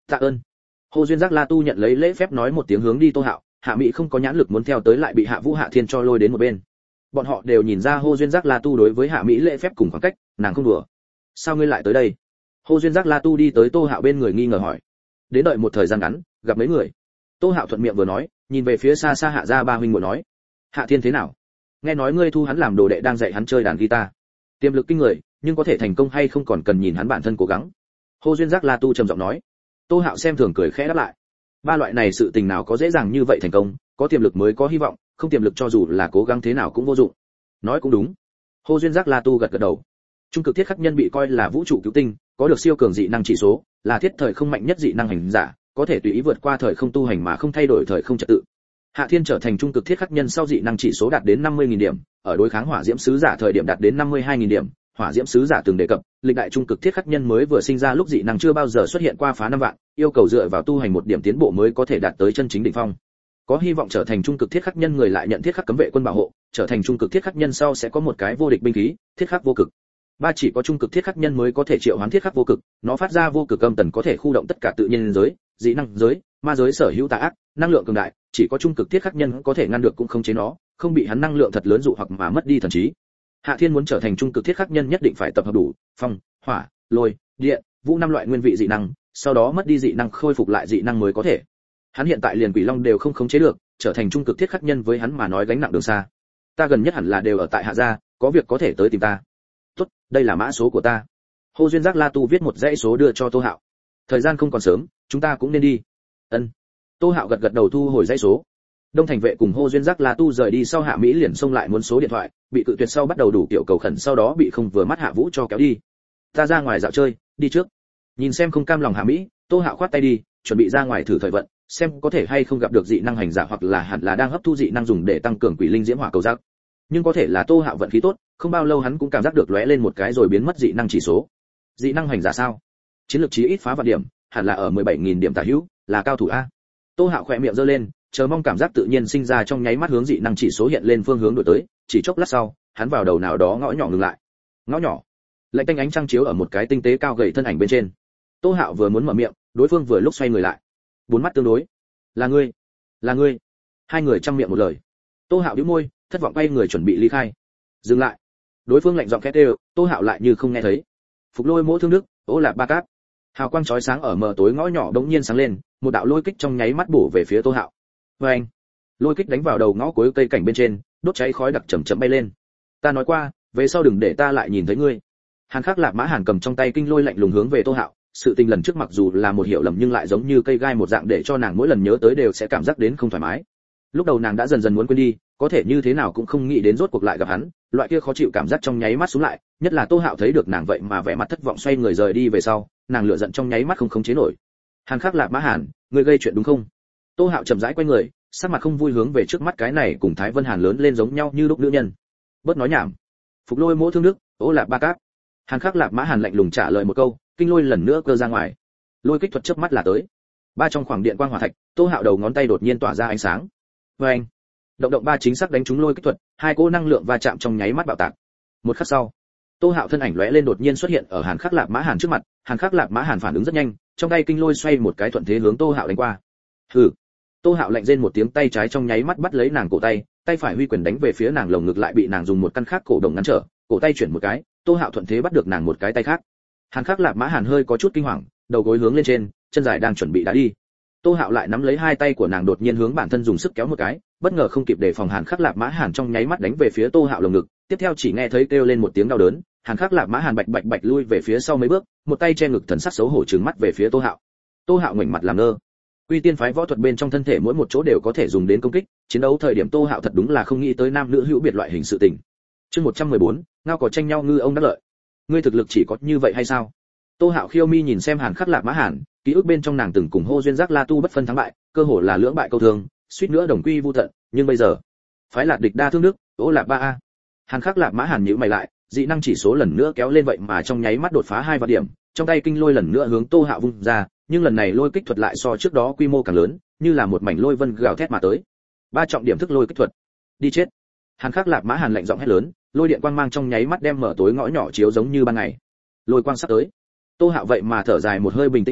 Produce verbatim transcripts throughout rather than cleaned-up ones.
tạ ơn. Hồ Duyên Giác La Tu nhận lấy lễ phép nói một tiếng hướng đi Tô Hạo, Hạ Mỹ không có nhãn lực muốn theo tới lại bị Hạ Vũ Hạ Thiên cho lôi đến một bên. Bọn họ đều nhìn ra Hồ Duyên Giác La Tu đối với Hạ Mỹ lễ phép cùng khoảng cách, nàng không đùa. Sao ngươi lại tới đây? Hồ Duyên Giác La Tu đi tới Tô Hạo bên người nghi ngờ hỏi. Đến đợi một thời gian ngắn, gặp mấy người. Tô Hạo thuận miệng vừa nói, nhìn về phía xa xa Hạ gia ba huynh muội nói, Hạ Thiên thế nào? Nghe nói ngươi thu hắn làm đồ đệ đang dạy hắn chơi đàn guitar. Tiềm lực kinh người, nhưng có thể thành công hay không còn cần nhìn hắn bản thân cố gắng. Hồ Duyên Giác La Tu trầm giọng nói. Tô Hạo xem thường cười khẽ đáp lại. Ba loại này sự tình nào có dễ dàng như vậy thành công, có tiềm lực mới có hy vọng, không tiềm lực cho dù là cố gắng thế nào cũng vô dụng. Nói cũng đúng. Hồ Duyên Giác La Tu gật gật đầu. Trung cực thiết khắc nhân bị coi là vũ trụ cứu tinh, có được siêu cường dị năng chỉ số, là thiết thời không mạnh nhất dị năng hành giả, có thể tùy ý vượt qua thời không tu hành mà không thay đổi thời không trật tự. Hạ Thiên trở thành trung cực thiết khắc nhân sau dị năng chỉ số đạt đến năm mươi nghìn điểm, ở đối kháng hỏa diễm sứ giả thời điểm đạt đến năm mươi hai nghìn điểm. Hỏa diễm sứ giả từng đề cập, lịch đại trung cực thiết khắc nhân mới vừa sinh ra lúc dị năng chưa bao giờ xuất hiện qua phá năm vạn, yêu cầu dựa vào tu hành một điểm tiến bộ mới có thể đạt tới chân chính đỉnh phong. Có hy vọng trở thành trung cực thiết khắc nhân người lại nhận thiết khắc cấm vệ quân bảo hộ, trở thành trung cực thiết khắc nhân sau sẽ có một cái vô địch binh khí, thiết khắc vô cực. Ba chỉ có trung cực thiết khắc nhân mới có thể triệu hoán thiết khắc vô cực, nó phát ra vô cực âm tần có thể khu động tất cả tự nhiên giới, dị năng giới, ma giới sở hữu tà ác, năng lượng cường đại, chỉ có trung cực thiết khắc nhân có thể ngăn được cũng không chế nó, không bị hắn năng lượng thật lớn dụ hoặc mà mất đi thần trí. Hạ Thiên muốn trở thành trung cực thiết khắc nhân nhất định phải tập hợp đủ phong, hỏa, lôi, điện, vũ năm loại nguyên vị dị năng, sau đó mất đi dị năng khôi phục lại dị năng mới có thể. Hắn hiện tại liền quỷ long đều không khống chế được, trở thành trung cực thiết khắc nhân với hắn mà nói gánh nặng đường xa. Ta gần nhất hẳn là đều ở tại Hạ gia, có việc có thể tới tìm ta. Tốt, đây là mã số của ta. Hồ Duyên Giác La Tu viết một dãy số đưa cho Tô Hạo. Thời gian không còn sớm, chúng ta cũng nên đi. Ân. Tô Hạo gật gật đầu thu hồi dãy số. Đông Thành vệ cùng Hồ Duyên Giác La Tu rời đi sau, Hạ Mỹ liền xông lại muốn số điện thoại, bị cự tuyệt sau bắt đầu đủ kiểu cầu khẩn, sau đó bị không vừa mắt Hạ Vũ cho kéo đi. Ta ra ngoài dạo chơi, đi trước. Nhìn xem không cam lòng Hạ Mỹ, Tô Hạo khoát tay đi, chuẩn bị ra ngoài thử thời vận, xem có thể hay không gặp được dị năng hành giả hoặc là hẳn là đang hấp thu dị năng dùng để tăng cường quỷ linh diễm hỏa cầu giác. Nhưng có thể là Tô Hạo vận khí tốt, không bao lâu hắn cũng cảm giác được lóe lên một cái rồi biến mất dị năng chỉ số. Dị năng hành giả sao? Chiến lược chí ít phá vạn điểm, hẳn là ở mười bảy nghìn điểm tả hữu, là cao thủ a. Tô Hạo khẽ miệng giơ lên, chờ mong cảm giác tự nhiên sinh ra trong nháy mắt hướng dị năng chỉ số hiện lên phương hướng đổi tới, chỉ chốc lát sau, hắn vào đầu nào đó ngõ nhỏ ngừng lại. Ngõ nhỏ. Lạnh tanh ánh trăng chiếu ở một cái tinh tế cao gầy thân ảnh bên trên. Tô Hạo vừa muốn mở miệng, đối phương vừa lúc xoay người lại. Bốn mắt tương đối. Là ngươi, là ngươi. Hai người trăm miệng một lời. Tô Hạo nhíu môi, thất vọng quay người chuẩn bị ly khai. Dừng lại. Đối phương lạnh giọng khẽ kêu, Tô Hạo lại như không nghe thấy. Phục Lôi Mỗ Thương Đức, Ô Lạp Ba Cáp. Hào quang chói sáng ở mờ tối ngõ nhỏ đống nhiên sáng lên, một đạo lôi kích trong nháy mắt bổ về phía Tô Hạo. Oeng! Lôi kích đánh vào đầu ngõ cuối cây cảnh bên trên, đốt cháy khói đặc chậm chậm bay lên. Ta nói qua, về sau đừng để ta lại nhìn thấy ngươi. Hàn Khắc Lạp Mã Hàn cầm trong tay kinh lôi lạnh lùng hướng về Tô Hạo, sự tình lần trước mặc dù là một hiểu lầm nhưng lại giống như cây gai một dạng để cho nàng mỗi lần nhớ tới đều sẽ cảm giác đến không thoải mái. Lúc đầu nàng đã dần dần muốn quên đi, có thể như thế nào cũng không nghĩ đến rốt cuộc lại gặp hắn, loại kia khó chịu cảm giác trong nháy mắt xuống lại, nhất là Tô Hạo thấy được nàng vậy mà vẻ mặt thất vọng xoay người rời đi về sau, nàng lửa giận trong nháy mắt không khống chế nổi. Hàn Khắc Lạp Mã Hàn, ngươi gây chuyện đúng không? Tô Hạo chậm rãi quay người, sắc mặt không vui hướng về trước mắt cái này cùng Thái Vân Hàn lớn lên giống nhau như lúc nữ nhân. Bớt nói nhảm. Phục Lôi Mỗ Thương Đức, Ô Lạp Ba Cáp. Hàn Khắc Lạp Mã Hàn lạnh lùng trả lời một câu, kinh lôi lần nữa cơ ra ngoài. Lôi kích thuật chớp mắt là tới. Ba trong khoảng điện quang hỏa thạch, Tô Hạo đầu ngón tay đột nhiên tỏa ra ánh sáng. Oeng! Động động ba chính xác đánh trúng lôi kích thuật, hai cỗ năng lượng va chạm trong nháy mắt bạo tạc. Một khắc sau, Tô Hạo thân ảnh lóe lên đột nhiên xuất hiện ở Hàn Khắc Lạp Mã Hàn trước mặt, Hàn Khắc Lạp Mã Hàn phản ứng rất nhanh, trong tay kinh lôi xoay một cái thuận thế hướng Tô Hạo đánh qua. Hừ. Tô Hạo lạnh rên một tiếng, tay trái trong nháy mắt bắt lấy nàng cổ tay, tay phải huy quyền đánh về phía nàng lồng ngực, lại bị nàng dùng một căn khác cổ đồng ngăn trở, cổ tay chuyển một cái, Tô Hạo thuận thế bắt được nàng một cái tay khác. Hàn Khắc Lạp Mã Hàn hơi có chút kinh hoàng, đầu gối hướng lên trên, chân dài đang chuẩn bị đá đi. Tô Hạo lại nắm lấy hai tay của nàng đột nhiên hướng bản thân dùng sức kéo một cái, bất ngờ không kịp đề phòng, Hàn Khắc Lạp Mã Hàn trong nháy mắt đánh về phía Tô Hạo lồng ngực, tiếp theo chỉ nghe thấy kêu lên một tiếng đau đớn, Hàn Khắc Lạp Mã Hàn bạch bạch bạch lui về phía sau mấy bước, một tay che ngực thần sắc xấu hổ trừng mắt về phía Tô Hạo. Tô Hạo ngoảnh mặt làm ngơ. Quy Tiên phái võ thuật bên trong thân thể mỗi một chỗ đều có thể dùng đến công kích, chiến đấu thời điểm Tô Hạo thật đúng là không nghĩ tới nam nữ hữu biệt loại hình sự tình. Chương một trăm mười bốn, ngao cỏ tranh nhau ngư ông đắc lợi. Ngươi thực lực chỉ có như vậy hay sao? Tô Hạo khiêu mi nhìn xem Hàn Khắc Lạp Mã Hàn, ký ức bên trong nàng từng cùng Hồ Duyên Giác La Tu bất phân thắng bại, cơ hồ là lưỡng bại câu thương, suýt nữa đồng quy vu tận, nhưng bây giờ, phái Lạt địch đa thương đức, Ô Lạp Ba A. Hàn Khắc Lạp Mã Hàn nhíu mày lại, dị năng chỉ số lần nữa kéo lên vậy mà trong nháy mắt đột phá hai vạn điểm, trong tay kinh lôi lần nữa hướng Tô Hạo vung ra, nhưng lần này lôi kích thuật lại so trước đó quy mô càng lớn, như là một mảnh lôi vân gào thét mà tới. Ba trọng điểm thức lôi kích thuật. Đi chết. Hàn Khắc Lạp Mã Hàn lạnh giọng hét lớn, lôi điện quang mang trong nháy mắt đem mở tối ngõ nhỏ chiếu giống như ban ngày. Lôi quang sắp tới. Tô Hạo vậy mà thở dài một hơi bình tĩnh lại,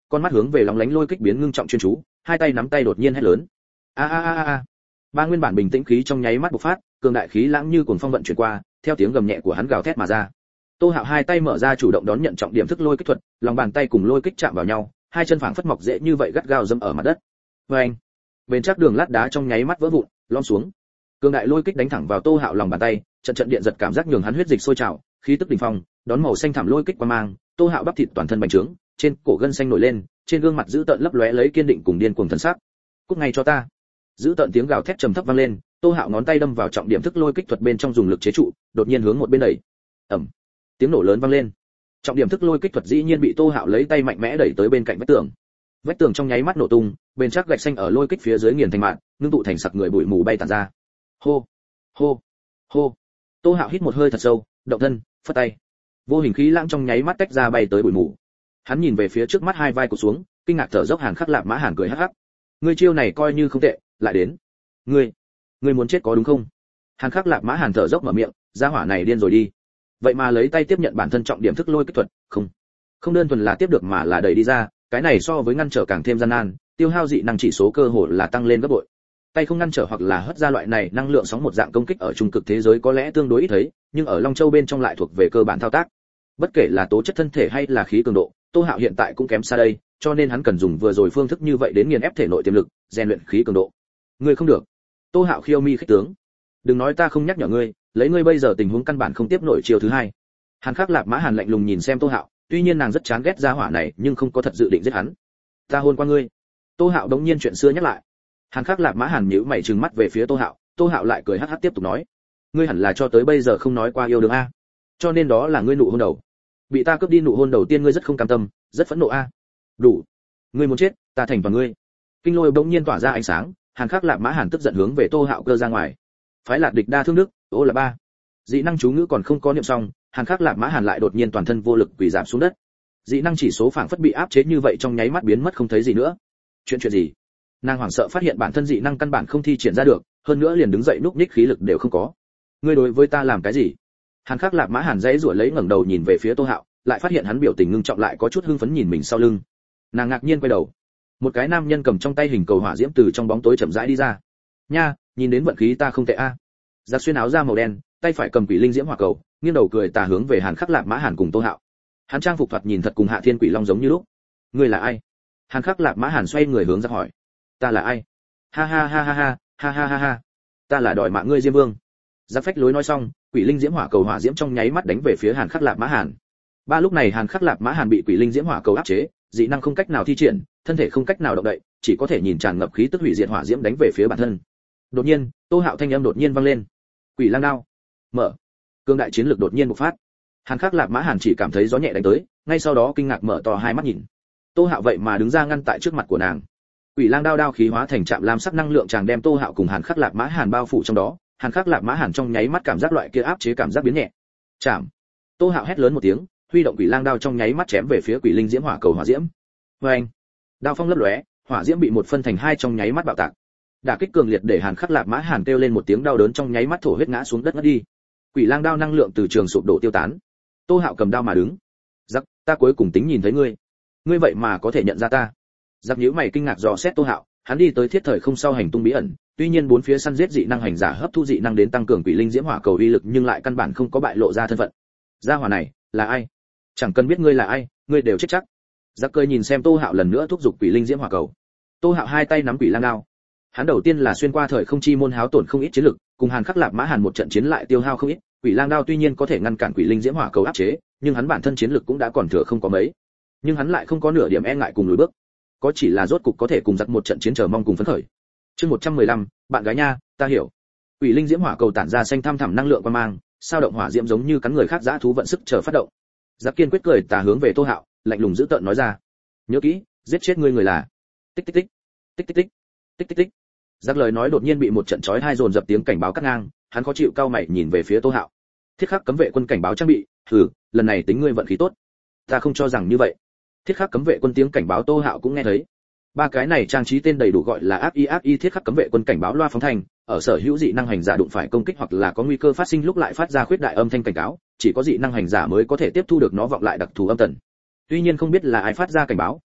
con mắt hướng về lóng lánh lôi kích biến ngưng trọng chuyên chú, hai tay nắm tay đột nhiên hét lớn. A a a a. Ba nguyên bản bình tĩnh khí trong nháy mắt bộc phát, cường đại khí lãng như cuồng phong vận chuyển qua, theo tiếng gầm nhẹ của hắn gào thét mà ra. Tô Hạo hai tay mở ra chủ động đón nhận trọng điểm thức lôi kích thuật, lòng bàn tay cùng lôi kích chạm vào nhau, hai chân phảng phất mọc dễ như vậy gắt gao dẫm ở mặt đất. Oeng! Bên chắc đường lát đá trong nháy mắt vỡ vụn, lom xuống. Cường đại lôi kích đánh thẳng vào Tô Hạo lòng bàn tay, trận trận điện giật cảm giác nhường hắn huyết dịch sôi trào, khí tức đỉnh phong, đón màu xanh thảm lôi kích qua mang, Tô Hạo bắp thịt toàn thân bành trướng, trên cổ gân xanh nổi lên, trên gương mặt dữ tợn lấp lóe lấy kiên định cùng điên cuồng thần sắc. Cút ngay cho ta! Dữ tợn tiếng gào thét trầm thấp vang lên, Tô Hạo ngón tay đâm vào trọng điểm thức lôi kích thuật bên trong dùng lực chế trụ, đột nhiên hướng một bên đẩy. Ầm! Tiếng nổ lớn vang lên. Trọng điểm thức lôi kích thuật dĩ nhiên bị Tô Hạo lấy tay mạnh mẽ đẩy tới bên cạnh vách tường. Vách tường trong nháy mắt nổ tung, bên chắc gạch xanh ở lôi kích phía dưới nghiền thành mạn, ngưng tụ thành sặc người bụi mù bay tản ra. Hô, hô, hô. Tô Hạo hít một hơi thật sâu, động thân, phất tay. Vô hình khí lãng trong nháy mắt tách ra bay tới bụi mù. Hắn nhìn về phía trước mắt hai vai cụt xuống, kinh ngạc thở dốc. Hàn Khắc Lạp Mã Hàn cười hắc hắc. Ngươi chiêu này coi như không tệ, lại đến. Ngươi, ngươi muốn chết có đúng không? Hàn Khắc Lạp Mã Hàn thở dốc mở miệng, gia hỏa này điên rồi đi. Vậy mà lấy tay tiếp nhận bản thân trọng điểm thức lôi kích thuật, không, không đơn thuần là tiếp được mà là đẩy đi ra, cái này so với ngăn trở càng thêm gian nan, tiêu hao dị năng chỉ số cơ hội là tăng lên gấp bội. Tay không ngăn trở hoặc là hất ra loại này năng lượng sóng một dạng công kích ở trung cực thế giới có lẽ tương đối ít thấy, nhưng ở Long Châu bên trong lại thuộc về cơ bản thao tác. Bất kể là tố chất thân thể hay là khí cường độ, Tô Hạo hiện tại cũng kém xa đây, cho nên hắn cần dùng vừa rồi phương thức như vậy đến nghiền ép thể nội tiềm lực, rèn luyện khí cường độ. Ngươi không được. Tô Hạo khiêu mi khích tướng. Đừng nói ta không nhắc nhở ngươi, lấy ngươi bây giờ tình huống căn bản không tiếp nổi chiều thứ hai. Hàn Khắc Lạp Mã Hàn lạnh lùng nhìn xem Tô Hạo, tuy nhiên nàng rất chán ghét gia hỏa này, nhưng không có thật dự định giết hắn. Ta hôn qua ngươi. Tô Hạo đống nhiên chuyện xưa nhắc lại. Hàn Khắc Lạp Mã Hàn nhíu mày trừng mắt về phía Tô Hạo, Tô Hạo lại cười hắc hắc tiếp tục nói, ngươi hẳn là cho tới bây giờ không nói qua yêu đương a, cho nên đó là ngươi nụ hôn đầu. Bị ta cướp đi nụ hôn đầu tiên ngươi rất không cam tâm, rất phẫn nộ a. Đủ. Ngươi muốn chết, ta thành vào ngươi. Kinh lôi bỗng nhiên tỏa ra ánh sáng, Hàn Khắc Lạp Mã Hàn tức giận hướng về Tô Hạo cơ ra ngoài. Phái Lạt địch đa thương đức, ô là ba. Dị năng chú ngữ còn không có niệm xong, Hàn Khắc Lạp Mã Hàn lại đột nhiên toàn thân vô lực quỳ giảm xuống đất. Dị năng chỉ số phảng phất bị áp chế như vậy trong nháy mắt biến mất không thấy gì nữa. Chuyện chuyện gì? Nàng hoảng sợ phát hiện bản thân dị năng căn bản không thi triển ra được, hơn nữa liền đứng dậy núp nhích khí lực đều không có. Ngươi đối với ta làm cái gì? Hàn Khắc Lạp Mã Hàn dãy rủa lấy ngẩng đầu nhìn về phía Tô Hạo, lại phát hiện hắn biểu tình ngưng trọng lại có chút hưng phấn nhìn mình sau lưng. Nàng ngạc nhiên quay đầu. Một cái nam nhân cầm trong tay hình cầu hỏa diễm từ trong bóng tối chậm rãi đi ra. Nha, nhìn đến vận khí ta không tệ a. Giặc xuyên áo da màu đen, tay phải cầm quỷ linh diễm hỏa cầu, nghiêng đầu cười tà hướng về Hàn Khắc Lạp Mã Hàn cùng Tô Hạo. Hắn trang phục thoạt nhìn thật cùng Hạ Thiên Quỷ Long giống như lúc. Ngươi là ai? Hàn Khắc Lạp Mã Hàn xoay người hướng ra hỏi. Ta là ai? Ha ha ha ha ha, ha ha ha ha. Ta là đòi mạng ngươi Diêm Vương. Giặc phách lối nói xong, quỷ linh diễm hỏa cầu hỏa diễm trong nháy mắt đánh về phía Hàn Khắc Lạp Mã Hàn. Ba lúc này Hàn Khắc Lạp Mã Hàn bị quỷ linh diễm hỏa cầu áp chế, dị năng không cách nào thi triển, thân thể không cách nào động đậy, chỉ có thể nhìn tràn ngập khí tức hủy diệt hỏa diễm đánh về phía bản thân. Đột nhiên, Tô Hạo thanh âm đột nhiên vang lên. Quỷ lang đao. Mở. Cương đại chiến lực đột nhiên bộc phát. Hàn Khắc Lạp Mã Hàn chỉ cảm thấy gió nhẹ đánh tới, ngay sau đó kinh ngạc mở to hai mắt nhìn. Tô Hạo vậy mà đứng ra ngăn tại trước mặt của nàng. Quỷ lang đao đao khí hóa thành trạm lam sắc năng lượng chàng đem Tô Hạo cùng Hàn Khắc Lạp Mã Hàn bao phủ trong đó, Hàn Khắc Lạp Mã Hàn trong nháy mắt cảm giác loại kia áp chế cảm giác biến nhẹ. Chạm. Tô Hạo hét lớn một tiếng, huy động quỷ lang đao trong nháy mắt chém về phía quỷ linh diễm hỏa cầu hỏa diễm. Oeng. Đao phong lấp lóe, hỏa diễm bị một phân thành hai trong nháy mắt bạo tạc. Đả kích cường liệt để Hàn Khắc Lạp Mã Hàn kêu lên một tiếng đau đớn trong nháy mắt thổ huyết ngã xuống đất ngất đi. Quỷ lang đao năng lượng từ trường sụp đổ tiêu tán. Tô Hạo cầm đao mà đứng. Giặc, ta cuối cùng tính nhìn thấy ngươi. Ngươi vậy mà có thể nhận ra ta. Giặc nhíu mày kinh ngạc dò xét Tô Hạo, hắn đi tới thiết thời không sau hành tung bí ẩn, tuy nhiên bốn phía săn giết dị năng hành giả hấp thu dị năng đến tăng cường quỷ linh diễm hỏa cầu uy lực nhưng lại căn bản không có bại lộ ra thân phận. Gia hỏa này là ai? Chẳng cần biết ngươi là ai, ngươi đều chết chắc. Giặc cười nhìn xem Tô Hạo lần nữa thúc giục quỷ linh diễm hỏa cầu. Tô Hạo hai tay nắm quỷ lang đao. Hắn đầu tiên là xuyên qua thời không chi môn háo tổn không ít chiến lực, cùng Hàn Khắc Lạp Mã Hàn một trận chiến lại tiêu hao không ít, quỷ lang đao tuy nhiên có thể ngăn cản quỷ linh diễm hỏa cầu áp chế, nhưng hắn bản thân chiến lực cũng đã còn thừa không có mấy. Nhưng hắn lại không có nửa điểm e ngại cùng lùi bước, có chỉ là rốt cục có thể cùng giặc một trận chiến chờ mong cùng phấn khởi. Chương một trăm mười lăm, bạn gái nha, ta hiểu. Quỷ linh diễm hỏa cầu tản ra xanh thăm thẳm năng lượng qua mang, sao động hỏa diễm giống như cắn người khác dã thú vận sức chờ phát động. Giặc kiên quyết cười tà hướng về Tô Hạo, lạnh lùng dữ tợn nói ra: "Nhớ kỹ, giết chết ngươi người là." Tích tích tích, tích tích tích, tích tích tích. Giặc lời nói đột nhiên bị một trận chói tai dồn dập tiếng cảnh báo cắt ngang, hắn khó chịu cau mày nhìn về phía Tô Hạo. Thiết khắc cấm vệ quân cảnh báo trang bị, "Hừ, lần này tính ngươi vận khí tốt." "Ta không cho rằng như vậy." Thiết khắc cấm vệ quân tiếng cảnh báo Tô Hạo cũng nghe thấy. Ba cái này trang trí tên đầy đủ gọi là áp y áp y thiết khắc cấm vệ quân cảnh báo loa phóng thanh, ở sở hữu dị năng hành giả đụng phải công kích hoặc là có nguy cơ phát sinh lúc lại phát ra khuyết đại âm thanh cảnh cáo, chỉ có dị năng hành giả mới có thể tiếp thu được nó vọng lại đặc thù âm tần. Tuy nhiên không biết là ai phát ra cảnh báo,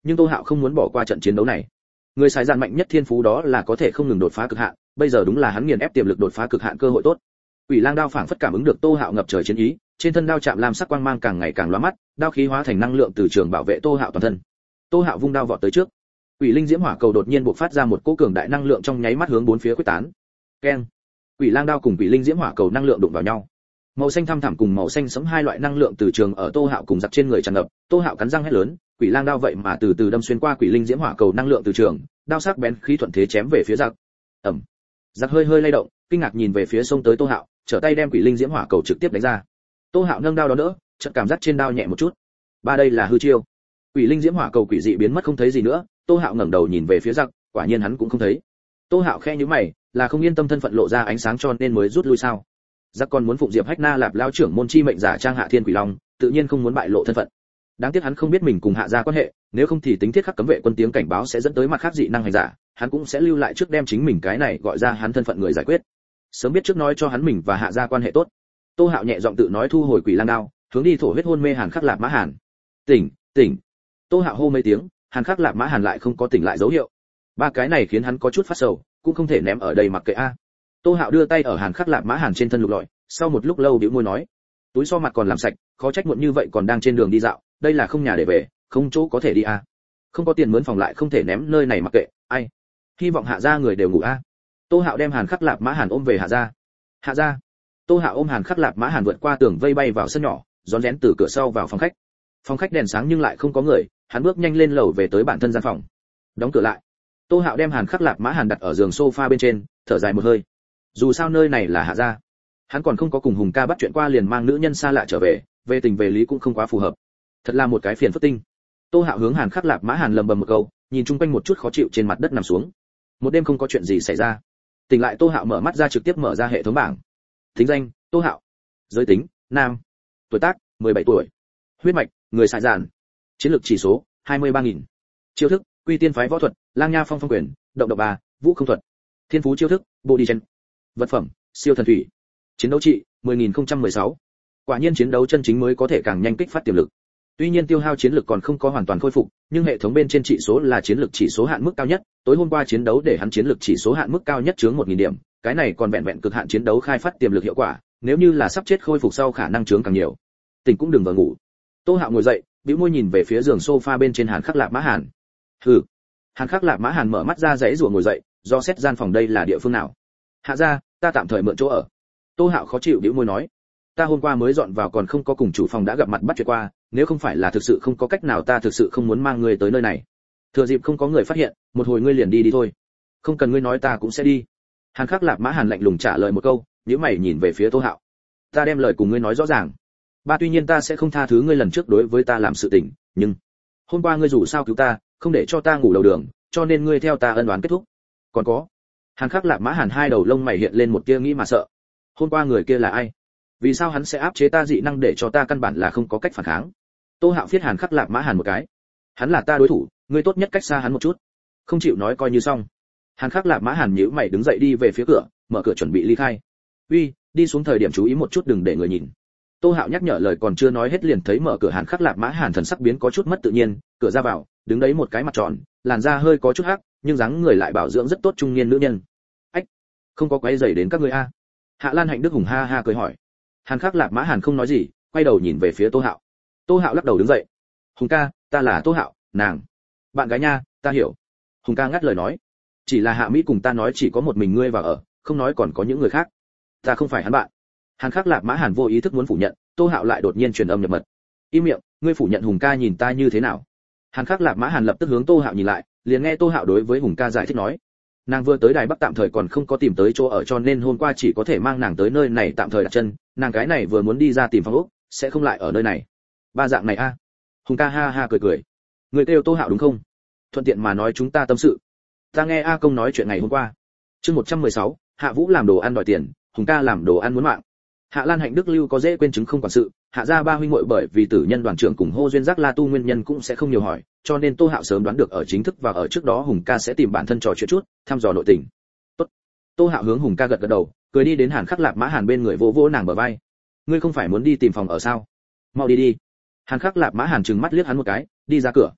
nhưng Tô Hạo không muốn bỏ qua trận chiến đấu này. Người xài dạn mạnh nhất thiên phú đó là có thể không ngừng đột phá cực hạn, bây giờ đúng là hắn nghiền ép tiềm lực đột phá cực hạn cơ hội tốt. Quỷ Lang đao phảng phất cảm ứng được Tô Hạo ngập trời chiến ý, trên thân đao chạm lam sắc quang mang càng ngày càng lóa mắt, đao khí hóa thành năng lượng từ trường bảo vệ Tô Hạo toàn thân. Tô Hạo vung đao vọt tới trước. Quỷ linh diễm hỏa cầu đột nhiên bộc phát ra một cỗ cường đại năng lượng trong nháy mắt hướng bốn phía khuếch tán. Keng. Quỷ Lang đao cùng quỷ linh diễm hỏa cầu năng lượng đụng vào nhau. Màu xanh thăm thẳm cùng màu xanh sẫm hai loại năng lượng từ trường ở Tô Hạo cùng giặc trên người tràn ngập, Tô Hạo cắn răng hét lớn, quỷ lang đao vậy mà từ từ đâm xuyên qua quỷ linh diễm hỏa cầu năng lượng từ trường, đao sắc bén khí thuận thế chém về phía giặc. Ầm. Giặc hơi hơi lay động, kinh ngạc nhìn về phía sông tới Tô Hạo, trở tay đem quỷ linh diễm hỏa cầu trực tiếp đánh ra. Tô Hạo nâng đao đó đỡ, chợt cảm giác trên đao nhẹ một chút. Ba đây là hư chiêu. Quỷ linh diễm hỏa cầu quỷ dị biến mất không thấy gì nữa, Tô Hạo ngẩng đầu nhìn về phía giặc, quả nhiên hắn cũng không thấy. Tô Hạo khẽ nhíu mày, là không yên tâm thân phận lộ ra ánh sáng cho nên mới rút lui sao? Giặc còn muốn phụng Diệp Hách Na Lạp lão trưởng môn chi mệnh giả trang Hạ Thiên Quỷ Long, tự nhiên không muốn bại lộ thân phận. Đáng tiếc hắn không biết mình cùng Hạ gia quan hệ, nếu không thì tính thiết khắc cấm vệ quân tiếng cảnh báo sẽ dẫn tới mặt khác dị năng hành giả, hắn cũng sẽ lưu lại trước đem chính mình cái này gọi ra hắn thân phận người giải quyết. Sớm biết trước nói cho hắn mình và Hạ gia quan hệ tốt. Tô Hạo nhẹ giọng tự nói thu hồi quỷ lang đao, hướng đi thổ huyết hôn mê Hàn Khắc Lạp Mã Hàn. Tỉnh, tỉnh. Tô Hạo hô mấy tiếng, Hàn Khắc Lạp Mã Hàn lại không có tỉnh lại dấu hiệu. Ba cái này khiến hắn có chút phát sầu, cũng không thể ném ở đây mặc kệ a. Tô Hạo đưa tay ở Hàn Khắc Lạp Mã Hàn trên thân lục lọi, sau một lúc lâu bĩu môi nói, túi so mặt còn làm sạch, khó trách muộn như vậy còn đang trên đường đi dạo, đây là không nhà để về, không chỗ có thể đi a. Không có tiền mướn phòng lại không thể ném nơi này mặc kệ, ai. Hy vọng Hạ gia người đều ngủ a. Tô Hạo đem Hàn Khắc Lạp Mã Hàn ôm về Hạ gia. Hạ gia. Tô Hạo ôm Hàn Khắc Lạp Mã Hàn vượt qua tường vây bay vào sân nhỏ, rón rén từ cửa sau vào phòng khách. Phòng khách đèn sáng nhưng lại không có người, hắn bước nhanh lên lầu về tới bản thân gian phòng. Đóng cửa lại. Tô Hạo đem Hàn Khắc Lạp Mã Hàn đặt ở giường sofa bên trên, thở dài một hơi. Dù sao nơi này là Hạ gia, hắn còn không có cùng Hùng ca bắt chuyện qua liền mang nữ nhân xa lạ trở về, về tình về lý cũng không quá phù hợp. Thật là một cái phiền phức tinh. Tô Hạo hướng Hàn Khắc Lạp Mã Hàn lầm bầm một câu, nhìn chung quanh một chút khó chịu trên mặt đất nằm xuống. Một đêm không có chuyện gì xảy ra. Tỉnh lại Tô Hạo mở mắt ra trực tiếp mở ra hệ thống bảng. Tính danh: Tô Hạo. Giới tính: nam. Tuổi tác: mười bảy tuổi. Huyết mạch: người xài dạn. Chiến lược chỉ số: hai mươi ba nghìn. Chiêu thức: Quy Tiên phái võ thuật, Lang Nha Phong phong quyền, Động động ba, Vũ không thuật. Thiên phú chiêu thức: Body Chen. Vật phẩm: Siêu thần thủy. Chiến đấu trị: mười nghìn không trăm mười sáu. Quả nhiên chiến đấu chân chính mới có thể càng nhanh kích phát tiềm lực. Tuy nhiên tiêu hao chiến lực còn không có hoàn toàn khôi phục, nhưng hệ thống bên trên chỉ số là chiến lực chỉ số hạn mức cao nhất, tối hôm qua chiến đấu để hắn chiến lực chỉ số hạn mức cao nhất chướng một nghìn điểm, cái này còn vẹn vẹn cực hạn chiến đấu khai phát tiềm lực hiệu quả, nếu như là sắp chết khôi phục sau khả năng chướng càng nhiều. Tỉnh cũng đừng vờ ngủ. Tô Hạo ngồi dậy, bĩu môi nhìn về phía giường sofa bên trên Hàn Khắc Lạp Mã Hàn. Hừ. Hàn Khắc Lạp Mã Hàn mở mắt ra giãy giụa ngồi dậy, do xét gian phòng đây là địa phương nào? Hạ gia, ta tạm thời mượn chỗ ở. Tô Hạo khó chịu bĩu môi nói, ta hôm qua mới dọn vào còn không có cùng chủ phòng đã gặp mặt bắt chuyện qua, nếu không phải là thực sự không có cách nào ta thực sự không muốn mang ngươi tới nơi này. Thừa dịp không có người phát hiện, một hồi ngươi liền đi đi thôi. Không cần ngươi nói ta cũng sẽ đi. Hàn Khắc Lạp Mã Hàn lạnh lùng trả lời một câu, nhíu mày nhìn về phía Tô Hạo. Ta đem lời cùng ngươi nói rõ ràng. Ba tuy nhiên ta sẽ không tha thứ ngươi lần trước đối với ta làm sự tình, nhưng hôm qua ngươi dù sao cứu ta, không để cho ta ngủ đầu đường, cho nên ngươi theo ta ân oán kết thúc. Còn có. Hàn Khắc Lạp Mã Hàn hai đầu lông mày hiện lên một tia nghĩ mà sợ. Hôm qua người kia là ai? Vì sao hắn sẽ áp chế ta dị năng để cho ta căn bản là không có cách phản kháng? Tô Hạo phiết Hàn Khắc Lạp Mã Hàn một cái. Hắn là ta đối thủ, ngươi tốt nhất cách xa hắn một chút. Không chịu nói coi như xong. Hàn Khắc Lạp Mã Hàn nhíu mày đứng dậy đi về phía cửa, mở cửa chuẩn bị ly khai. Uy, đi xuống thời điểm chú ý một chút đừng để người nhìn. Tô Hạo nhắc nhở lời còn chưa nói hết liền thấy mở cửa Hàn Khắc Lạp Mã Hàn thần sắc biến có chút mất tự nhiên, cửa ra vào, đứng đấy một cái mặt tròn, làn da hơi có chút hắc, nhưng dáng người lại bảo dưỡng rất tốt trung niên nữ nhân. Ách, không có quấy rầy đến các ngươi a? Hạ Lan Hạnh Đức hùng ha ha cười hỏi. Hàn Khắc Lạp Mã Hàn không nói gì, quay đầu nhìn về phía Tô Hạo. Tô Hạo lắc đầu đứng dậy. Hùng ca, ta là Tô Hạo, nàng. Bạn gái nha, ta hiểu. Hùng ca ngắt lời nói. Chỉ là Hạ Mỹ cùng ta nói chỉ có một mình ngươi vào ở, không nói còn có những người khác. Ta không phải hắn bạn. Hàn Khắc Lạp Mã Hàn vô ý thức muốn phủ nhận, Tô Hạo lại đột nhiên truyền âm nhập mật. Im miệng, ngươi phủ nhận Hùng ca nhìn ta như thế nào? Hàn Khắc Lạp Mã Hàn lập tức hướng Tô Hạo nhìn lại, liền nghe Tô Hạo đối với Hùng ca giải thích nói. Nàng vừa tới Đài Bắc tạm thời còn không có tìm tới chỗ ở cho nên hôm qua chỉ có thể mang nàng tới nơi này tạm thời đặt chân, nàng cái này vừa muốn đi ra tìm phòng ốc, sẽ không lại ở nơi này. Ba dạng này a. Hùng ca ha ha cười cười. Người kêu Tô Hạo đúng không? Thuận tiện mà nói chúng ta tâm sự. Ta nghe A Công nói chuyện ngày hôm qua. Chương một trăm mười sáu, Hạ Vũ làm đồ ăn đòi tiền, Hùng ca làm đồ ăn muốn mạng. Hạ Lan Hạnh Đức lưu có dễ quên chứng không quản sự, Hạ gia ba huynh muội bởi vì tử nhân đoàn trưởng cùng hô duyên giác La Tu nguyên nhân cũng sẽ không nhiều hỏi, cho nên Tô Hạo sớm đoán được ở chính thức và ở trước đó Hùng ca sẽ tìm bản thân trò chuyện chút, thăm dò nội tình. Tốt. Tô Hạo hướng Hùng ca gật gật đầu, cười đi đến Hàn Khắc Lạp Mã Hàn bên người vỗ vỗ nàng bờ vai. Ngươi không phải muốn đi tìm phòng ở sao? Mau đi đi. Hàn Khắc Lạp Mã Hàn trừng mắt liếc hắn một cái, đi ra cửa.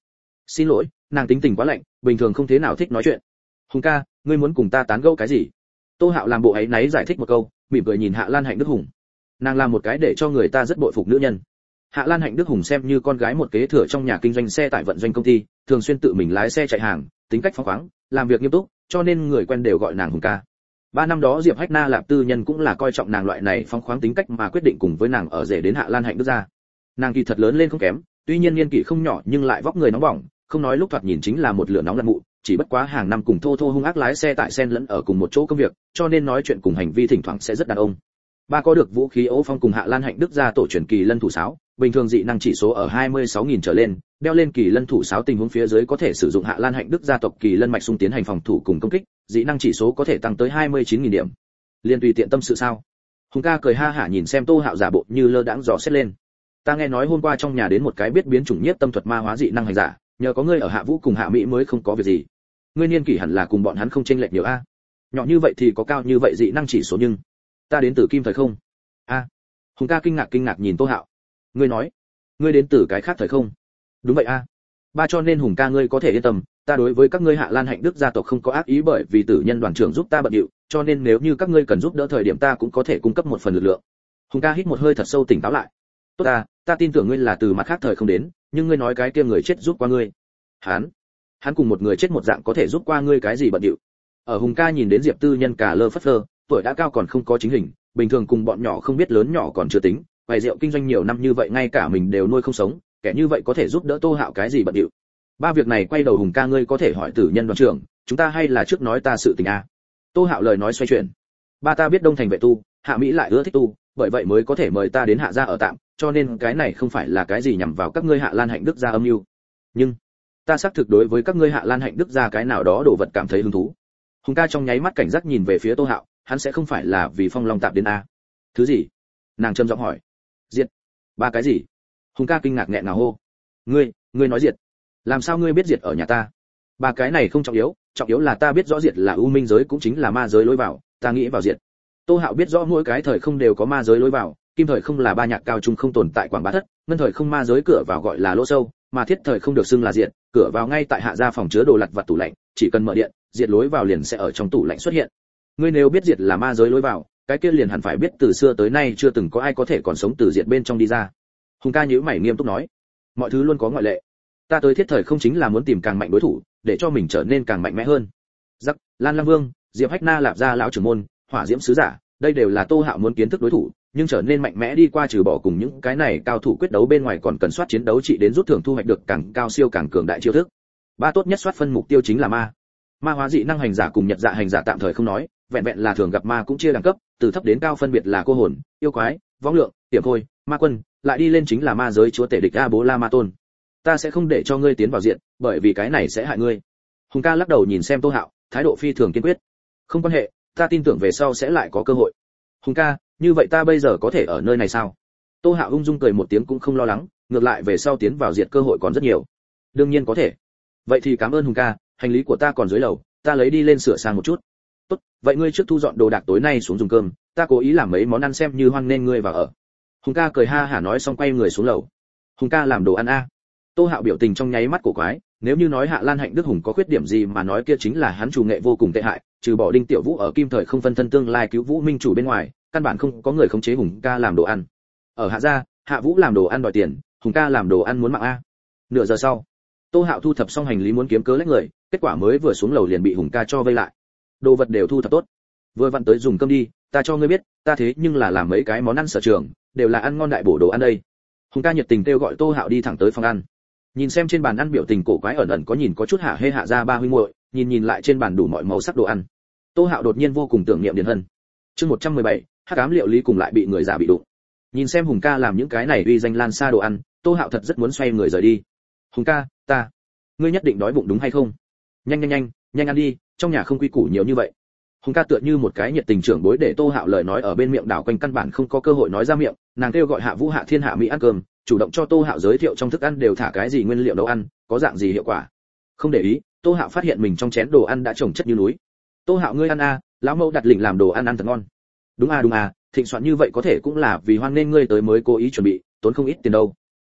Xin lỗi, nàng tính tình quá lạnh, bình thường không thế nào thích nói chuyện. Hùng ca, ngươi muốn cùng ta tán gẫu cái gì? Tô Hạo làm bộ ấy náy giải thích một câu, mỉm cười nhìn Hạ Lan Hạnh Đức Hùng. Nàng làm một cái để cho người ta rất bội phục nữ nhân. Hạ Lan Hạnh Đức Hùng xem như con gái một kế thừa trong nhà kinh doanh xe tải vận doanh công ty, thường xuyên tự mình lái xe chạy hàng, tính cách phóng khoáng, làm việc nghiêm túc, cho nên người quen đều gọi nàng Hùng ca. Ba năm đó Diệp Hách Na Lạp tư nhân cũng là coi trọng nàng loại này phóng khoáng tính cách mà quyết định cùng với nàng ở rể đến Hạ Lan Hạnh Đức gia. Nàng kỳ thật lớn lên không kém, tuy nhiên niên kỷ không nhỏ nhưng lại vóc người nóng bỏng, không nói lúc thoạt nhìn chính là một lửa nóng lật mụ, chỉ bất quá hàng năm cùng thô thô hung ác lái xe tại sen lẫn ở cùng một chỗ công việc, cho nên nói chuyện cùng hành vi thỉnh thoảng sẽ rất đàn ông. Ba có được vũ khí Âu Phong cùng Hạ Lan Hạnh Đức gia tổ truyền kỳ lân thủ sáo, bình thường dị năng chỉ số ở hai mươi sáu nghìn trở lên, đeo lên kỳ lân thủ sáo tình huống phía dưới có thể sử dụng Hạ Lan Hạnh Đức gia tộc kỳ lân mạch xung tiến hành phòng thủ cùng công kích, dị năng chỉ số có thể tăng tới hai mươi chín nghìn điểm. Liên tùy tiện tâm sự sao? Hùng ca cười ha hả nhìn xem Tô Hạo giả bộ như lơ đãng dò xét lên. Ta nghe nói hôm qua trong nhà đến một cái biết biến chủng nhiếp tâm thuật ma hóa dị năng hành giả, nhờ có ngươi ở Hạ Vũ cùng Hạ Mỹ mới không có việc gì. Ngươi niên kỷ hẳn là cùng bọn hắn không chênh lệch nhiều a. Nhỏ như vậy thì có cao như vậy dị năng chỉ số nhưng ta đến từ Kim thời không? A. Hùng ca kinh ngạc kinh ngạc nhìn Tô Hạo. Ngươi nói, ngươi đến từ cái khác thời không? Đúng vậy a. Ba cho nên Hùng ca ngươi có thể yên tâm, ta đối với các ngươi Hạ Lan Hạnh Đức gia tộc không có ác ý bởi vì tử nhân đoàn trưởng giúp ta bận điệu, cho nên nếu như các ngươi cần giúp đỡ thời điểm ta cũng có thể cung cấp một phần lực lượng. Hùng ca hít một hơi thật sâu tỉnh táo lại. Tốt ta, ta tin tưởng ngươi là từ mặt khác thời không đến, nhưng ngươi nói cái kia người chết giúp qua ngươi. Hắn, hắn cùng một người chết một dạng có thể giúp qua ngươi cái gì bận điệu. Ở Hùng ca nhìn đến Diệp Tư Nhân cả lơ phất lơ, tuổi đã cao còn không có chính hình, bình thường cùng bọn nhỏ không biết lớn nhỏ còn chưa tính, vài rượu kinh doanh nhiều năm như vậy ngay cả mình đều nuôi không sống, kẻ như vậy có thể giúp đỡ Tô Hạo cái gì bận điệu. Ba việc này quay đầu Hùng ca ngươi có thể hỏi tử nhân đoàn trưởng, chúng ta hay là trước nói ta sự tình a. Tô Hạo lời nói xoay chuyển. Ba ta biết Đông Thành vệ tu, Hạ Mỹ lại ưa thích tu, bởi vậy mới có thể mời ta đến Hạ gia ở tạm, cho nên cái này không phải là cái gì nhằm vào các ngươi Hạ Lan Hạnh Đức gia âm mưu. Nhưng ta xác thực đối với các ngươi Hạ Lan Hạnh Đức gia cái nào đó đồ vật cảm thấy hứng thú. Hùng ca trong nháy mắt cảnh giác nhìn về phía Tô Hạo, hắn sẽ không phải là vì Phong Long tạp đến a? Thứ gì? Nàng trầm giọng hỏi. Diệt. Ba cái gì? Hùng ca kinh ngạc nghẹn ngào hô. Ngươi, ngươi nói diệt? Làm sao ngươi biết diệt ở nhà ta? Ba cái này không trọng yếu, trọng yếu là ta biết rõ diệt là u minh giới cũng chính là ma giới lối vào, ta nghĩ vào diệt. Tô Hạo biết rõ mỗi cái thời không đều có ma giới lối vào, kim thời không là ba nhạc cao trung không tồn tại quảng bá thất, ngân thời không ma giới cửa vào gọi là lỗ sâu, mà thiết thời không được xưng là diệt, cửa vào ngay tại Hạ gia phòng chứa đồ lặt vặt tủ lạnh, chỉ cần mở điện, diệt lối vào liền sẽ ở trong tủ lạnh xuất hiện. Ngươi nếu biết diệt là ma giới lối vào, cái kia liền hẳn phải biết từ xưa tới nay chưa từng có ai có thể còn sống từ diệt bên trong đi ra. Hùng ca nhíu mày nghiêm túc nói, mọi thứ luôn có ngoại lệ. Ta tới thiết thời không chính là muốn tìm càng mạnh đối thủ, để cho mình trở nên càng mạnh mẽ hơn. Giắc, Lan Lang Vương, Diệp Hách Na Lạp gia lão trưởng môn, Hỏa Diễm sứ giả, đây đều là Tô Hạo muốn kiến thức đối thủ, nhưng trở nên mạnh mẽ đi qua trừ bỏ cùng những cái này cao thủ quyết đấu bên ngoài còn cần soát chiến đấu trị đến rút thưởng thu hoạch được càng cao siêu càng cường đại chiêu thức. Ba tốt nhất soát phân mục tiêu chính là ma. Ma hóa dị năng hành giả cùng nhật dạ hành giả tạm thời không nói, vẹn vẹn là thường gặp ma cũng chia đẳng cấp, từ thấp đến cao phân biệt là cô hồn, yêu quái, võng lượng, tiệm khôi, ma quân, lại đi lên chính là ma giới chúa tể địch A Bố La Ma Tôn. Ta sẽ không để cho ngươi tiến vào diện, bởi vì cái này sẽ hại ngươi. Hùng ca lắc đầu nhìn xem Tô Hạo, thái độ phi thường kiên quyết. Không quan hệ, ta tin tưởng về sau sẽ lại có cơ hội. Hùng ca, như vậy ta bây giờ có thể ở nơi này sao? Tô Hạo ung dung cười một tiếng cũng không lo lắng, ngược lại về sau tiến vào diệt cơ hội còn rất nhiều. Đương nhiên có thể. Vậy thì cảm ơn Hùng ca, hành lý của ta còn dưới lầu, ta lấy đi lên sửa sang một chút. Tốt, vậy ngươi trước thu dọn đồ đạc tối nay xuống dùng cơm, ta cố ý làm mấy món ăn xem như hoan nên ngươi vào ở. Hùng ca cười ha hả nói xong quay người xuống lầu. Hùng ca làm đồ ăn a. Tô Hạo biểu tình trong nháy mắt cổ quái, nếu như nói Hạ Lan Hạnh Đức Hùng có khuyết điểm gì mà nói kia chính là hắn chủ nghệ vô cùng tệ hại, trừ bỏ Đinh Tiểu Vũ ở kim thời không phân thân tương lai cứu Vũ Minh chủ bên ngoài, căn bản không có người khống chế Hùng ca làm đồ ăn. Ở Hạ gia, Hạ Vũ làm đồ ăn đòi tiền, Hùng ca làm đồ ăn muốn mạng a. Nửa giờ sau, Tô Hạo thu thập xong hành lý muốn kiếm cớ lách người, kết quả mới vừa xuống lầu liền bị Hùng ca cho vây lại. Đồ vật đều thu thập tốt, vừa vặn tới dùng cơm đi, ta cho ngươi biết, ta thế nhưng là làm mấy cái món ăn sở trường, đều là ăn ngon đại bổ đồ ăn đây. Hùng ca nhiệt tình kêu gọi Tô Hạo đi thẳng tới phòng ăn. Nhìn xem trên bàn ăn biểu tình cổ quái ẩn ẩn có nhìn có chút hạ hê hạ ra ba huynh muội, nhìn nhìn lại trên bàn đủ mọi màu sắc đồ ăn. Tô Hạo đột nhiên vô cùng tưởng niệm Điền Hân. Chương một trăm mười bảy, hắc ám liệu lý cùng lại bị người giả bị đụng. Nhìn xem Hùng ca làm những cái này uy danh lan xa đồ ăn, Tô Hạo thật rất muốn xoay người rời đi. Hùng ca, ta, ngươi nhất định đói bụng đúng hay không? Nhanh nhanh nhanh, nhanh ăn đi, trong nhà không quy củ nhiều như vậy. Hùng ca tựa như một cái nhiệt tình trưởng bối để Tô Hạo lời nói ở bên miệng đảo quanh căn bản không có cơ hội nói ra miệng, nàng kêu gọi Hạ Vũ Hạ Thiên Hạ Mỹ ăn cơm, chủ động cho Tô Hạo giới thiệu trong thức ăn đều thả cái gì nguyên liệu nấu ăn, có dạng gì hiệu quả. Không để ý, Tô Hạo phát hiện mình trong chén đồ ăn đã trồng chất như núi. Tô Hạo ngươi ăn a, lão mẫu đặt lỉnh làm đồ ăn ăn thật ngon. Đúng a đúng a, thịnh soạn như vậy có thể cũng là vì hoan nên ngươi tới mới cố ý chuẩn bị, tốn không ít tiền đâu.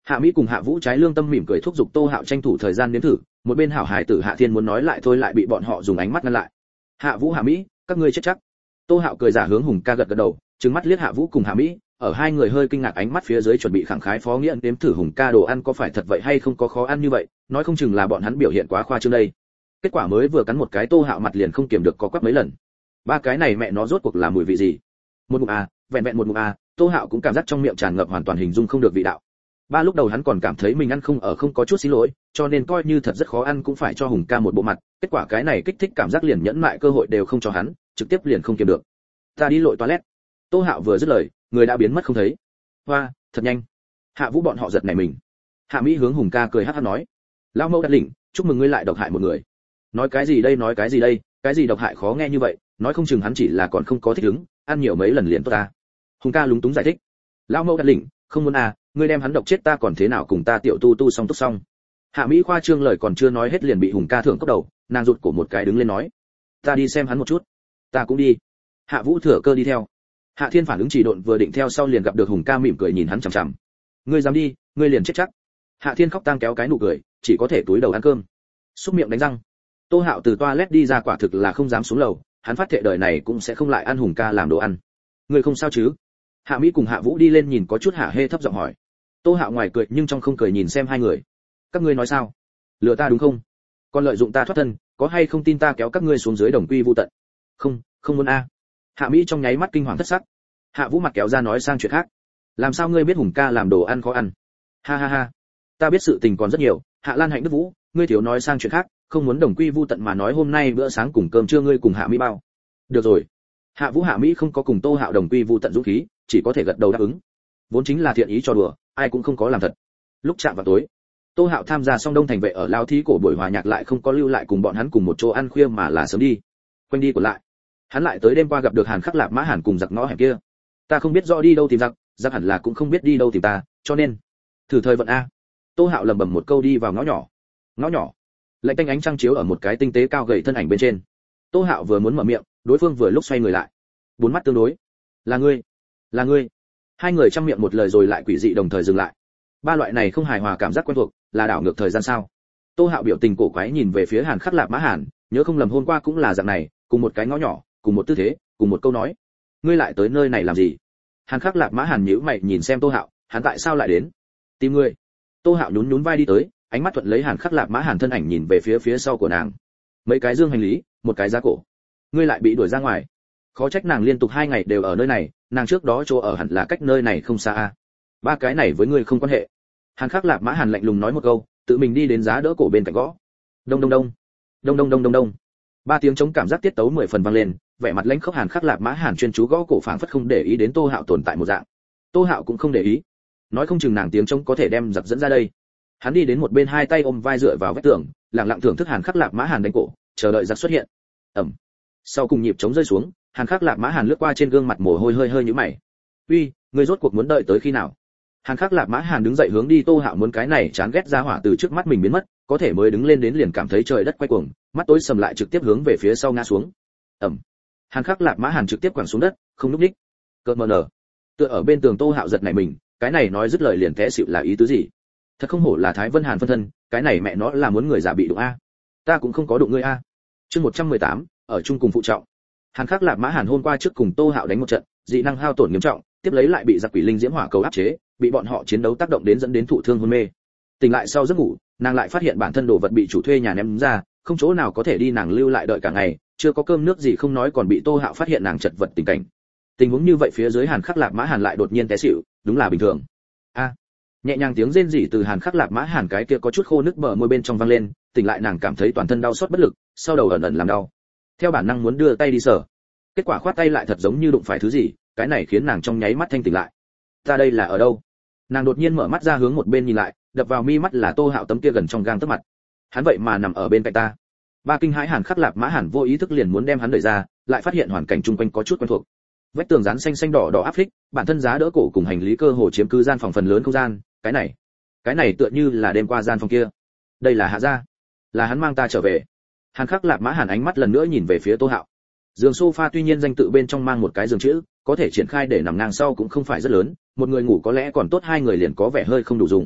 Hạ Mỹ cùng Hạ Vũ trái lương tâm mỉm cười thúc giục Tô Hạo tranh thủ thời gian nếm thử, một bên hảo hài tử Hạ Thiên muốn nói lại thôi lại bị bọn họ dùng ánh mắt ngăn lại. Hạ Vũ Hạ Mỹ, các ngươi chết chắc. Tô Hạo cười giả hướng Hùng ca gật gật đầu, trừng mắt liếc Hạ Vũ cùng Hạ Mỹ, ở hai người hơi kinh ngạc ánh mắt phía dưới chuẩn bị khẳng khái phó nghĩa nếm thử Hùng ca đồ ăn có phải thật vậy hay không có khó ăn như vậy, nói không chừng là bọn hắn biểu hiện quá khoa trương đây. Kết quả mới vừa cắn một cái Tô Hạo mặt liền không kiềm được có quắp mấy lần. Ba cái này mẹ nó rốt cuộc là mùi vị gì? Một ngụm à, vẹn vẹn một ngụm à, Tô Hạo cũng cảm giác trong miệng tràn ngập hoàn toàn hình dung không được vị đạo. Ba lúc đầu hắn còn cảm thấy mình ăn không ở không có chút xin lỗi, cho nên coi như thật rất khó ăn cũng phải cho Hùng ca một bộ mặt, kết quả cái này kích thích cảm giác liền nhẫn mại cơ hội đều không cho hắn, trực tiếp liền không kiềm được. Ta đi lội toilet. Tô Hạo vừa dứt lời, người đã biến mất không thấy. Hoa, thật nhanh. Hạ Vũ bọn họ giật nảy mình. Hạ Mỹ hướng Hùng ca cười hắc hắc nói, lão mẫu đặt lỉnh, chúc mừng ngươi lại độc hại một người. Nói cái gì đây nói cái gì đây, cái gì độc hại khó nghe như vậy, nói không chừng hắn chỉ là còn không có thích ứng, ăn nhiều mấy lần liền tốt ta. Hùng ca lúng túng giải thích, lão mẫu đặt lỉnh, không muốn à, ngươi đem hắn độc chết ta còn thế nào cùng ta tiểu tu tu xong túc xong. Hạ Mỹ khoa trương lời còn chưa nói hết liền bị Hùng ca thưởng cốc đầu, nàng rụt cổ một cái đứng lên nói, ta đi xem hắn một chút. Ta cũng đi. Hạ Vũ thừa cơ đi theo. Hạ Thiên phản ứng chỉ độn vừa định theo sau liền gặp được Hùng ca mỉm cười nhìn hắn chằm chằm. Ngươi dám đi, ngươi liền chết chắc. Hạ Thiên khóc tang kéo cái nụ cười, chỉ có thể túi đầu ăn cơm. Xúc miệng đánh răng. Tô Hạo từ toilet đi ra quả thực là không dám xuống lầu, hắn phát thệ đời này cũng sẽ không lại ăn Hùng ca làm đồ ăn. Ngươi không sao chứ? Hạ Mỹ cùng Hạ Vũ đi lên nhìn có chút hả hê thấp giọng hỏi. Tô Hạo ngoài cười nhưng trong không cười nhìn xem hai người. Các ngươi nói sao? Lừa ta đúng không? Còn lợi dụng ta thoát thân, có hay không tin ta kéo các ngươi xuống dưới đồng quy vu tận? Không, không muốn a. Hạ Mỹ trong nháy mắt kinh hoàng thất sắc. Hạ Vũ mặt kéo ra nói sang chuyện khác. Làm sao ngươi biết Hùng ca làm đồ ăn khó ăn? Ha ha ha. Ta biết sự tình còn rất nhiều, Hạ Lan Hạnh Đức Vũ, ngươi thiếu nói sang chuyện khác, không muốn đồng quy vu tận mà nói hôm nay bữa sáng cùng cơm trưa ngươi cùng Hạ Mỹ bao. Được rồi. Hạ Vũ Hạ Mỹ không có cùng Tô Hạo đồng quy vu tận dũng khí, chỉ có thể gật đầu đáp ứng. Vốn chính là thiện ý cho đùa, ai cũng không có làm thật. Lúc chạm vào tối, Tô Hạo tham gia xong đông thành vệ ở lao thí cổ buổi hòa nhạc lại không có lưu lại cùng bọn hắn cùng một chỗ ăn khuya mà là sớm đi. Quanh đi của lại, hắn lại tới đêm qua gặp được Hàn Khắc Lạp Mã Hàn cùng giặc ngõ hẻm kia. Ta không biết rõ đi đâu tìm giặc, giặc hẳn là cũng không biết đi đâu tìm ta, cho nên thử thời vận a. Tô Hạo lẩm bẩm một câu đi vào ngõ nhỏ. Ngõ nhỏ, lạnh tanh ánh trăng chiếu ở một cái tinh tế cao gầy thân ảnh bên trên. Tô Hạo vừa muốn mở miệng, đối phương vừa lúc xoay người lại. Bốn mắt tương đối. Là ngươi, là ngươi. Hai người trăm miệng một lời rồi lại quỷ dị đồng thời dừng lại. Ba loại này không hài hòa cảm giác quen thuộc, là đảo ngược thời gian sao? Tô Hạo biểu tình cổ quái nhìn về phía Hàn Khắc Lạp Mã Hàn, nhớ không lầm hôm qua cũng là dạng này, cùng một cái ngõ nhỏ, cùng một tư thế, cùng một câu nói. Ngươi lại tới nơi này làm gì? Hàn Khắc Lạp Mã Hàn nhíu mày nhìn xem Tô Hạo, hắn tại sao lại đến? Tìm ngươi. Tô Hạo nhún nhún vai đi tới, ánh mắt thuận lấy Hàn Khắc Lạp Mã Hàn thân ảnh nhìn về phía phía sau của nàng. Mấy cái dương hành lý, một cái giá cổ. Ngươi lại bị đuổi ra ngoài. Khó trách nàng liên tục hai ngày đều ở nơi này, nàng trước đó chỗ ở hẳn là cách nơi này không xa a. Ba cái này với ngươi không quan hệ. Hàn Khắc Lạp Mã Hàn lạnh lùng nói một câu, tự mình đi đến giá đỡ cổ bên cạnh gõ. Đông đông đông, đông đông đông đông đông. Ba tiếng chống cảm giác tiết tấu mười phần vang lên, vẻ mặt lãnh khốc Hàn Khắc Lạp Mã Hàn chuyên chú gõ cổ phảng phất không để ý đến Tô Hạo tồn tại một dạng. Tô Hạo cũng không để ý, nói không chừng nàng tiếng chống có thể đem giặc dẫn ra đây. Hắn đi đến một bên hai tay ôm vai dựa vào vách tường, lặng lặng thưởng thức Hàn Khắc Lạp Mã Hàn đánh cổ, chờ đợi giặc xuất hiện. Ầm. Sau cùng nhịp chống rơi xuống, Hàn Khắc Lạp Mã Hàn lướt qua trên gương mặt mồ hôi hơi hơi nhíu mày. "Uy, ngươi rốt cuộc muốn đợi tới khi nào?" Hàn Khắc Lạp Mã Hàn đứng dậy hướng đi Tô Hạo muốn cái này chán ghét ra hỏa từ trước mắt mình biến mất, có thể mới đứng lên đến liền cảm thấy trời đất quay cuồng, mắt tối sầm lại trực tiếp hướng về phía sau ngã xuống. Ầm. Hàn Khắc Lạp Mã Hàn trực tiếp quẳng xuống đất, không lúc đích. Cơn mờ nở. Tựa ở bên tường Tô Hạo giật nảy mình, cái này nói dứt lời liền té xỉu là ý tứ gì? Thật không hổ là Thái Vân Hàn phân thân, cái này mẹ nó là muốn người giả bị đụng a. Ta cũng không có đụng ngươi a. Chương một trăm mười tám, ở chung cùng phụ trọng. Hàn Khắc Lạp Mã Hàn hôm qua trước cùng Tô Hạo đánh một trận, dị năng hao tổn nghiêm trọng, tiếp lấy lại bị giặc quỷ linh diễm hỏa cầu áp chế, bị bọn họ chiến đấu tác động đến dẫn đến thụ thương hôn mê. Tỉnh lại sau giấc ngủ, nàng lại phát hiện bản thân đồ vật bị chủ thuê nhà ném ra, không chỗ nào có thể đi, nàng lưu lại đợi cả ngày, chưa có cơm nước gì không nói còn bị Tô Hạo phát hiện nàng chật vật tình cảnh. Tình huống như vậy phía dưới Hàn Khắc Lạp Mã Hàn lại đột nhiên té xỉu, đúng là bình thường. A. Nhẹ nhàng tiếng rên rỉ từ Hàn Khắc Lạp Mã Hàn cái kia có chút khô nước bờ môi bên trong vang lên, tỉnh lại nàng cảm thấy toàn thân đau xót bất lực, sau đầu ẩn ẩn làm đau. Theo bản năng muốn đưa tay đi sờ, kết quả khoát tay lại thật giống như đụng phải thứ gì, cái này khiến nàng trong nháy mắt thanh tỉnh lại. Ta đây là ở đâu? Nàng đột nhiên mở mắt ra hướng một bên nhìn lại, đập vào mi mắt là Tô Hạo tấm kia gần trong gang tấc mặt. Hắn vậy mà nằm ở bên cạnh ta. Ba kinh hãi Hàn Khắc Lạp Mã Hàn vô ý thức liền muốn đem hắn đẩy ra, lại phát hiện hoàn cảnh chung quanh có chút quen thuộc. Vách tường dán xanh xanh đỏ đỏ áp phích, bản thân giá đỡ cổ cùng hành lý cơ hồ chiếm cứ gian phòng phần lớn không gian, cái này, cái này tựa như là đêm qua gian phòng kia. Đây là Hạ gia, là hắn mang ta trở về. Hàn Khắc Lạp Mã Hàn ánh mắt lần nữa nhìn về phía Tô Hạo. Giường sofa tuy nhiên danh tự bên trong mang một cái giường chữ, có thể triển khai để nằm ngang sau cũng không phải rất lớn, một người ngủ có lẽ còn tốt, hai người liền có vẻ hơi không đủ dùng.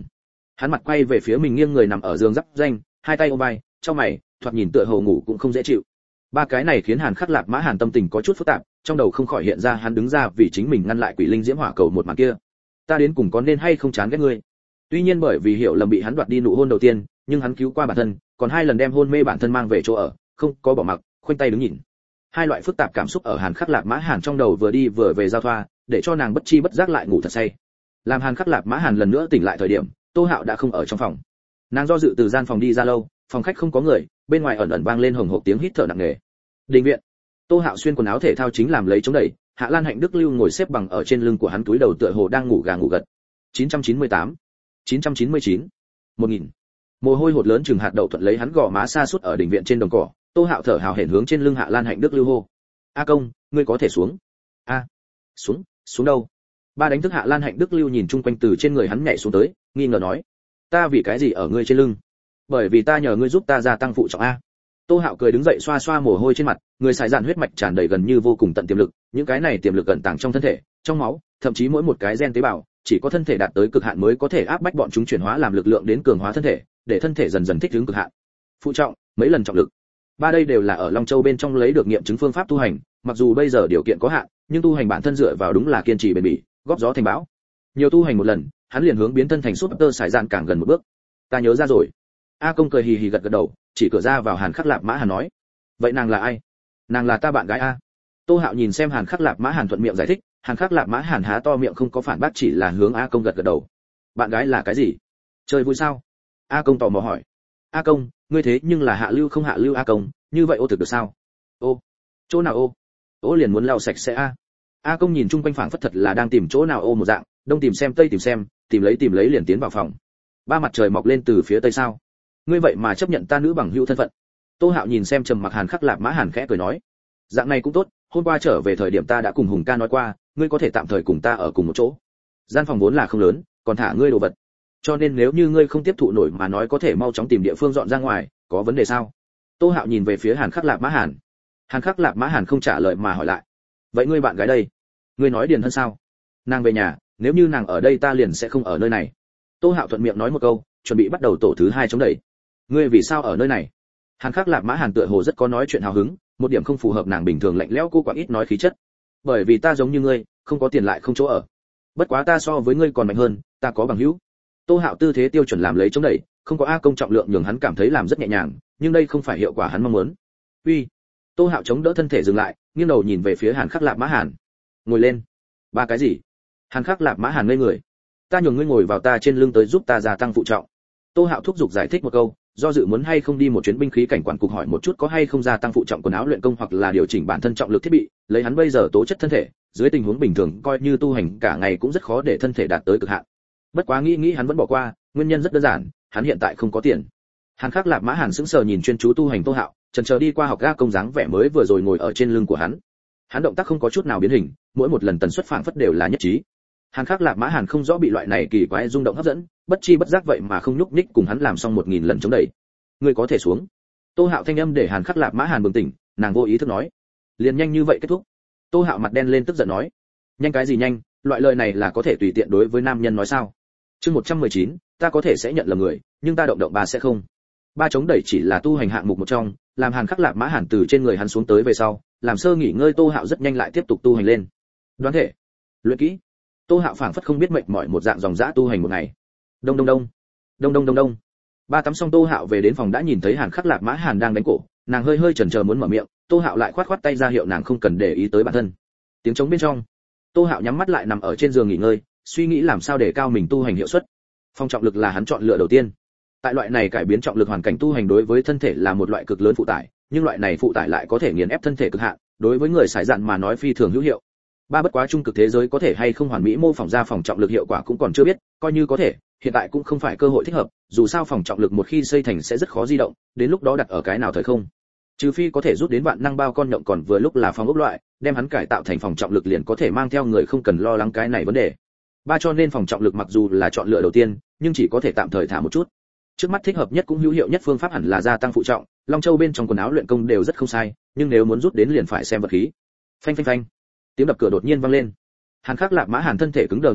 Hắn mặt quay về phía mình, nghiêng người nằm ở giường giáp danh, hai tay ôm vai, trong mày, thoạt nhìn tựa hồ ngủ cũng không dễ chịu. Ba cái này khiến Hàn Khắc Lạp Mã Hàn tâm tình có chút phức tạp, trong đầu không khỏi hiện ra hắn đứng ra vì chính mình ngăn lại quỷ linh diễm hỏa cầu một màn kia. Ta đến cùng có nên hay không chán ghét ngươi? Tuy nhiên bởi vì hiểu lầm bị hắn đoạt đi nụ hôn đầu tiên, nhưng hắn cứu qua bản thân, còn hai lần đem hôn mê bản thân mang về chỗ ở, không có bỏ mặc, khoanh tay đứng nhìn. Hai loại phức tạp cảm xúc ở Hàn Khắc Lạp Mã Hàn trong đầu vừa đi vừa về giao thoa, để cho nàng bất chi bất giác lại ngủ thật say. Làm Hàn Khắc Lạp Mã Hàn lần nữa tỉnh lại thời điểm, Tô Hạo đã không ở trong phòng. Nàng do dự từ gian phòng đi ra lâu, phòng khách không có người, bên ngoài ẩn ẩn vang lên hồng hộc tiếng hít thở nặng nề. Đình viện. Tô Hạo xuyên quần áo thể thao chính làm lấy chống đẩy, Hạ Lan Hạnh Đức Lưu ngồi xếp bằng ở trên lưng của hắn, túi đầu tựa hồ đang ngủ gà ngủ gật. chín trăm chín mươi tám, chín trăm chín mươi chín, một nghìn. Mồ hôi hột lớn chừng hạt đậu thuận lấy hắn gò má sa sút ở đỉnh viện trên đồng cỏ. Tô Hạo thở hào hển hướng trên lưng Hạ Lan Hạnh Đức Lưu hô: "A công, ngươi có thể xuống." "A, xuống, xuống đâu?" Ba đánh thức Hạ Lan Hạnh Đức Lưu nhìn chung quanh từ trên người hắn nhảy xuống tới, nghi ngờ nói: "Ta vì cái gì ở ngươi trên lưng?" "Bởi vì ta nhờ ngươi giúp ta gia tăng phụ trọng a." Tô Hạo cười đứng dậy xoa xoa mồ hôi trên mặt, người xài dạn huyết mạch tràn đầy gần như vô cùng tận tiềm lực, những cái này tiềm lực ẩn tàng trong thân thể, trong máu, thậm chí mỗi một cái gen tế bào, chỉ có thân thể đạt tới cực hạn mới có thể áp bách bọn chúng chuyển hóa làm lực lượng đến cường hóa thân thể, để thân thể dần dần thích ứng cực hạn. Phụ trọng, mấy lần trọng lực. Ba đây đều là ở Long Châu bên trong lấy được nghiệm chứng phương pháp tu hành, mặc dù bây giờ điều kiện có hạn, nhưng tu hành bản thân dựa vào đúng là kiên trì bền bỉ, góp gió thành bão. Nhiều tu hành một lần, hắn liền hướng biến thân thành Super xài dạn càng gần một bước. Ta nhớ ra rồi. A công cười hì hì gật gật đầu, chỉ cửa ra vào Hàn Khắc Lạp Mã Hàn nói: "Vậy nàng là ai?" "Nàng là ta bạn gái a." Tô Hạo nhìn xem Hàn Khắc Lạp Mã Hàn thuận miệng giải thích, Hàn Khắc Lạp Mã Hàn há to miệng không có phản bác, chỉ là hướng A công gật gật đầu. "Bạn gái là cái gì? Chơi vui sao?" A công tò mò hỏi. "A công, ngươi thế nhưng là hạ lưu không hạ lưu A công, như vậy ô thực được sao?" "Ô, chỗ nào ô?" "Ô liền muốn lau sạch sẽ a." A công nhìn chung quanh phảng phất thật là đang tìm chỗ nào ô một dạng, đông tìm xem tây tìm xem, tìm lấy tìm lấy liền tiến vào phòng. Ba mặt trời mọc lên từ phía tây sao? Ngươi vậy mà chấp nhận ta nữ bằng hữu thân phận? Tô Hạo nhìn xem trầm mặc Hàn Khắc Lạp Mã Hàn khẽ cười nói: "Dạng này cũng tốt, hôm qua trở về thời điểm ta đã cùng Hùng ca nói qua, ngươi có thể tạm thời cùng ta ở cùng một chỗ. Gian phòng vốn là không lớn, còn thả ngươi đồ vật. Cho nên nếu như ngươi không tiếp thụ nổi mà nói có thể mau chóng tìm địa phương dọn ra ngoài, có vấn đề sao?" Tô Hạo nhìn về phía Hàn Khắc Lạp Mã Hàn. Hàn Khắc Lạp Mã Hàn không trả lời mà hỏi lại: "Vậy ngươi bạn gái đây? Ngươi nói Điền Hân sao?" "Nàng về nhà, nếu như nàng ở đây ta liền sẽ không ở nơi này." Tô Hạo thuận miệng nói một câu, chuẩn bị bắt đầu tổ thứ hai chống đẩy. "Ngươi vì sao ở nơi này?" Hàn Khắc Lạp Mã Hàn tựa hồ rất có nói chuyện hào hứng, một điểm không phù hợp nàng bình thường lạnh lẽo cô quá ít nói khí chất. "Bởi vì ta giống như ngươi, không có tiền lại không chỗ ở. Bất quá ta so với ngươi còn mạnh hơn, ta có bằng hữu." Tô Hạo tư thế tiêu chuẩn làm lấy chống đẩy, không có A công trọng lượng nhường hắn cảm thấy làm rất nhẹ nhàng, nhưng đây không phải hiệu quả hắn mong muốn. "Uy." Tô Hạo chống đỡ thân thể dừng lại, nghiêng đầu nhìn về phía Hàn Khắc Lạp Mã Hàn. "Ngồi lên." "Ba cái gì?" Hàn Khắc Lạp Mã Hàn ngây người. "Ta nhường ngươi ngồi vào ta trên lưng tới giúp ta gia tăng phụ trọng." Tô Hạo thúc giục giải thích một câu, do dự muốn hay không đi một chuyến binh khí cảnh quản cục hỏi một chút có hay không gia tăng phụ trọng quần áo luyện công hoặc là điều chỉnh bản thân trọng lực thiết bị, lấy hắn bây giờ tố chất thân thể, dưới tình huống bình thường coi như tu hành cả ngày cũng rất khó để thân thể đạt tới cực hạn. Bất quá nghĩ nghĩ hắn vẫn bỏ qua, nguyên nhân rất đơn giản, hắn hiện tại không có tiền. Hàn Khắc Lạp Mã Hàn sững sờ nhìn chuyên chú tu hành Tô Hạo, chần chờ đi qua học ga công dáng vẻ mới vừa rồi ngồi ở trên lưng của hắn. Hắn động tác không có chút nào biến hình, mỗi một lần tần suất phảng phất đều là nhất trí. Hàn Khắc Lạp Mã Hàn không rõ bị loại này kỳ quái rung động hấp dẫn, bất chi bất giác vậy mà không nhúc nhích cùng hắn làm xong một nghìn lần chống đẩy. "Ngươi có thể xuống." Tô Hạo thanh âm để Hàn Khắc Lạp Mã Hàn bừng tỉnh, nàng vô ý thức nói: "Liền nhanh như vậy kết thúc?" Tô Hạo mặt đen lên tức giận nói: "Nhanh cái gì nhanh, loại lời này là có thể tùy tiện đối với nam nhân nói sao?" Chương một trăm mười chín, ta có thể sẽ nhận lầm người, nhưng ta động động bà sẽ không. Ba chống đẩy chỉ là tu hành hạng mục một trong, làm Hàn Khắc Lạp Mã Hàn từ trên người hắn xuống tới về sau, làm sơ nghỉ ngơi Tô Hạo rất nhanh lại tiếp tục tu hành lên. Đoán thể, luyện kỹ. Tô Hạo phảng phất không biết mệt mỏi một dạng dòng dã tu hành một ngày. Đông đông đông, đông đông đông đông. Ba tắm xong Tô Hạo về đến phòng đã nhìn thấy Hàn Khắc Lạp Mã Hàn đang đánh cổ, nàng hơi hơi chần chờ muốn mở miệng, Tô Hạo lại khoát khoát tay ra hiệu nàng không cần để ý tới bản thân. Tiếng trống bên trong, Tô Hạo nhắm mắt lại nằm ở trên giường nghỉ ngơi, suy nghĩ làm sao để cao mình tu hành hiệu suất. Phong trọng lực là hắn chọn lựa đầu tiên. Tại loại này cải biến trọng lực hoàn cảnh tu hành đối với thân thể là một loại cực lớn phụ tải, nhưng loại này phụ tải lại có thể nghiền ép thân thể cực hạn, đối với người sải dạn mà nói phi thường hữu hiệu. Ba bất quá trung cực thế giới có thể hay không hoàn mỹ mô phỏng ra phòng trọng lực hiệu quả cũng còn chưa biết, coi như có thể, hiện tại cũng không phải cơ hội thích hợp, dù sao phòng trọng lực một khi xây thành sẽ rất khó di động, đến lúc đó đặt ở cái nào thời không. Trừ phi có thể rút đến vạn năng bao con nhộng còn vừa lúc là phòng ốc loại, đem hắn cải tạo thành phòng trọng lực liền có thể mang theo người không cần lo lắng cái này vấn đề. Ba cho nên phòng trọng lực mặc dù là chọn lựa đầu tiên, nhưng chỉ có thể tạm thời thả một chút. Trước mắt thích hợp nhất cũng hữu hiệu nhất phương pháp hẳn là gia tăng phụ trọng, Long Châu bên trong quần áo luyện công đều rất không sai, nhưng nếu muốn rút đến liền phải xem vật khí. Phanh phanh phanh. Tiếng đập cửa đột nhiên vang lên. Hàn Khắc Lạp Mã Hàn thân thể cứng đờ ngừng lại,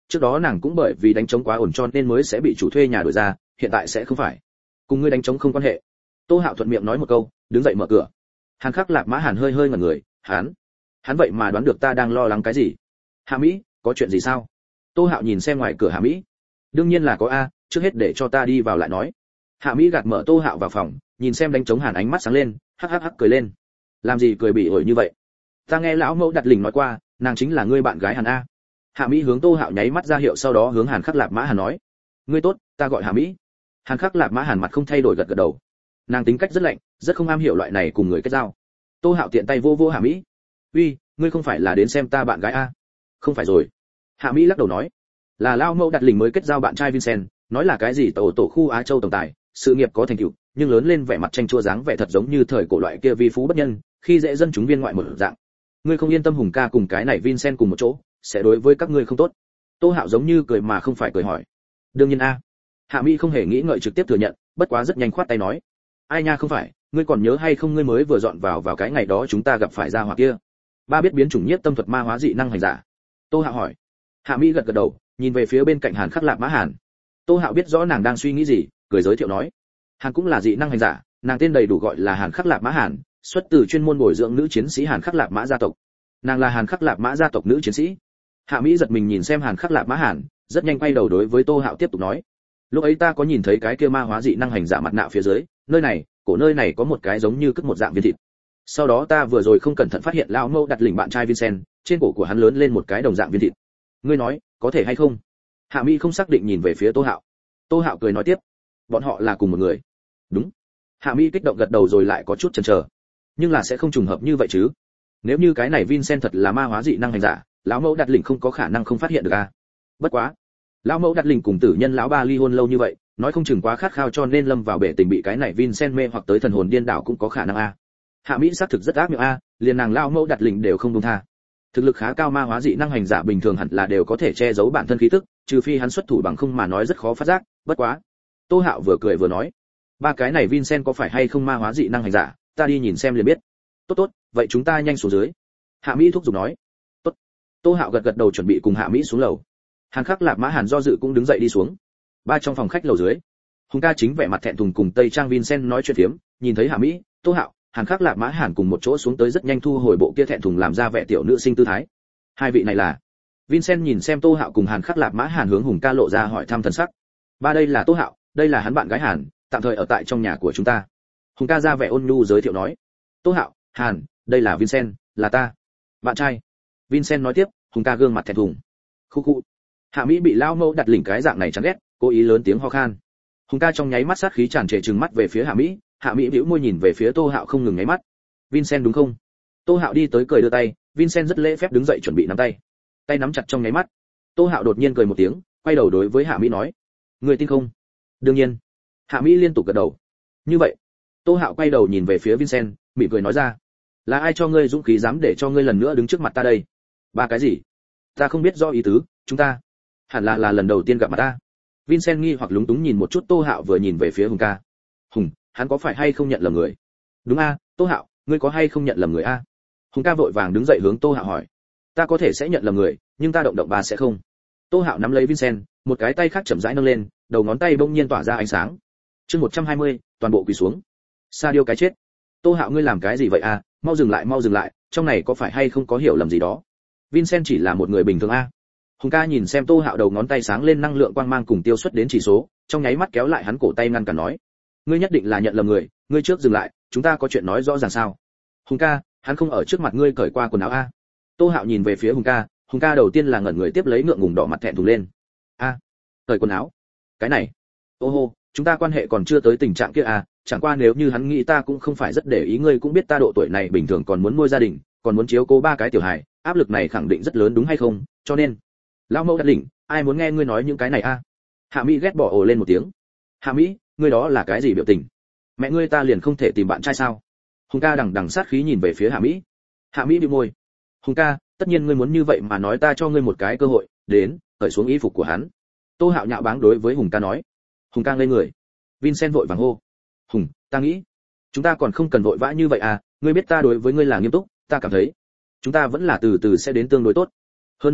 trước đó nàng cũng bởi vì đánh trống quá ổn cho nên mới sẽ bị chủ thuê nhà đuổi ra, hiện tại sẽ không phải. Cùng ngươi đánh trống không quan hệ. Tô Hạo thuận miệng nói một câu, đứng dậy mở cửa. Hàn Khắc Lạp Mã Hàn hơi hơi ngẩn người, hắn, hắn vậy mà đoán được ta đang lo lắng cái gì? Hạ Mỹ, có chuyện gì sao? Tô Hạo nhìn xem ngoài cửa Hạ Mỹ. Đương nhiên là có a, trước hết để cho ta đi vào lại nói. Hạ Mỹ gạt mở Tô Hạo vào phòng, nhìn xem đánh trống Hàn ánh mắt sáng lên, hắc hắc hắc cười lên. Làm gì cười bị ổi như vậy? Ta nghe lão mẫu đặt lình nói qua, nàng chính là ngươi bạn gái Hàn a. Hạ Mỹ hướng Tô Hạo nháy mắt ra hiệu, sau đó hướng Hàn Khắc Lạp Mã Hàn nói, ngươi tốt, ta gọi Hạ Mỹ. Hàn Khắc Lạp Mã Hàn mặt không thay đổi gật gật đầu. Nàng tính cách rất lạnh, rất không am hiểu loại này cùng người kết giao. Tô Hạo tiện tay vô vô Hạ Mỹ, uy, ngươi không phải là đến xem ta bạn gái a? Không phải rồi. Hạ Mỹ lắc đầu nói, là lão mẫu đặt lình mới kết giao bạn trai Vincent, nói là cái gì tổ tổ khu Á Châu tổng tài, sự nghiệp có thành tựu, nhưng lớn lên vẻ mặt tranh chua dáng vẻ thật giống như thời cổ loại kia vi phú bất nhân, khi dễ dân chúng viên ngoại một dạng. Ngươi không yên tâm Hùng ca cùng cái này Vincent cùng một chỗ, sẽ đối với các ngươi không tốt. Tô Hạo giống như cười mà không phải cười hỏi. Đương nhiên a. Hạ Mỹ không hề nghĩ ngợi trực tiếp thừa nhận, bất quá rất nhanh khoát tay nói, ai nha không phải, ngươi còn nhớ hay không, ngươi mới vừa dọn vào vào cái ngày đó chúng ta gặp phải ra hỏa kia. Ba biết biến chủng nhiếp tâm thuật ma hóa dị năng hành giả. Tô Hạo hỏi. Hạ Mỹ gật gật đầu, nhìn về phía bên cạnh Hàn Khắc Lạp Mã Hàn. Tô Hạo biết rõ nàng đang suy nghĩ gì, cười giới thiệu nói, Hàn cũng là dị năng hành giả, nàng tên đầy đủ gọi là Hàn Khắc Lạp Mã Hàn, xuất từ chuyên môn bồi dưỡng nữ chiến sĩ Hàn Khắc Lạp Mã gia tộc. Nàng là Hàn Khắc Lạp Mã gia tộc nữ chiến sĩ. Hạ Mỹ giật mình nhìn xem Hàn Khắc Lạp Mã Hàn, rất nhanh quay đầu đối với Tô Hạo tiếp tục nói, lúc ấy ta có nhìn thấy cái kia ma hóa dị năng hành giả mặt nạ phía dưới, nơi này, cổ nơi này có một cái giống như cất một dạng viên thịt. Sau đó ta vừa rồi không cẩn thận phát hiện lão mẫu đặt lỉnh bạn trai Vincent, trên cổ của hắn lớn lên một cái đồng dạng viên thịt. Ngươi nói, có thể hay không? Hạ Mỹ không xác định nhìn về phía Tô Hạo. Tô Hạo cười nói tiếp, bọn họ là cùng một người. Đúng. Hạ Mỹ kích động gật đầu rồi lại có chút chần chờ. Nhưng là sẽ không trùng hợp như vậy chứ? Nếu như cái này Vincent thật là ma hóa dị năng hành giả, lão mẫu đặt lỉnh không có khả năng không phát hiện được à? Bất quá, lão mẫu đặt lỉnh cùng tử nhân lão ba ly hôn lâu như vậy, nói không chừng quá khát khao cho nên lâm vào bể tình bị cái này Vincent mê hoặc tới thần hồn điên đảo cũng có khả năng a. Hạ Mỹ xác thực rất ác miệng a, liền nàng lão mẫu đặt lỉnh đều không buông tha. Thực lực khá cao ma hóa dị năng hành giả bình thường hẳn là đều có thể che giấu bản thân khí tức, trừ phi hắn xuất thủ bằng không mà nói rất khó phát giác, bất quá. Tô Hạo vừa cười vừa nói, ba cái này Vincent có phải hay không ma hóa dị năng hành giả, ta đi nhìn xem liền biết. Tốt tốt, vậy chúng ta nhanh xuống dưới. Hạ Mỹ thúc giục nói. Tốt. Tô Hạo gật gật đầu chuẩn bị cùng Hạ Mỹ xuống lầu. Hàn Khắc Lạp Mã Hàn do dự cũng đứng dậy đi xuống. Ba trong phòng khách lầu dưới, Hùng ca chính vẻ mặt thẹn thùng cùng Tây Trang Vincent nói chuyện phiếm, nhìn thấy Hạ Mỹ, Tô Hạo, Hàn Khắc Lạp Mã Hàn cùng một chỗ xuống tới rất nhanh thu hồi bộ kia thẹn thùng làm ra vẻ tiểu nữ sinh tư thái. Hai vị này là? Vincent nhìn xem Tô Hạo cùng Hàn Khắc Lạp Mã Hàn hướng Hùng ca lộ ra hỏi thăm thần sắc. Ba đây là Tô Hạo, đây là hắn bạn gái Hàn, tạm thời ở tại trong nhà của chúng ta. Hùng ca ra vẻ ôn nhu giới thiệu nói. Tô Hạo, Hàn, đây là Vincent, là ta bạn trai. Vincent nói tiếp, Hùng ca gương mặt thẹn thùng. Khu khu. Hạ Mỹ bị lão mẫu đặt lỉnh cái dạng này chán ghét, cố ý lớn tiếng ho khan. Hùng ca trong nháy mắt sát khí tràn trề trừng mắt về phía Hạ Mỹ, Hạ Mỹ bĩu môi nhìn về phía Tô Hạo không ngừng nháy mắt. Vincent đúng không? Tô Hạo đi tới cười đưa tay, Vincent rất lễ phép đứng dậy chuẩn bị nắm tay. Tay nắm chặt trong nháy mắt. Tô Hạo đột nhiên cười một tiếng, quay đầu đối với Hạ Mỹ nói, người tin không? Đương nhiên. Hạ Mỹ liên tục gật đầu. Như vậy, Tô Hạo quay đầu nhìn về phía Vincent, mỉm cười nói ra, là ai cho ngươi dũng khí dám để cho ngươi lần nữa đứng trước mặt ta đây? Ba cái gì? Ta không biết do ý tứ, chúng ta hẳn là là lần đầu tiên gặp mặt ta. Vincent nghi hoặc lúng túng nhìn một chút Tô Hạo vừa nhìn về phía Hùng ca. Hùng, hắn có phải hay không nhận lầm người? Đúng a, Tô Hạo, ngươi có hay không nhận lầm người a? Hùng ca vội vàng đứng dậy hướng Tô Hạo hỏi. Ta có thể sẽ nhận lầm người, nhưng ta động động bà sẽ không. Tô Hạo nắm lấy Vincent, một cái tay khác chậm rãi nâng lên, đầu ngón tay bỗng nhiên tỏa ra ánh sáng. Chương một trăm hai mươi, toàn bộ quỳ xuống. Sa điêu cái chết. Tô Hạo ngươi làm cái gì vậy a? Mau dừng lại, mau dừng lại, trong này có phải hay không có hiểu lầm gì đó? Vincent chỉ là một người bình thường a. Hùng ca nhìn xem Tô Hạo đầu ngón tay sáng lên năng lượng quang mang cùng tiêu xuất đến chỉ số, trong nháy mắt kéo lại hắn cổ tay ngăn cản nói, ngươi nhất định là nhận lầm người, ngươi trước dừng lại, chúng ta có chuyện nói rõ ràng sao? Hùng ca, hắn không ở trước mặt ngươi cởi qua quần áo a. Tô Hạo nhìn về phía Hùng ca, Hùng ca đầu tiên là ngẩn người tiếp lấy ngượng ngùng đỏ mặt thẹn thùng lên. A, cởi quần áo? Cái này? Ô hô, chúng ta quan hệ còn chưa tới tình trạng kia à, chẳng qua nếu như hắn nghĩ ta cũng không phải rất để ý, ngươi cũng biết ta độ tuổi này bình thường còn muốn nuôi gia đình, còn muốn chiếu cố ba cái tiểu hài, áp lực này khẳng định rất lớn đúng hay không? Cho nên, lão mẫu đặt đỉnh, ai muốn nghe ngươi nói những cái này a? Hạ Mỹ ghét bỏ ồ lên một tiếng. Hạ Mỹ, ngươi đó là cái gì biểu tình? Mẹ ngươi ta liền không thể tìm bạn trai sao? Hùng ca đằng đằng sát khí nhìn về phía Hạ Mỹ. Hạ Mỹ bĩu môi. Hùng ca, tất nhiên ngươi muốn như vậy mà nói, ta cho ngươi một cái cơ hội, đến, cởi xuống y phục của hắn. Tô Hạo nhạo báng đối với Hùng ca nói. Hùng ca ngây người. Vincent vội vàng hô. Hùng, ta nghĩ, chúng ta còn không cần vội vã như vậy à, ngươi biết ta đối với ngươi là nghiêm túc, ta cảm thấy chúng ta vẫn là từ từ sẽ đến tương đối tốt. Hơn nữa,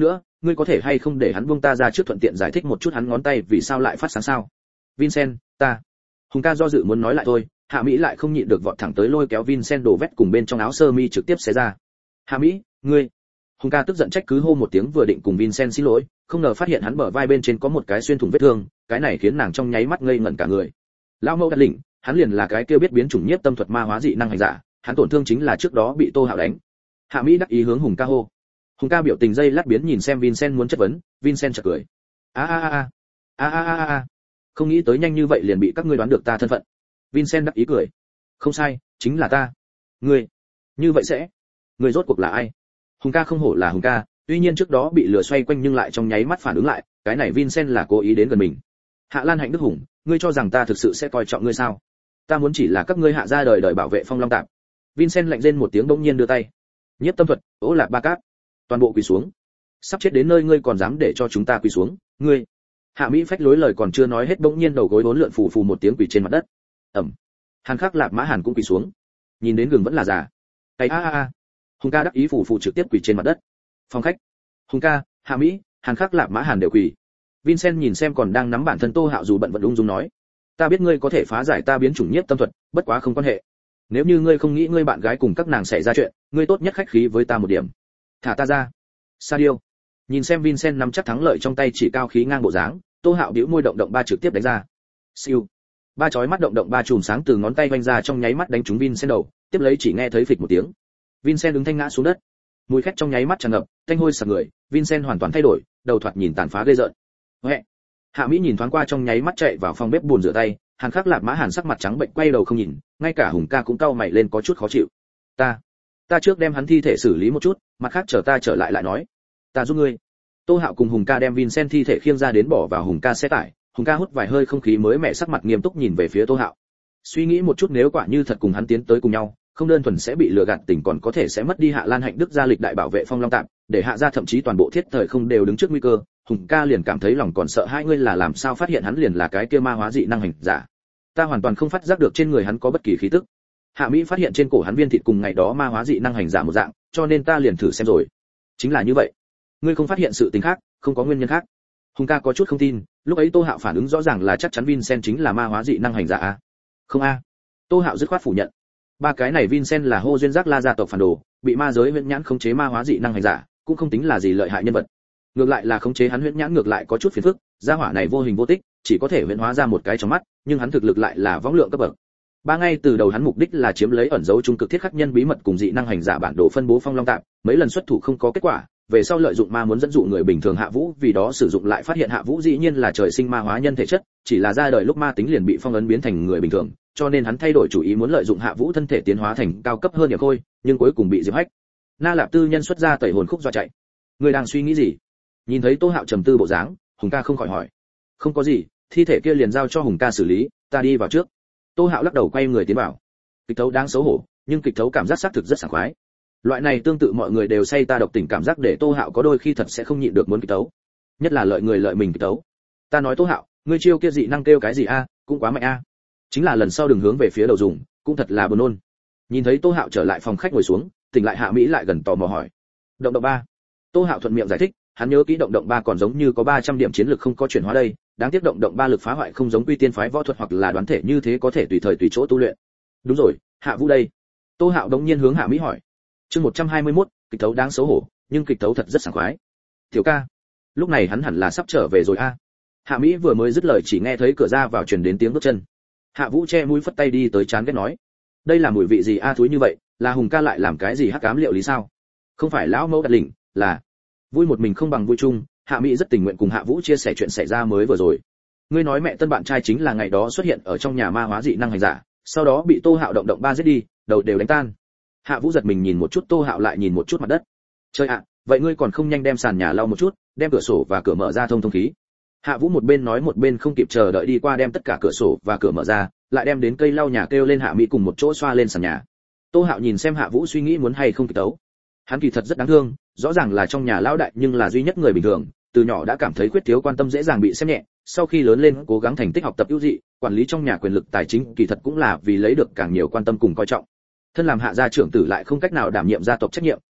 ngươi có thể hay không để hắn buông ta ra trước thuận tiện giải thích một chút hắn ngón tay vì sao lại phát sáng sao? Vincent, ta. Hùng ca do dự muốn nói lại thôi, Hạ Mỹ lại không nhịn được vọt thẳng tới lôi kéo Vincent đổ vét cùng bên trong áo sơ mi trực tiếp xé ra. Hạ Mỹ, ngươi. Hùng ca tức giận trách cứ hô một tiếng vừa định cùng Vincent xin lỗi, không ngờ phát hiện hắn bờ vai bên trên có một cái xuyên thủng vết thương, cái này khiến nàng trong nháy mắt ngây ngẩn cả người. Lão Mẫu Đặt Lĩnh, hắn liền là cái kia biết biến chủng nhiếp tâm thuật ma hóa dị năng hành giả, hắn tổn thương chính là trước đó bị Tô Hạo đánh. Hạ Mỹ đắc ý hướng Hùng ca hô. Hùng ca biểu tình dây lát biến nhìn xem Vincent muốn chất vấn, Vincent chợt cười. A a a a. A a a a. Không nghĩ tới nhanh như vậy liền bị các ngươi đoán được ta thân phận. Vincent đắc ý cười. Không sai, chính là ta. Ngươi, như vậy sẽ, ngươi rốt cuộc là ai? Hùng ca không hổ là Hùng ca, tuy nhiên trước đó bị lừa xoay quanh nhưng lại trong nháy mắt phản ứng lại, cái này Vincent là cố ý đến gần mình. Hạ Lan Hạnh Đức Hùng, ngươi cho rằng ta thực sự sẽ coi trọng ngươi sao? Ta muốn chỉ là các ngươi hạ gia đời đời bảo vệ Phong Long Tạp. Vincent lạnh rên một tiếng bỗng nhiên đưa tay. Nhất tâm thuật, ố lạc ba cát. Toàn bộ quỳ xuống. Sắp chết đến nơi ngươi còn dám để cho chúng ta quỳ xuống, ngươi. Hạ Mỹ phách lối lời còn chưa nói hết bỗng nhiên đầu gối bốn lượn phù phù một tiếng quỳ trên mặt đất. Ẩm. Hàn Khắc Lạp Mã Hàn cũng quỳ xuống. Nhìn đến gừng vẫn là già. Cái a a a. Hùng ca đắc ý phù phù trực tiếp quỳ trên mặt đất. Phòng khách. Hùng ca, Hạ Mỹ, Hàn Khắc Lạp Mã Hàn đều quỳ. Vincent nhìn xem còn đang nắm bản thân Tô Hạo dù bận vận ung dung nói, ta biết ngươi có thể phá giải ta biến chủng nhiếp tâm thuật, bất quá không quan hệ. Nếu như ngươi không nghĩ ngươi bạn gái cùng các nàng xảy ra chuyện, ngươi tốt nhất khách khí với ta một điểm. Thả ta ra. Sa điêu. Nhìn xem Vincent nắm chắc thắng lợi trong tay chỉ cao khí ngang bộ dáng, Tô Hạo bĩu môi động động ba trực tiếp đánh ra. Siêu. Ba chói mắt động động ba chùm sáng từ ngón tay vanh ra trong nháy mắt đánh trúng Vincent đầu, tiếp lấy chỉ nghe thấy phịch một tiếng. Vincent đứng thanh ngã xuống đất. Mùi khét trong nháy mắt tràn ngập, thanh hôi sặc người, Vincent hoàn toàn thay đổi, đầu thoạt nhìn tàn phá ghê rợn. Huệ. Hạ Mỹ nhìn thoáng qua trong nháy mắt chạy vào phòng bếp buồn rửa tay, Hàn Khắc Lạp Mã Hàn sắc mặt trắng bệnh quay đầu không nhìn, ngay cả Hùng ca cũng cau mày lên có chút khó chịu. Ta, ta trước đem hắn thi thể xử lý một chút, mặt khác chờ ta trở lại lại nói. Ta giúp ngươi. Tô Hạo cùng Hùng ca đem Vincent thi thể khiêng ra đến bỏ vào Hùng ca xe tải, Hùng ca hút vài hơi không khí mới mẻ sắc mặt nghiêm túc nhìn về phía Tô Hạo. Suy nghĩ một chút nếu quả như thật cùng hắn tiến tới cùng nhau, không đơn thuần sẽ bị lừa gạt tình còn có thể sẽ mất đi Hạ Lan Hạnh Đức gia lịch đại bảo vệ Phong Long Tạp, để Hạ gia thậm chí toàn bộ thiết thời không đều đứng trước nguy cơ. Hùng ca liền cảm thấy lòng còn sợ hai ngươi là làm sao phát hiện hắn liền là cái kia ma hóa dị năng hành giả. Ta hoàn toàn không phát giác được trên người hắn có bất kỳ khí tức. Hạ Mỹ phát hiện trên cổ hắn viên thịt cùng ngày đó ma hóa dị năng hành giả một dạng, cho nên ta liền thử xem rồi. Chính là như vậy. Ngươi không phát hiện sự tình khác, không có nguyên nhân khác. Hùng ca có chút không tin, lúc ấy Tô Hạo phản ứng rõ ràng là chắc chắn Vincent chính là ma hóa dị năng hành giả a. Không a. Tô Hạo dứt khoát phủ nhận. Ba cái này Vincent là hô duyên giác La gia tộc phản đồ, bị ma giới huyễn nhãn khống chế ma hóa dị năng hành giả, cũng không tính là gì lợi hại nhân vật. Ngược lại là khống chế hắn huyễn nhãn ngược lại có chút phiền phức, gia hỏa này vô hình vô tích, chỉ có thể huyễn hóa ra một cái trong mắt, nhưng hắn thực lực lại là võng lượng cấp bậc. Ba ngay từ đầu hắn mục đích là chiếm lấy ẩn dấu trung cực thiết khắc nhân bí mật cùng dị năng hành giả bản đồ phân bố Phong Long Tạp, mấy lần xuất thủ không có kết quả, về sau lợi dụng ma muốn dẫn dụ người bình thường Hạ Vũ, vì đó sử dụng lại phát hiện Hạ Vũ dĩ nhiên là trời sinh ma hóa nhân thể chất, chỉ là ra đời lúc ma tính liền bị phong ấn biến thành người bình thường, cho nên hắn thay đổi chủ ý muốn lợi dụng Hạ Vũ thân thể tiến hóa thành cao cấp hơn Niệm Khôi, nhưng cuối cùng bị Diệp Hách Na Lạp Tư nhân xuất ra tẩy hồn khúc dọa chạy. Người đang suy nghĩ gì? Nhìn thấy Tô Hạo trầm tư bộ dáng, Hùng ca không khỏi hỏi. Không có gì, thi thể kia liền giao cho Hùng ca xử lý, ta đi vào trước. Tô Hạo lắc đầu quay người tiến vào. Kịch thấu đáng xấu hổ, nhưng kịch thấu cảm giác xác thực rất sảng khoái. Loại này tương tự mọi người đều say ta độc tình cảm giác để Tô Hạo có đôi khi thật sẽ không nhịn được muốn kịch thấu. Nhất là lợi người lợi mình kịch thấu. Ta nói Tô Hạo, ngươi chiêu kia dị năng kêu cái gì a, cũng quá mạnh a. Chính là lần sau đừng hướng về phía đầu dùng, cũng thật là buồn nôn. Nhìn thấy Tô Hạo trở lại phòng khách ngồi xuống, tỉnh lại Hạ Mỹ lại gần tò mò hỏi. Động động ba. Tô Hạo thuận miệng giải thích, hắn nhớ kỹ động động ba còn giống như có ba trăm điểm chiến lực không có chuyển hóa đây, đáng tiếc động động ba lực phá hoại không giống quy tiên phái võ thuật hoặc là đoán thể như thế có thể tùy thời tùy chỗ tu luyện. Đúng rồi, Hạ Vũ đây. Tô Hạo đống nhiên hướng Hạ Mỹ hỏi. Chương một trăm hai mươi mốt, kịch tấu đáng xấu hổ, nhưng kịch tấu thật rất sảng khoái. Tiểu ca, lúc này hắn hẳn là sắp trở về rồi a. Hạ Mỹ vừa mới dứt lời chỉ nghe thấy cửa ra vào truyền đến tiếng bước chân. Hạ Vũ che mũi phất tay đi tới chán ghét nói, đây là mùi vị gì a thúi như vậy, là Hùng ca lại làm cái gì hắc ám liệu lý sao? Không phải lão mẫu đặt lỉnh, là vui một mình không bằng vui chung. Hạ Mỹ rất tình nguyện cùng Hạ Vũ chia sẻ chuyện xảy ra mới vừa rồi. Ngươi nói mẹ tân bạn trai chính là ngày đó xuất hiện ở trong nhà ma hóa dị năng hành giả, sau đó bị Tô Hạo động động ba giết đi, đầu đều đánh tan. Hạ Vũ giật mình nhìn một chút Tô Hạo lại nhìn một chút mặt đất. Trời ạ, vậy ngươi còn không nhanh đem sàn nhà lau một chút, đem cửa sổ và cửa mở ra thông thông khí. Hạ Vũ một bên nói một bên không kịp chờ đợi đi qua đem tất cả cửa sổ và cửa mở ra, lại đem đến cây lau nhà kêu lên Hạ Mỹ cùng một chỗ xoa lên sàn nhà. Tô Hạo nhìn xem Hạ Vũ suy nghĩ muốn hay không kịch tấu. Hắn kỳ thật rất đáng thương, rõ ràng là trong nhà lão đại nhưng là duy nhất người bình thường, từ nhỏ đã cảm thấy khuyết thiếu quan tâm dễ dàng bị xem nhẹ, sau khi lớn lên cố gắng thành tích học tập ưu dị, quản lý trong nhà quyền lực tài chính kỳ thật cũng là vì lấy được càng nhiều quan tâm cùng coi trọng. Thân làm Hạ gia trưởng tử lại không cách nào đảm nhiệm gia tộc trách nhiệm,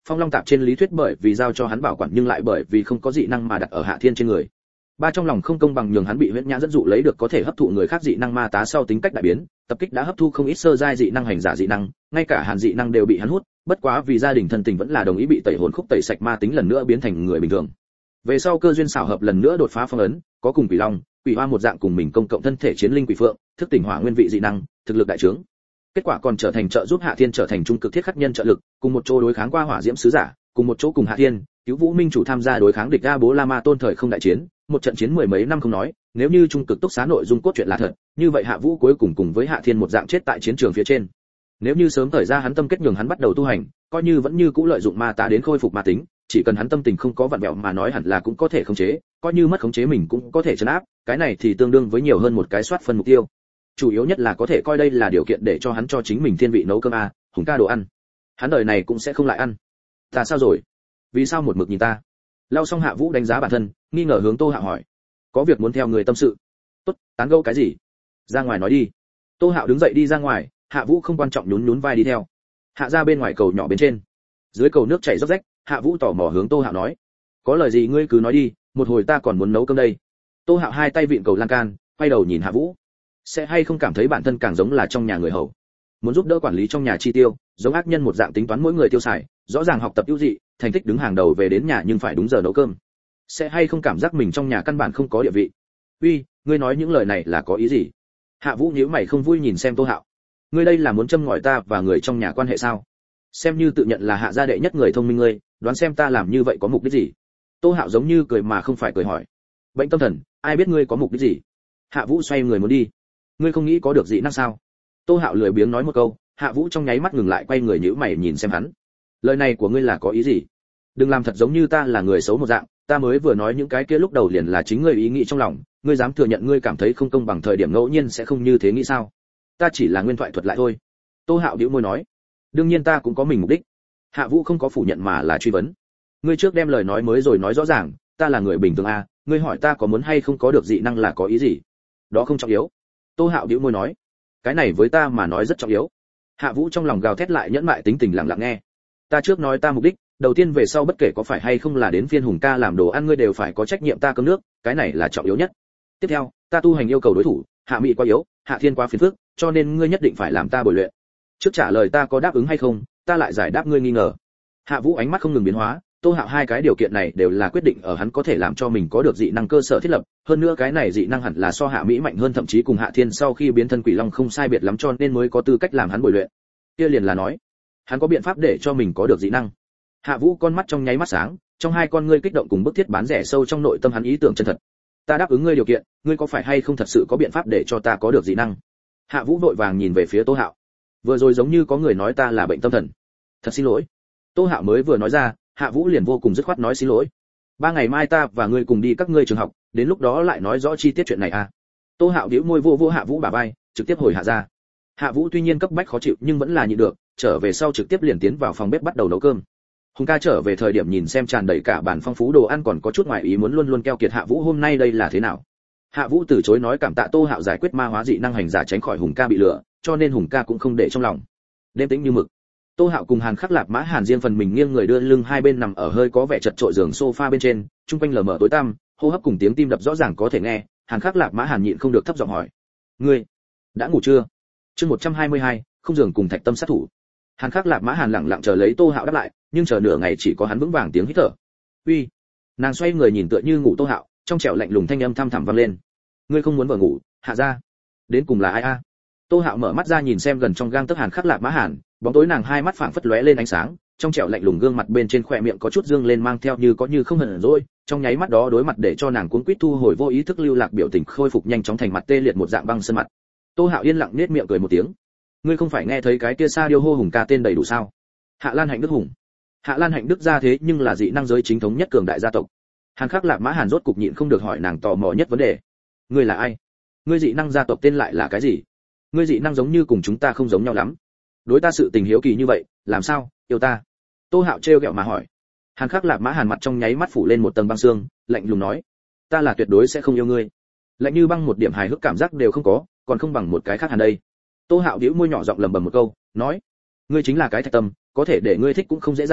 Phong Long Tạp trên lý thuyết bởi vì giao cho hắn bảo quản nhưng lại bởi vì không có dị năng mà đặt ở Hạ Thiên trên người. Ba trong lòng không công bằng nhường hắn bị huyễn nhãn dẫn dụ lấy được có thể hấp thụ người khác dị năng ma tá sau tính cách đại biến, tập kích đã hấp thu không ít sơ giai dị năng hành giả dị năng, ngay cả hàn dị năng đều bị hắn hút, bất quá vì gia đình thân tình vẫn là đồng ý bị tẩy hồn khúc tẩy sạch ma tính lần nữa biến thành người bình thường. Về sau cơ duyên xảo hợp lần nữa đột phá phong ấn, có cùng quỷ long, quỷ hoa một dạng cùng mình công cộng thân thể chiến linh quỷ phượng, thức tỉnh hỏa nguyên vị dị năng, thực lực đại trướng. Kết quả còn trở thành trợ giúp Hạ Thiên trở thành trung cực thiết khắc nhân trợ lực, cùng một chỗ đối kháng qua hỏa diễm sứ giả, cùng một chỗ cùng Hạ Thiên, cứu Vũ Minh chủ tham gia đối kháng địch A Bố La Ma Tôn thời không đại chiến, một trận chiến mười mấy năm không nói, nếu như trung cực túc xá nội dung cốt truyện là thật, như vậy Hạ Vũ cuối cùng cùng với Hạ Thiên một dạng chết tại chiến trường phía trên. Nếu như sớm thời ra hắn tâm kết nhường hắn bắt đầu tu hành, coi như vẫn như cũ lợi dụng ma tá đến khôi phục ma tính, chỉ cần hắn tâm tình không có vặn vẹo mà nói hẳn là cũng có thể khống chế, coi như mất khống chế mình cũng có thể trấn áp, cái này thì tương đương với nhiều hơn một cái soát phân mục tiêu. Chủ yếu nhất là có thể coi đây là điều kiện để cho hắn cho chính mình thiên vị nấu cơm a, hùng ca đồ ăn. Hắn đời này cũng sẽ không lại ăn. Ta sao rồi? Vì sao một mực nhìn ta? Lau xong Hạ Vũ đánh giá bản thân, nghi ngờ hướng Tô Hạo hỏi, có việc muốn theo người tâm sự. Tốt, tán gẫu cái gì? Ra ngoài nói đi. Tô Hạo đứng dậy đi ra ngoài, Hạ Vũ không quan trọng nhún nhún vai đi theo. Hạ ra bên ngoài cầu nhỏ bên trên, dưới cầu nước chảy róc rách, Hạ Vũ tò mò hướng Tô Hạo nói, có lời gì ngươi cứ nói đi, một hồi ta còn muốn nấu cơm đây. Tô Hạo hai tay vịn cầu lan can, quay đầu nhìn Hạ Vũ, sẽ hay không cảm thấy bản thân càng giống là trong nhà người hầu, muốn giúp đỡ quản lý trong nhà chi tiêu, giống ác nhân một dạng tính toán mỗi người tiêu xài, rõ ràng học tập ưu dị, thành tích đứng hàng đầu về đến nhà nhưng phải đúng giờ nấu cơm, sẽ hay không cảm giác mình trong nhà căn bản không có địa vị. Uy, ngươi nói những lời này là có ý gì? Hạ Vũ nhíu mày không vui nhìn xem Tô Hạo, ngươi đây là muốn châm ngòi ta và người trong nhà quan hệ sao? Xem như tự nhận là Hạ gia đệ nhất người thông minh ngươi, đoán xem ta làm như vậy có mục đích gì? Tô Hạo giống như cười mà không phải cười hỏi, bệnh tâm thần, ai biết ngươi có mục đích gì? Hạ Vũ xoay người muốn đi, ngươi không nghĩ có được dị năng sao? Tô Hạo lười biếng nói một câu, Hạ Vũ trong nháy mắt ngừng lại quay người nhíu mày nhìn xem hắn, lời này của ngươi là có ý gì? Đừng làm thật giống như ta là người xấu một dạng, ta mới vừa nói những cái kia lúc đầu liền là chính ngươi ý nghĩ trong lòng, ngươi dám thừa nhận ngươi cảm thấy không công bằng thời điểm ngẫu nhiên sẽ không như thế nghĩ sao? Ta chỉ là nguyên thoại thuật lại thôi. Tô Hạo bĩu môi nói, đương nhiên ta cũng có mình mục đích. Hạ Vũ không có phủ nhận mà là truy vấn, ngươi trước đem lời nói mới rồi nói rõ ràng, ta là người bình thường à, ngươi hỏi ta có muốn hay không có được dị năng là có ý gì? Đó không trọng yếu. Tô Hạo bĩu môi nói, cái này với ta mà nói rất trọng yếu. Hạ Vũ trong lòng gào thét lại nhẫn mại tính tình lặng lặng nghe. Ta trước nói ta mục đích, đầu tiên về sau bất kể có phải hay không là đến phiên Hùng ca làm đồ ăn ngươi đều phải có trách nhiệm ta cơm nước, cái này là trọng yếu nhất. Tiếp theo, ta tu hành yêu cầu đối thủ, Hạ Mỹ quá yếu, Hạ Thiên quá phiền phức, cho nên ngươi nhất định phải làm ta bồi luyện. Trước trả lời ta có đáp ứng hay không, ta lại giải đáp ngươi nghi ngờ. Hạ Vũ ánh mắt không ngừng biến hóa, Tô Hạo hai cái điều kiện này đều là quyết định ở hắn có thể làm cho mình có được dị năng cơ sở thiết lập, hơn nữa cái này dị năng hẳn là so Hạ Mỹ mạnh hơn, thậm chí cùng Hạ Thiên sau khi biến thân quỷ long không sai biệt lắm, cho nên mới có tư cách làm hắn bồi luyện. Kia liền là nói, hắn có biện pháp để cho mình có được dị năng. Hạ Vũ con mắt trong nháy mắt sáng, trong hai con ngươi kích động cùng bức thiết bán rẻ sâu trong nội tâm hắn ý tưởng chân thật. Ta đáp ứng ngươi điều kiện, ngươi có phải hay không thật sự có biện pháp để cho ta có được dị năng? Hạ Vũ vội vàng nhìn về phía Tô Hạo. Vừa rồi giống như có người nói ta là bệnh tâm thần. Thật xin lỗi. Tô Hạo mới vừa nói ra, Hạ Vũ liền vô cùng dứt khoát nói xin lỗi. Ba ngày mai ta và ngươi cùng đi các ngươi trường học, đến lúc đó lại nói rõ chi tiết chuyện này à? Tô Hạo bĩu môi vô vô Hạ Vũ bả vai, trực tiếp hồi Hạ ra. Hạ Vũ tuy nhiên cấp bách khó chịu nhưng vẫn là nhịn được, trở về sau trực tiếp liền tiến vào phòng bếp bắt đầu nấu cơm. Hùng ca trở về thời điểm nhìn xem tràn đầy cả bàn phong phú đồ ăn còn có chút ngoài ý muốn luôn luôn keo kiệt Hạ Vũ hôm nay đây là thế nào. Hạ Vũ từ chối nói cảm tạ Tô Hạo giải quyết ma hóa dị năng hành giả tránh khỏi Hùng ca bị lừa, cho nên Hùng ca cũng không để trong lòng. Đêm tĩnh như mực. Tô Hạo cùng Hàn Khắc Lạp Mã Hàn riêng phần mình nghiêng người đưa lưng hai bên nằm ở hơi có vẻ chật chội giường sofa bên trên, trung quanh lờ mờ tối tăm, hô hấp cùng tiếng tim đập rõ ràng có thể nghe. Hàn Khắc Lạp Mã Hàn nhịn không được thấp giọng hỏi, ngươi đã ngủ chưa? Chương một trăm hai mươi hai, không giường cùng thạch tâm sát thủ. Hàn Khắc Lạp Mã Hàn lặng lặng chờ lấy Tô Hạo đáp lại, nhưng chờ nửa ngày chỉ có hắn vững vàng tiếng hít thở. Uy. Nàng xoay người nhìn tựa như ngủ Tô Hạo, trong trẻo lạnh lùng thanh âm thăm thẳm vang lên, ngươi không muốn vợ ngủ, Hạ gia đến cùng là ai a? Tô Hạo mở mắt ra nhìn xem gần trong gang tấc Hàn Khắc Lạp Mã Hàn, bóng tối nàng hai mắt phảng phất lóe lên ánh sáng, trong trẻo lạnh lùng gương mặt bên trên khóe miệng có chút dương lên mang theo như có như không hận rồi, trong nháy mắt đó đối mặt để cho nàng cuống quýt thu hồi vô ý thức lưu lạc biểu tình khôi phục nhanh chóng thành mặt tê liệt một dạng băng sơn mặt. Tô Hạo yên lặng nhếch miệng cười một tiếng, ngươi không phải nghe thấy cái kia Sa Điêu hô Hùng ca tên đầy đủ sao? Hạ Lan Hạnh Đức Hùng. Hạ Lan Hạnh Đức gia thế nhưng là dị năng giới chính thống nhất cường đại gia tộc. Hàn Khắc Lạp Mã Hàn rốt cục nhịn không được hỏi nàng tò mò nhất vấn đề, ngươi là ai? Ngươi dị năng gia tộc tên lại là cái gì? Ngươi dị năng giống như cùng chúng ta không giống nhau lắm. Đối ta sự tình hiếu kỳ như vậy, làm sao, yêu ta? Tô Hạo trêu ghẹo mà hỏi. Hàn Khắc Lạp Mã Hàn mặt trong nháy mắt phủ lên một tầng băng xương, lạnh lùng nói, ta là tuyệt đối sẽ không yêu ngươi. Lạnh như băng một điểm hài hước cảm giác đều không có, còn không bằng một cái khác hàn đây. Tô Hạo bĩu môi nhỏ giọng lẩm bẩm một câu, nói, ngươi chính là cái thạch tâm, có thể để ngươi thích cũng không dễ dàng,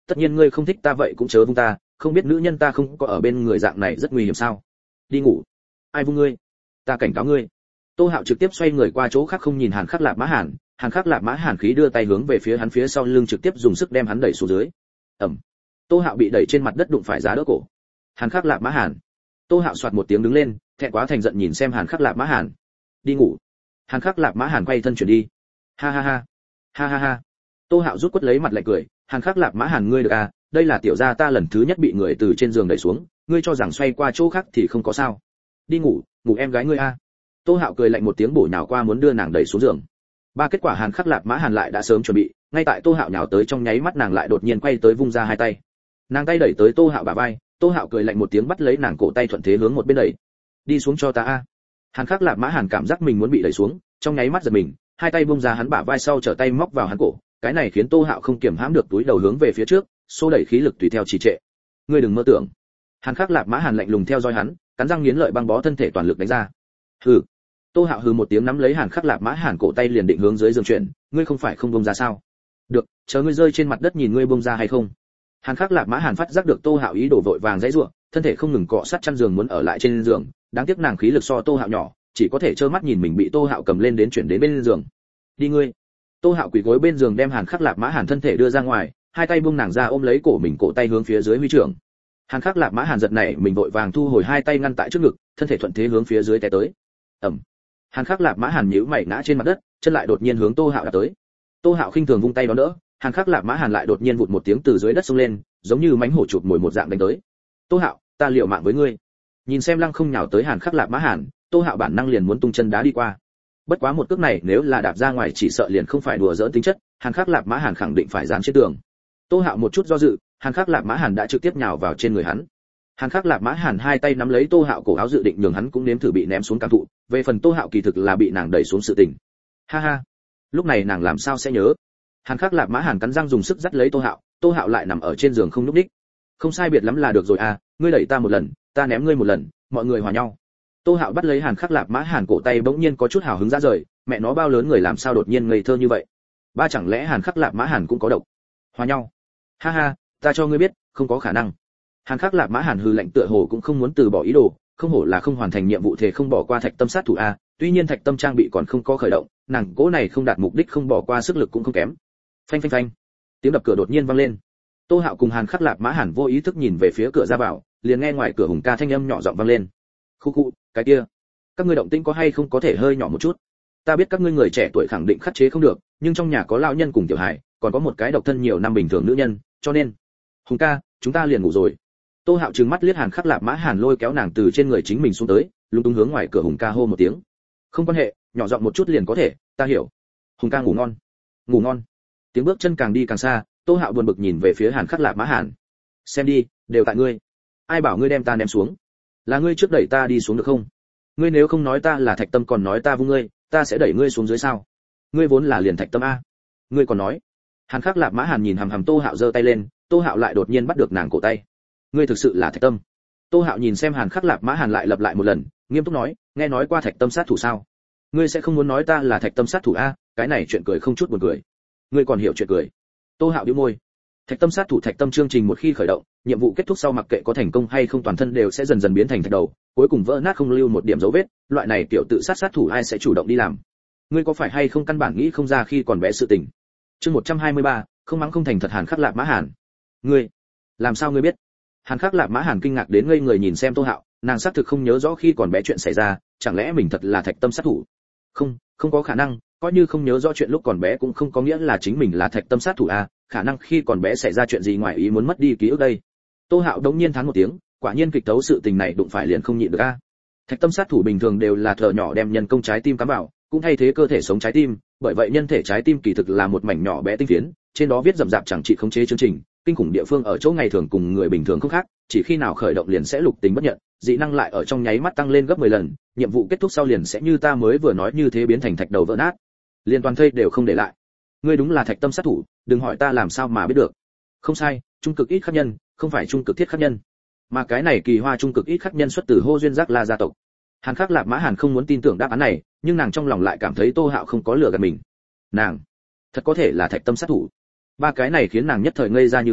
tất nhiên ngươi không thích ta vậy cũng chớ vung ta, không biết nữ nhân ta không có ở bên người dạng này rất nguy hiểm sao? Đi ngủ. Ai vung ngươi? Ta cảnh cáo ngươi. Tô Hạo trực tiếp xoay người qua chỗ khác không nhìn Hàn Khắc Lạp Mã Hàn, Hàn Khắc Lạp Mã Hàn khí đưa tay hướng về phía hắn phía sau lưng trực tiếp dùng sức đem hắn đẩy xuống dưới. Ầm. Tô Hạo bị đẩy trên mặt đất đụng phải giá đỡ cổ. Hàn Khắc Lạp Mã Hàn. Tô Hạo xoạt một tiếng đứng lên, thẹn quá thành giận nhìn xem Hàn Khắc Lạp Mã Hàn. Đi ngủ. Hàn Khắc Lạp Mã Hàn quay thân chuyển đi. Ha ha ha. Ha ha ha. Tô Hạo rút quất lấy mặt lại cười, Hàn Khắc Lạp Mã Hàn ngươi được à, đây là tiểu gia ta lần thứ nhất bị người từ trên giường đẩy xuống, ngươi cho rằng xoay qua chỗ khác thì không có sao. Đi ngủ, ngủ em gái ngươi a. Tô Hạo cười lạnh một tiếng bổ nhào qua muốn đưa nàng đẩy xuống giường. Ba kết quả Hàn Khắc Lạp Mã Hàn lại đã sớm chuẩn bị, ngay tại Tô Hạo nhào tới trong nháy mắt nàng lại đột nhiên quay tới vung ra hai tay. Nàng tay đẩy tới Tô Hạo bả vai, Tô Hạo cười lạnh một tiếng bắt lấy nàng cổ tay thuận thế hướng một bên đẩy. Đi xuống cho ta a. Hàn Khắc Lạp Mã Hàn cảm giác mình muốn bị đẩy xuống, trong nháy mắt giật mình, hai tay vung ra hắn bả vai sau trở tay móc vào hắn cổ, cái này khiến Tô Hạo không kiềm hãm được túi đầu hướng về phía trước, xô đẩy khí lực tùy theo trì trệ. Ngươi đừng mơ tưởng. Hàn Khắc Lạp Mã Hàn lạnh lùng theo dõi hắn, cắn răng nghiến lợi băng bó thân thể toàn lực đánh ra. Hừ. Tô Hạo hừ một tiếng nắm lấy Hàn Khắc Lạp Mã Hàn cổ tay liền định hướng dưới giường chuyển, ngươi không phải không buông ra sao? Được, chờ ngươi rơi trên mặt đất nhìn ngươi buông ra hay không. Hàn Khắc Lạp Mã Hàn phát giác được Tô Hạo ý đồ vội vàng dãy rủa, thân thể không ngừng cọ sát chăn giường muốn ở lại trên giường, đáng tiếc nàng khí lực so Tô Hạo nhỏ, chỉ có thể trơ mắt nhìn mình bị Tô Hạo cầm lên đến chuyển đến bên giường. Đi ngươi. Tô Hạo quỳ gối bên giường đem Hàn Khắc Lạp Mã Hàn thân thể đưa ra ngoài, hai tay buông nàng ra ôm lấy cổ mình cổ tay hướng phía dưới huy trưởng. Hàn Khắc Lạp Mã Hàn giật nảy mình vội vàng thu hồi hai tay ngăn tại trước ngực, thân thể thuận thế hướng phía dưới té tới. Ầm. Hàn Khắc Lạp Mã Hàn nhíu mày ngã trên mặt đất, chân lại đột nhiên hướng Tô Hạo đạp tới. Tô Hạo khinh thường vung tay đón đỡ, Hàn Khắc Lạp Mã Hàn lại đột nhiên vụt một tiếng từ dưới đất xông lên, giống như mãnh hổ chụp mồi một dạng đánh tới. Tô Hạo, ta liều mạng với ngươi. Nhìn xem lăng không nhào tới Hàn Khắc Lạp Mã Hàn, Tô Hạo bản năng liền muốn tung chân đá đi qua. Bất quá một cước này nếu là đạp ra ngoài chỉ sợ liền không phải đùa giỡn tính chất, Hàn Khắc Lạp Mã Hàn khẳng định phải dán trên tường. Tô Hạo một chút do dự, Hàn Khắc Lạp Mã Hàn đã trực tiếp nhào vào trên người hắn. Hàn Khắc Lạp Mã Hàn hai tay nắm lấy Tô Hạo cổ áo dự định nhường hắn cũng nếm thử bị ném xuống cảm thụ, về phần Tô Hạo kỳ thực là bị nàng đẩy xuống sự tình. Ha ha, lúc này nàng làm sao sẽ nhớ? Hàn Khắc Lạp Mã Hàn cắn răng dùng sức dắt lấy Tô Hạo, Tô Hạo lại nằm ở trên giường không nhúc nhích. Không sai biệt lắm là được rồi à, ngươi đẩy ta một lần, ta ném ngươi một lần, mọi người hòa nhau. Tô Hạo bắt lấy Hàn Khắc Lạp Mã Hàn cổ tay bỗng nhiên có chút hào hứng ra rời, mẹ nó bao lớn người làm sao đột nhiên ngây thơ như vậy? Ba chẳng lẽ Hàn Khắc Lạp Mã Hàn cũng có độc? Hòa nhau? Ha ha, ta cho ngươi biết, không có khả năng. Hàn Khắc Lạp Mã Hàn hừ lạnh tựa hồ cũng không muốn từ bỏ ý đồ, không hổ là không hoàn thành nhiệm vụ thể không bỏ qua Thạch Tâm sát thủ a, tuy nhiên Thạch Tâm trang bị còn không có khởi động, nàng cố này không đạt mục đích không bỏ qua sức lực cũng không kém. Phanh phanh phanh. Tiếng đập cửa đột nhiên vang lên. Tô Hạo cùng Hàn Khắc Lạp Mã Hàn vô ý thức nhìn về phía cửa ra vào, liền nghe ngoài cửa Hùng ca thanh âm nhỏ giọng vang lên. Khu khu, cái kia, các ngươi động tĩnh có hay không có thể hơi nhỏ một chút? Ta biết các ngươi người trẻ tuổi khẳng định khắc chế không được, nhưng trong nhà có lão nhân cùng tiểu hài, còn có một cái độc thân nhiều năm bình thường nữ nhân, cho nên, Hùng ca, chúng ta liền ngủ rồi. Tô Hạo trừng mắt liếc Hàn Khắc Lạp Mã Hàn lôi kéo nàng từ trên người chính mình xuống tới, lúng túng hướng ngoài cửa Hùng ca hô một tiếng. Không quan hệ, nhỏ giọng một chút liền có thể, ta hiểu. Hùng ca ngủ ngon. Ngủ ngon. Tiếng bước chân càng đi càng xa, Tô Hạo buồn bực nhìn về phía Hàn Khắc Lạp Mã Hàn. Xem đi, đều tại ngươi. Ai bảo ngươi đem ta ném xuống? Là ngươi trước đẩy ta đi xuống được không? Ngươi nếu không nói ta là Thạch Tâm còn nói ta vung ngươi, ta sẽ đẩy ngươi xuống dưới sao? Ngươi vốn là liền Thạch Tâm a. Ngươi còn nói. Hàn Khắc Lạp Mã Hàn nhìn hằm hằm Tô Hạo giơ tay lên, Tô Hạo lại đột nhiên bắt được nàng cổ tay. Ngươi thực sự là Thạch Tâm? Tô Hạo nhìn xem Hàn Khắc Lạp Mã Hàn lại lặp lại một lần, nghiêm túc nói, nghe nói qua Thạch Tâm sát thủ sao? Ngươi sẽ không muốn nói ta là Thạch Tâm sát thủ a? Cái này chuyện cười không chút buồn cười. Ngươi còn hiểu chuyện cười? Tô Hạo bĩu môi. Thạch Tâm sát thủ Thạch Tâm chương trình một khi khởi động, nhiệm vụ kết thúc sau mặc kệ có thành công hay không toàn thân đều sẽ dần dần biến thành thạch đầu, cuối cùng vỡ nát không lưu một điểm dấu vết, loại này kiểu tự sát sát thủ ai sẽ chủ động đi làm? Ngươi có phải hay không căn bản nghĩ không ra khi còn bé sự tình? Chương một trăm hai mươi ba, không mắng không thành thật Hàn Khắc Lạp Mã Hàn. Ngươi, làm sao ngươi biết? Hàn Khắc Lạp Mã Hàn kinh ngạc đến ngây người nhìn xem Tô Hạo, nàng xác thực không nhớ rõ khi còn bé chuyện xảy ra, chẳng lẽ mình thật là Thạch Tâm sát thủ? Không, không có khả năng, coi như không nhớ rõ chuyện lúc còn bé cũng không có nghĩa là chính mình là Thạch Tâm sát thủ à, khả năng khi còn bé xảy ra chuyện gì ngoài ý muốn mất đi ký ức đây. Tô Hạo đống nhiên thán một tiếng, quả nhiên kịch tấu sự tình này đụng phải liền không nhịn được a. Thạch Tâm sát thủ bình thường đều là thợ nhỏ đem nhân công trái tim cắm vào, cũng thay thế cơ thể sống trái tim, bởi vậy nhân thể trái tim kỳ thực là một mảnh nhỏ bé tinh phiến, trên đó viết rậm rạp chẳng trị khống chế chương trình, kinh khủng địa phương ở chỗ ngày thường cùng người bình thường không khác, chỉ khi nào khởi động liền sẽ lục tính bất nhận, dị năng lại ở trong nháy mắt tăng lên gấp mười lần, nhiệm vụ kết thúc sau liền sẽ như ta mới vừa nói như thế biến thành thạch đầu vỡ nát, liền toàn thây đều không để lại. Ngươi đúng là Thạch Tâm sát thủ, đừng hỏi ta làm sao mà biết được. Không sai, trung cực ít khắc nhân, không phải trung cực thiết khắc nhân, mà cái này kỳ hoa trung cực ít khắc nhân xuất từ Hô Duyên Giác La gia tộc. Hàn Khắc Lạp Mã Hàn không muốn tin tưởng đáp án này, nhưng nàng trong lòng lại cảm thấy Tô Hạo không có lừa gạt mình. Nàng thật có thể là Thạch Tâm sát thủ. Ba cái này khiến nàng nhất thời ngây ra như phỗng,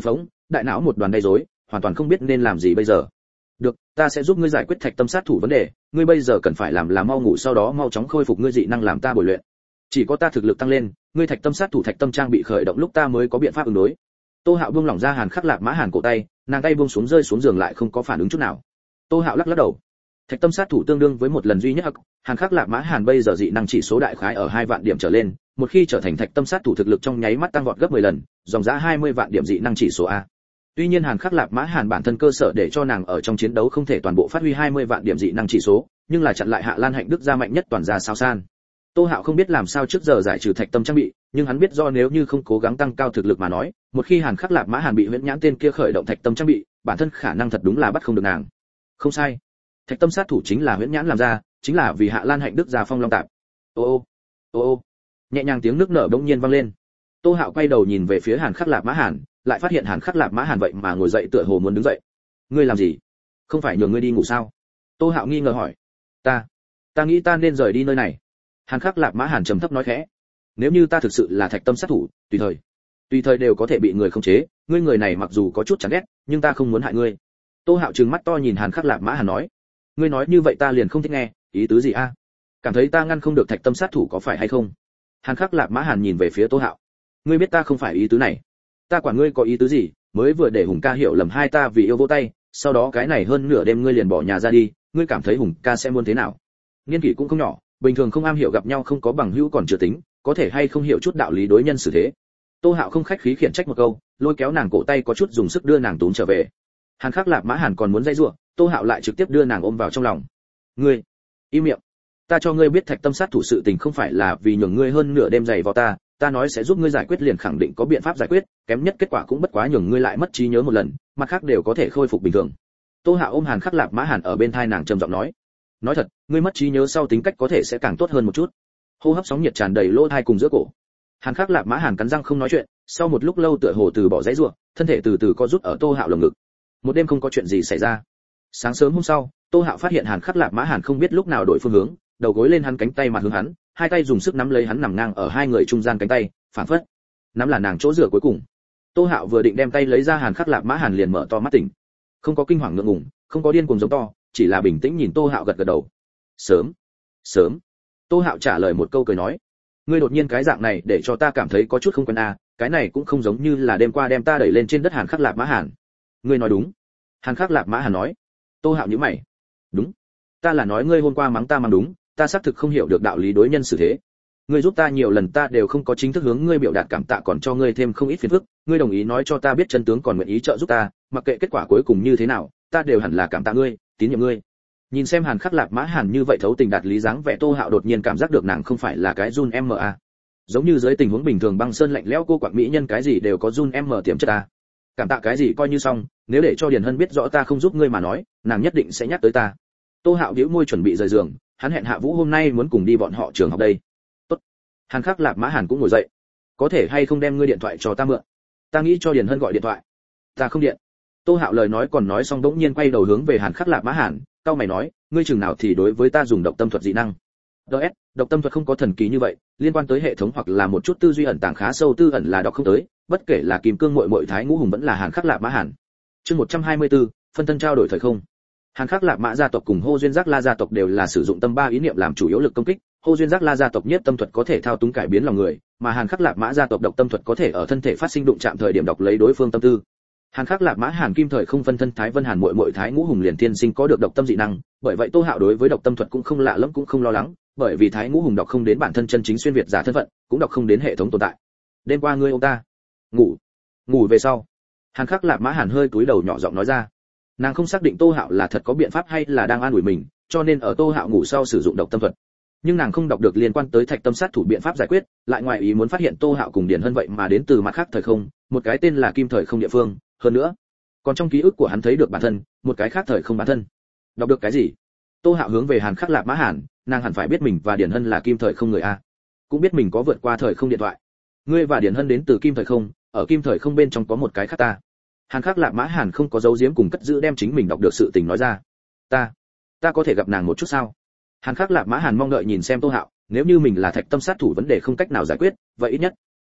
đại não một đoàn đầy rối, hoàn toàn không biết nên làm gì bây giờ. Được, ta sẽ giúp ngươi giải quyết thạch tâm sát thủ vấn đề, ngươi bây giờ cần phải làm là mau ngủ, sau đó mau chóng khôi phục ngươi dị năng làm ta bồi luyện. Chỉ có ta thực lực tăng lên, ngươi thạch tâm sát thủ thạch tâm trang bị khởi động lúc ta mới có biện pháp ứng đối. Tô Hạo buông lỏng ra Hàn Khắc Lạp Mã Hàn cổ tay, nàng tay buông xuống rơi xuống giường lại không có phản ứng chút nào. Tô Hạo lắc lắc đầu. Thạch tâm sát thủ tương đương với một lần duy nhất hắc, Hàn Khắc Lạp Mã Hàn bây giờ dị năng chỉ số đại khái ở hai vạn điểm trở lên, một khi trở thành thạch tâm sát thủ thực lực trong nháy mắt tăng vọt gấp mười lần, dòng giá hai mươi vạn điểm dị năng chỉ số a. Tuy nhiên Hàn Khắc Lạp Mã Hàn bản thân cơ sở để cho nàng ở trong chiến đấu không thể toàn bộ phát huy hai mươi vạn điểm dị năng chỉ số, nhưng là chặn lại Hạ Lan Hạnh Đức ra mạnh nhất toàn ra sao san. Tô Hạo không biết làm sao trước giờ giải trừ thạch tâm trang bị, nhưng hắn biết do nếu như không cố gắng tăng cao thực lực mà nói, một khi Hàn Khắc Lạp Mã Hàn bị huyễn nhãn tên kia khởi động thạch tâm trang bị, bản thân khả năng thật đúng là bắt không được nàng. Không sai, thạch tâm sát thủ chính là huyễn nhãn làm ra, chính là vì Hạ Lan Hạnh Đức ra phong long tạp. Ô ô, ô ô, nhẹ nhàng tiếng nước nở bỗng nhiên vang lên. Tô Hạo quay đầu nhìn về phía Hàn Khắc Lạp Mã Hàn, lại phát hiện Hàn Khắc Lạp Mã Hàn vậy mà ngồi dậy tựa hồ muốn đứng dậy. Ngươi làm gì? Không phải nhường ngươi đi ngủ sao? Tô Hạo nghi ngờ hỏi. Ta, ta nghĩ ta nên rời đi nơi này. Hàn Khắc Lạp Mã Hàn trầm thấp nói khẽ. Nếu như ta thực sự là thạch tâm sát thủ, tùy thời, tùy thời đều có thể bị người khống chế. Ngươi người này mặc dù có chút chán ghét, nhưng ta không muốn hại ngươi. Tô Hạo trừng mắt to nhìn Hàn Khắc Lạp Mã Hàn nói. Ngươi nói như vậy ta liền không thích nghe, ý tứ gì a? Cảm thấy ta ngăn không được thạch tâm sát thủ có phải hay không? Hàn Khắc Lạp Mã Hàn nhìn về phía Tô Hạo. Ngươi biết ta không phải ý tứ này. Ta quản ngươi có ý tứ gì, mới vừa để Hùng ca hiểu lầm hai ta vì yêu vỗ tay, sau đó cái này hơn nửa đêm ngươi liền bỏ nhà ra đi, ngươi cảm thấy Hùng ca sẽ muốn thế nào? Niên kỷ cũng không nhỏ, bình thường không am hiểu gặp nhau không có bằng hữu còn chưa tính, có thể hay không hiểu chút đạo lý đối nhân xử thế. Tô Hạo không khách khí khiển trách một câu, lôi kéo nàng cổ tay có chút dùng sức đưa nàng túm trở về. Hàn Khắc Lạp Mã Hàn còn muốn dây dụa, Tô Hạo lại trực tiếp đưa nàng ôm vào trong lòng. Ngươi, im miệng. Ta cho ngươi biết thạch tâm sát thủ sự tình không phải là vì nhường ngươi hơn nửa đêm dày vào ta, ta nói sẽ giúp ngươi giải quyết liền khẳng định có biện pháp giải quyết, kém nhất kết quả cũng bất quá nhường ngươi lại mất trí nhớ một lần, mặt khác đều có thể khôi phục bình thường. Tô Hạo ôm Hàn Khắc Lạp Mã Hàn ở bên tai nàng trầm giọng nói. Nói thật, ngươi mất trí nhớ sau tính cách có thể sẽ càng tốt hơn một chút. Hô hấp sóng nhiệt tràn đầy lỗ tai cùng giữa cổ. Hàn Khắc Lạp Mã Hàn cắn răng không nói chuyện, sau một lúc lâu tựa hồ từ bỏ dãy rủa, thân thể từ từ co rút ở Tô Hạo lồng ngực. Một đêm không có chuyện gì xảy ra. Sáng sớm hôm sau, Tô Hạo phát hiện Hàn Khắc Lạp Mã Hàn không biết lúc nào đổi phương hướng, đầu gối lên hắn cánh tay mặt hướng hắn, hai tay dùng sức nắm lấy hắn nằm ngang ở hai người trung gian cánh tay, phản phất nắm là nàng chỗ rửa cuối cùng. Tô Hạo vừa định đem tay lấy ra, Hàn Khắc Lạp Mã Hàn liền mở to mắt tỉnh, không có kinh hoàng ngượng ngùng, không có điên cuồng giống to, chỉ là bình tĩnh nhìn Tô Hạo gật gật đầu. Sớm, sớm. Tô Hạo trả lời một câu cười nói, ngươi đột nhiên cái dạng này để cho ta cảm thấy có chút không quen à, cái này cũng không giống như là đêm qua đem ta đẩy lên trên đất. Hàn Khắc Lạp Mã Hàn, ngươi nói đúng. Hàn Khắc Lạp Mã Hàn nói. Tô Hạo nhíu mày, đúng, ta là nói ngươi hôm qua mắng ta mắng đúng, ta xác thực không hiểu được đạo lý đối nhân xử thế. Ngươi giúp ta nhiều lần ta đều không có chính thức hướng ngươi biểu đạt cảm tạ, còn cho ngươi thêm không ít phiền phức, ngươi đồng ý nói cho ta biết chân tướng còn nguyện ý trợ giúp ta, mặc kệ kết quả cuối cùng như thế nào, ta đều hẳn là cảm tạ ngươi, tín nhiệm ngươi. Nhìn xem Hàn Khắc Lạp Mã Hàn như vậy thấu tình đạt lý dáng vẻ, Tô Hạo đột nhiên cảm giác được nàng không phải là cái run em a. Giống như dưới tình huống bình thường băng sơn lạnh lẽo cô quạng mỹ nhân cái gì đều có run em tiềm chất ta. Cảm tạ cái gì coi như xong, nếu để cho Điền Hân biết rõ ta không giúp ngươi mà nói, nàng nhất định sẽ nhắc tới ta. Tô Hạo bĩu môi chuẩn bị rời giường, hắn hẹn Hạ Vũ hôm nay muốn cùng đi bọn họ trường học đây. Tốt. Hàn Khắc Lạp Mã Hàn cũng ngồi dậy. Có thể hay không đem ngươi điện thoại cho ta mượn? Ta nghĩ cho Điền Hân gọi điện thoại. Ta không điện. Tô Hạo lời nói còn nói xong bỗng nhiên quay đầu hướng về Hàn Khắc Lạp Mã Hàn, cau mày nói, ngươi chừng nào thì đối với ta dùng độc tâm thuật dị năng? đê ét, độc tâm thuật không có thần kỳ như vậy, liên quan tới hệ thống hoặc là một chút tư duy ẩn tàng khá sâu tư ẩn là đọc không tới, bất kể là Kim Cương muội muội Thái Ngũ Hùng vẫn là Hàn Khắc Lạp Mã Hàn. Chương một trăm hai mươi tư, phân thân trao đổi thời không. Hàn Khắc Lạp Mã gia tộc cùng Hô Duyên Giác La gia tộc đều là sử dụng tâm ba ý niệm làm chủ yếu lực công kích, Hô Duyên Giác La gia tộc nhất tâm thuật có thể thao túng cải biến lòng người, mà Hàn Khắc Lạp Mã gia tộc độc tâm thuật có thể ở thân thể phát sinh đụng chạm thời điểm đọc lấy đối phương tâm tư. Hàn Khắc Lạp Mã Hàn Kim thời không phân thân Thái Vân Hàn muội muội Thái Ngũ Hùng liền tiên sinh có được độc tâm dị năng, bởi vậy Tô Hạo đối với độc tâm thuật cũng không lạ lẫm cũng không lo lắng, bởi vì Thái Ngũ Hùng đọc không đến bản thân chân chính xuyên việt giả thân phận, cũng đọc không đến hệ thống tồn tại. Đêm qua ngươi ôm ta ngủ, ngủ về sau. Hàn Khắc Lạp Mã Hàn hơi cúi đầu nhỏ giọng nói ra. Nàng không xác định Tô Hạo là thật có biện pháp hay là đang an ủi mình, cho nên ở Tô Hạo ngủ sau sử dụng độc tâm thuật. Nhưng nàng không đọc được liên quan tới thạch tâm sát thủ biện pháp giải quyết, lại ngoài ý muốn phát hiện Tô Hạo cùng Điền Hân vậy mà đến từ mặt khác thời không, một cái tên là Kim thời không địa phương, hơn nữa, còn trong ký ức của hắn thấy được bản thân, một cái khác thời không bản thân. Đọc được cái gì? Tô Hạo hướng về Hàn Khắc Lạp Mã Hàn, nàng hẳn phải biết mình và Điền Hân là Kim thời không người a, cũng biết mình có vượt qua thời không điện thoại. Ngươi và Điền Hân đến từ Kim thời không, ở Kim thời không bên trong có một cái khác ta. Hàn Khắc Lạp Mã Hàn không có giấu giếm cùng cất giữ đem chính mình đọc được sự tình nói ra. Ta, ta có thể gặp nàng một chút sao? Hàn Khắc Lạp Mã Hàn mong đợi nhìn xem Tô Hạo, nếu như mình là thạch tâm sát thủ vấn đề không cách nào giải quyết, vậy ít nhất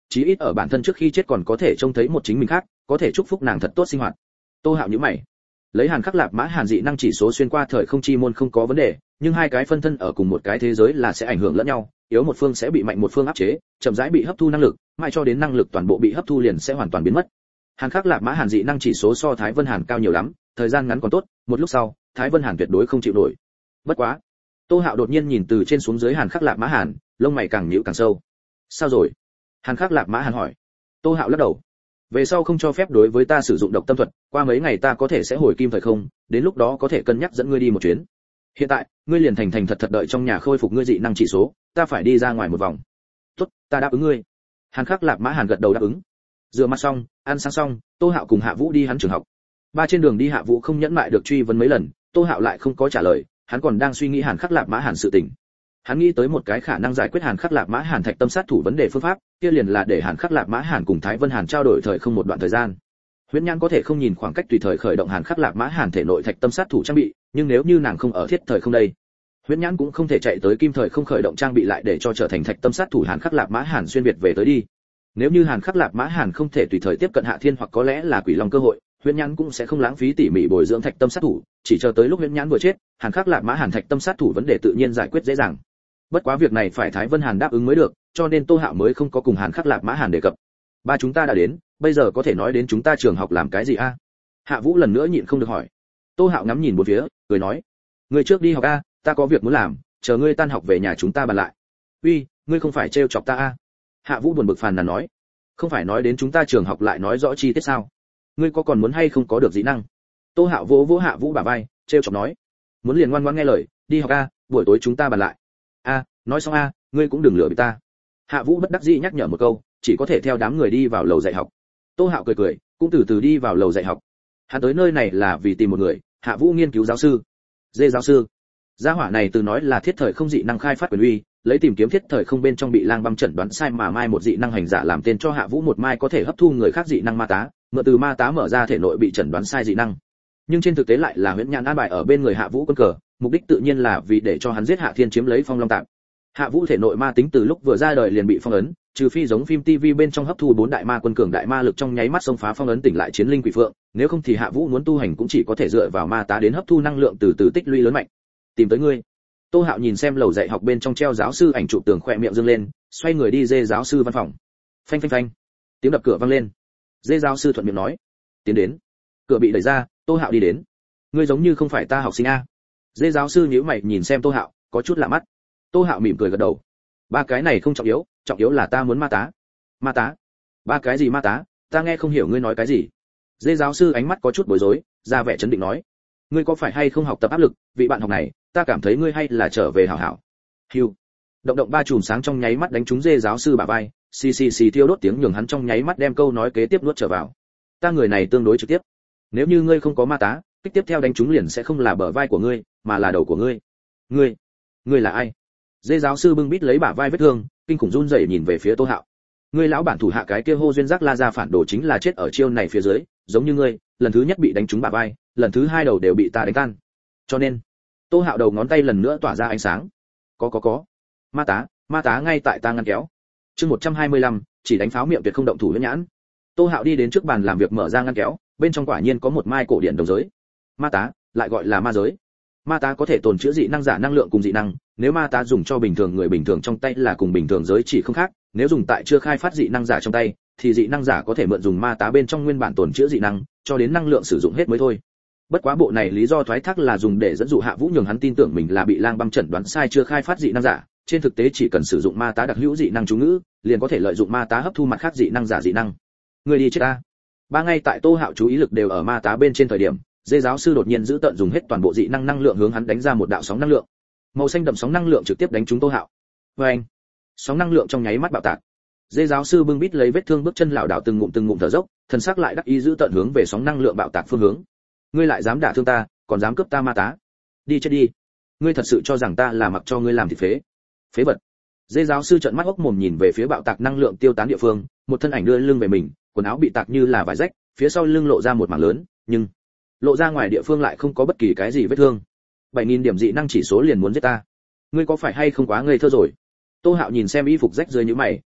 chí ít ở bản thân trước khi chết còn có thể trông thấy một chính mình khác, có thể chúc phúc nàng thật tốt sinh hoạt. Tô Hạo nhíu mày, lấy Hàn Khắc Lạp Mã Hàn dị năng chỉ số xuyên qua thời không chi môn không có vấn đề, nhưng hai cái phân thân ở cùng một cái thế giới là sẽ ảnh hưởng lẫn nhau, yếu một phương sẽ bị mạnh một phương áp chế, chậm rãi bị hấp thu năng lực, mãi cho đến năng lực toàn bộ bị hấp thu liền sẽ hoàn toàn biến mất. Hàn Khắc Lạp Mã Hàn dị năng chỉ số so Thái Vân Hàn cao nhiều lắm, thời gian ngắn còn tốt, một lúc sau, Thái Vân Hàn tuyệt đối không chịu nổi. Bất quá, Tô Hạo đột nhiên nhìn từ trên xuống dưới Hàn Khắc Lạp Mã Hàn, lông mày càng nhíu càng sâu. Sao rồi? Hàn Khắc Lạp Mã Hàn hỏi. Tô Hạo lắc đầu. Về sau không cho phép đối với ta sử dụng độc tâm thuật, qua mấy ngày ta có thể sẽ hồi kim thời không, đến lúc đó có thể cân nhắc dẫn ngươi đi một chuyến. Hiện tại, ngươi liền thành thành thật thật đợi trong nhà khôi phục ngươi dị năng chỉ số, ta phải đi ra ngoài một vòng. Tốt, ta đáp ứng ngươi. Hàn Khắc Lạp Mã Hàn gật đầu đáp ứng. Rửa mặt xong, ăn sáng xong, Tô Hạo cùng Hạ Vũ đi hắn trường học. Ba trên đường đi Hạ Vũ không nhẫn mại được truy vấn mấy lần, Tô Hạo lại không có trả lời, hắn còn đang suy nghĩ Hàn Khắc Lạp Mã Hàn sự tình. Hắn nghĩ tới một cái khả năng giải quyết Hàn Khắc Lạp Mã Hàn thạch tâm sát thủ vấn đề phương pháp, kia liền là để Hàn Khắc Lạp Mã Hàn cùng Thái Vân Hàn trao đổi thời không một đoạn thời gian. Huyễn Nhãn có thể không nhìn khoảng cách tùy thời khởi động Hàn Khắc Lạp Mã Hàn thể nội thạch tâm sát thủ trang bị, nhưng nếu như nàng không ở thiết thời không đây, Huyễn Nhãn cũng không thể chạy tới kim thời không khởi động trang bị lại để cho trở thành thạch tâm sát thủ Hàn Khắc Lạp Mã Hàn xuyên việt về tới đi. Nếu như Hàn Khắc Lạp Mã Hàn không thể tùy thời tiếp cận Hạ Thiên hoặc có lẽ là Quỷ Long cơ hội, Huyễn Nhãn cũng sẽ không lãng phí tỉ mỉ bồi dưỡng thạch tâm sát thủ, chỉ chờ tới lúc Huyễn Nhãn vừa chết, Hàn Khắc Lạp Mã Hàn thạch tâm sát thủ vấn đề tự nhiên giải quyết dễ dàng. Bất quá việc này phải Thái Vân Hàn đáp ứng mới được, cho nên Tô Hạo mới không có cùng Hàn Khắc Lạp Mã Hàn đề cập. Ba chúng ta đã đến, bây giờ có thể nói đến chúng ta trường học làm cái gì a? Hạ Vũ lần nữa nhịn không được hỏi. Tô Hạo ngắm nhìn bốn phía, cười nói: "Ngươi trước đi học a, ta có việc muốn làm, chờ ngươi tan học về nhà chúng ta bàn lại." "Uy, ngươi không phải trêu chọc ta a?" Hạ Vũ buồn bực phàn nàn nói. "Không phải nói đến chúng ta trường học lại nói rõ chi tiết sao? Ngươi có còn muốn hay không có được dị năng?" Tô Hạo vỗ vỗ Hạ Vũ bả vai, trêu chọc nói: "Muốn liền ngoan ngoãn nghe lời, đi học a, buổi tối chúng ta bàn lại." "A, nói xong a, ngươi cũng đừng lừa bị ta." Hạ Vũ bất đắc dĩ nhắc nhở một câu, chỉ có thể theo đám người đi vào lầu dạy học. Tô Hạo cười cười, cũng từ từ đi vào lầu dạy học. Hắn tới nơi này là vì tìm một người, Hạ Vũ nghiên cứu giáo sư. Dê giáo sư. Gia hỏa này từ nói là thiết thời không dị năng khai phát quyền uy, lấy tìm kiếm thiết thời không bên trong bị lang băm chẩn đoán sai mà mai một dị năng hành giả làm tên cho Hạ Vũ một mai có thể hấp thu người khác dị năng ma tá, mượn từ ma tá mở ra thể nội bị chẩn đoán sai dị năng. Nhưng trên thực tế lại là Huyễn Nhãn an bài ở bên người Hạ Vũ quân cờ, mục đích tự nhiên là vì để cho hắn giết Hạ Thiên chiếm lấy Phong Long Tạm. Hạ Vũ thể nội ma tính từ lúc vừa ra đời liền bị phong ấn, trừ phi giống phim ti vi bên trong hấp thu bốn đại ma quân cường đại ma lực trong nháy mắt xông phá phong ấn tỉnh lại chiến linh quỷ phượng, nếu không thì Hạ Vũ muốn tu hành cũng chỉ có thể dựa vào ma tá đến hấp thu năng lượng từ từ tích lũy lớn mạnh. Tìm tới ngươi. Tô Hạo nhìn xem lầu dạy học bên trong treo giáo sư ảnh chụp tường khỏe miệng dương lên, xoay người đi Dê giáo sư văn phòng. Phanh phanh phanh. Tiếng đập cửa vang lên. Dê giáo sư thuận miệng nói: "Tiến đến." Cửa bị đẩy ra, Tô Hạo đi đến. "Ngươi giống như không phải ta học sinh a?" Dê giáo sư nhíu mày nhìn xem Tô Hạo, có chút lạ mắt. Tô Hạo mỉm cười gật đầu. "Ba cái này không trọng yếu, trọng yếu là ta muốn ma tá." "Ma tá? Ba cái gì ma tá? Ta nghe không hiểu ngươi nói cái gì." Dê giáo sư ánh mắt có chút bối rối, ra vẻ trấn định nói: "Ngươi có phải hay không học tập áp lực, vị bạn học này, ta cảm thấy ngươi hay là trở về hảo hảo." Hưu. Động động ba chùm sáng trong nháy mắt đánh trúng Dê giáo sư bả vai, xì xì xì thiêu đốt tiếng nhường hắn trong nháy mắt đem câu nói kế tiếp nuốt trở vào. "Ta người này tương đối trực tiếp. Nếu như ngươi không có ma tá, kích tiếp theo đánh trúng liền sẽ không là bờ vai của ngươi, mà là đầu của ngươi." "Ngươi, ngươi là ai?" Dê giáo sư bưng bít lấy bả vai vết thương, kinh khủng run rẩy nhìn về phía Tô Hạo. "Ngươi lão bản thủ hạ cái kia hô duyên giác la ra phản đồ chính là chết ở chiêu này phía dưới, giống như ngươi, lần thứ nhất bị đánh trúng bả vai, lần thứ hai đầu đều bị ta đánh tan. Cho nên." Tô Hạo đầu ngón tay lần nữa tỏa ra ánh sáng. "Có có có. Ma tá, ma tá ngay tại ta ngăn kéo." Chương một trăm hai mươi lăm, chỉ đánh pháo miệng tuyệt không động thủ Huyễn Nhãn. Tô Hạo đi đến trước bàn làm việc mở ra ngăn kéo, bên trong quả nhiên có một mai cổ điển đồng giới. Ma tá, lại gọi là ma giới. Ma tá có thể tồn chữa dị năng giả năng lượng cùng dị năng, nếu ma tá dùng cho bình thường người bình thường trong tay là cùng bình thường giới chỉ không khác, nếu dùng tại chưa khai phát dị năng giả trong tay, thì dị năng giả có thể mượn dùng ma tá bên trong nguyên bản tồn chữa dị năng, cho đến năng lượng sử dụng hết mới thôi. Bất quá bộ này lý do thoái thác là dùng để dẫn dụ Hạ Vũ nhường hắn tin tưởng mình là bị lang băm chẩn đoán sai chưa khai phát dị năng giả, trên thực tế chỉ cần sử dụng ma tá đặc hữu dị năng chú ngữ, liền có thể lợi dụng ma tá hấp thu mặt khác dị năng giả dị năng. Người đi chết ta. Ba ngay tại Tô Hạo chú ý lực đều ở ma tá bên trên thời điểm, Dê giáo sư đột nhiên giữ tận dùng hết toàn bộ dị năng năng lượng hướng hắn đánh ra một đạo sóng năng lượng. Màu xanh đậm sóng năng lượng trực tiếp đánh trúng Tô Hạo. Oeng! Sóng năng lượng trong nháy mắt bạo tạc. Dê giáo sư bưng bít lấy vết thương bước chân lảo đảo từng ngụm từng ngụm thở dốc, thần sắc lại đắc ý giữ tận hướng về sóng năng lượng bạo tạc phương hướng. Ngươi lại dám đả thương ta, còn dám cướp ta ma tá. Đi chết đi. Ngươi thật sự cho rằng ta là mặc cho ngươi làm thịt phế? Phế vật. Dê giáo sư trợn mắt ốc mồm nhìn về phía bạo tạc năng lượng tiêu tán địa phương, một thân ảnh đưa lưng về mình, quần áo bị tạc như là vải rách, phía sau lưng lộ ra một mảng lớn, nhưng lộ ra ngoài địa phương lại không có bất kỳ cái gì vết thương. bảy nghìn điểm dị năng chỉ số liền muốn giết ta. Ngươi có phải hay không quá ngây thơ rồi? Tô Hạo nhìn xem y phục rách rơi như mày,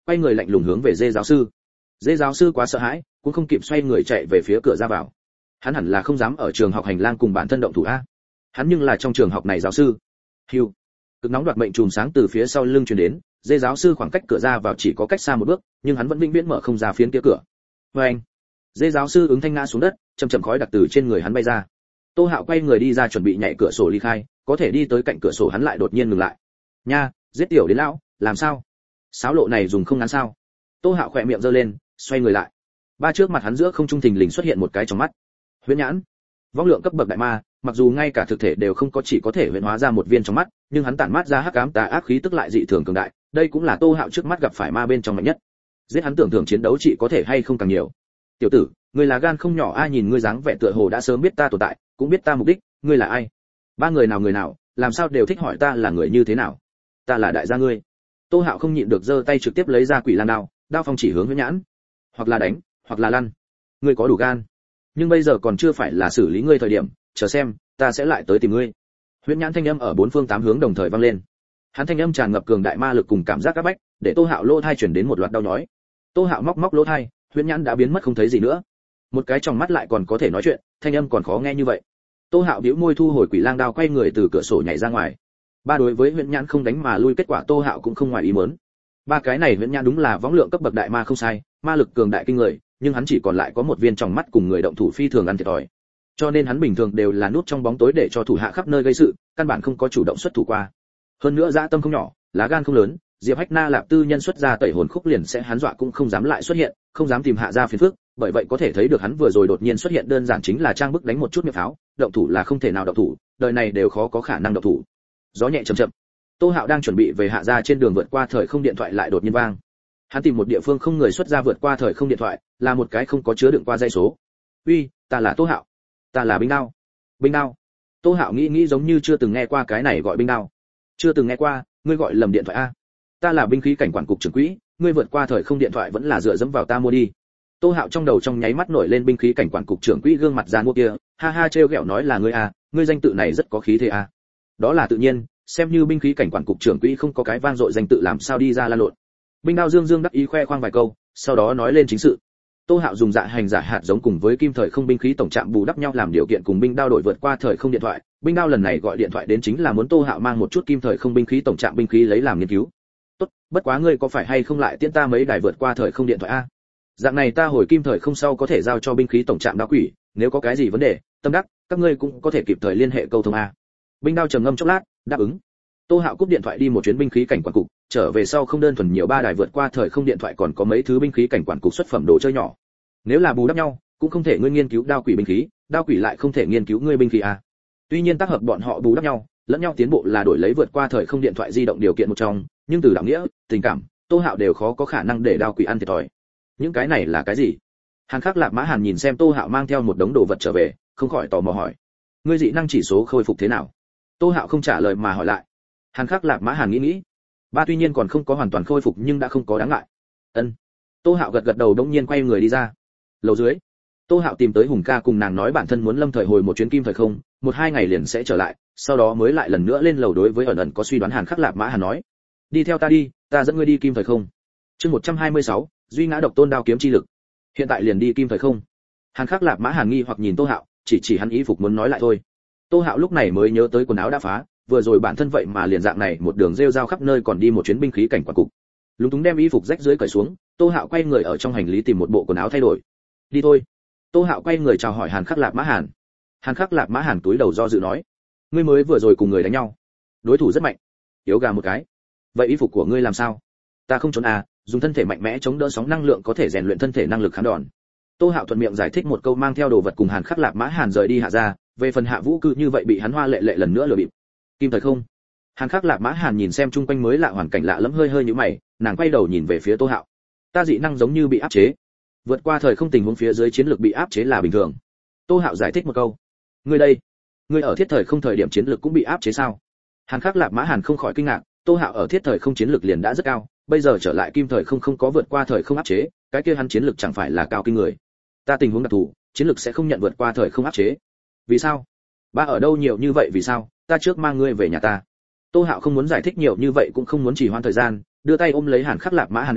quay người lạnh lùng hướng về dê giáo sư. Dê giáo sư quá sợ hãi, cũng không kịp xoay người chạy về phía cửa ra vào. Hắn hẳn là không dám ở trường học hành lang cùng bản thân động thủ a. Hắn nhưng là trong trường học này giáo sư. Hưu. Cực nóng đoạt mệnh chùm sáng từ phía sau lưng truyền đến, dê giáo sư khoảng cách cửa ra vào chỉ có cách xa một bước, nhưng hắn vẫn vĩnh viễn mở không ra phiến kia cửa. Và anh. Dê giáo sư ứng thanh ngã xuống đất, chậm chậm khói đặc từ trên người hắn bay ra. Tô Hạo quay người đi ra chuẩn bị nhảy cửa sổ ly khai, có thể đi tới cạnh cửa sổ hắn lại đột nhiên ngừng lại. Nha, giết tiểu đến lão, làm sao? Sáo lộ này dùng không ngắn sao? Tô Hạo khỏe miệng giơ lên, xoay người lại. Ba trước mặt hắn giữa không trung thình lình xuất hiện một cái trong mắt. Huyễn nhãn. Vong lượng cấp bậc đại ma, mặc dù ngay cả thực thể đều không có, chỉ có thể huyễn hóa ra một viên trong mắt, nhưng hắn tản mát ra hắc ám tà ác khí tức lại dị thường cường đại, đây cũng là Tô Hạo trước mắt gặp phải ma bên trong mạnh nhất. Giết hắn tưởng tượng chiến đấu chỉ có thể hay không càng nhiều. Tiểu tử, ngươi là gan không nhỏ, ai nhìn ngươi dáng vẻ tựa hồ đã sớm biết ta tồn tại, cũng biết ta mục đích, ngươi là ai? Ba người nào người nào, làm sao đều thích hỏi ta là người như thế nào? Ta là đại gia ngươi. Tô Hạo không nhịn được giơ tay trực tiếp lấy ra quỷ lan đao, đao phong chỉ hướng huyễn nhãn. Hoặc là đánh, hoặc là lăn. Ngươi có đủ gan. Nhưng bây giờ còn chưa phải là xử lý ngươi thời điểm, chờ xem, ta sẽ lại tới tìm ngươi. Huyễn nhãn thanh âm ở bốn phương tám hướng đồng thời vang lên. Hắn thanh âm tràn ngập cường đại ma lực cùng cảm giác áp bách, để Tô Hạo lỗ tai truyền đến một loạt đau nhói. Tô Hạo móc móc lỗ tai, huyễn nhãn đã biến mất không thấy gì nữa. Một cái trong mắt lại còn có thể nói chuyện, thanh âm còn khó nghe như vậy. Tô Hạo bĩu môi thu hồi quỷ lang đao, quay người từ cửa sổ nhảy ra ngoài. Ba đối với huyễn nhãn không đánh mà lui, kết quả Tô Hạo cũng không ngoài ý muốn. Ba cái này huyễn nhãn đúng là võng lượng cấp bậc đại ma không sai, ma lực cường đại kinh người, nhưng hắn chỉ còn lại có một viên trong mắt cùng người động thủ phi thường ăn thiệt thòi. Cho nên hắn bình thường đều là núp trong bóng tối để cho thủ hạ khắp nơi gây sự, căn bản không có chủ động xuất thủ qua. Hơn nữa dã tâm không nhỏ, lá gan không lớn, Diệp Hách Na Lạp Tư nhân xuất ra tẩy hồn khúc liền sẽ hắn dọa cũng không dám lại xuất hiện, không dám tìm hạ ra phiền phức, bởi vậy có thể thấy được hắn vừa rồi đột nhiên xuất hiện đơn giản chính là trang bức đánh một chút miệng pháo, động thủ là không thể nào động thủ, đời này đều khó có khả năng động thủ. Gió nhẹ chậm chậm. Tô Hạo đang chuẩn bị về hạ ra trên đường vượt qua thời không, điện thoại lại đột nhiên vang. Hắn tìm một địa phương không người xuất ra vượt qua thời không điện thoại, là một cái không có chứa đựng qua dây số. "Uy, ta là Tô Hạo. Ta là Binh Đao." "Binh Đao?" Tô Hạo nghĩ nghĩ giống như chưa từng nghe qua cái này gọi Binh Đao. "Chưa từng nghe qua, ngươi gọi lầm điện thoại a. Ta là binh khí cảnh quản cục trưởng quỹ, ngươi vượt qua thời không điện thoại vẫn là dựa dẫm vào ta mua đi." Tô Hạo trong đầu trong nháy mắt nổi lên binh khí cảnh quản cục trưởng quỹ gương mặt già mua kia, ha ha trêu ghẹo nói là ngươi a, ngươi danh tự này rất có khí thế a. Đó là tự nhiên, xem như binh khí cảnh quản cục trưởng quỹ không có cái vang dội danh tự làm sao đi ra la lộn. Binh Đao dương dương đắc ý khoe khoang vài câu, sau đó nói lên chính sự. Tô Hạo dùng dạ hành giả hạt giống cùng với kim thời không binh khí tổng trạm bù đắp nhau làm điều kiện cùng Binh Đao đổi vượt qua thời không điện thoại. Binh Đao lần này gọi điện thoại đến chính là muốn Tô Hạo mang một chút kim thời không binh khí tổng trạm binh khí lấy làm nghiên cứu. "Tốt, bất quá ngươi có phải hay không lại tiễn ta mấy đài vượt qua thời không điện thoại a? Dạng này ta hồi kim thời không sau có thể giao cho binh khí tổng trạm đao quỷ, nếu có cái gì vấn đề, tâm đắc, các ngươi cũng có thể kịp thời liên hệ câu thông a." Binh Đao trầm ngâm chốc lát, đáp ứng. Tô Hạo cúp điện thoại đi một chuyến binh khí cảnh quản cục, trở về sau không đơn thuần nhiều ba đài vượt qua thời không điện thoại, còn có mấy thứ binh khí cảnh quản cục xuất phẩm đồ chơi nhỏ. Nếu là bù đắp nhau, cũng không thể ngươi nghiên cứu đao quỷ binh khí, đao quỷ lại không thể nghiên cứu ngươi binh khí a. Tuy nhiên tác hợp bọn họ bù đắp nhau, lẫn nhau tiến bộ là đổi lấy vượt qua thời không điện thoại di động điều kiện một trong, nhưng từ đạo nghĩa, tình cảm, Tô Hạo đều khó có khả năng để đao quỷ ăn thiệt thòi. Những cái này là cái gì? Hàn Khắc Lạp Mã Hàn nhìn xem Tô Hạo mang theo một đống đồ vật trở về, không khỏi tò mò hỏi: "Ngươi dị năng chỉ số khôi phục thế nào?" Tô Hạo không trả lời mà hỏi lại. Hàn Khắc Lạp Mã Hàn nghĩ nghĩ, ba tuy nhiên còn không có hoàn toàn khôi phục nhưng đã không có đáng ngại. Ân. Tô Hạo gật gật đầu, đống nhiên quay người đi ra. Lầu dưới, Tô Hạo tìm tới Hùng ca cùng nàng nói bản thân muốn lâm thời hồi một chuyến kim thời không, một hai ngày liền sẽ trở lại, sau đó mới lại lần nữa lên lầu đối với ẩn ẩn có suy đoán Hàn Khắc Lạp Mã Hàn nói: "Đi theo ta đi, ta dẫn ngươi đi kim thời không." Chương một trăm hai mươi sáu, duy ngã độc tôn đao kiếm chi lực. Hiện tại liền đi kim thời không? Hàn Khắc Lạp Mã Hàn nghi hoặc nhìn Tô Hạo, chỉ chỉ hắn y phục muốn nói lại thôi. Tô Hạo lúc này mới nhớ tới quần áo đã phá, vừa rồi bản thân vậy mà liền dạng này một đường rêu rao khắp nơi còn đi một chuyến binh khí cảnh quản cục. Lúng túng đem y phục rách dưới cởi xuống, Tô Hạo quay người ở trong hành lý tìm một bộ quần áo thay đổi. "Đi thôi." Tô Hạo quay người chào hỏi Hàn Khắc Lạp Mã Hàn. Hàn Khắc Lạp Mã Hàn túi đầu do dự nói: "Ngươi mới vừa rồi cùng người đánh nhau, đối thủ rất mạnh, yếu gà một cái. Vậy y phục của ngươi làm sao?" "Ta không trốn à, dùng thân thể mạnh mẽ chống đỡ sóng năng lượng có thể rèn luyện thân thể năng lực kháng đòn." Tô Hạo thuận miệng giải thích một câu, mang theo đồ vật cùng Hàn Khắc Lạp Mã Hàn rời đi hạ ra, về phần Hạ Vũ cư như vậy bị hắn Hoa Lệ Lệ lần nữa lừa bịp. Kim thời không? Hàn Khắc Lạp Mã Hàn nhìn xem chung quanh mới lạ hoàn cảnh lạ lẫm, hơi hơi nhíu mày, nàng quay đầu nhìn về phía Tô Hạo. "Ta dị năng giống như bị áp chế, vượt qua thời không tình huống phía dưới chiến lược bị áp chế là bình thường." Tô Hạo giải thích một câu. "Ngươi đây, ngươi ở thiết thời không thời điểm chiến lược cũng bị áp chế sao?" Hàn Khắc Lạp Mã Hàn không khỏi kinh ngạc, Tô Hạo ở thiết thời không chiến lược liền đã rất cao, bây giờ trở lại kim thời không không có vượt qua thời không áp chế, cái kia hắn chiến lược chẳng phải là cao kinh người. "Ta tình huống đặc thù, chiến lược sẽ không nhận vượt qua thời không áp chế." "Vì sao? Ba ở đâu nhiều như vậy vì sao? Ta trước mang ngươi về nhà ta." Tô Hạo không muốn giải thích nhiều như vậy cũng không muốn trì hoãn thời gian, đưa tay ôm lấy Hàn Khắc Lạp Mã Hàn eo,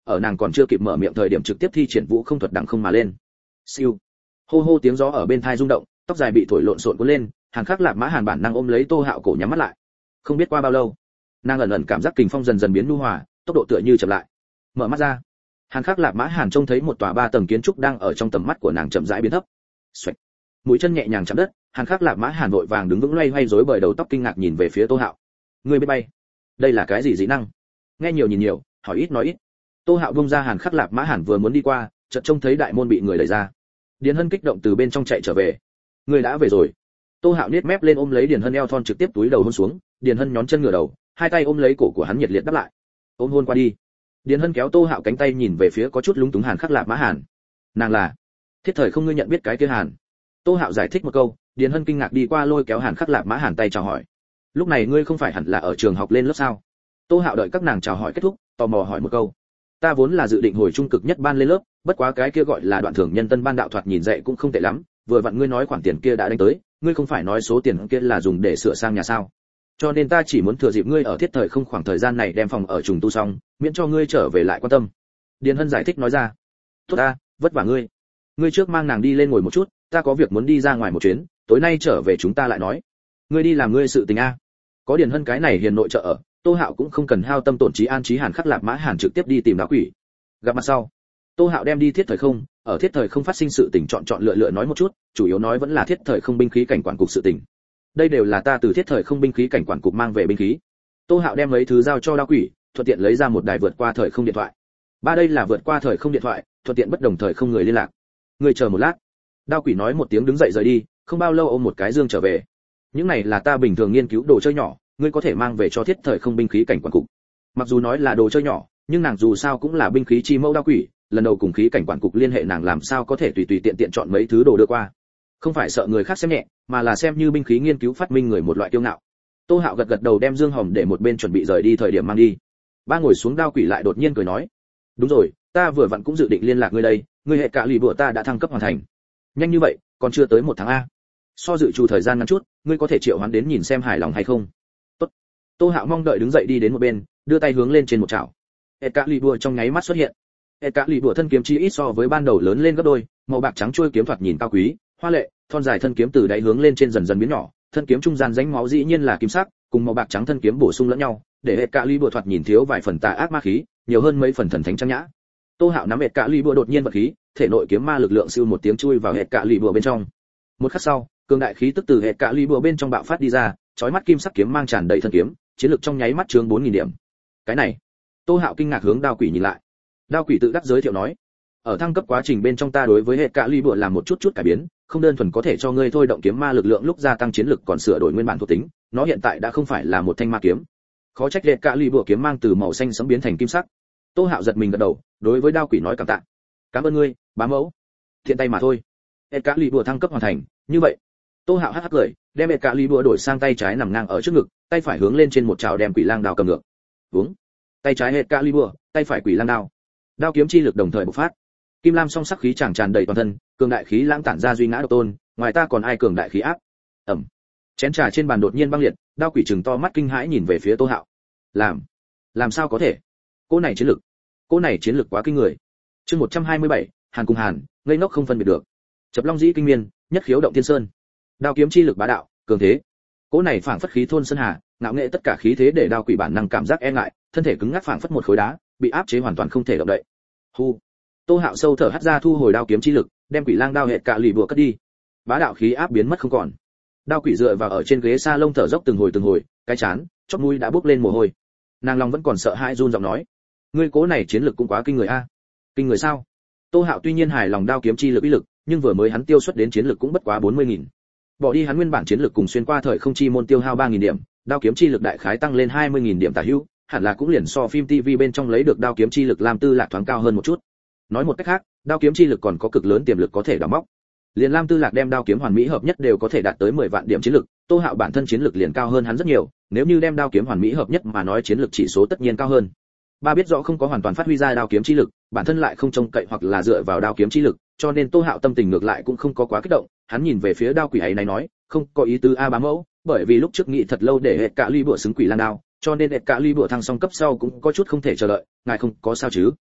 ở nàng còn chưa kịp mở miệng thời điểm trực tiếp thi triển vũ không thuật đằng không mà lên. Siêu. Hô hô tiếng gió ở bên tai rung động, tóc dài bị thổi lộn xộn cuốn lên, Hàn Khắc Lạp Mã Hàn bản năng ôm lấy Tô Hạo cổ nhắm mắt lại. Không biết qua bao lâu, nàng ẩn ẩn cảm giác kình phong dần dần biến nhu hòa, tốc độ tựa như chậm lại. Mở mắt ra, Hàn Khắc Lạp Mã Hàn trông thấy một tòa ba tầng kiến trúc đang ở trong tầm mắt của nàng chậm rãi biến thấp. Xoạch. Mũi chân nhẹ nhàng chạm đất, Hàn Khắc Lạp Mã Hàn vội vàng đứng vững loay hoay rối bời đầu tóc kinh ngạc nhìn về phía Tô Hạo. Ngươi biết bay? Đây là cái gì dị năng? Nghe nhiều nhìn nhiều, hỏi ít nói ít. Tô Hạo buông ra Hàn Khắc Lạp Mã Hàn vừa muốn đi qua, chợt trông thấy đại môn bị người đẩy ra. Điền Hân kích động từ bên trong chạy trở về. Ngươi đã về rồi. Tô Hạo niết mép lên ôm lấy Điền Hân eo thon trực tiếp túi đầu hôn xuống, Điền Hân nhón chân ngửa đầu, hai tay ôm lấy cổ của hắn nhiệt liệt đáp lại. Ôm hôn qua đi. Điền Hân kéo Tô Hạo cánh tay nhìn về phía có chút lúng túng Hàn Khắc Lạp Mã Hàn. Nàng là Thiết Thời không ngươi nhận biết cái kia Hàn. Tô Hạo giải thích một câu, Điền Hân kinh ngạc đi qua lôi kéo Hàn Khắc Lạp Mã Hàn tay chào hỏi. Lúc này ngươi không phải hẳn là ở trường học lên lớp sao? Tô Hạo đợi các nàng chào hỏi kết thúc, tò mò hỏi một câu. Ta vốn là dự định hồi trung cực nhất ban lên lớp, bất quá cái kia gọi là đoạn thưởng nhân tân ban đạo thoạt nhìn dạy cũng không tệ lắm, vừa vặn ngươi nói khoản tiền kia đã đánh tới, ngươi không phải nói số tiền kia là dùng để sửa sang nhà sao? Cho nên ta chỉ muốn thừa dịp ngươi ở Thiết Thời không khoảng thời gian này đem phòng ở trùng tu xong, miễn cho ngươi trở về lại quan tâm. Điền Hân giải thích nói ra. Tốt ta, vất vả ngươi. Ngươi trước mang nàng đi lên ngồi một chút, ta có việc muốn đi ra ngoài một chuyến, tối nay trở về chúng ta lại nói. Ngươi đi làm ngươi sự tình a. Có Điền Hân cái này hiền nội trợ ở, Tô Hạo cũng không cần hao tâm tổn trí an trí Hàn Khắc Lạp Mã Hàn trực tiếp đi tìm lão quỷ. Gặp mặt sau, Tô Hạo đem đi Thiết Thời không, ở Thiết Thời không phát sinh sự tình chọn chọn lựa lựa nói một chút, chủ yếu nói vẫn là Thiết Thời không binh khí cảnh quản cục sự tình. Đây đều là ta từ Thiết Thời không binh khí cảnh quản cục mang về binh khí. Tô Hạo đem mấy thứ giao cho lão quỷ, thuận tiện lấy ra một đài vượt qua thời không điện thoại. Ba đây là vượt qua thời không điện thoại, thuận tiện bất đồng thời không người liên lạc. Người chờ một lát. Đao quỷ nói một tiếng đứng dậy rời đi, không bao lâu ôm một cái dương trở về. Những này là ta bình thường nghiên cứu đồ chơi nhỏ, ngươi có thể mang về cho Thiết Thời không binh khí cảnh quản cục. Mặc dù nói là đồ chơi nhỏ, nhưng nàng dù sao cũng là binh khí chi mẫu đao quỷ, lần đầu cùng khí cảnh quản cục liên hệ nàng làm sao có thể tùy tùy tiện tiện chọn mấy thứ đồ đưa qua. Không phải sợ người khác xem nhẹ, mà là xem như binh khí nghiên cứu phát minh người một loại kiêu ngạo. Tô Hạo gật gật đầu đem dương hồng để một bên chuẩn bị rời đi thời điểm mang đi. Ba ngồi xuống đao quỷ lại đột nhiên cười nói, đúng rồi, ta vừa vặn cũng dự định liên lạc ngươi đây, ngươi hệ cả lì bùa ta đã thăng cấp hoàn thành. Nhanh như vậy, còn chưa tới một tháng a. So dự trù thời gian ngắn chút, ngươi có thể triệu hoán đến nhìn xem hài lòng hay không. Tốt. Tô Hạo mong đợi đứng dậy đi đến một bên, đưa tay hướng lên trên một chảo. Hệ cả lì bùa trong nháy mắt xuất hiện. Hệ cả lì bùa thân kiếm chi ít so với ban đầu lớn lên gấp đôi, màu bạc trắng chuôi kiếm thoạt nhìn cao quý, hoa lệ, thon dài thân kiếm từ đáy hướng lên trên dần dần biến nhỏ, thân kiếm trung gian rãnh máu dĩ nhiên là kim sắc, cùng màu bạc trắng thân kiếm bổ sung lẫn nhau, để hệ cả lì bùa thoạt nhìn thiếu vài phần tà ác ma khí, nhiều hơn mấy phần thần thánh trang nhã. Tô Hạo nắm hệ cả lì bùa đột nhiên bật khí, thể nội kiếm ma lực lượng siêu một tiếng chui vào hệ cả lì bùa bên trong. Một khắc sau, cường đại khí tức từ hệ cả lì bùa bên trong bạo phát đi ra, chói mắt kim sắc kiếm mang tràn đầy thân kiếm, chiến lực trong nháy mắt chướng bốn nghìn điểm. Cái này, Tô Hạo kinh ngạc hướng đao quỷ nhìn lại. Đao quỷ tự đắc giới thiệu nói, ở thăng cấp quá trình bên trong ta đối với hệ cả lì bùa làm một chút chút cải biến, không đơn thuần có thể cho ngươi thôi động kiếm ma lực lượng lúc gia tăng chiến lực còn sửa đổi nguyên bản thuộc tính, nó hiện tại đã không phải là một thanh ma kiếm. Khó trách hệ cả lì bùa kiếm mang từ màu xanh sẫm biến thành kim sắc. Tô Hạo giật mình gật đầu, đối với đao quỷ nói cảm tạ. Cảm ơn ngươi, bá mẫu. Thiện tay mà thôi. Hệ cả lì bùa thăng cấp hoàn thành, như vậy. Tô Hạo hắc hắc cười, đem hệ cả lì bùa đổi sang tay trái nằm ngang ở trước ngực, tay phải hướng lên trên một chảo đem quỷ lang đao cầm ngược. Vúng. Tay trái hệ cả lì bùa, tay phải quỷ lang đao. Đao kiếm chi lực đồng thời bộc phát. Kim lam song sắc khí tràn tràn đầy toàn thân, cường đại khí lãng tản ra duy ngã độc tôn, ngoài ta còn ai cường đại khí áp. Ầm. Chén trà trên bàn đột nhiên băng liệt, đao quỷ trừng to mắt kinh hãi nhìn về phía Tô Hạo. Làm, làm sao có thể? Cô này chiến lực, cô này chiến lực quá kinh người. Chương một trăm hai mươi bảy, Hàn cùng Hàn, ngây ngốc không phân biệt được. Chập Long Dĩ kinh miên, nhất khiếu động thiên sơn. Đao kiếm chi lực bá đạo, cường thế. Cô này phảng phất khí thôn sơn hà, ngạo nghệ tất cả khí thế để đao quỷ bản năng cảm giác e ngại, thân thể cứng ngắc phảng phất một khối đá, bị áp chế hoàn toàn không thể động đậy. Hu. Tô Hạo sâu thở hắt ra thu hồi đao kiếm chi lực, đem quỷ lang đao hệ cả lì bùa cất đi. Bá đạo khí áp biến mất không còn. Đao quỷ dựa vào ở trên ghế sa lông thở dốc từng hồi từng hồi, cái chán, chóp mũi đã bốc lên mồ hôi. Nàng lòng vẫn còn sợ hãi run giọng nói, ngươi cố này chiến lực cũng quá kinh người a. Kinh người sao? Tô Hạo tuy nhiên hài lòng đao kiếm chi lực uy lực, nhưng vừa mới hắn tiêu xuất đến chiến lực cũng bất quá bốn mươi nghìn. Bỏ đi hắn nguyên bản chiến lực cùng xuyên qua thời không chi môn tiêu hao ba nghìn điểm, đao kiếm chi lực đại khái tăng lên hai mươi nghìn điểm tả hữu, hẳn là cũng liền so phim ti vi bên trong lấy được đao kiếm chi lực Lam Tư Lạc thoáng cao hơn một chút. Nói một cách khác, đao kiếm chi lực còn có cực lớn tiềm lực có thể đào móc. Liền Lam Tư Lạc đem đao kiếm hoàn mỹ hợp nhất đều có thể đạt tới mười vạn điểm chiến lực, Tô Hạo bản thân chiến lực liền cao hơn hắn rất nhiều, nếu như đem đao kiếm hoàn mỹ hợp nhất mà nói chiến lực chỉ số tất nhiên cao hơn. Ba biết rõ không có hoàn toàn phát huy ra đao kiếm chi lực, bản thân lại không trông cậy hoặc là dựa vào đao kiếm chi lực, cho nên Tô Hạo tâm tình ngược lại cũng không có quá kích động, hắn nhìn về phía đao quỷ ấy này nói, không có ý tứ a bá mẫu, bởi vì lúc trước nghĩ thật lâu để hệ cả ly bùa xứng quỷ lang đao, cho nên hệ cả ly bùa thăng song cấp sau cũng có chút không thể chờ đợi, ngài không có sao chứ?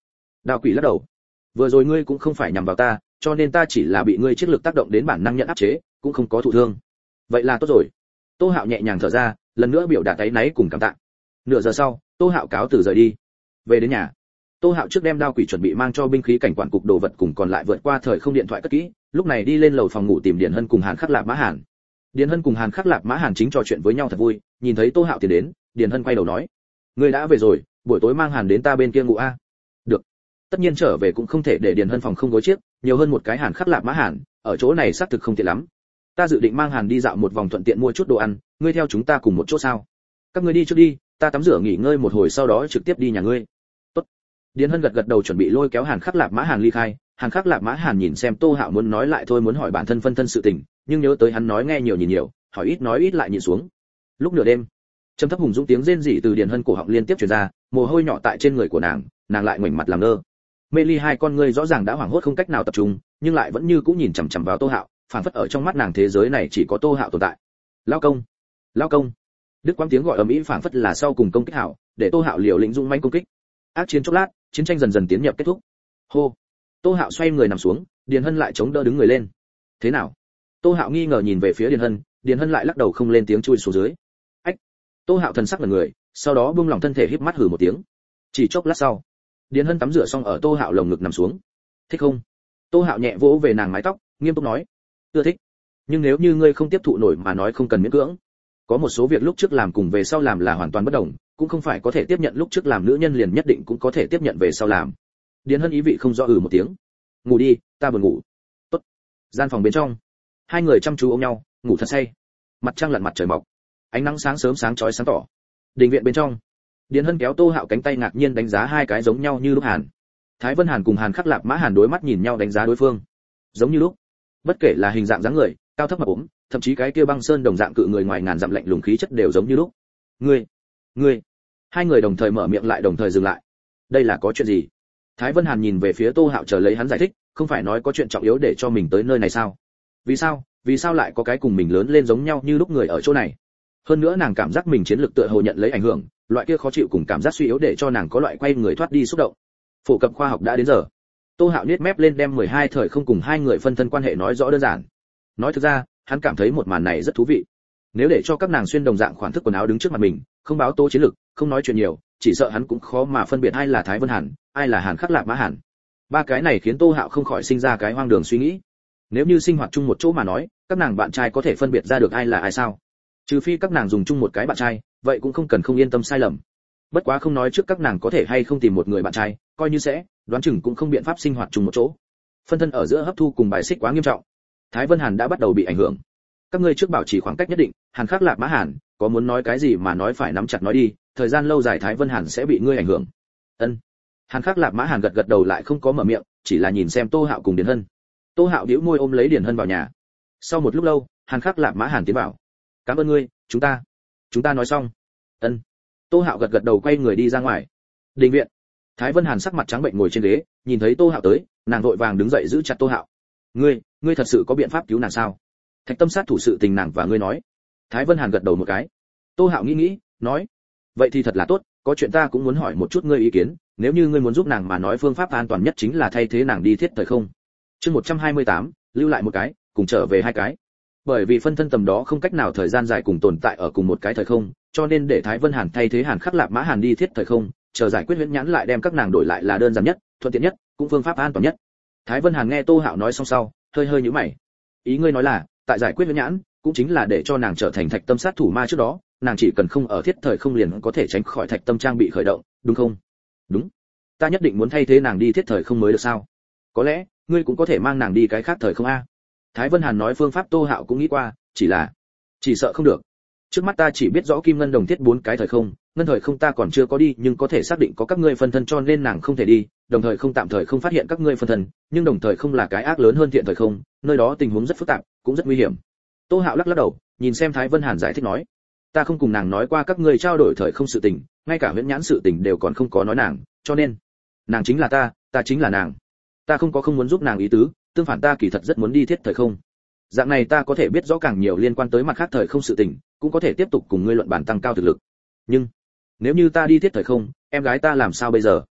Đao quỷ lắc đầu. Vừa rồi ngươi cũng không phải nhằm vào ta, cho nên ta chỉ là bị ngươi chiếc lực tác động đến bản năng nhận áp chế, cũng không có thụ thương. Vậy là tốt rồi. Tô Hạo nhẹ nhàng thở ra, lần nữa biểu đạt áy náy cùng cảm tạ. Nửa giờ sau, Tô Hạo cáo từ rời đi. Về đến nhà, Tô Hạo trước đem Đao quỷ chuẩn bị mang cho binh khí cảnh quản cục đồ vật cùng còn lại vượt qua thời không điện thoại cất kỹ, lúc này đi lên lầu phòng ngủ tìm Điền Hân cùng Hàn Khắc Lạp Mã Hàn. Điền Hân cùng Hàn Khắc Lạp Mã Hàn chính trò chuyện với nhau thật vui, nhìn thấy Tô Hạo tiến đến, Điền Hân quay đầu nói: "Ngươi đã về rồi, buổi tối mang Hàn đến ta bên kia ngủ a." "Được." Tất nhiên trở về cũng không thể để Điền Hân phòng không gối chiếc, nhiều hơn một cái Hàn Khắc Lạp Mã Hàn, ở chỗ này xác thực không tiện lắm. "Ta dự định mang Hàn đi dạo một vòng thuận tiện mua chút đồ ăn, ngươi theo chúng ta cùng một chỗ sao?" "Các ngươi đi trước đi, ta tắm rửa nghỉ ngơi một hồi sau đó trực tiếp đi nhà ngươi." "Tốt." Điền Hân gật gật đầu chuẩn bị lôi kéo Hàn Khắc Lạp Mã Hàn ly khai. Hàn Khắc Lạp Mã Hàn nhìn xem Tô Hạo muốn nói lại thôi muốn hỏi bản thân phân thân sự tình, nhưng nhớ tới hắn nói nghe nhiều nhìn nhiều, hỏi ít nói ít lại nhìn xuống. Lúc nửa đêm, trầm thấp hùng dũng tiếng rên rỉ từ Điền Hân cổ họng liên tiếp truyền ra, mồ hôi nhỏ tại trên người của nàng, nàng lại ngoảnh mặt làm ngơ. Mê ly hai con ngươi rõ ràng đã hoảng hốt không cách nào tập trung, nhưng lại vẫn như cũ nhìn chằm chằm vào Tô Hạo, phảng phất ở trong mắt nàng thế giới này chỉ có Tô Hạo tồn tại. "Lão công, lão công!" Đức quang tiếng gọi ầm ĩ phảng phất là sau cùng công kích Hạo, để Tô Hạo liều lĩnh dũng mãnh công kích. Ác chiến chốc lát, chiến tranh dần dần tiến nhập kết thúc. Hô. Tô Hạo xoay người nằm xuống, Điền Hân lại chống đỡ đứng người lên. "Thế nào?" Tô Hạo nghi ngờ nhìn về phía Điền Hân, Điền Hân lại lắc đầu không lên tiếng chui xuống dưới. "Ách." Tô Hạo thần sắc ngẩn người, sau đó buông lỏng thân thể híp mắt hừ một tiếng. Chỉ chốc lát sau, Điền Hân tắm rửa xong ở Tô Hạo lồng ngực nằm xuống. "Thích không?" Tô Hạo nhẹ vỗ về nàng mái tóc, nghiêm túc nói: "Ưa thích. Nhưng nếu như ngươi không tiếp thụ nổi mà nói không cần miễn cưỡng. Có một số việc lúc trước làm cùng về sau làm là hoàn toàn bất đồng, cũng không phải có thể tiếp nhận lúc trước làm nữ nhân liền nhất định cũng có thể tiếp nhận về sau làm." Điền Hân ý vị không rõ ừ một tiếng. "Ngủ đi, ta buồn ngủ." "Tốt." Gian phòng bên trong, hai người chăm chú ôm nhau, ngủ thật say. Mặt trăng lặn mặt trời mọc, ánh nắng sáng sớm sáng chói sáng tỏ. Đình viện bên trong, Điền Hân kéo Tô Hạo cánh tay ngạc nhiên đánh giá hai cái giống nhau như lúc Hàn. Thái Vân Hàn cùng Hàn Khắc Lạp Mã Hàn đối mắt nhìn nhau đánh giá đối phương. Giống như lúc. Bất kể là hình dạng dáng người, cao thấp mập ốm, thậm chí cái kia băng sơn đồng dạng cự người ngoài ngàn dặm lạnh lùng khí chất đều giống như lúc. "Ngươi, ngươi." Hai người đồng thời mở miệng lại đồng thời dừng lại. "Đây là có chuyện gì?" Thái Vân Hàn nhìn về phía Tô Hạo chờ lấy hắn giải thích, không phải nói có chuyện trọng yếu để cho mình tới nơi này sao? Vì sao? Vì sao lại có cái cùng mình lớn lên giống nhau như lúc người ở chỗ này? Hơn nữa nàng cảm giác mình chiến lược tựa hồ nhận lấy ảnh hưởng, loại kia khó chịu cùng cảm giác suy yếu để cho nàng có loại quay người thoát đi xúc động. Phổ cập khoa học đã đến giờ. Tô Hạo nhếch mép lên đem mười hai thời không cùng hai người phân thân quan hệ nói rõ đơn giản. Nói thực ra, hắn cảm thấy một màn này rất thú vị. Nếu để cho các nàng xuyên đồng dạng khoản thức quần áo đứng trước mặt mình, không báo tố chiến lược, không nói chuyện nhiều, chỉ sợ hắn cũng khó mà phân biệt ai là Thái Vân Hàn, ai là Hàn Khắc Lạp Mã Hàn. Ba cái này khiến Tô Hạo không khỏi sinh ra cái hoang đường suy nghĩ. Nếu như sinh hoạt chung một chỗ mà nói, các nàng bạn trai có thể phân biệt ra được ai là ai sao? Trừ phi các nàng dùng chung một cái bạn trai, vậy cũng không cần không yên tâm sai lầm. Bất quá không nói trước các nàng có thể hay không tìm một người bạn trai, coi như sẽ, đoán chừng cũng không biện pháp sinh hoạt chung một chỗ. Phân thân ở giữa hấp thu cùng bài xích quá nghiêm trọng. Thái Vân Hàn đã bắt đầu bị ảnh hưởng. Các ngươi trước bảo trì khoảng cách nhất định, Hàn Khắc Lạp Mã Hàn, có muốn nói cái gì mà nói phải nắm chặt nói đi, thời gian lâu dài Thái Vân Hàn sẽ bị ngươi ảnh hưởng. Ân. Hàn Khắc Lạp Mã Hàn gật gật đầu lại không có mở miệng, chỉ là nhìn xem Tô Hạo cùng Điền Hân. Tô Hạo bĩu môi ôm lấy Điền Hân vào nhà. Sau một lúc lâu, Hàn Khắc Lạp Mã Hàn tiến vào. "Cảm ơn ngươi, chúng ta, chúng ta nói xong." Ân. Tô Hạo gật gật đầu quay người đi ra ngoài. Đình viện. Thái Vân Hàn sắc mặt trắng bệnh ngồi trên ghế, nhìn thấy Tô Hạo tới, nàng vội vàng đứng dậy giữ chặt Tô Hạo. "Ngươi, ngươi thật sự có biện pháp cứu nàng sao? Thạch Tâm sát thủ sự tình nàng và ngươi nói." Thái Vân Hàn gật đầu một cái. Tô Hạo nghĩ nghĩ, nói: "Vậy thì thật là tốt, có chuyện ta cũng muốn hỏi một chút ngươi ý kiến, nếu như ngươi muốn giúp nàng mà nói phương pháp an toàn nhất chính là thay thế nàng đi thiết thời không." Chương một trăm hai mươi tám, lưu lại một cái, cùng trở về hai cái. Bởi vì phân thân tầm đó không cách nào thời gian dài cùng tồn tại ở cùng một cái thời không, cho nên để Thái Vân Hàn thay thế Hàn Khắc Lạp Mã Hàn đi thiết thời không, chờ giải quyết huyễn nhãn lại đem các nàng đổi lại là đơn giản nhất, thuận tiện nhất, cũng phương pháp an toàn nhất. Thái Vân Hàn nghe Tô Hạo nói xong sau, hơi hơi nhíu mày. "Ý ngươi nói là, tại giải quyết huyễn nhãn, cũng chính là để cho nàng trở thành Thạch Tâm sát thủ ma trước đó, nàng chỉ cần không ở thiết thời không liền có thể tránh khỏi Thạch Tâm trang bị khởi động, đúng không?" "Đúng. Ta nhất định muốn thay thế nàng đi thiết thời không mới được sao? Có lẽ, ngươi cũng có thể mang nàng đi cái khác thời không a." Thái Vân Hàn nói phương pháp Tô Hạo cũng nghĩ qua, chỉ là chỉ sợ không được. Trước mắt ta chỉ biết rõ kim ngân đồng thiết bốn cái thời không, ngân thời không ta còn chưa có đi, nhưng có thể xác định có các ngươi phân thân cho nên nàng không thể đi, đồng thời không tạm thời không phát hiện các ngươi phân thân, nhưng đồng thời không là cái ác lớn hơn thiện thời không, nơi đó tình huống rất phức tạp, cũng rất nguy hiểm. Tô Hạo lắc lắc đầu, nhìn xem Thái Vân Hàn giải thích nói: "Ta không cùng nàng nói qua các ngươi trao đổi thời không sự tình, ngay cả huyễn nhãn sự tình đều còn không có nói nàng, cho nên nàng chính là ta, ta chính là nàng. Ta không có không muốn giúp nàng ý tứ, tương phản ta kỳ thật rất muốn đi thiết thời không. Dạng này ta có thể biết rõ càng nhiều liên quan tới mặt khác thời không sự tình, cũng có thể tiếp tục cùng ngươi luận bàn tăng cao thực lực. Nhưng nếu như ta đi thiết thời không, em gái ta làm sao bây giờ?"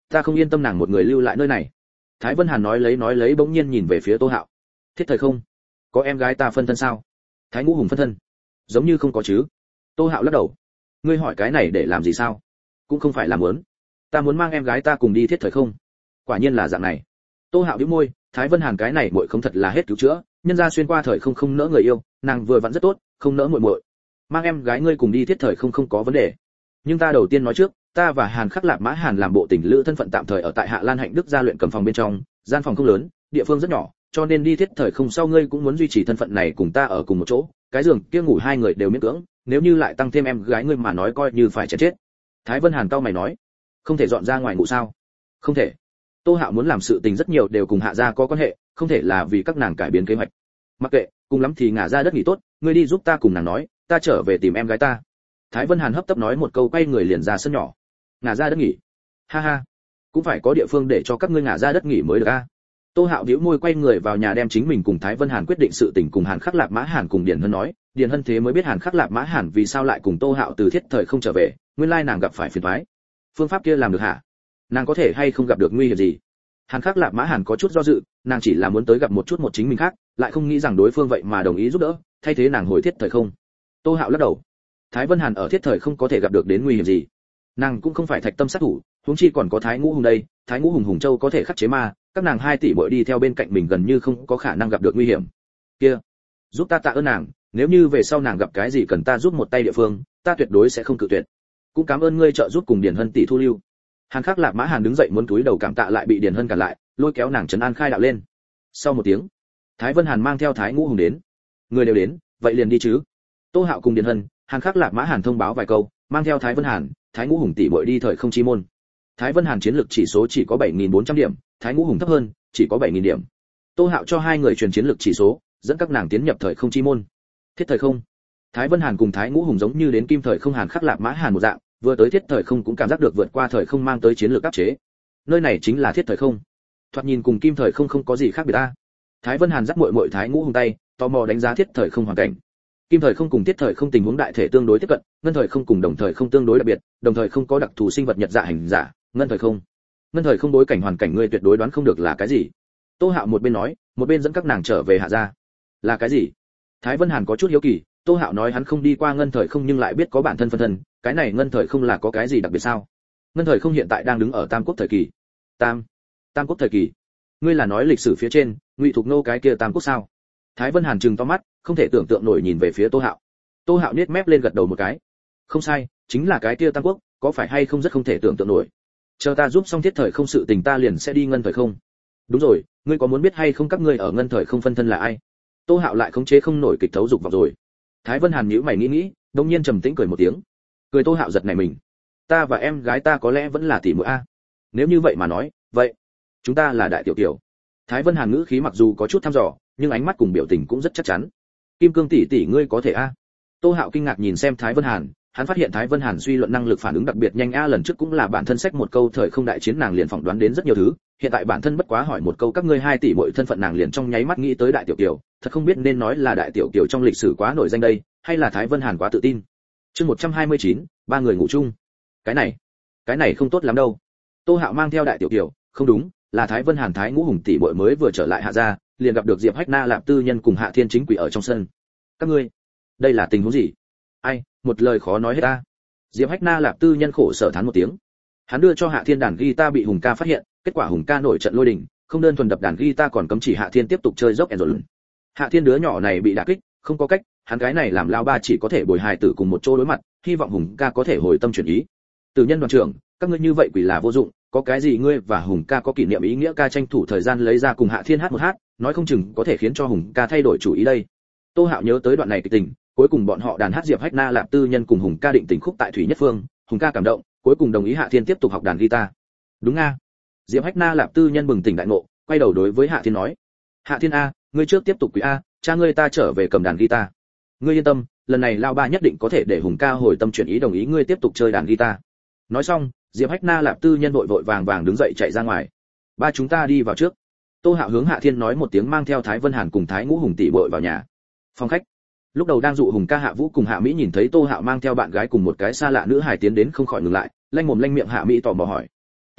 ta không yên tâm nàng một người lưu lại nơi này. Thái Vân Hàn nói lấy nói lấy bỗng nhiên nhìn về phía Tô Hạo. Thiết thời không? Có em gái ta phân thân sao? Thái Ngũ Hùng phân thân? Giống như không có chứ. Tô Hạo lắc đầu. Ngươi hỏi cái này để làm gì sao? Cũng không phải là muốn. Ta muốn mang em gái ta cùng đi thiết thời không. Quả nhiên là dạng này. Tô Hạo bĩu môi, Thái Vân Hàn cái này muội không thật là hết cứu chữa, nhân ra xuyên qua thời không không nỡ người yêu, nàng vừa vặn rất tốt, không nỡ muội muội. Mang em gái ngươi cùng đi thiết thời không không có vấn đề. Nhưng ta đầu tiên nói trước, ta và Hàn Khắc Lạp Mã Hàn làm bộ tình lữ thân phận tạm thời ở tại Hạ Lan Hạnh Đức gia luyện cầm phòng bên trong, gian phòng không lớn, địa phương rất nhỏ, cho nên đi thiết thời không sau ngươi cũng muốn duy trì thân phận này cùng ta ở cùng một chỗ, cái giường kia ngủ hai người đều miễn cưỡng, nếu như lại tăng thêm em gái ngươi mà nói coi như phải chết chết. Thái Vân Hàn cau mày nói, không thể dọn ra ngoài ngủ sao? Không thể. Tô Hạo muốn làm sự tình rất nhiều đều cùng Hạ gia có quan hệ, không thể là vì các nàng cải biến kế hoạch. Mặc kệ, cùng lắm thì ngả ra đất nghỉ tốt, ngươi đi giúp ta cùng nàng nói, ta trở về tìm em gái ta. Thái Vân Hàn hấp tấp nói một câu quay người liền ra sân nhỏ. Ngả ra đất nghỉ? Ha ha, cũng phải có địa phương để cho các ngươi ngả ra đất nghỉ mới được a. Tô Hạo bĩu môi quay người vào nhà đem chính mình cùng Thái Vân Hàn quyết định sự tình cùng Hàn Khắc Lạp Mã Hàn cùng Điền Hân nói, Điền Hân thế mới biết Hàn Khắc Lạp Mã Hàn vì sao lại cùng Tô Hạo từ thiết thời không trở về, nguyên lai nàng gặp phải phiền toái. Phương pháp kia làm được hả? Nàng có thể hay không gặp được nguy hiểm gì? Hàn Khắc Lạp Mã Hàn có chút do dự, nàng chỉ là muốn tới gặp một chút một chính mình khác, lại không nghĩ rằng đối phương vậy mà đồng ý giúp đỡ, thay thế nàng hồi thiết thời không. Tô Hạo lắc đầu. Thái Vân Hàn ở thiết thời không có thể gặp được đến nguy hiểm gì. Nàng cũng không phải thạch tâm sát thủ, huống chi còn có Thái Ngũ Hùng đây, Thái Ngũ Hùng Hùng Châu có thể khắc chế ma, các nàng hai tỷ muội đi theo bên cạnh mình gần như không có khả năng gặp được nguy hiểm. Kia, giúp ta tạ ơn nàng, nếu như về sau nàng gặp cái gì cần ta giúp một tay địa phương, ta tuyệt đối sẽ không cự tuyệt. Cũng cảm ơn ngươi trợ giúp cùng Điền Hân tỷ thu lưu. Hàn Khắc Lạp Mã Hàn đứng dậy muốn túi đầu cảm tạ lại bị Điền Hân cản lại, lôi kéo nàng trấn an khai đạo lên. Sau một tiếng, Thái Vân Hàn mang theo Thái Ngũ Hùng đến. Người đều đến, vậy liền đi chứ. Tô Hạo cùng Điền Hân, Hàn Khắc Lạp Mã Hàn thông báo vài câu, mang theo Thái Vân Hàn, Thái Ngũ Hùng tỷ muội đi thời không chi môn. Thái Vân Hàn chiến lực chỉ số chỉ có bảy nghìn bốn trăm điểm, Thái Ngũ Hùng thấp hơn, chỉ có bảy nghìn điểm. Tô Hạo cho hai người truyền chiến lực chỉ số, dẫn các nàng tiến nhập thời không chi môn. Thiết thời không. Thái Vân Hàn cùng Thái Ngũ Hùng giống như đến kim thời không Hàn Khắc Lạp Mã Hàn một dạng, vừa tới thiết thời không cũng cảm giác được vượt qua thời không mang tới chiến lược áp chế. Nơi này chính là thiết thời không. Thoạt nhìn cùng kim thời không không có gì khác biệt ta. Thái Vân Hàn dắt muội muội Thái Ngũ Hùng tay, tò mò đánh giá thiết thời không hoàn cảnh. Kim thời không cùng tiết thời không tình huống đại thể tương đối tiếp cận, ngân thời không cùng đồng thời không tương đối đặc biệt, đồng thời không có đặc thù sinh vật nhật dạ hành giả, ngân thời không. Ngân thời không đối cảnh hoàn cảnh ngươi tuyệt đối đoán không được là cái gì. Tô Hạo một bên nói, một bên dẫn các nàng trở về Hạ gia. Là cái gì? Thái Vân Hàn có chút hiếu kỳ, Tô Hạo nói hắn không đi qua ngân thời không nhưng lại biết có bản thân phân thân, cái này ngân thời không là có cái gì đặc biệt sao? Ngân thời không hiện tại đang đứng ở Tam Quốc thời kỳ. Tam, Tam Quốc thời kỳ. Ngươi là nói lịch sử phía trên, Ngụy Thục Nô cái kia Tam Quốc sao? Thái Vân Hàn trừng to mắt, không thể tưởng tượng nổi nhìn về phía Tô Hạo. Tô Hạo nhếch mép lên gật đầu một cái. Không sai, chính là cái kia Tam Quốc, có phải hay không rất không thể tưởng tượng nổi. Chờ ta giúp xong thiết thời không sự tình ta liền sẽ đi ngân thời không. Đúng rồi, ngươi có muốn biết hay không các ngươi ở ngân thời không phân thân là ai? Tô Hạo lại khống chế không nổi kịch thấu dục vào rồi. Thái Vân Hàn nhíu mày nghĩ nghĩ, đột nhiên trầm tĩnh cười một tiếng. Cười Tô Hạo giật nảy mình. Ta và em gái ta có lẽ vẫn là tỷ muội a. Nếu như vậy mà nói, vậy chúng ta là đại tiểu tiểu. Thái Vân Hàn ngữ khí mặc dù có chút thăm dò, nhưng ánh mắt cùng biểu tình cũng rất chắc chắn. Kim Cương tỷ tỷ ngươi có thể a? Tô Hạo kinh ngạc nhìn xem Thái Vân Hàn, hắn phát hiện Thái Vân Hàn suy luận năng lực phản ứng đặc biệt nhanh a, lần trước cũng là bản thân sách một câu thời không đại chiến nàng liền phỏng đoán đến rất nhiều thứ, hiện tại bản thân bất quá hỏi một câu các ngươi hai tỷ muội thân phận nàng liền trong nháy mắt nghĩ tới đại tiểu tiểu, thật không biết nên nói là đại tiểu tiểu trong lịch sử quá nổi danh đây, hay là Thái Vân Hàn quá tự tin. Chương một trăm hai mươi chín, ba người ngủ chung. Cái này, cái này không tốt lắm đâu. Tô Hạo mang theo đại tiểu tiểu, không đúng, là Thái Vân Hàn Thái Ngũ Hùng tỷ muội mới vừa trở lại Hạ gia, liền gặp được Diệp Hách Na Lạp Tư Nhân cùng Hạ Thiên Chính Quỷ ở trong sân. Các ngươi, đây là tình huống gì? Ai, một lời khó nói hết ta. Diệp Hách Na Lạp Tư Nhân khổ sở thán một tiếng. Hắn đưa cho Hạ Thiên đàn guitar bị Hùng ca phát hiện, kết quả Hùng ca nổi trận lôi đình, không đơn thuần đập đàn guitar còn cấm chỉ Hạ Thiên tiếp tục chơi rock and roll. Hạ Thiên đứa nhỏ này bị đả kích, không có cách, hắn cái này làm lao ba chỉ có thể bồi hài tử cùng một chỗ đối mặt, hy vọng Hùng ca có thể hồi tâm chuyển ý. Từ Nhân đoàn trưởng, các ngươi như vậy quỷ là vô dụng, có cái gì ngươi và Hùng ca có kỷ niệm ý nghĩa ca tranh thủ thời gian lấy ra cùng Hạ Thiên hát một hát, nói không chừng có thể khiến cho Hùng ca thay đổi chủ ý đây. Tô Hạo nhớ tới đoạn này kịch tình, cuối cùng bọn họ đàn hát Diệp Hách Na Lạp Tư Nhân cùng Hùng ca định tình khúc tại Thủy Nhất Phương, Hùng ca cảm động, cuối cùng đồng ý Hạ Thiên tiếp tục học đàn guitar. Đúng nga. Diệp Hách Na Lạp Tư Nhân bừng tỉnh đại ngộ, quay đầu đối với Hạ Thiên nói: Hạ Thiên a, ngươi trước tiếp tục quý a, cha ngươi ta trở về cầm đàn guitar. Ngươi yên tâm, lần này lao ba nhất định có thể để Hùng ca hồi tâm chuyển ý đồng ý ngươi tiếp tục chơi đàn guitar. Nói xong, Diệp Hách Na Lạp Tư Nhân vội vội vàng vàng đứng dậy chạy ra ngoài. Ba chúng ta đi vào trước. Tô Hạo hướng Hạ Thiên nói một tiếng mang theo Thái Vân Hàn cùng Thái Ngũ Hùng tỷ muội vào nhà. Phòng khách. Lúc đầu đang dụ Hùng ca Hạ Vũ cùng Hạ Mỹ nhìn thấy Tô Hạo mang theo bạn gái cùng một cái xa lạ nữ hài tiến đến không khỏi ngừng lại, lanh mồm lanh miệng Hạ Mỹ tò mò hỏi: Tô Hạo,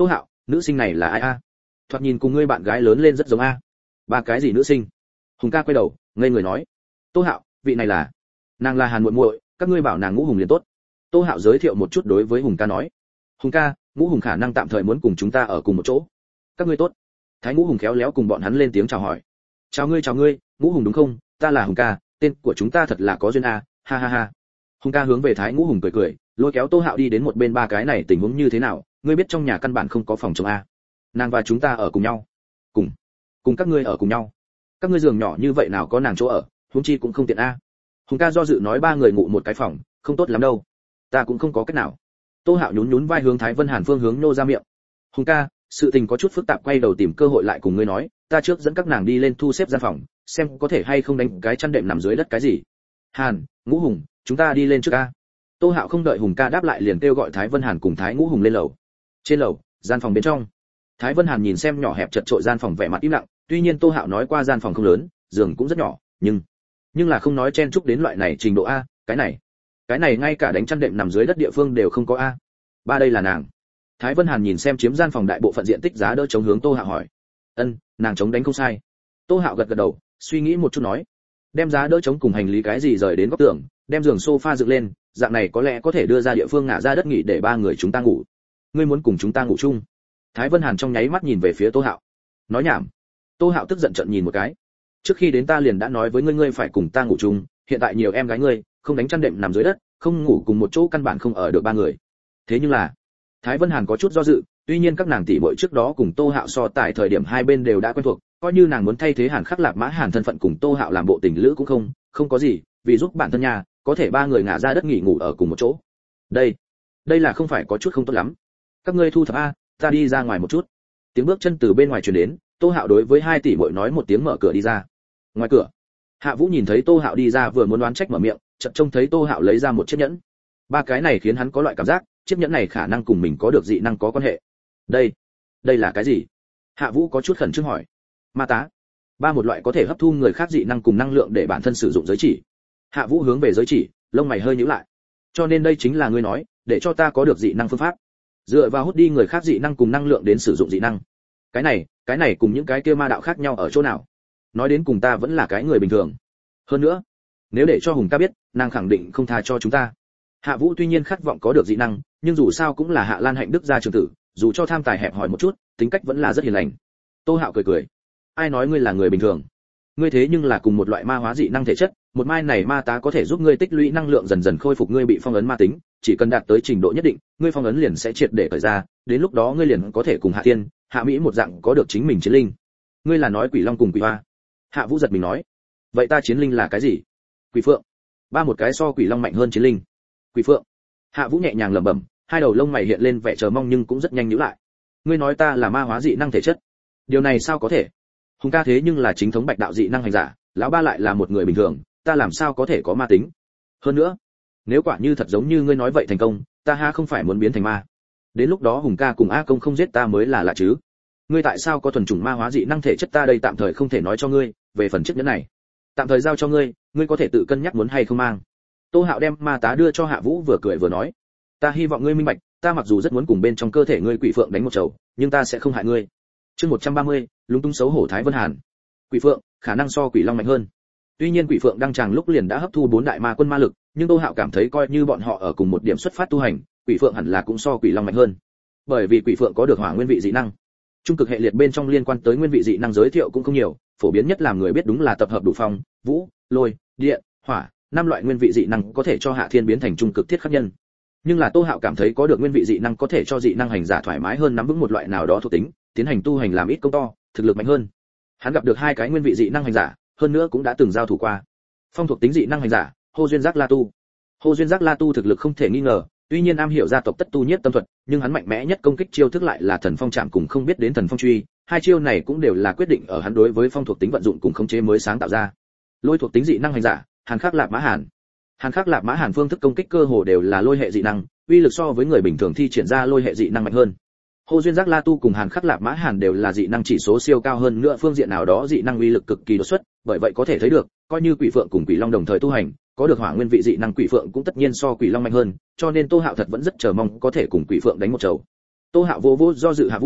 nữ sinh này là ai a? Thoạt nhìn cùng ngươi bạn gái lớn lên rất giống a. Ba cái gì nữ sinh? Hùng ca quay đầu, ngây người nói. Tô Hạo, vị này là, nàng là Hàn muội muội, các ngươi bảo nàng Ngũ Hùng liền tốt. Tô Hạo giới thiệu một chút đối với Hùng ca nói. Hùng ca, Ngũ Hùng khả năng tạm thời muốn cùng chúng ta ở cùng một chỗ. Các ngươi tốt. Thái Ngũ Hùng khéo léo cùng bọn hắn lên tiếng chào hỏi. Chào ngươi chào ngươi, Ngũ Hùng đúng không? Ta là Hùng ca, tên của chúng ta thật là có duyên a, ha ha ha. Hùng ca hướng về Thái Ngũ Hùng cười cười, lôi kéo Tô Hạo đi đến một bên. Ba cái này tình huống như thế nào, ngươi biết trong nhà căn bản không có phòng chống a. Nàng và chúng ta ở cùng nhau. Cùng, cùng các ngươi ở cùng nhau. Các ngươi giường nhỏ như vậy nào có nàng chỗ ở, huống chi cũng không tiện a. Hùng ca do dự nói ba người ngủ một cái phòng, không tốt lắm đâu. Ta cũng không có cách nào. Tô Hạo nhún nhún vai hướng Thái Vân Hàn phương hướng nô ra miệng. Hùng ca, sự tình có chút phức tạp, quay đầu tìm cơ hội lại cùng ngươi nói, ta trước dẫn các nàng đi lên thu xếp gian phòng, xem có thể hay không đánh cái chăn đệm nằm dưới đất cái gì. Hàn, Ngũ Hùng, chúng ta đi lên trước a. Tô Hạo không đợi Hùng ca đáp lại liền kêu gọi Thái Vân Hàn cùng Thái Ngũ Hùng lên lầu. Trên lầu, gian phòng bên trong. Thái Vân Hàn nhìn xem nhỏ hẹp chật chội gian phòng vẻ mặt im lặng, tuy nhiên Tô Hạo nói qua gian phòng không lớn, giường cũng rất nhỏ, nhưng nhưng là không nói chen chúc đến loại này trình độ a, cái này, cái này ngay cả đánh chăn đệm nằm dưới đất địa phương đều không có a. Ba đây là nàng. Thái Vân Hàn nhìn xem chiếm gian phòng đại bộ phận diện tích giá đỡ chống hướng Tô Hạo hỏi. Ân, nàng chống đánh không sai. Tô Hạo gật gật đầu, suy nghĩ một chút nói, đem giá đỡ chống cùng hành lý cái gì rời đến góc tường, đem giường sofa dựng lên, dạng này có lẽ có thể đưa ra địa phương ngả ra đất nghỉ để ba người chúng ta ngủ. Ngươi muốn cùng chúng ta ngủ chung? Thái Vân Hàn trong nháy mắt nhìn về phía Tô Hạo. Nói nhảm. Tô Hạo tức giận trợn nhìn một cái. Trước khi đến ta liền đã nói với ngươi ngươi phải cùng ta ngủ chung, hiện tại nhiều em gái ngươi, không đánh chăn đệm nằm dưới đất, không ngủ cùng một chỗ căn bản không ở được ba người. Thế nhưng là, Thái Vân Hàn có chút do dự, tuy nhiên các nàng tỷ muội trước đó cùng Tô Hạo so tại thời điểm hai bên đều đã quen thuộc, coi như nàng muốn thay thế Hàn Khắc Lạp Mã Hàn thân phận cùng Tô Hạo làm bộ tình lữ cũng không, không có gì, vì giúp bản thân nhà, có thể ba người ngả ra đất nghỉ ngủ ở cùng một chỗ. Đây, đây là không phải có chút không tốt lắm. Các ngươi thu thập a, ta đi ra ngoài một chút. Tiếng bước chân từ bên ngoài truyền đến, Tô Hạo đối với hai tỷ muội nói một tiếng mở cửa đi ra. Ngoài cửa, Hạ Vũ nhìn thấy Tô Hạo đi ra vừa muốn đoán trách mở miệng, chợt trông thấy Tô Hạo lấy ra một chiếc nhẫn. Ba cái này khiến hắn có loại cảm giác, chiếc nhẫn này khả năng cùng mình có được dị năng có quan hệ. Đây, đây là cái gì? Hạ Vũ có chút khẩn trương hỏi. Ma tá. Ba một loại có thể hấp thu người khác dị năng cùng năng lượng để bản thân sử dụng giới chỉ. Hạ Vũ hướng về giới chỉ, lông mày hơi nhíu lại. Cho nên đây chính là ngươi nói, để cho ta có được dị năng phương pháp. Dựa vào hút đi người khác dị năng cùng năng lượng đến sử dụng dị năng. Cái này, cái này cùng những cái kia ma đạo khác nhau ở chỗ nào? Nói đến cùng ta vẫn là cái người bình thường. Hơn nữa, nếu để cho Hùng ca biết, nàng khẳng định không tha cho chúng ta. Hạ Vũ tuy nhiên khát vọng có được dị năng, nhưng dù sao cũng là Hạ Lan Hạnh Đức gia trưởng tử, dù cho tham tài hẹp hòi một chút, tính cách vẫn là rất hiền lành. Tô Hạo cười cười. Ai nói ngươi là người bình thường? Ngươi thế nhưng là cùng một loại ma hóa dị năng thể chất, một mai này ma tá có thể giúp ngươi tích lũy năng lượng dần dần khôi phục ngươi bị phong ấn ma tính, chỉ cần đạt tới trình độ nhất định, ngươi phong ấn liền sẽ triệt để cởi ra, đến lúc đó ngươi liền có thể cùng Hạ Thiên, Hạ Mỹ một dạng có được chính mình chiến linh. Ngươi là nói Quỷ Long cùng Quỷ Hoa? Hạ Vũ giật mình nói. Vậy ta chiến linh là cái gì? Quỷ Phượng. Ba một cái so Quỷ Long mạnh hơn chiến linh. Quỷ Phượng. Hạ Vũ nhẹ nhàng lẩm bẩm, hai đầu lông mày hiện lên vẻ chờ mong nhưng cũng rất nhanh nhíu lại. Ngươi nói ta là ma hóa dị năng thể chất? Điều này sao có thể? Hùng ca thế nhưng là chính thống bạch đạo dị năng hành giả, lão ba lại là một người bình thường, ta làm sao có thể có ma tính? Hơn nữa, nếu quả như thật giống như ngươi nói vậy thành công, ta ha không phải muốn biến thành ma. Đến lúc đó Hùng ca cùng A Công không giết ta mới là lạ chứ. Ngươi tại sao có thuần chủng ma hóa dị năng thể chất ta đây tạm thời không thể nói cho ngươi, về phần chiếc nhẫn này, tạm thời giao cho ngươi, ngươi có thể tự cân nhắc muốn hay không mang. Tô Hạo đem ma tá đưa cho Hạ Vũ vừa cười vừa nói, ta hy vọng ngươi minh bạch, ta mặc dù rất muốn cùng bên trong cơ thể ngươi Quỷ Phượng đánh một trầu, nhưng ta sẽ không hại ngươi. Chương một trăm ba mươi, lúng túng xấu hổ Thái Vân Hàn. Quỷ Phượng khả năng so Quỷ Long mạnh hơn. Tuy nhiên Quỷ Phượng đăng tràng lúc liền đã hấp thu bốn đại ma quân ma lực, nhưng Tô Hạo cảm thấy coi như bọn họ ở cùng một điểm xuất phát tu hành, Quỷ Phượng hẳn là cũng so Quỷ Long mạnh hơn. Bởi vì Quỷ Phượng có được hỏa nguyên vị dị năng. Trung cực hệ liệt bên trong liên quan tới nguyên vị dị năng giới thiệu cũng không nhiều, phổ biến nhất làm người biết đúng là tập hợp đủ phong, vũ, lôi, điện, hỏa, năm loại nguyên vị dị năng có thể cho Hạ Thiên biến thành trung cực thiết khắc nhân. Nhưng là Tô Hạo cảm thấy có được nguyên vị dị năng có thể cho dị năng hành giả thoải mái hơn nắm vững một loại nào đó thuộc tính, tiến hành tu hành làm ít công to, thực lực mạnh hơn. Hắn gặp được hai cái nguyên vị dị năng hành giả, hơn nữa cũng đã từng giao thủ qua. Phong thuộc tính dị năng hành giả, Hồ Duyên Giác La Tu. Hồ Duyên Giác La Tu thực lực không thể nghi ngờ, tuy nhiên am hiểu gia tộc tất tu nhất tâm thuật, nhưng hắn mạnh mẽ nhất công kích chiêu thức lại là thần phong chạm cùng không biết đến thần phong truy, hai chiêu này cũng đều là quyết định ở hắn đối với phong thuộc tính vận dụng cùng khống chế mới sáng tạo ra. Lôi thuộc tính dị năng hành giả, Hàn Khắc Lạp Mã Hàn. Hàn Khắc Lạp Mã Hàn phương thức công kích cơ hồ đều là lôi hệ dị năng, uy lực so với người bình thường thi triển ra lôi hệ dị năng mạnh hơn. Hồ Duyên Giác La Tu cùng Hàn Khắc Lạp Mã Hàn đều là dị năng chỉ số siêu cao hơn nữa phương diện nào đó dị năng uy lực cực kỳ đột xuất, bởi vậy có thể thấy được, coi như Quỷ Phượng cùng Quỷ Long đồng thời tu hành, có được hỏa nguyên vị dị năng Quỷ Phượng cũng tất nhiên so Quỷ Long mạnh hơn, cho nên Tô Hạo thật vẫn rất chờ mong có thể cùng Quỷ Phượng đánh một trầu. Tô Hạo vô vô do dự Hạ Vũ,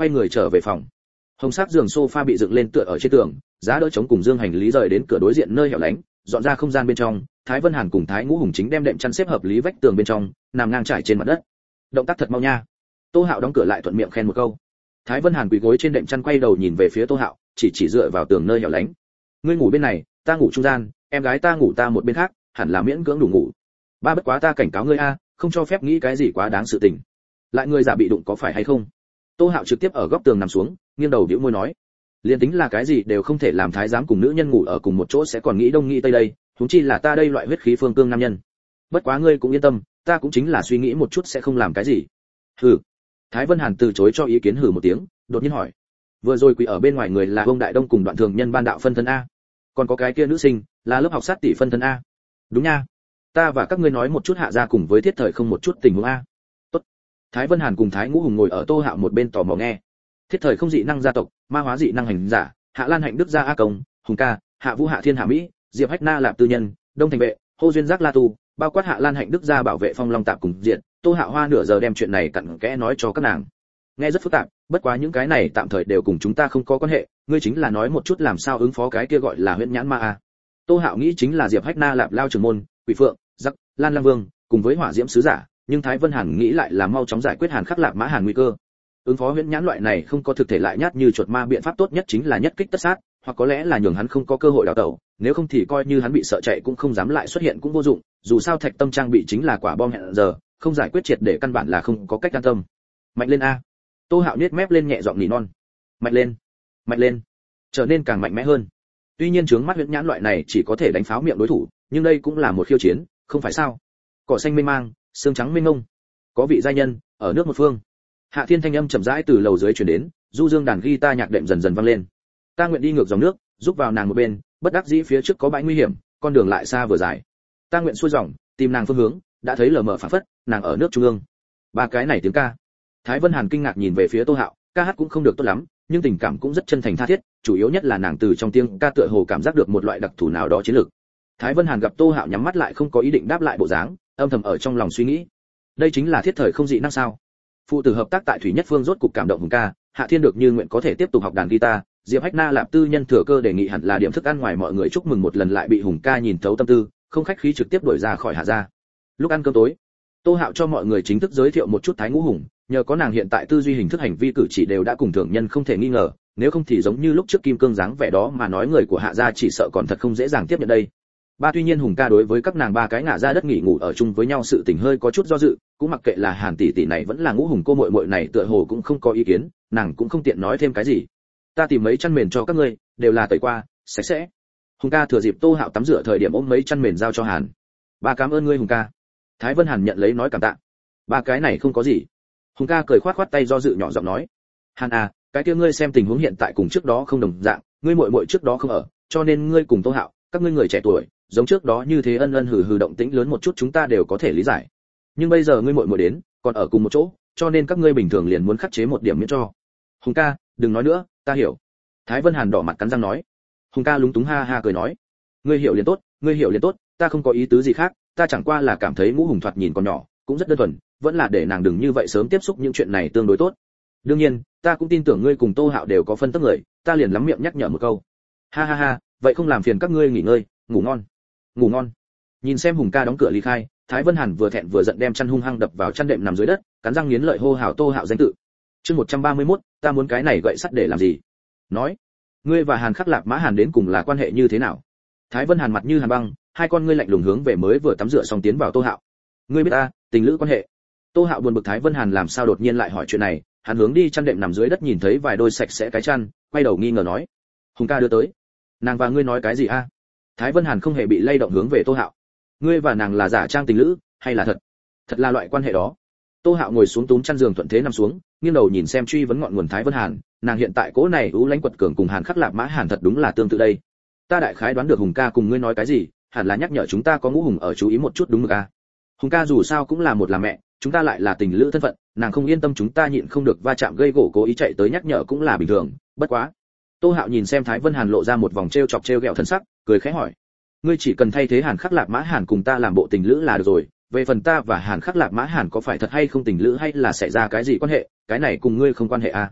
quay người trở về phòng. Hồng sắc giường sofa bị dựng lên tựa ở trên tường, giá đỡ chống cùng dương hành lý rời đến cửa đối diện nơi hẻo lánh, dọn ra không gian bên trong. Thái Vân Hàn cùng Thái Ngũ Hùng chính đem đệm chăn xếp hợp lý vách tường bên trong, nằm ngang trải trên mặt đất. Động tác thật mau nha. Tô Hạo đóng cửa lại thuận miệng khen một câu. Thái Vân Hàn quỳ gối trên đệm chăn quay đầu nhìn về phía Tô Hạo, chỉ chỉ dựa vào tường nơi hẻo lánh. Ngươi ngủ bên này, ta ngủ trung gian, em gái ta ngủ ta một bên khác, hẳn là miễn cưỡng đủ ngủ. Ba bất quá ta cảnh cáo ngươi a, không cho phép nghĩ cái gì quá đáng sự tình. Lại ngươi giả bị đụng có phải hay không? Tô Hạo trực tiếp ở góc tường nằm xuống, nghiêng đầu nhíu môi nói, liên tính là cái gì đều không thể làm thái giám cùng nữ nhân ngủ ở cùng một chỗ sẽ còn nghĩ đông nghĩ tây đây, huống chi là ta đây loại huyết khí phương cương nam nhân. Bất quá ngươi cũng yên tâm, ta cũng chính là suy nghĩ một chút sẽ không làm cái gì. Hừ. Thái Vân Hàn từ chối cho ý kiến hừ một tiếng, đột nhiên hỏi, vừa rồi quỳ ở bên ngoài người là ông Đại Đông cùng Đoạn Thường Nhân ban đạo phân thân a, còn có cái kia nữ sinh là lớp học sát tỷ phân thân a. Đúng nha, ta và các ngươi nói một chút hạ ra cùng với thiết thời không một chút tình huống a. Tốt. Thái Vân Hàn cùng Thái Ngũ Hùng ngồi ở Tô Hạo một bên tò mò nghe. Thiết thời không dị năng gia tộc, ma hóa dị năng hành giả, Hạ Lan Hạnh Đức gia A Công, Hùng Ca, Hạ Vũ Hạ Thiên Hạ Mỹ, Diệp Hách Na Lạp Tư Nhân, Đông Thành Vệ, Hô Duyên Giác La Tu, bao quát Hạ Lan Hạnh Đức gia bảo vệ Phong Long Tạp cùng diện. Tô Hạo hoa nửa giờ đem chuyện này cặn kẽ nói cho các nàng. Nghe rất phức tạp, bất quá những cái này tạm thời đều cùng chúng ta không có quan hệ, ngươi chính là nói một chút làm sao ứng phó cái kia gọi là huyễn nhãn ma a. Tô Hạo nghĩ chính là Diệp Hách Na Lạp Lao Trường Môn, Quỷ Phượng, Giặc, Lan Lang Vương, cùng với Hỏa Diễm sứ giả, nhưng Thái Vân Hàn nghĩ lại là mau chóng giải quyết Hàn Khắc Lạp Mã Hàn nguy cơ. Ứng phó huyễn nhãn loại này không có thực thể lại nhát như chuột ma, biện pháp tốt nhất chính là nhất kích tất sát, hoặc có lẽ là nhường hắn không có cơ hội đào tẩu, nếu không thì coi như hắn bị sợ chạy cũng không dám lại xuất hiện cũng vô dụng, dù sao Thạch Tâm trang bị chính là quả bom hẹn giờ, không giải quyết triệt để căn bản là không có cách an tâm. Mạnh lên a. Tô Hạo nhếch mép lên nhẹ giọng nỉ non. Mạnh lên, mạnh lên, trở nên càng mạnh mẽ hơn. Tuy nhiên trướng mắt huyễn nhãn loại này chỉ có thể đánh pháo miệng đối thủ, nhưng đây cũng là một khiêu chiến, không phải sao? Cỏ xanh mênh mang, sương trắng mênh mông, có vị giai nhân ở nước một phương. Hạ Thiên thanh âm chậm rãi từ lầu dưới truyền đến, du dương đàn guitar nhạc đệm dần dần vang lên. Ta nguyện đi ngược dòng nước, giúp vào nàng một bên, bất đắc dĩ phía trước có bãi nguy hiểm, con đường lại xa vừa dài. Ta nguyện xuôi dòng, tìm nàng phương hướng, đã thấy lờ mờ phảng phất, nàng ở nước trung ương. Ba cái này tiếng ca. Thái Vân Hàn kinh ngạc nhìn về phía Tô Hạo, ca hát cũng không được tốt lắm, nhưng tình cảm cũng rất chân thành tha thiết, chủ yếu nhất là nàng từ trong tiếng ca tựa hồ cảm giác được một loại đặc thù nào đó chiến lược. Thái Vân Hàn gặp Tô Hạo nhắm mắt lại không có ý định đáp lại bộ dáng, âm thầm ở trong lòng suy nghĩ, đây chính là thiết thời không dị năng sao? Phụ tử hợp tác tại Thủy Nhất Phương rốt cục cảm động Hùng Ca, Hạ Thiên được như nguyện có thể tiếp tục học đàn guitar, Diệp Hách Na Lạp Tư Nhân thừa cơ đề nghị hẳn là điểm thức ăn ngoài mọi người chúc mừng một lần lại bị Hùng Ca nhìn thấu tâm tư, không khách khí trực tiếp đuổi ra khỏi Hạ gia. Lúc ăn cơm tối, Tô Hạo cho mọi người chính thức giới thiệu một chút Thái Ngũ Hùng, nhờ có nàng hiện tại tư duy hình thức hành vi cử chỉ đều đã cùng thường nhân không thể nghi ngờ, nếu không thì giống như lúc trước Kim Cương dáng vẻ đó mà nói người của Hạ gia chỉ sợ còn thật không dễ dàng tiếp nhận đây. Ba tuy nhiên Hùng Ca đối với các nàng ba cái ngả ra đất nghỉ ngủ ở chung với nhau sự tình hơi có chút do dự, cũng mặc kệ là Hàn tỷ tỷ này vẫn là Ngũ Hùng cô muội muội này tựa hồ cũng không có ý kiến, nàng cũng không tiện nói thêm cái gì. Ta tìm mấy chăn mền cho các ngươi, đều là tẩy qua, sạch sẽ. Hùng Ca thừa dịp Tô Hạo tắm rửa thời điểm ôm mấy chăn mền giao cho Hàn. Ba cảm ơn ngươi Hùng Ca. Thái Vân Hàn nhận lấy nói cảm tạ. Ba cái này không có gì. Hùng Ca cười khoát khoát tay do dự nhỏ giọng nói, Hàn à, cái kia ngươi xem tình huống hiện tại cùng trước đó không đồng dạng, ngươi muội muội trước đó không ở, cho nên ngươi cùng Tô Hạo, các ngươi người trẻ tuổi, giống trước đó như thế ân ân hừ hừ động tĩnh lớn một chút chúng ta đều có thể lý giải. Nhưng bây giờ ngươi muội muội đến, còn ở cùng một chỗ, cho nên các ngươi bình thường liền muốn khắc chế một điểm miễn cho. Hùng Ca, đừng nói nữa, ta hiểu. Thái Vân Hàn đỏ mặt cắn răng nói. Hùng Ca lúng túng ha ha cười nói, ngươi hiểu liền tốt, ngươi hiểu liền tốt, ta không có ý tứ gì khác, ta chẳng qua là cảm thấy Ngũ Hùng thoạt nhìn còn nhỏ, cũng rất đơn thuần, vẫn là để nàng đừng như vậy sớm tiếp xúc những chuyện này tương đối tốt. Đương nhiên, ta cũng tin tưởng ngươi cùng Tô Hạo đều có phân tức người, ta liền lắm miệng nhắc nhở một câu. Ha ha ha, vậy không làm phiền các ngươi nghỉ ngơi, ngủ ngon. Ngủ ngon. Nhìn xem Hùng Ca đóng cửa ly khai, Thái Vân Hàn vừa thẹn vừa giận đem chăn hung hăng đập vào chăn đệm nằm dưới đất, cắn răng nghiến lợi hô hào Tô Hạo danh tự. Chương một trăm ba mươi mốt, ta muốn cái này gậy sắt để làm gì? Nói, ngươi và Hàn Khắc Lạp Mã Hàn đến cùng là quan hệ như thế nào? Thái Vân Hàn mặt như hàn băng, hai con ngươi lạnh lùng hướng về mới vừa tắm rửa xong tiến vào Tô Hạo. Ngươi biết ta, tình lữ quan hệ. Tô Hạo buồn bực Thái Vân Hàn làm sao đột nhiên lại hỏi chuyện này, hắn hướng đi chăn đệm nằm dưới đất nhìn thấy vài đôi sạch sẽ cái chăn, quay đầu nghi ngờ nói, Hùng Ca đưa tới. Nàng và ngươi nói cái gì a? Thái Vân Hàn không hề bị lay động hướng về Tô Hạo. Ngươi và nàng là giả trang tình lữ, hay là thật? Thật là loại quan hệ đó. Tô Hạo ngồi xuống túm chăn giường thuận thế nằm xuống, nghiêng đầu nhìn xem truy vấn ngọn nguồn Thái Vân Hàn, nàng hiện tại cố này ú lãnh quật cường cùng Hàn Khắc Lạp Mã Hàn thật đúng là tương tự đây. Ta đại khái đoán được Hùng Ca cùng ngươi nói cái gì, hẳn là nhắc nhở chúng ta có Ngũ Hùng ở chú ý một chút đúng mực a. Hùng Ca dù sao cũng là một là mẹ, chúng ta lại là tình lữ thân phận, nàng không yên tâm chúng ta nhịn không được va chạm gây gổ cố ý chạy tới nhắc nhở cũng là bình thường, bất quá. Tô Hạo nhìn xem Thái Vân Hàn lộ ra một vòng trêu chọc trêu ghẹo thần sắc, cười khẽ hỏi, ngươi chỉ cần thay thế Hàn Khắc Lạp Mã Hàn cùng ta làm bộ tình lữ là được rồi, về phần ta và Hàn Khắc Lạp Mã Hàn có phải thật hay không tình lữ hay là xảy ra cái gì quan hệ, cái này cùng ngươi không quan hệ à?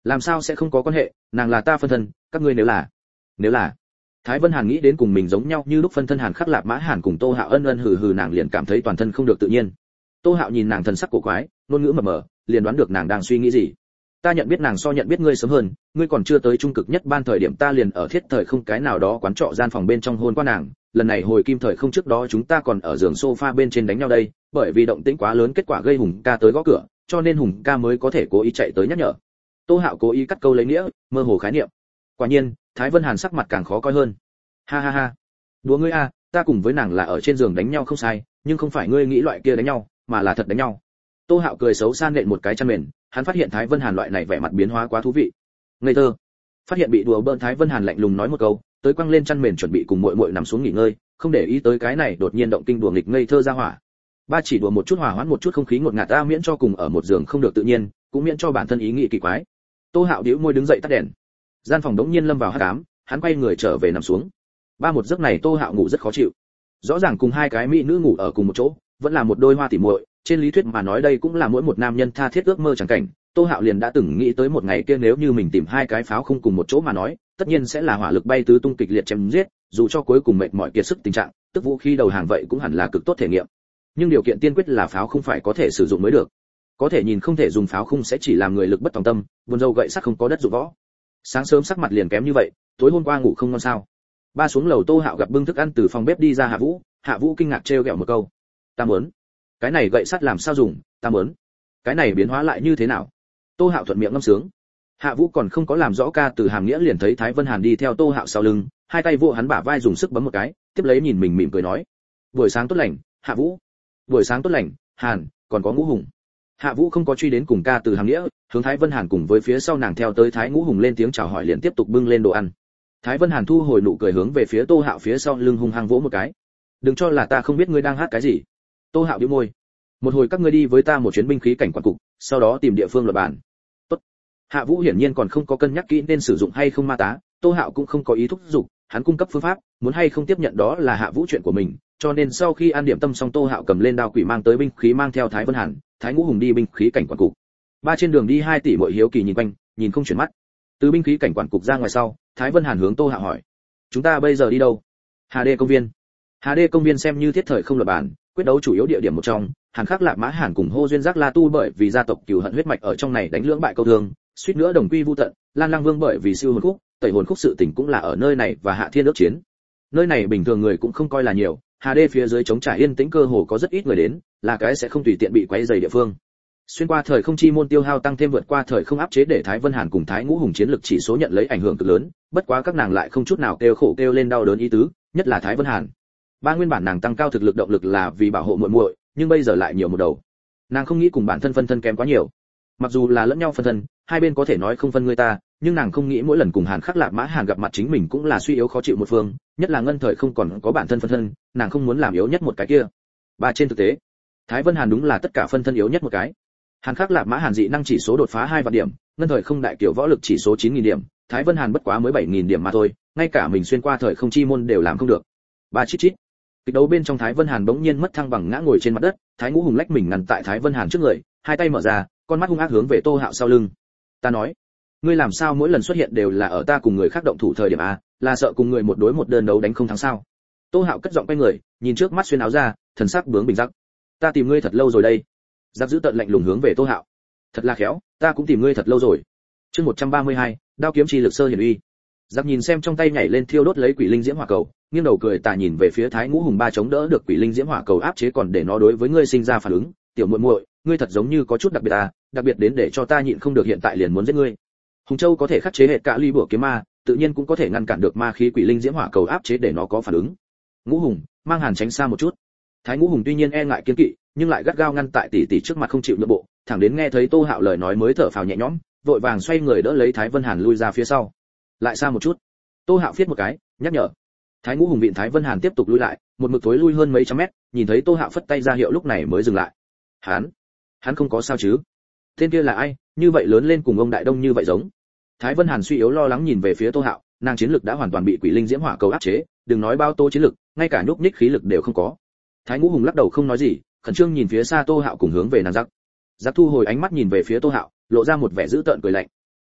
làm sao sẽ không có quan hệ, nàng là ta phân thân, các ngươi nếu là nếu là Thái Vân Hàn nghĩ đến cùng mình giống nhau như lúc phân thân Hàn Khắc Lạp Mã Hàn cùng Tô Hạo ân ân hừ hừ, nàng liền cảm thấy toàn thân không được tự nhiên. Tô Hạo nhìn nàng thần sắc cổ quái, ngôn ngữ mờ mờ, liền đoán được nàng đang suy nghĩ gì. Ta nhận biết nàng so nhận biết ngươi sớm hơn, ngươi còn chưa tới trung cực nhất ban thời điểm ta liền ở thiết thời không cái nào đó quán trọ gian phòng bên trong hôn qua nàng, lần này hồi kim thời không trước đó chúng ta còn ở giường sofa bên trên đánh nhau đây, bởi vì động tĩnh quá lớn kết quả gây Hùng ca tới gõ cửa, cho nên Hùng ca mới có thể cố ý chạy tới nhắc nhở. Tô Hạo cố ý cắt câu lấy nghĩa, mơ hồ khái niệm. Quả nhiên, Thái Vân Hàn sắc mặt càng khó coi hơn. Ha ha ha, đùa ngươi a, ta cùng với nàng là ở trên giường đánh nhau không sai, nhưng không phải ngươi nghĩ loại kia đánh nhau, mà là thật đánh nhau. Tô Hạo cười xấu xa nện một cái chăn mền, hắn phát hiện Thái Vân Hàn loại này vẻ mặt biến hóa quá thú vị. Ngây thơ. Phát hiện bị đùa bỡn Thái Vân Hàn lạnh lùng nói một câu, tới quăng lên chăn mền chuẩn bị cùng muội muội nằm xuống nghỉ ngơi, không để ý tới cái này đột nhiên động kinh đùa nghịch ngây thơ ra hỏa. Ba chỉ đùa một chút hòa hoãn một chút không khí ngột ngạt ta, miễn cho cùng ở một giường không được tự nhiên, cũng miễn cho bản thân ý nghĩ kỳ quái. Tô Hạo nhíu môi đứng dậy tắt đèn. Gian phòng đống nhiên lâm vào hắc ám, hắn quay người trở về nằm xuống. Ba một giấc này Tô Hạo ngủ rất khó chịu. Rõ ràng cùng hai cái mỹ nữ ngủ ở cùng một chỗ, vẫn là một đôi hoa tỉ muội, trên lý thuyết mà nói đây cũng là mỗi một nam nhân tha thiết ước mơ chẳng cảnh. Tô Hạo liền đã từng nghĩ tới một ngày kia nếu như mình tìm hai cái pháo không cùng một chỗ mà nói, tất nhiên sẽ là hỏa lực bay tứ tung kịch liệt chém giết, dù cho cuối cùng mệt mỏi kiệt sức tình trạng, tức vũ khí đầu hàng vậy cũng hẳn là cực tốt thể nghiệm. Nhưng điều kiện tiên quyết là pháo không phải có thể sử dụng mới được. Có thể nhìn không thể dùng pháo không sẽ chỉ làm người lực bất tòng tâm, buồn rầu gậy sắt không có đất dụng võ. Sáng sớm sắc mặt liền kém như vậy, tối hôm qua ngủ không ngon sao? Ba xuống lầu Tô Hạo gặp bưng thức ăn từ phòng bếp đi ra Hạ Vũ, Hạ Vũ kinh ngạc trêu ghẹo một câu. Ta muốn, cái này gậy sắt làm sao dùng, ta muốn. Cái này biến hóa lại như thế nào? Tô Hạo thuận miệng ngâm sướng. Hạ Vũ còn không có làm rõ ca từ hàm nghĩa liền thấy Thái Vân Hàn đi theo Tô Hạo sau lưng, hai tay vỗ hắn bả vai dùng sức bấm một cái, tiếp lấy nhìn mình mỉm cười nói: "Buổi sáng tốt lành, Hạ Vũ." "Buổi sáng tốt lành, Hàn, còn có Ngũ Hùng." Hạ Vũ không có truy đến cùng ca từ hàm nghĩa, hướng Thái Vân Hàn cùng với phía sau nàng theo tới Thái Ngũ Hùng lên tiếng chào hỏi liền tiếp tục bưng lên đồ ăn. Thái Vân Hàn thu hồi nụ cười hướng về phía Tô Hạo phía sau lưng hung hăng vỗ một cái. "Đừng cho là ta không biết ngươi đang hát cái gì." Tô Hạo bĩu môi. "Một hồi các ngươi đi với ta một chuyến binh khí cảnh quản cục, sau đó tìm địa phương luận bàn." "Tốt." Hạ Vũ hiển nhiên còn không có cân nhắc kỹ nên sử dụng hay không ma tá, Tô Hạo cũng không có ý thúc giục, hắn cung cấp phương pháp, muốn hay không tiếp nhận đó là Hạ Vũ chuyện của mình, cho nên sau khi ăn điểm tâm xong Tô Hạo cầm lên đao quỷ mang tới binh khí mang theo Thái Vân Hàn, Thái Ngũ Hùng đi binh khí cảnh quản cục. Ba trên đường đi hai tỷ muội hiếu kỳ nhìn quanh, nhìn không chuyển mắt. Từ binh khí cảnh quản cục ra ngoài sau, Thái Vân Hàn hướng Tô Hạo hỏi: "Chúng ta bây giờ đi đâu?" "Hà Đê công viên." Hà Đê công viên xem như thiết thời không luật bản, quyết đấu chủ yếu địa điểm một trong, Hàn Khắc Lạp Mã Hàn cùng Hô Duyên Giác La Tu bởi vì gia tộc cừu hận huyết mạch ở trong này đánh lưỡng bại câu thương, suýt nữa đồng quy vu tận, Lan Lang Vương bởi vì siêu hồn khúc, tẩy hồn khúc sự tình cũng là ở nơi này và Hạ Thiên ước chiến. Nơi này bình thường người cũng không coi là nhiều, Hà Đê phía dưới chống trải yên tĩnh cơ hồ có rất ít người đến, là cái sẽ không tùy tiện bị quấy rầy địa phương. Xuyên qua thời không chi môn tiêu hao tăng thêm vượt qua thời không áp chế để Thái Vân Hàn cùng Thái Ngũ Hùng chiến lực chỉ số nhận lấy ảnh hưởng cực lớn, bất quá các nàng lại không chút nào kêu khổ kêu lên đau đớn ý tứ, nhất là Thái Vân Hàn. Ba nguyên bản nàng tăng cao thực lực động lực là vì bảo hộ muội muội, nhưng bây giờ lại nhiều một đầu. Nàng không nghĩ cùng bản thân phân thân kém quá nhiều. Mặc dù là lẫn nhau phân thân, hai bên có thể nói không phân người ta, nhưng nàng không nghĩ mỗi lần cùng Hàn Khắc Lạp Mã Hàn gặp mặt chính mình cũng là suy yếu khó chịu một phương, nhất là ngân thời không còn có bản thân phân thân, nàng không muốn làm yếu nhất một cái kia. Ba trên thực tế, Thái Vân Hàn đúng là tất cả phân thân yếu nhất một cái. Hàn Khắc Lạp Mã Hàn dị năng chỉ số đột phá hai vạn điểm, ngân thời không đại kiểu võ lực chỉ số chín nghìn điểm, Thái Vân Hàn bất quá mới bảy nghìn điểm mà thôi, ngay cả mình xuyên qua thời không chi môn đều làm không được. Ba chít chít. Kịch đấu bên trong Thái Vân Hàn bỗng nhiên mất thăng bằng ngã ngồi trên mặt đất, Thái Ngũ Hùng lách mình ngăn tại Thái Vân Hàn trước người, hai tay mở ra, con mắt hung ác hướng về Tô Hạo sau lưng. "Ta nói, ngươi làm sao mỗi lần xuất hiện đều là ở ta cùng người khác động thủ thời điểm a, là sợ cùng người một đối một đơn đấu đánh không thắng sao?" Tô Hạo cất giọng quay người, nhìn trước mắt xuyên áo ra, thần sắc bướng bỉnh rắc. "Ta tìm ngươi thật lâu rồi đây." Giáp giữ tận lạnh lùng hướng về Tô Hạo. "Thật là khéo, ta cũng tìm ngươi thật lâu rồi." Chương một trăm ba mươi hai, đao kiếm chi lực sơ hiển uy. Giáp nhìn xem trong tay nhảy lên thiêu đốt lấy quỷ linh diễm hỏa cầu, nghiêng đầu cười tà nhìn về phía Thái Ngũ Hùng ba chống đỡ được quỷ linh diễm hỏa cầu áp chế còn để nó đối với ngươi sinh ra phản ứng, "Tiểu muội muội, ngươi thật giống như có chút đặc biệt à, đặc biệt đến để cho ta nhịn không được hiện tại liền muốn giết ngươi." Hùng Châu có thể khắc chế hệ cả ly bùa kiếm ma, tự nhiên cũng có thể ngăn cản được ma khí quỷ linh diễm hỏa cầu áp chế để nó có phản ứng. Ngũ Hùng, mang Hàn tránh xa một chút. Thái Ngũ Hùng tuy nhiên e ngại kiên kỵ, nhưng lại gắt gao ngăn tại tỷ tỷ trước mặt không chịu nhượng bộ, thẳng đến nghe thấy Tô Hạo lời nói mới thở phào nhẹ nhõm, vội vàng xoay người đỡ lấy Thái Vân Hàn lui ra phía sau. "Lại xa một chút." Tô Hạo phiết một cái, nhắc nhở. Thái Ngũ Hùng vịn Thái Vân Hàn tiếp tục lui lại, một mực tối lui hơn mấy trăm mét, nhìn thấy Tô Hạo phất tay ra hiệu lúc này mới dừng lại. Hắn, hắn không có sao chứ? Tên kia là ai, như vậy lớn lên cùng ông đại đông như vậy giống? Thái Vân Hàn suy yếu lo lắng nhìn về phía Tô Hạo, nàng chiến lực đã hoàn toàn bị quỷ linh diễm hỏa cầu áp chế, đừng nói bao tô chiến lực, ngay cả nhúc nhích khí lực đều không có. Thái Ngũ Hùng lắc đầu không nói gì, khẩn trương nhìn phía xa Tô Hạo cùng hướng về nàng giặc. Giặc thu hồi ánh mắt nhìn về phía Tô Hạo, lộ ra một vẻ dữ tợn cười lạnh.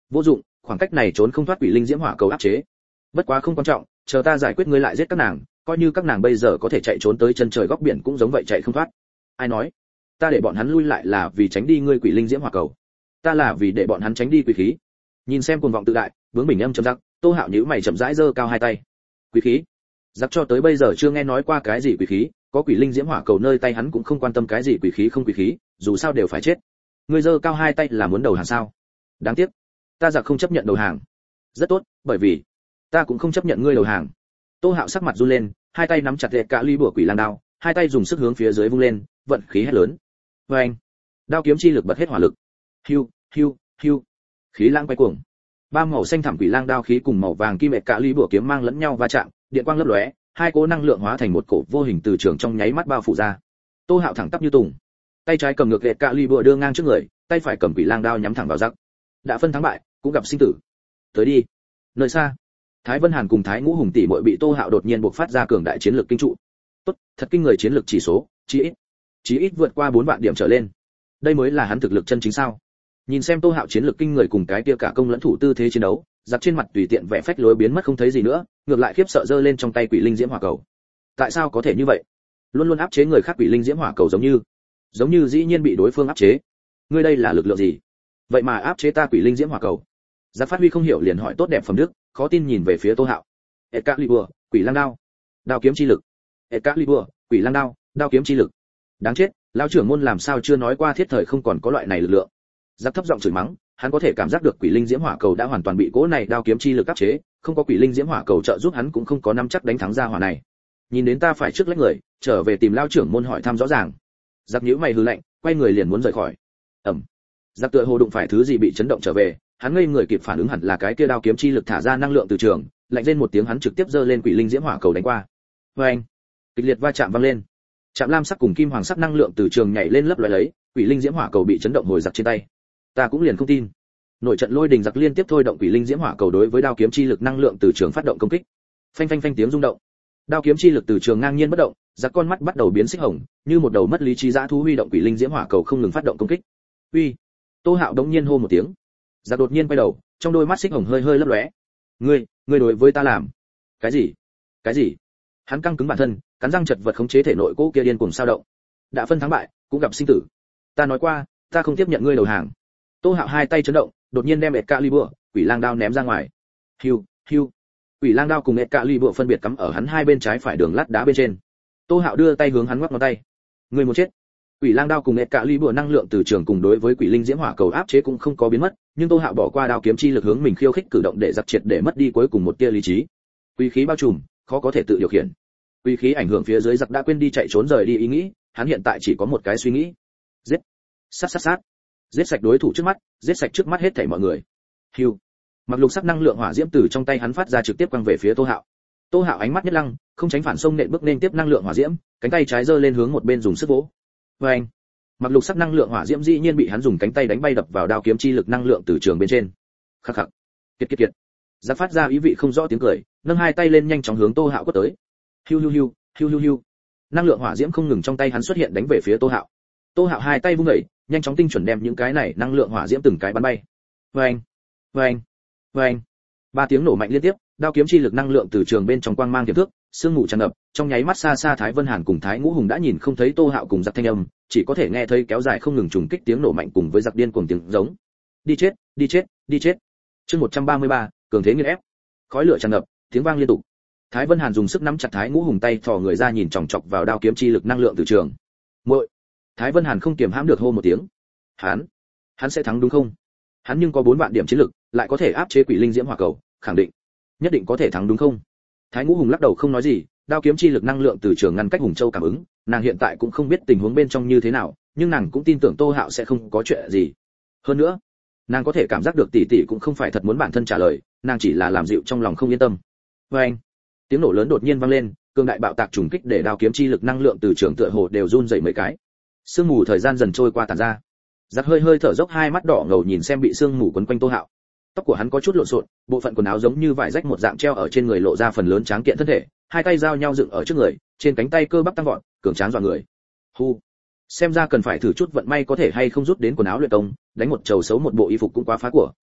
Vô dụng, khoảng cách này trốn không thoát quỷ linh diễm hỏa cầu áp chế. Bất quá không quan trọng, chờ ta giải quyết ngươi lại giết các nàng, coi như các nàng bây giờ có thể chạy trốn tới chân trời góc biển cũng giống vậy chạy không thoát. Ai nói? Ta để bọn hắn lui lại là vì tránh đi ngươi quỷ linh diễm hỏa cầu. Ta là vì để bọn hắn tránh đi quỷ khí. Nhìn xem cuồng vọng tự đại, bướng bỉnh âm trầm giặc, Tô Hạo nhíu mày chậm rãi giơ cao hai tay. Quỷ khí? Giặc cho tới bây giờ chưa nghe nói qua cái gì quỷ khí, có quỷ linh diễm hỏa cầu nơi tay hắn cũng không quan tâm cái gì quỷ khí không quỷ khí, dù sao đều phải chết. Ngươi giơ cao hai tay là muốn đầu hàng sao? Đáng tiếc, ta giặc không chấp nhận đầu hàng. Rất tốt, bởi vì ta cũng không chấp nhận ngươi đầu hàng. Tô Hạo sắc mặt run lên, hai tay nắm chặt lệ cả ly bùa quỷ lang đao, hai tay dùng sức hướng phía dưới vung lên, vận khí hét lớn. Và anh, đao kiếm chi lực bật hết hỏa lực. Hưu, hưu, hưu. Khí lãng quay cuồng. Ba màu xanh thẳm quỷ lang đao khí cùng màu vàng kim lệ cả ly bùa kiếm mang lẫn nhau va chạm, điện quang lấp lóe, hai cỗ năng lượng hóa thành một cổ vô hình từ trường trong nháy mắt bao phủ ra. Tô Hạo thẳng tắp như tùng, tay trái cầm ngược lệ cả ly bùa đưa ngang trước người, tay phải cầm quỷ lang đao nhắm thẳng vào giặc. Đã phân thắng bại, cũng gặp sinh tử. Tới đi. Nơi xa, Thái Vân Hàn cùng Thái Ngũ Hùng tỷ muội bị Tô Hạo đột nhiên bộc phát ra cường đại chiến lược kinh trụ. Tốt, thật kinh người chiến lược chỉ số, chí ít, chí ít vượt qua bốn vạn điểm trở lên. Đây mới là hắn thực lực chân chính sao? Nhìn xem Tô Hạo chiến lược kinh người cùng cái kia cả công lẫn thủ tư thế chiến đấu, giặc trên mặt tùy tiện vẽ phách lối biến mất không thấy gì nữa, ngược lại khiếp sợ giơ lên trong tay quỷ linh diễm hỏa cầu. Tại sao có thể như vậy? Luôn luôn áp chế người khác quỷ linh diễm hỏa cầu giống như, giống như dĩ nhiên bị đối phương áp chế. Ngươi đây là lực lượng gì? Vậy mà áp chế ta quỷ linh diễm hỏa cầu? Giặc phát huy không hiểu liền hỏi tốt đẹp phẩm đức, khó tin nhìn về phía Tô Hạo. Excalibur, quỷ lang đao, đao kiếm chi lực. Excalibur, quỷ lang đao, đao kiếm chi lực. Đáng chết, lão trưởng môn làm sao chưa nói qua thiết thời không còn có loại này lực lượng. Giặc thấp giọng chửi mắng, hắn có thể cảm giác được quỷ linh diễm hỏa cầu đã hoàn toàn bị cỗ này đao kiếm chi lực áp chế, không có quỷ linh diễm hỏa cầu trợ giúp hắn cũng không có nắm chắc đánh thắng ra hỏa này. Nhìn đến ta phải trước lách người, trở về tìm lão trưởng môn hỏi thăm rõ ràng. Giặc nhíu mày hừ lạnh, quay người liền muốn rời khỏi. Ầm. Giặc tựa hồ đụng phải thứ gì bị chấn động trở về, hắn ngây người kịp phản ứng hẳn là cái kia đao kiếm chi lực thả ra năng lượng từ trường, lạnh lên một tiếng hắn trực tiếp giơ lên quỷ linh diễm hỏa cầu đánh qua. Oeng! Kịch liệt va chạm vang lên. Chạm lam sắc cùng kim hoàng sắc năng lượng từ trường nhảy lên lấp loé lấy, quỷ linh diễm hỏa cầu bị chấn động hồi giặc trên tay. Ta cũng liền không tin. Nội trận lôi đình giặc liên tiếp thôi động quỷ linh diễm hỏa cầu đối với đao kiếm chi lực năng lượng từ trường phát động công kích. Phanh phanh phanh tiếng rung động. Đao kiếm chi lực từ trường ngang nhiên bất động, giặc con mắt bắt đầu biến xích hồng, như một đầu mất lý trí dã thú huy động quỷ linh diễm hỏa cầu không ngừng phát động công kích. Uy! Tô Hạo đống nhiên hô một tiếng. Giặc đột nhiên quay đầu, trong đôi mắt xích hồng hơi hơi lấp lóe. Ngươi, ngươi đối với ta làm cái gì? Cái gì? Hắn căng cứng bản thân, cắn răng chật vật khống chế thể nội cỗ kia điên cuồng sao động. Đã phân thắng bại, cũng gặp sinh tử. Ta nói qua, ta không tiếp nhận ngươi đầu hàng. Tô Hạo hai tay chấn động, đột nhiên đem Excalibur, quỷ lang đao ném ra ngoài. Hiu, hiu. Quỷ lang đao cùng Excalibur phân biệt cắm ở hắn hai bên trái phải đường lát đá bên trên. Tô Hạo đưa tay hướng hắn ngoắc ngón tay. Ngươi muốn chết. Quỷ lang đao cùng Excalibur năng lượng từ trường cùng đối với quỷ linh diễm hỏa cầu áp chế cũng không có biến mất, nhưng Tô Hạo bỏ qua đao kiếm chi lực hướng mình khiêu khích cử động để giặc triệt để mất đi cuối cùng một tia lý trí. Quỷ khí bao trùm, khó có thể tự điều khiển. Quỷ khí ảnh hưởng phía dưới giặc đã quên đi chạy trốn rời đi ý nghĩ, hắn hiện tại chỉ có một cái suy nghĩ. Giết. Sát sát sát. Giết sạch đối thủ trước mắt, giết sạch trước mắt hết thảy mọi người. Hưu. Mặc lục sắc năng lượng hỏa diễm từ trong tay hắn phát ra trực tiếp quăng về phía Tô Hạo. Tô Hạo ánh mắt nhất lăng, không tránh phản xông nện bước nên tiếp năng lượng hỏa diễm, cánh tay trái giơ lên hướng một bên dùng sức vỗ. Oeng. Mặc lục sắc năng lượng hỏa diễm dĩ nhiên bị hắn dùng cánh tay đánh bay đập vào đao kiếm chi lực năng lượng từ trường bên trên. Khắc khắc. Kiệt kiệt kiệt. Giặc phát ra ý vị không rõ tiếng cười, nâng hai tay lên nhanh chóng hướng Tô Hạo quất tới. Hiu hiu hiu, hiu hiu hiu. Năng lượng hỏa diễm không ngừng trong tay hắn xuất hiện đánh về phía Tô Hạo. Tô Hạo hai tay vung đẩy, nhanh chóng tinh chuẩn đem những cái này năng lượng hỏa diễm từng cái bắn bay. Oeng, oeng, oeng. Ba tiếng nổ mạnh liên tiếp, đao kiếm chi lực năng lượng từ trường bên trong quang mang tiềm thước, sương mù tràn ngập, trong nháy mắt xa xa Thái Vân Hàn cùng Thái Ngũ Hùng đã nhìn không thấy Tô Hạo cùng giặc thanh âm, chỉ có thể nghe thấy kéo dài không ngừng trùng kích tiếng nổ mạnh cùng với giặc điên cuồng tiếng giống. Đi chết, đi chết, đi chết. Chương một trăm ba mươi ba, cường thế nghiền ép. Khói lửa tràn ngập, tiếng vang liên tục. Thái Vân Hàn dùng sức nắm chặt Thái Ngũ Hùng tay thò người ra nhìn chòng chọc vào đao kiếm chi lực năng lượng từ trường. Muội. Thái Vân Hàn không kiềm hãm được hô một tiếng. Hắn, hắn sẽ thắng đúng không? Hắn nhưng có bốn vạn điểm chiến lực, lại có thể áp chế quỷ linh diễm hỏa cầu, khẳng định, nhất định có thể thắng đúng không? Thái Ngũ Hùng lắc đầu không nói gì, đao kiếm chi lực năng lượng từ trường ngăn cách Hùng Châu cảm ứng, nàng hiện tại cũng không biết tình huống bên trong như thế nào, nhưng nàng cũng tin tưởng Tô Hạo sẽ không có chuyện gì. Hơn nữa, nàng có thể cảm giác được tỷ tỷ cũng không phải thật muốn bản thân trả lời, nàng chỉ là làm dịu trong lòng không yên tâm. Và anh, tiếng nổ lớn đột nhiên vang lên, cường đại bạo tạc trùng kích để đao kiếm chi lực năng lượng từ trường tựa hồ đều run rẩy mấy cái. Sương mù thời gian dần trôi qua tàn ra. Giặc hơi hơi thở dốc hai mắt đỏ ngầu nhìn xem bị sương mù quấn quanh Tô Hạo. Tóc của hắn có chút lộn xộn, bộ phận quần áo giống như vải rách một dạng treo ở trên người lộ ra phần lớn tráng kiện thân thể, hai tay giao nhau dựng ở trước người, trên cánh tay cơ bắp tăng vọt, cường tráng dọa người. Hu, xem ra cần phải thử chút vận may có thể hay không rút đến quần áo luyện công, đánh một trầu xấu một bộ y phục cũng quá phá của.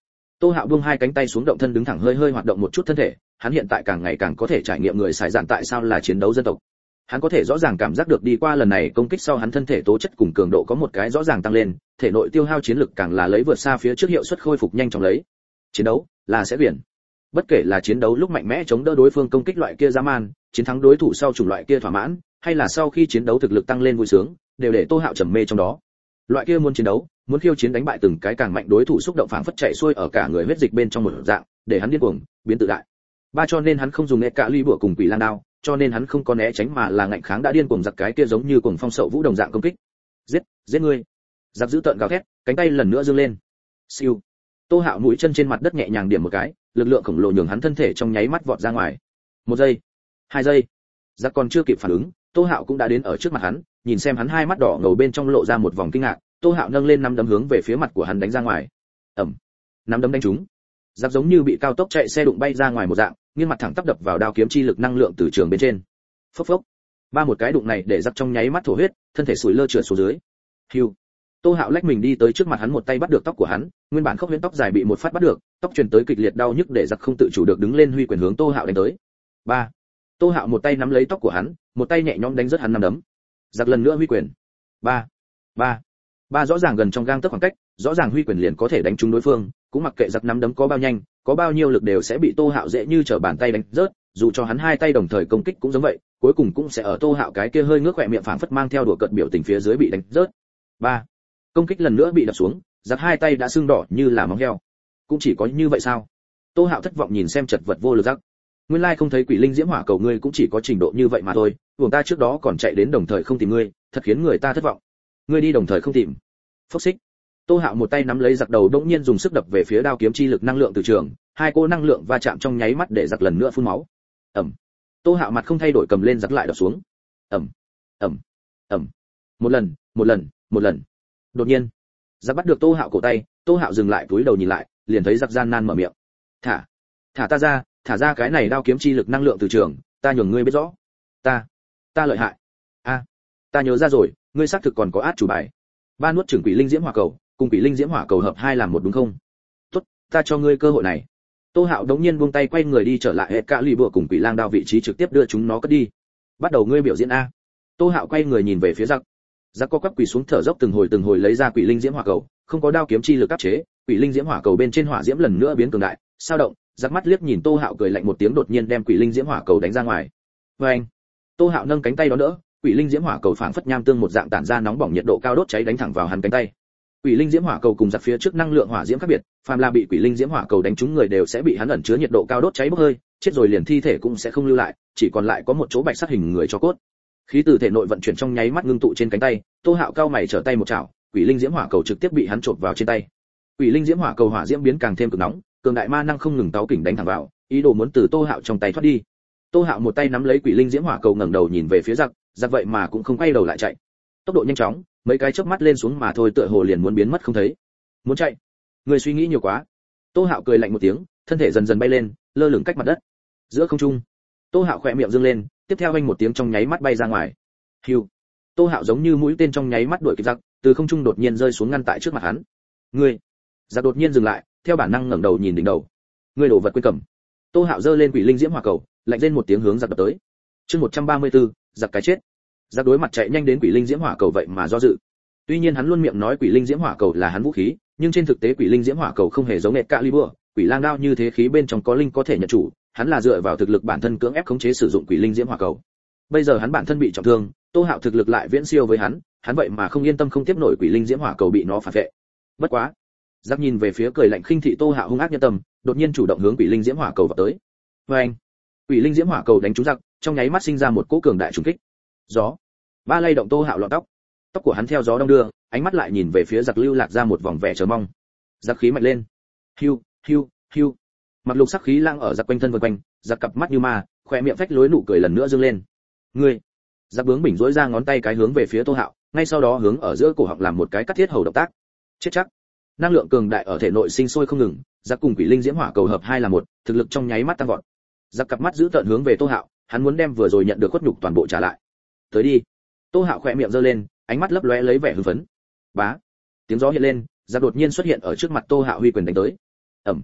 Tô Hạo buông hai cánh tay xuống, động thân đứng thẳng, hơi hơi hoạt động một chút thân thể, hắn hiện tại càng ngày càng có thể trải nghiệm người xài dạn tại sao là chiến đấu dân tộc. Hắn có thể rõ ràng cảm giác được đi qua lần này công kích sau hắn thân thể tố chất cùng cường độ có một cái rõ ràng tăng lên, thể nội tiêu hao chiến lực càng là lấy vượt xa phía trước, hiệu suất khôi phục nhanh chóng lấy. Chiến đấu là sẽ biển. Bất kể là chiến đấu lúc mạnh mẽ chống đỡ đối phương công kích loại kia dã man, chiến thắng đối thủ sau chủng loại kia thỏa mãn, hay là sau khi chiến đấu thực lực tăng lên vui sướng, đều để Tô Hạo trầm mê trong đó. Loại kia muốn chiến đấu, muốn khiêu chiến đánh bại từng cái càng mạnh đối thủ, xúc động phảng phất chạy xuôi ở cả người huyết dịch bên trong một dạng, để hắn điên cuồng, biến tự đại. Ba cho nên hắn không dùng nghệ cạ ly bùa cùng quỷ lang đao, cho nên hắn không có né tránh mà là ngạnh kháng đã điên cuồng giặc cái kia giống như cuồng phong sậu vũ đồng dạng công kích. Giết, giết ngươi! Giặc giữ tợn gào thét, cánh tay lần nữa giương lên. Siêu. Tô Hạo mũi chân trên mặt đất nhẹ nhàng điểm một cái, lực lượng khổng lồ nhường hắn thân thể trong nháy mắt vọt ra ngoài. Một giây, hai giây. Giặc còn chưa kịp phản ứng, Tô Hạo cũng đã đến ở trước mặt hắn, nhìn xem hắn hai mắt đỏ ngầu bên trong lộ ra một vòng kinh ngạc, Tô Hạo nâng lên nắm đấm hướng về phía mặt của hắn đánh ra ngoài. Ầm. Nắm đấm đánh trúng. Giặc giống như bị cao tốc chạy xe đụng bay ra ngoài một dạng, nghiêng mặt thẳng tắp đập vào đao kiếm chi lực năng lượng từ trường bên trên. Phốc phốc. Ba một cái đụng này để giặc trong nháy mắt thổ huyết, thân thể sủi lơ trượt xuống dưới. Hưu. Tô Hạo lách mình đi tới trước mặt hắn, một tay bắt được tóc của hắn, nguyên bản khốc huyễn tóc dài bị một phát bắt được, tóc truyền tới kịch liệt đau nhức để giặc không tự chủ được đứng lên huy quyền hướng Tô Hạo đánh tới. Ba. Tô Hạo một tay nắm lấy tóc của hắn, một tay nhẹ nhõm đánh rớt hắn nắm đấm. Giặc lần nữa huy quyền. Ba. Ba. Ba rõ ràng gần trong gang tấc khoảng cách, rõ ràng huy quyền liền có thể đánh trúng đối phương, cũng mặc kệ giặc nắm đấm có bao nhanh, có bao nhiêu lực đều sẽ bị Tô Hạo dễ như trở bàn tay đánh rớt, dù cho hắn hai tay đồng thời công kích cũng giống vậy, cuối cùng cũng sẽ ở Tô Hạo cái kia hơi ngước khóe miệng phảng phất mang theo đùa cợt biểu tình phía dưới bị đánh rớt. Ba. Công kích lần nữa bị đập xuống, giặc hai tay đã sưng đỏ như là móng heo. Cũng chỉ có như vậy sao? Tô Hạo thất vọng nhìn xem chật vật vô lực giặc. Nguyên lai không thấy quỷ linh diễm hỏa cầu ngươi cũng chỉ có trình độ như vậy mà thôi, vùng ta trước đó còn chạy đến đồng thời không tìm ngươi, thật khiến người ta thất vọng. Ngươi đi đồng thời không tìm. Phốc xích. Tô Hạo một tay nắm lấy giặc đầu, đột nhiên dùng sức đập về phía đao kiếm chi lực năng lượng từ trường, hai cô năng lượng va chạm trong nháy mắt để giặc lần nữa phun máu. Ầm. Tô Hạo mặt không thay đổi cầm lên giặc lại đập xuống. Ầm. Ầm. Ầm. Một lần, một lần, một lần. Đột nhiên, giặc bắt được Tô Hạo cổ tay, Tô Hạo dừng lại cúi đầu nhìn lại, liền thấy giặc gian nan mở miệng. "Thả, thả ta ra, thả ra cái này đao kiếm chi lực năng lượng từ trường, ta nhường ngươi biết rõ. Ta, ta lợi hại. A, ta nhớ ra rồi, ngươi xác thực còn có át chủ bài. Ba nuốt chửng quỷ linh diễm hỏa cầu, cùng quỷ linh diễm hỏa cầu hợp hai làm một đúng không? Tốt, ta cho ngươi cơ hội này." Tô Hạo đống nhiên buông tay quay người đi trở lại hết cả lì bùa cùng quỷ lang đao vị trí, trực tiếp đưa chúng nó cất đi. "Bắt đầu ngươi biểu diễn a." Tô Hạo quay người nhìn về phía giặc. Giặc co quắp quỳ xuống thở dốc từng hồi từng hồi lấy ra quỷ linh diễm hỏa cầu, không có đao kiếm chi lực áp chế, quỷ linh diễm hỏa cầu bên trên hỏa diễm lần nữa biến cường đại, sao động, giặc mắt liếc nhìn Tô Hạo cười lạnh một tiếng, đột nhiên đem quỷ linh diễm hỏa cầu đánh ra ngoài. Oeng! Tô Hạo nâng cánh tay đón đỡ, quỷ linh diễm hỏa cầu phảng phất nham tương một dạng tản ra nóng bỏng nhiệt độ cao đốt cháy đánh thẳng vào hắn cánh tay. Quỷ linh diễm hỏa cầu cùng giặc phía trước năng lượng hỏa diễm khác biệt, phàm là bị quỷ linh diễm hỏa cầu đánh trúng người đều sẽ bị hắn ẩn chứa nhiệt độ cao đốt cháy bốc hơi, chết rồi liền thi thể cũng sẽ không lưu lại, chỉ còn lại có một chỗ bạch sắc hình người cho cốt. Khí từ thể nội vận chuyển trong nháy mắt ngưng tụ trên cánh tay, Tô Hạo cao mày trở tay một chảo, quỷ linh diễm hỏa cầu trực tiếp bị hắn chộp vào trên tay. Quỷ linh diễm hỏa cầu hỏa diễm biến càng thêm cực nóng, cường đại ma năng không ngừng táo kỉnh đánh thẳng vào, ý đồ muốn từ Tô Hạo trong tay thoát đi. Tô Hạo một tay nắm lấy quỷ linh diễm hỏa cầu, ngẩng đầu nhìn về phía giặc, giặc vậy mà cũng không quay đầu lại chạy. Tốc độ nhanh chóng, mấy cái chớp mắt lên xuống mà thôi, tựa hồ liền muốn biến mất không thấy. Muốn chạy? Người suy nghĩ nhiều quá. Tô Hạo cười lạnh một tiếng, thân thể dần dần bay lên, lơ lửng cách mặt đất. Giữa không trung, Tô Hạo khẽ miệng dương lên, tiếp theo vang một tiếng trong nháy mắt bay ra ngoài. Hưu. Tô Hạo giống như mũi tên trong nháy mắt đuổi kịp giặc, từ không trung đột nhiên rơi xuống ngăn tại trước mặt hắn. Ngươi! Giặc đột nhiên dừng lại, theo bản năng ngẩng đầu nhìn đỉnh đầu. Ngươi đổ vật quên cầm. Tô Hạo giơ lên quỷ linh diễm hỏa cầu, lạnh lên một tiếng hướng giặc đập tới. Chương một trăm ba mươi tư, giặc cái chết. Giặc đối mặt chạy nhanh đến quỷ linh diễm hỏa cầu vậy mà do dự. Tuy nhiên hắn luôn miệng nói quỷ linh diễm hỏa cầu là hắn vũ khí, nhưng trên thực tế quỷ linh diễm hỏa cầu không hề giống nệt cạ libur, quỷ lang đao như thế khí bên trong có linh có thể nhận chủ, hắn là dựa vào thực lực bản thân cưỡng ép khống chế sử dụng quỷ linh diễm hỏa cầu. Bây giờ hắn bản thân bị trọng thương, Tô Hạo thực lực lại viễn siêu với hắn, hắn vậy mà không yên tâm không tiếp nổi quỷ linh diễm hỏa cầu bị nó phản vệ. Bất quá, giặc nhìn về phía cười lạnh khinh thị Tô Hạo hung ác nhân tâm, đột nhiên chủ động hướng quỷ linh diễm hỏa cầu vào tới. Và anh, quỷ linh diễm hỏa cầu đánh trúng giặc, trong nháy mắt sinh ra một cỗ cường đại trùng kích. Gió, ba lay động Tô Hạo lọn tóc, tóc của hắn theo gió đong đưa, ánh mắt lại nhìn về phía giặc, lưu lạc ra một vòng vẻ chờ mong. Giặc khí mạnh lên, hiu hiu hiu, mặc lục sắc khí lang ở giặc quanh thân vần quanh, giặc cặp mắt như ma, khóe miệng phách lối nụ cười lần nữa dương lên. Ngươi! Giặc bướng bỉnh rỗi ra ngón tay cái hướng về phía Tô Hạo, ngay sau đó hướng ở giữa cổ họng làm một cái cắt thiết hầu động tác. Chết chắc! Năng lượng cường đại ở thể nội sinh sôi không ngừng, giặc cùng quỷ linh diễm hỏa cầu hợp hai là một, thực lực trong nháy mắt tăng vọt. Giặc cặp mắt giữ tợn hướng về Tô Hạo, hắn muốn đem vừa rồi nhận được khuất nhục toàn bộ trả lại. Tới đi! Tô Hạo khẽ miệng giơ lên, ánh mắt lấp lóe lấy vẻ hưng phấn. Bá! Tiếng gió hiện lên, giặc đột nhiên xuất hiện ở trước mặt Tô Hạo huy quyền đánh tới. Ầm!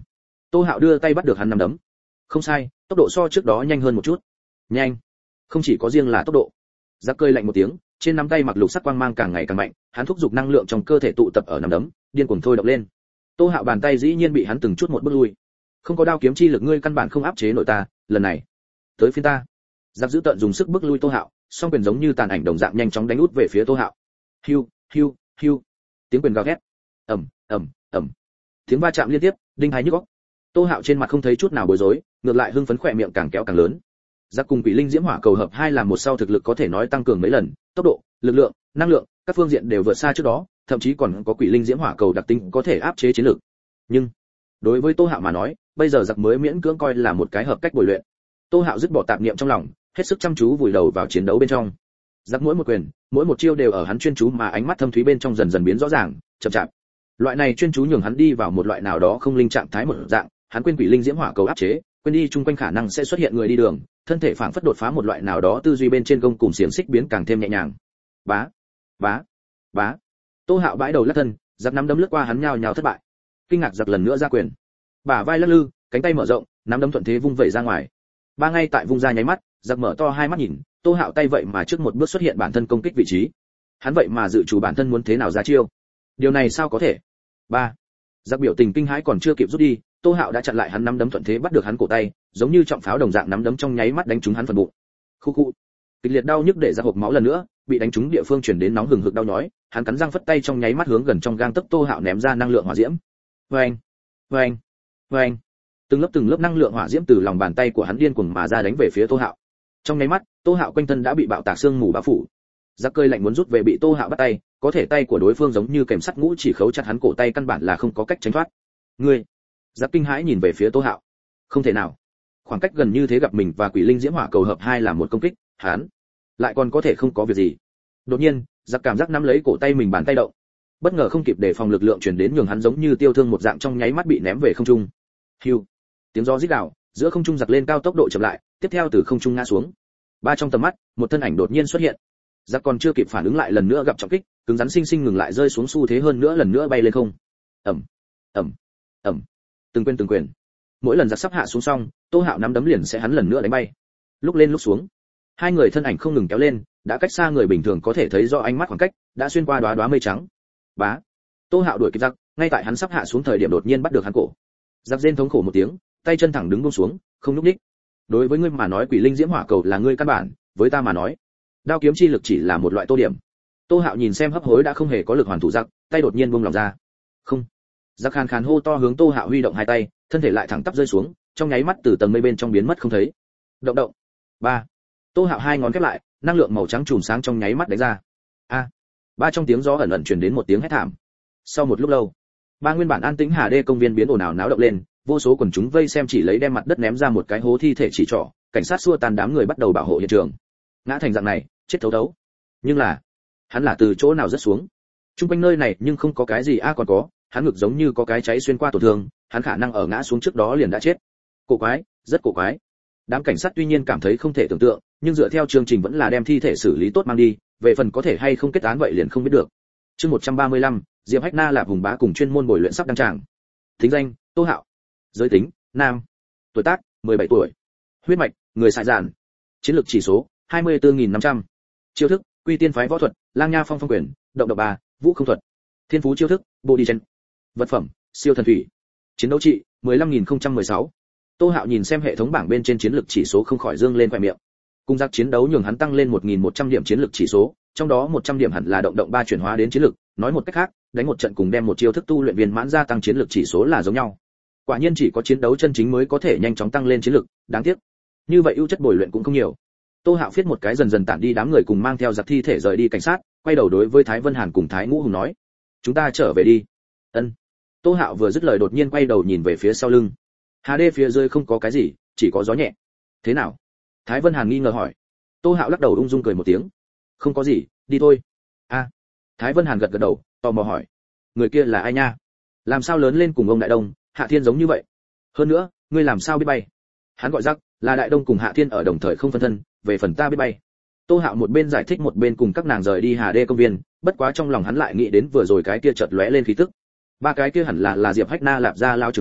Tô Hạo đưa tay bắt được hắn nắm đấm. Không sai, tốc độ so trước đó nhanh hơn một chút. Nhanh. Không chỉ có riêng là tốc độ. Giặc cười lạnh một tiếng, trên nắm tay mặc lục sắc quang mang càng ngày càng mạnh, hắn thúc giục năng lượng trong cơ thể tụ tập ở nắm đấm, điên cuồng thôi động lên. Tô Hạo bàn tay dĩ nhiên bị hắn từng chút một bước lui. Không có đao kiếm chi lực ngươi căn bản không áp chế nổi ta, lần này, tới phiên ta. Giặc giữ tận dùng sức bước lui Tô Hạo, song quyền giống như tàn ảnh đồng dạng nhanh chóng đánh út về phía Tô Hạo. Hiu, hiu, hiu. Tiếng quyền gào thét. Ầm, ầm, ầm. Tiếng va chạm liên tiếp, đinh tai nhức óc. Tô Hạo trên mặt không thấy chút nào bối rối, ngược lại hưng phấn khỏe miệng càng kéo càng lớn. Giặc cùng Quỷ Linh Diễm Hỏa cầu hợp hai làm một sau thực lực có thể nói tăng cường mấy lần, tốc độ, lực lượng, năng lượng, các phương diện đều vượt xa trước đó, thậm chí còn có Quỷ Linh Diễm Hỏa cầu đặc tính có thể áp chế chiến lực. Nhưng, đối với Tô Hạo mà nói, bây giờ giặc mới miễn cưỡng coi là một cái hợp cách bồi luyện. Tô Hạo dứt bỏ tạp niệm trong lòng, hết sức chăm chú vùi đầu vào chiến đấu bên trong. Giặc mỗi một quyền, mỗi một chiêu đều ở hắn chuyên chú mà ánh mắt thâm thúy bên trong dần dần biến rõ ràng, chậm chạp. Loại này chuyên chú nhường hắn đi vào một loại nào đó không linh trạng thái một dạng, hắn quên Quỷ Linh Diễm Hỏa cầu áp chế, quên đi chung quanh khả năng sẽ xuất hiện người đi đường, thân thể phảng phất đột phá một loại nào đó tư duy bên trên gông cùng xiềng xích biến càng thêm nhẹ nhàng. Bá, bá, bá. Tô Hạo bãi đầu lắc thân, giặc nắm đấm lướt qua hắn nhào nhào thất bại. Kinh ngạc giặc lần nữa ra quyền. Bả vai lắc lư, cánh tay mở rộng, nắm đấm thuận thế vung vẩy ra ngoài. Ba ngay tại vung ra nháy mắt, giặc mở to hai mắt nhìn, Tô Hạo tay vậy mà trước một bước xuất hiện bản thân công kích vị trí. Hắn vậy mà dự chủ bản thân muốn thế nào ra chiêu. Điều này sao có thể? Ba. Giặc biểu tình kinh hãi còn chưa kịp rút đi, Tô Hạo đã chặn lại hắn nắm đấm thuận thế bắt được hắn cổ tay, giống như trọng pháo đồng dạng nắm đấm trong nháy mắt đánh trúng hắn phần bụng. Khu khu. Kịch liệt đau nhức để ra hộc máu lần nữa, bị đánh trúng địa phương truyền đến nóng hừng hực đau nhói, hắn cắn răng phất tay trong nháy mắt hướng gần trong gang tấc Tô Hạo ném ra năng lượng hỏa diễm. Oeng, oeng, oeng. Từng lớp từng lớp năng lượng hỏa diễm từ lòng bàn tay của hắn điên cuồng mà ra đánh về phía Tô Hạo. Trong nháy mắt, Tô Hạo quanh thân đã bị bạo tạc xương mù bao phủ. Giặc cơi lạnh muốn rút về bị Tô Hạo bắt tay, có thể tay của đối phương giống như kềm sắt ngũ chỉ khấu chặt hắn cổ tay căn bản là không có cách tránh thoát. Ngươi, Giặc kinh hãi nhìn về phía Tô Hạo. Không thể nào. Khoảng cách gần như thế gặp mình và Quỷ Linh Diễm Hỏa cầu hợp hai làm một công kích, hắn lại còn có thể không có việc gì. Đột nhiên, Giặc cảm giác nắm lấy cổ tay mình bàn tay động. Bất ngờ không kịp để phòng lực lượng truyền đến nhường hắn giống như tiêu thương một dạng trong nháy mắt bị ném về không trung. Hưu. Tiếng gió rít gào, giữa không trung Giặc lên cao tốc độ chậm lại, tiếp theo từ không trung ngã xuống. Ba trong tầm mắt, một thân ảnh đột nhiên xuất hiện. Giặc còn chưa kịp phản ứng lại lần nữa gặp trọng kích, cứng rắn sinh sinh ngừng lại rơi xuống xu thế hơn nữa lần nữa bay lên không. Ầm, ầm, ầm. Từng quyền từng quyền. Mỗi lần Giặc sắp hạ xuống xong, Tô Hạo nắm đấm liền sẽ hắn lần nữa đánh bay. Lúc lên lúc xuống. Hai người thân ảnh không ngừng kéo lên, đã cách xa người bình thường có thể thấy rõ ánh mắt khoảng cách, đã xuyên qua đóa đóa mây trắng. Bá. Tô Hạo đuổi kịp Giặc, ngay tại hắn sắp hạ xuống thời điểm đột nhiên bắt được hắn cổ. Giặc rên thống khổ một tiếng, tay chân thẳng đứng buông xuống, không nhúc nhích. Đối với ngươi mà nói Quỷ Linh Diễm Hỏa cầu là ngươi căn bản, với ta mà nói, đao kiếm chi lực chỉ là một loại tô điểm. Tô Hạo nhìn xem hấp hối đã không hề có lực hoàn thủ Giặc, tay đột nhiên buông lỏng ra. Không. Giặc khàn khàn hô to hướng Tô Hạo huy động hai tay, thân thể lại thẳng tắp rơi xuống, trong nháy mắt từ tầng mây bên trong biến mất không thấy. Động động. Ba. Tô Hạo hai ngón khép lại, năng lượng màu trắng chùm sáng trong nháy mắt đánh ra. A. Ba trong tiếng gió ẩn ẩn truyền đến một tiếng hét thảm. Sau một lúc lâu, ba nguyên bản an tĩnh Hà Đê công viên biến ồn ào náo động lên, vô số quần chúng vây xem chỉ lấy đem mặt đất ném ra một cái hố thi thể chỉ trỏ, cảnh sát xua tan đám người bắt đầu bảo hộ hiện trường. Ngã thành dạng này, chết thấu thấu. Nhưng là, hắn là từ chỗ nào rớt xuống? Trung quanh nơi này nhưng không có cái gì a à còn có, hắn ngực giống như có cái cháy xuyên qua tổn thương, hắn khả năng ở ngã xuống trước đó liền đã chết. Cổ quái, rất cổ quái. Đám cảnh sát tuy nhiên cảm thấy không thể tưởng tượng, nhưng dựa theo chương trình vẫn là đem thi thể xử lý tốt mang đi, về phần có thể hay không kết án vậy liền không biết được. Chương một trăm ba mươi lăm, Diệp Hách Na là hùng bá cùng chuyên môn bồi luyện sắp đăng tràng. Thính danh: Tô Hạo. Giới tính: nam. Tuổi tác: mười bảy tuổi. Huyết mạch: người Sài Gòn. Chiến lược chỉ số: hai mươi tư nghìn năm trăm. Chiêu thức: Quy Tiên phái võ thuật, Lang Nha phong phong quyền, động độc ba, vũ không thuật. Thiên phú chiêu thức: Body Chen. Vật phẩm: Siêu thần thủy. Chiến đấu trị: mười lăm nghìn không trăm mười sáu. Tô Hạo nhìn xem hệ thống bảng bên trên chiến lược chỉ số không khỏi dương lên khóe miệng. Cùng Giặc chiến đấu nhường hắn tăng lên một nghìn một trăm điểm chiến lược chỉ số, trong đó một trăm điểm hẳn là động động ba chuyển hóa đến chiến lược, nói một cách khác, đánh một trận cùng đem một chiêu thức tu luyện viên mãn gia tăng chiến lược chỉ số là giống nhau. Quả nhiên chỉ có chiến đấu chân chính mới có thể nhanh chóng tăng lên chiến lược, đáng tiếc. Như vậy ưu chất bồi luyện cũng không nhiều. Tô Hạo viết một cái dần dần tản đi đám người cùng mang theo Giặc thi thể rời đi cảnh sát, quay đầu đối với Thái Vân Hàn cùng Thái Ngũ Hùng nói: "Chúng ta trở về đi." Ân. Tô Hạo vừa dứt lời đột nhiên quay đầu nhìn về phía sau lưng. Hà Đê phía dưới không có cái gì, chỉ có gió nhẹ. Thế nào? Thái Vân Hàn nghi ngờ hỏi. Tô Hạo lắc đầu ung dung cười một tiếng. Không có gì, đi thôi. A. Thái Vân Hàn gật gật đầu, tò mò hỏi. Người kia là ai nha? Làm sao lớn lên cùng ông Đại Đông, Hạ Thiên giống như vậy? Hơn nữa, ngươi làm sao biết bay? Hắn gọi Giặc, là Đại Đông cùng Hạ Thiên ở đồng thời không phân thân, về phần ta biết bay. Tô Hạo một bên giải thích một bên cùng các nàng rời đi Hà Đê công viên, bất quá trong lòng hắn lại nghĩ đến vừa rồi cái kia chợt lóe lên khí tức. Ba cái kia hẳn là là Diệp Hách Na Lạp gia lao trưởng môn,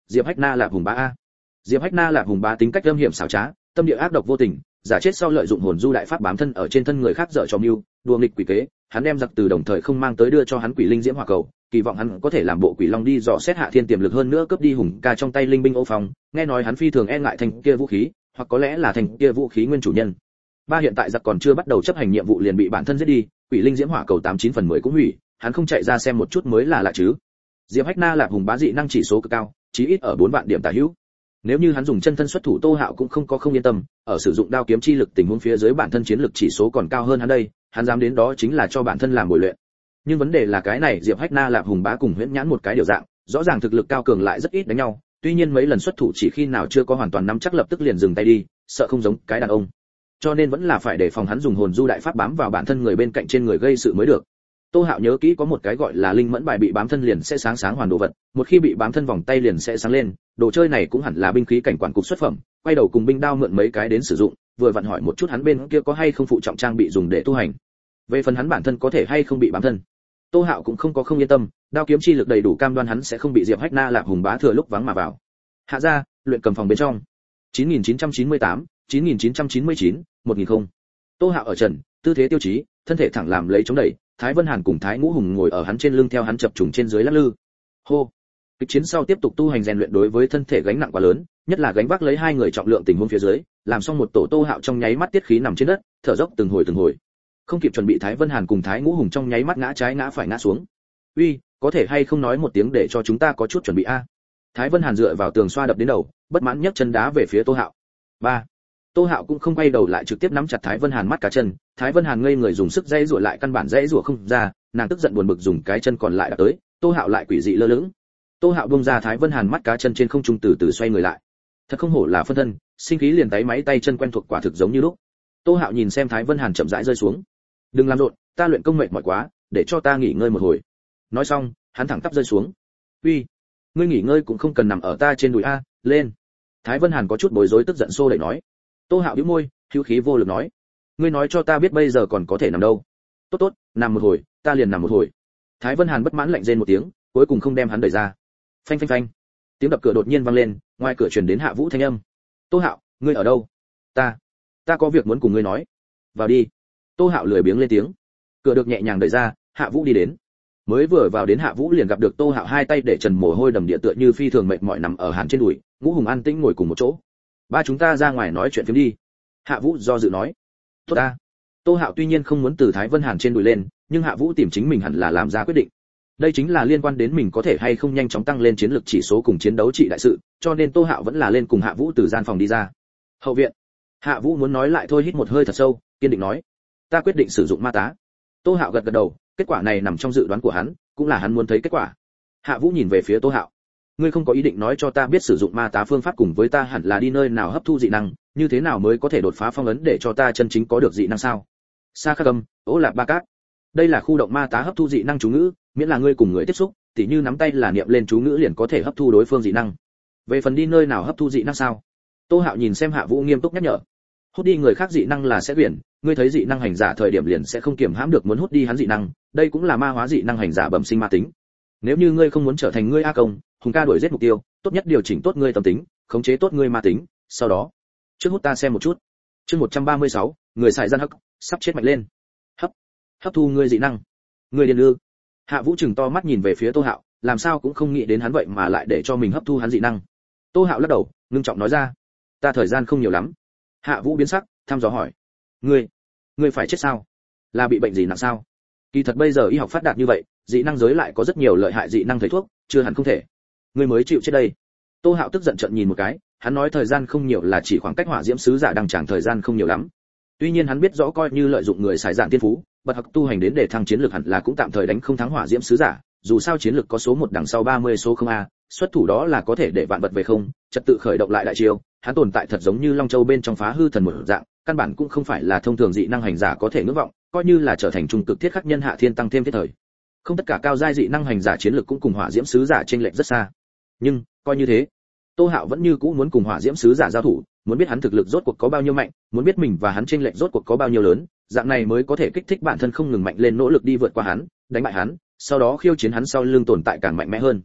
Diệp Hách Na Lạp Hùng Bá a. Diệp Hách Na Lạp Hùng Bá tính cách âm hiểm xảo trá, tâm địa ác độc vô tình, giả chết sau lợi dụng hồn du đại pháp bám thân ở trên thân người khác dở trò mưu, đùa nghịch quỷ kế, hắn đem giặc từ đồng thời không mang tới đưa cho hắn quỷ linh diễm hỏa cầu, kỳ vọng hắn có thể làm bộ quỷ long đi dò xét hạ thiên tiềm lực hơn nữa cướp đi hùng ca trong tay linh binh ô phòng, nghe nói hắn phi thường e ngại thành kia vũ khí, hoặc có lẽ là thành kia vũ khí nguyên chủ nhân. Ba hiện tại giặc còn chưa bắt đầu chấp hành nhiệm vụ liền bị bản thân giết đi, quỷ linh diễm hỏa cầu tám chín phần mười cũng hủy, hắn không chạy ra xem một chút mới là lạ chứ. Diệp Hách Na Lạp Hùng Bá dị năng chỉ số cực cao, chí ít ở bốn vạn điểm tả hữu. Nếu như hắn dùng chân thân xuất thủ, Tô Hạo cũng không có không yên tâm, ở sử dụng đao kiếm chi lực tình huống phía dưới bản thân chiến lực chỉ số còn cao hơn hắn đây, hắn dám đến đó chính là cho bản thân làm bồi luyện. Nhưng vấn đề là cái này Diệp Hách Na Lạp Hùng Bá cùng Huyễn Nhãn một cái điều dạng, rõ ràng thực lực cao cường lại rất ít đánh nhau, tuy nhiên mấy lần xuất thủ chỉ khi nào chưa có hoàn toàn nắm chắc lập tức liền dừng tay đi, sợ không giống cái đàn ông. Cho nên vẫn là phải để phòng hắn dùng hồn du đại pháp bám vào bản thân người bên cạnh trên người gây sự mới được. Tô Hạo nhớ kỹ có một cái gọi là linh mẫn bài bị bám thân liền sẽ sáng sáng hoàn đồ vật, một khi bị bám thân vòng tay liền sẽ sáng lên, đồ chơi này cũng hẳn là binh khí cảnh quản cục xuất phẩm, quay đầu cùng binh đao mượn mấy cái đến sử dụng, vừa vặn hỏi một chút hắn bên kia có hay không phụ trọng trang bị dùng để tu hành. Về phần hắn bản thân có thể hay không bị bám thân, Tô Hạo cũng không có không yên tâm, đao kiếm chi lực đầy đủ cam đoan hắn sẽ không bị Diệp Hách Na Lạp Hùng Bá thừa lúc vắng mà vào. Hạ ra, luyện cầm phòng bên trong. chín nghìn chín trăm chín mươi tám, chín nghìn chín trăm chín mươi chín, một nghìn không. Tô Hạo ở trần, tư thế tiêu chí, thân thể thẳng làm lấy chống đẩy, Thái Vân Hàn cùng Thái Ngũ Hùng ngồi ở hắn trên lưng theo hắn chập trùng trên dưới lắc lư. Hô. Kịch chiến sau tiếp tục tu hành rèn luyện đối với thân thể gánh nặng quá lớn, nhất là gánh vác lấy hai người trọng lượng tình huống phía dưới, làm xong một tổ Tô Hạo trong nháy mắt tiết khí nằm trên đất, thở dốc từng hồi từng hồi. Không kịp chuẩn bị Thái Vân Hàn cùng Thái Ngũ Hùng trong nháy mắt ngã trái ngã phải ngã xuống. "Uy, có thể hay không nói một tiếng để cho chúng ta có chút chuẩn bị a?" Thái Vân Hàn dựa vào tường xoa đập đến đầu, bất mãn nhấc chân đá về phía Tô Hạo. Ba. Tô Hạo cũng không quay đầu lại trực tiếp nắm chặt Thái Vân Hàn mắt cá chân, Thái Vân Hàn ngây người dùng sức dãy giụa lại căn bản dãy giụa không ra, nàng tức giận buồn bực dùng cái chân còn lại đạp tới, Tô Hạo lại quỷ dị lơ lửng. Tô Hạo buông ra Thái Vân Hàn mắt cá chân trên không trung từ từ xoay người lại. Thật không hổ là phân thân, sinh khí liền tay máy tay chân quen thuộc quả thực giống như lúc. Tô Hạo nhìn xem Thái Vân Hàn chậm rãi rơi xuống. "Đừng làm rộn, ta luyện công mệt mỏi quá, để cho ta nghỉ ngơi một hồi." Nói xong, hắn thẳng tắp rơi xuống. "Uy, ngươi nghỉ ngơi cũng không cần nằm ở ta trên đùi a, lên." Thái Vân Hàn có chút bối rối tức giận xô đẩy nói. Tô Hạo bĩu môi, hữu khí vô lực nói: "Ngươi nói cho ta biết bây giờ còn có thể nằm đâu?" "Tốt tốt, nằm một hồi, ta liền nằm một hồi." Thái Vân Hàn bất mãn lạnh rên một tiếng, cuối cùng không đem hắn đẩy ra. Phanh phanh phanh. Tiếng đập cửa đột nhiên vang lên, ngoài cửa truyền đến Hạ Vũ thanh âm. "Tô Hạo, ngươi ở đâu?" "Ta, ta có việc muốn cùng ngươi nói." "Vào đi." Tô Hạo lười biếng lên tiếng. Cửa được nhẹ nhàng đẩy ra, Hạ Vũ đi đến. Mới vừa vào đến Hạ Vũ liền gặp được Tô Hạo hai tay để trần mồ hôi đầm địa tựa như phi thường mệt mỏi nằm ở Hàn trên đùi, Ngũ Hùng an tĩnh ngồi cùng một chỗ. "Ba chúng ta ra ngoài nói chuyện phiếm đi." Hạ Vũ do dự nói. "Tốt ta." Tô Hạo tuy nhiên không muốn từ Thái Vân Hàn trên đùi lên, nhưng Hạ Vũ tìm chính mình hẳn là làm ra quyết định. Đây chính là liên quan đến mình có thể hay không nhanh chóng tăng lên chiến lược chỉ số cùng chiến đấu trị đại sự, cho nên Tô Hạo vẫn là lên cùng Hạ Vũ từ gian phòng đi ra. Hậu viện. Hạ Vũ muốn nói lại thôi hít một hơi thật sâu, kiên định nói: "Ta quyết định sử dụng ma tá." Tô Hạo gật gật đầu, kết quả này nằm trong dự đoán của hắn, cũng là hắn muốn thấy kết quả. Hạ Vũ nhìn về phía Tô Hạo. "Ngươi không có ý định nói cho ta biết sử dụng ma tá phương pháp cùng với ta hẳn là đi nơi nào hấp thu dị năng, như thế nào mới có thể đột phá phong ấn để cho ta chân chính có được dị năng sao?" Sa Khắc Cầm, Ố Lạc Ba Cát. Đây là khu động ma tá hấp thu dị năng chú ngữ, miễn là ngươi cùng người tiếp xúc, tỉ như nắm tay là niệm lên chú ngữ liền có thể hấp thu đối phương dị năng. Về phần đi nơi nào hấp thu dị năng sao? Tô Hạo nhìn xem Hạ Vũ nghiêm túc nhắc nhở. Hút đi người khác dị năng là sẽ quyển, ngươi thấy dị năng hành giả thời điểm liền sẽ không kiềm hãm được muốn hút đi hắn dị năng, đây cũng là ma hóa dị năng hành giả bẩm sinh ma tính. Nếu như ngươi không muốn trở thành ngươi a công, hùng ca đuổi giết mục tiêu, tốt nhất điều chỉnh tốt ngươi tâm tính, khống chế tốt ngươi ma tính, sau đó, trước hút ta xem một chút. Chương một trăm ba mươi sáu, người xài gian hắc, sắp chết mạnh lên. Hấp, hấp thu ngươi dị năng. Ngươi điên ư? Hạ Vũ trừng to mắt nhìn về phía Tô Hạo, làm sao cũng không nghĩ đến hắn vậy mà lại để cho mình hấp thu hắn dị năng. Tô Hạo lắc đầu, ngưng trọng nói ra: "Ta thời gian không nhiều lắm." Hạ Vũ biến sắc, thăm dò hỏi: "Ngươi, ngươi phải chết sao? Là bị bệnh gì nặng sao?" Kỳ thật bây giờ y học phát đạt như vậy, dị năng giới lại có rất nhiều lợi hại dị năng thầy thuốc, chưa hẳn không thể. Ngươi mới chịu chết đây. Tô Hạo tức giận trợn nhìn một cái, hắn nói thời gian không nhiều là chỉ khoảng cách hỏa diễm sứ giả đang chẳng thời gian không nhiều lắm. Tuy nhiên hắn biết rõ coi như lợi dụng người xài dạng tiên phú, bật học tu hành đến để thăng chiến lược hẳn là cũng tạm thời đánh không thắng hỏa diễm sứ giả, dù sao chiến lược có số một đằng sau ba mươi số không a, xuất thủ đó là có thể để vạn vật về không, trật tự khởi động lại đại chiêu, hắn tồn tại thật giống như Long Châu bên trong phá hư thần một dạng, căn bản cũng không phải là thông thường dị năng hành giả có thể ngưỡng vọng, coi như là trở thành trung cực thiết khắc nhân hạ thiên tăng thêm thiết thời. Không tất cả cao giai dị năng hành giả chiến lược cũng cùng hỏa diễm sứ giả chênh lệch rất xa. Nhưng, coi như thế, Tô Hạo vẫn như cũ muốn cùng hỏa diễm sứ giả giao thủ, muốn biết hắn thực lực rốt cuộc có bao nhiêu mạnh, muốn biết mình và hắn chênh lệch rốt cuộc có bao nhiêu lớn, dạng này mới có thể kích thích bản thân không ngừng mạnh lên nỗ lực đi vượt qua hắn, đánh bại hắn, sau đó khiêu chiến hắn sau lưng tồn tại càng mạnh mẽ hơn.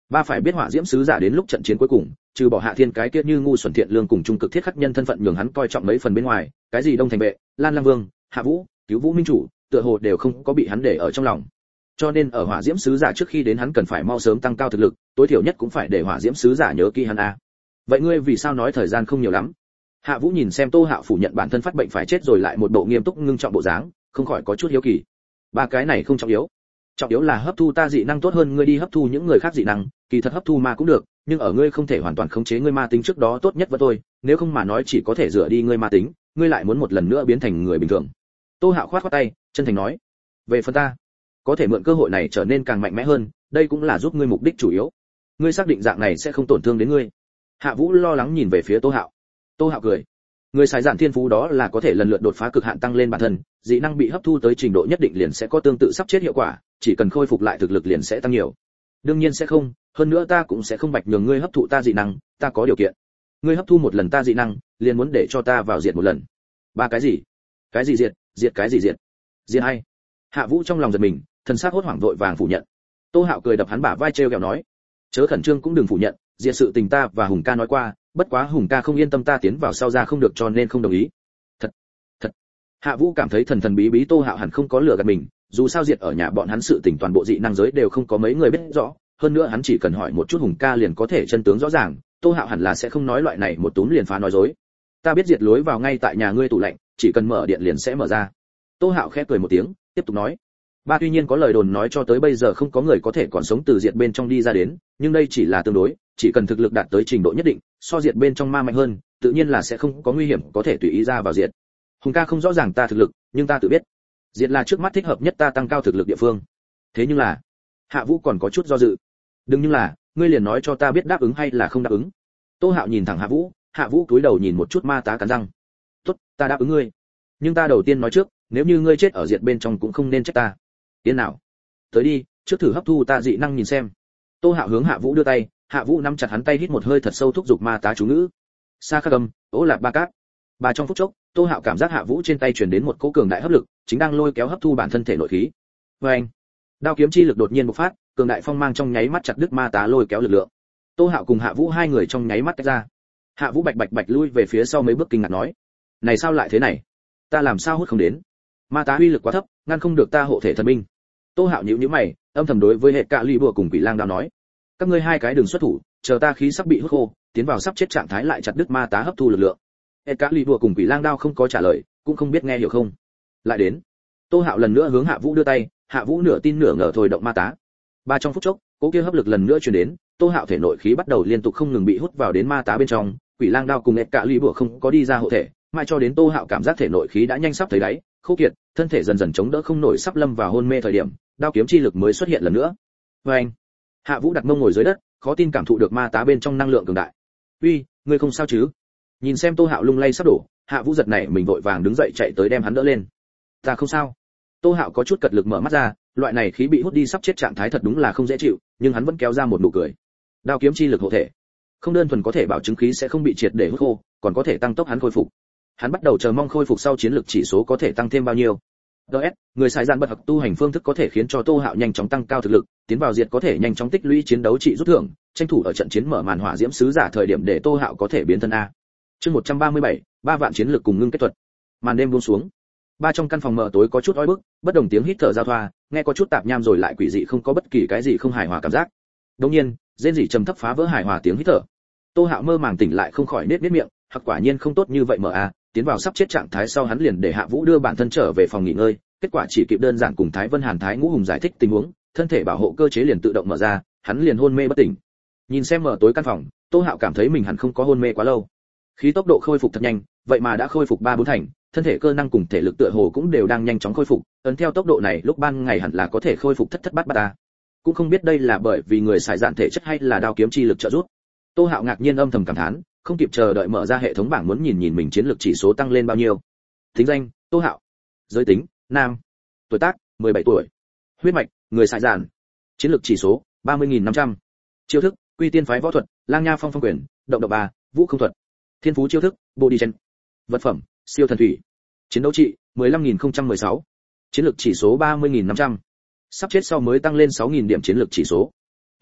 Ba phải biết hỏa diễm sứ giả đến lúc trận chiến cuối cùng, trừ bỏ Hạ Thiên cái kia như ngu xuẩn thiện lương cùng trung cực thiết khắc nhân thân phận nhường hắn coi trọng mấy phần bên ngoài, cái gì Đông Thành vệ, Lan Lang Vương, Hạ Vũ, Cứu Vũ Minh chủ, tựa hồ đều không có bị hắn để ở trong lòng. Cho nên ở hỏa diễm sứ giả trước khi đến hắn cần phải mau sớm tăng cao thực lực, tối thiểu nhất cũng phải để hỏa diễm sứ giả nhớ kỹ hắn a. Vậy ngươi vì sao nói thời gian không nhiều lắm? Hạ Vũ nhìn xem Tô Hạo phủ nhận bản thân phát bệnh phải chết rồi lại một bộ nghiêm túc ngưng trọng bộ dáng, không khỏi có chút hiếu kỳ. Ba cái này không trọng yếu. Trọng yếu là hấp thu ta dị năng tốt hơn ngươi đi hấp thu những người khác dị năng, kỳ thật hấp thu ma cũng được, nhưng ở ngươi không thể hoàn toàn khống chế ngươi ma tính trước đó tốt nhất vẫn tôi, nếu không mà nói chỉ có thể rửa đi ngươi ma tính, ngươi lại muốn một lần nữa biến thành người bình thường. Tô Hạo khoát khoát tay, chân thành nói: "Về phần ta, có thể mượn cơ hội này trở nên càng mạnh mẽ hơn, đây cũng là giúp ngươi mục đích chủ yếu. Ngươi xác định dạng này sẽ không tổn thương đến ngươi?" Hạ Vũ lo lắng nhìn về phía Tô Hạo. Tô Hạo cười: "Người xài giản thiên phú đó là có thể lần lượt đột phá cực hạn tăng lên bản thân, dị năng bị hấp thu tới trình độ nhất định liền sẽ có tương tự sắp chết hiệu quả, chỉ cần khôi phục lại thực lực liền sẽ tăng nhiều. Đương nhiên sẽ không, hơn nữa ta cũng sẽ không bạch nhường ngươi hấp thụ ta dị năng, ta có điều kiện. Ngươi hấp thu một lần ta dị năng, liền muốn để cho ta vào diệt một lần." Ba cái gì? Cái gì diệt? Diệt cái gì diệt? Diệt hay? Hạ Vũ trong lòng giật mình, thần sắc hốt hoảng vội vàng phủ nhận. Tô Hạo cười đập hắn bả vai trêu ghẹo nói: "Chớ khẩn trương cũng đừng phủ nhận, diệt sự tình ta và Hùng ca nói qua, bất quá Hùng ca không yên tâm ta tiến vào sau ra không được cho nên không đồng ý." Thật, thật. Hạ Vũ cảm thấy thần thần bí bí Tô Hạo hẳn không có lừa gạt mình, dù sao diệt ở nhà bọn hắn sự tình toàn bộ dị năng giới đều không có mấy người biết rõ, hơn nữa hắn chỉ cần hỏi một chút Hùng ca liền có thể chân tướng rõ ràng, Tô Hạo hẳn là sẽ không nói loại này một túm liền phá nói dối. "Ta biết diệt lối vào ngay tại nhà ngươi tủ lạnh, chỉ cần mở điện liền sẽ mở ra." Tô Hạo khẽ cười một tiếng, tiếp tục nói: "Ba tuy nhiên có lời đồn nói cho tới bây giờ không có người có thể còn sống từ diệt bên trong đi ra đến, nhưng đây chỉ là tương đối, chỉ cần thực lực đạt tới trình độ nhất định, so diệt bên trong ma mạnh hơn, tự nhiên là sẽ không có nguy hiểm có thể tùy ý ra vào diệt. Hùng ca không rõ ràng ta thực lực, nhưng ta tự biết, diệt là trước mắt thích hợp nhất ta tăng cao thực lực địa phương." Thế nhưng là, Hạ Vũ còn có chút do dự. "Đừng nhưng là, ngươi liền nói cho ta biết đáp ứng hay là không đáp ứng." Tô Hạo nhìn thẳng Hạ Vũ, Hạ Vũ cúi đầu nhìn một chút ma tá cắn răng. "Tốt, ta đáp ứng ngươi. Nhưng ta đầu tiên nói trước, nếu như ngươi chết ở diệt bên trong cũng không nên trách ta. Yên nào? Tới đi, trước thử hấp thu ta dị năng nhìn xem." Tô Hạo hướng Hạ Vũ đưa tay, Hạ Vũ nắm chặt hắn tay hít một hơi thật sâu thúc giục ma tá chú ngữ. Sa khắc cầm, ố lạc ba cát. Ba trong phút chốc, Tô Hạo cảm giác Hạ Vũ trên tay truyền đến một cỗ cường đại hấp lực, chính đang lôi kéo hấp thu bản thân thể nội khí. Oeng! Đao kiếm chi lực đột nhiên bộc phát, cường đại phong mang trong nháy mắt chặt đứt ma tá lôi kéo lực lượng. Tô Hạo cùng Hạ Vũ hai người trong nháy mắt tách ra. Hạ Vũ bạch bạch bạch lui về phía sau mấy bước kinh ngạc nói: "Này sao lại thế này? Ta làm sao hút không đến? Ma tá uy lực quá thấp, ngăn không được ta hộ thể thần binh." Tô Hạo nhíu nhíu mày, âm thầm đối với hệ cạ ly bùa cùng quỷ lang đao nói: "Các ngươi hai cái đừng xuất thủ, chờ ta khí sắp bị hút khô, tiến vào sắp chết trạng thái lại chặt đứt ma tá hấp thu lực lượng." Hệ cạ ly bùa cùng quỷ lang đao không có trả lời, cũng không biết nghe hiểu không. Lại đến. Tô Hạo lần nữa hướng Hạ Vũ đưa tay, Hạ Vũ nửa tin nửa ngờ thôi động ma tá. Ba trong phút chốc, cỗ kia hấp lực lần nữa truyền đến, Tô Hạo thể nội khí bắt đầu liên tục không ngừng bị hút vào đến ma tá bên trong, quỷ lang đao cùng hệ cạ ly bùa không có đi ra hộ thể, mãi cho đến Tô Hạo cảm giác thể nội khí đã nhanh sắp thấy đáy, khô kiệt, thân thể dần dần chống đỡ không nổi sắp lâm vào hôn mê thời điểm, đao kiếm chi lực mới xuất hiện lần nữa. Oeng! Hạ Vũ đặt mông ngồi dưới đất, khó tin cảm thụ được ma tá bên trong năng lượng cường đại. "Uy, ngươi không sao chứ?" Nhìn xem Tô Hạo lung lay sắp đổ, Hạ Vũ giật nảy mình vội vàng đứng dậy chạy tới đem hắn đỡ lên. "Ta không sao." Tô Hạo có chút cật lực mở mắt ra, loại này khí bị hút đi sắp chết trạng thái thật đúng là không dễ chịu, nhưng hắn vẫn kéo ra một nụ cười. Đao kiếm chi lực hộ thể, không đơn thuần có thể bảo chứng khí sẽ không bị triệt để hút khô, còn có thể tăng tốc hắn khôi phục. Hắn bắt đầu chờ mong khôi phục sau chiến lực chỉ số có thể tăng thêm bao nhiêu. ds người xài dạn bật học tu hành phương thức có thể khiến cho Tô Hạo nhanh chóng tăng cao thực lực, tiến vào diệt có thể nhanh chóng tích lũy chiến đấu trị rút thưởng, tranh thủ ở trận chiến mở màn hỏa diễm sứ giả thời điểm để Tô Hạo có thể biến thân a. Chương một trăm ba mươi bảy, ba vạn chiến lực cùng ngưng kết thuật. Màn đêm buông xuống. Ba trong căn phòng mờ tối có chút oi bức, bất đồng tiếng hít thở giao thoa, nghe có chút tạp nham rồi lại quỷ dị không có bất kỳ cái gì không hài hòa cảm giác. Đột nhiên, rên rỉ trầm thấp phá vỡ hài hòa tiếng hít thở. Tô Hạo mơ màng tỉnh lại không khỏi nết nết miệng, hoặc quả nhiên không tốt như vậy mở a, tiến vào sắp chết trạng thái sau hắn liền để Hạ Vũ đưa bản thân trở về phòng nghỉ ngơi, kết quả chỉ kịp đơn giản cùng Thái Vân Hàn Thái Ngũ Hùng giải thích tình huống, thân thể bảo hộ cơ chế liền tự động mở ra, hắn liền hôn mê bất tỉnh. Nhìn xem mở tối căn phòng, Tô Hạo cảm thấy mình hẳn không có hôn mê quá lâu. Khí tốc độ khôi phục thật nhanh, vậy mà đã khôi phục ba bốn thành, thân thể cơ năng cùng thể lực tựa hồ cũng đều đang nhanh chóng khôi phục, ấn theo tốc độ này lúc ban ngày hẳn là có thể khôi phục thất thất bát bát ta. Cũng không biết đây là bởi vì người xài dạn thể chất hay là đao kiếm chi lực trợ giúp. Tô Hạo ngạc nhiên âm thầm cảm thán, không kịp chờ đợi mở ra hệ thống bảng muốn nhìn nhìn mình chiến lược chỉ số tăng lên bao nhiêu. Tính danh: Tô Hạo. Giới tính: nam. Tuổi tác: mười bảy tuổi. Huyết mạch: người xài dạn. Chiến lược chỉ số: ba mươi nghìn năm trăm. Chiêu thức: Quy Tiên phái võ thuật, Lang Nha phong phong quyền, động động ba, vũ không thuật. Thiên phú chiêu thức: Body Chen. Vật phẩm: Siêu thần thủy. Chiến đấu trị: mười lăm nghìn không trăm mười sáu. Chiến lược chỉ số: ba mươi nghìn năm trăm. Sắp chết sau mới tăng lên sáu nghìn điểm chiến lược chỉ số.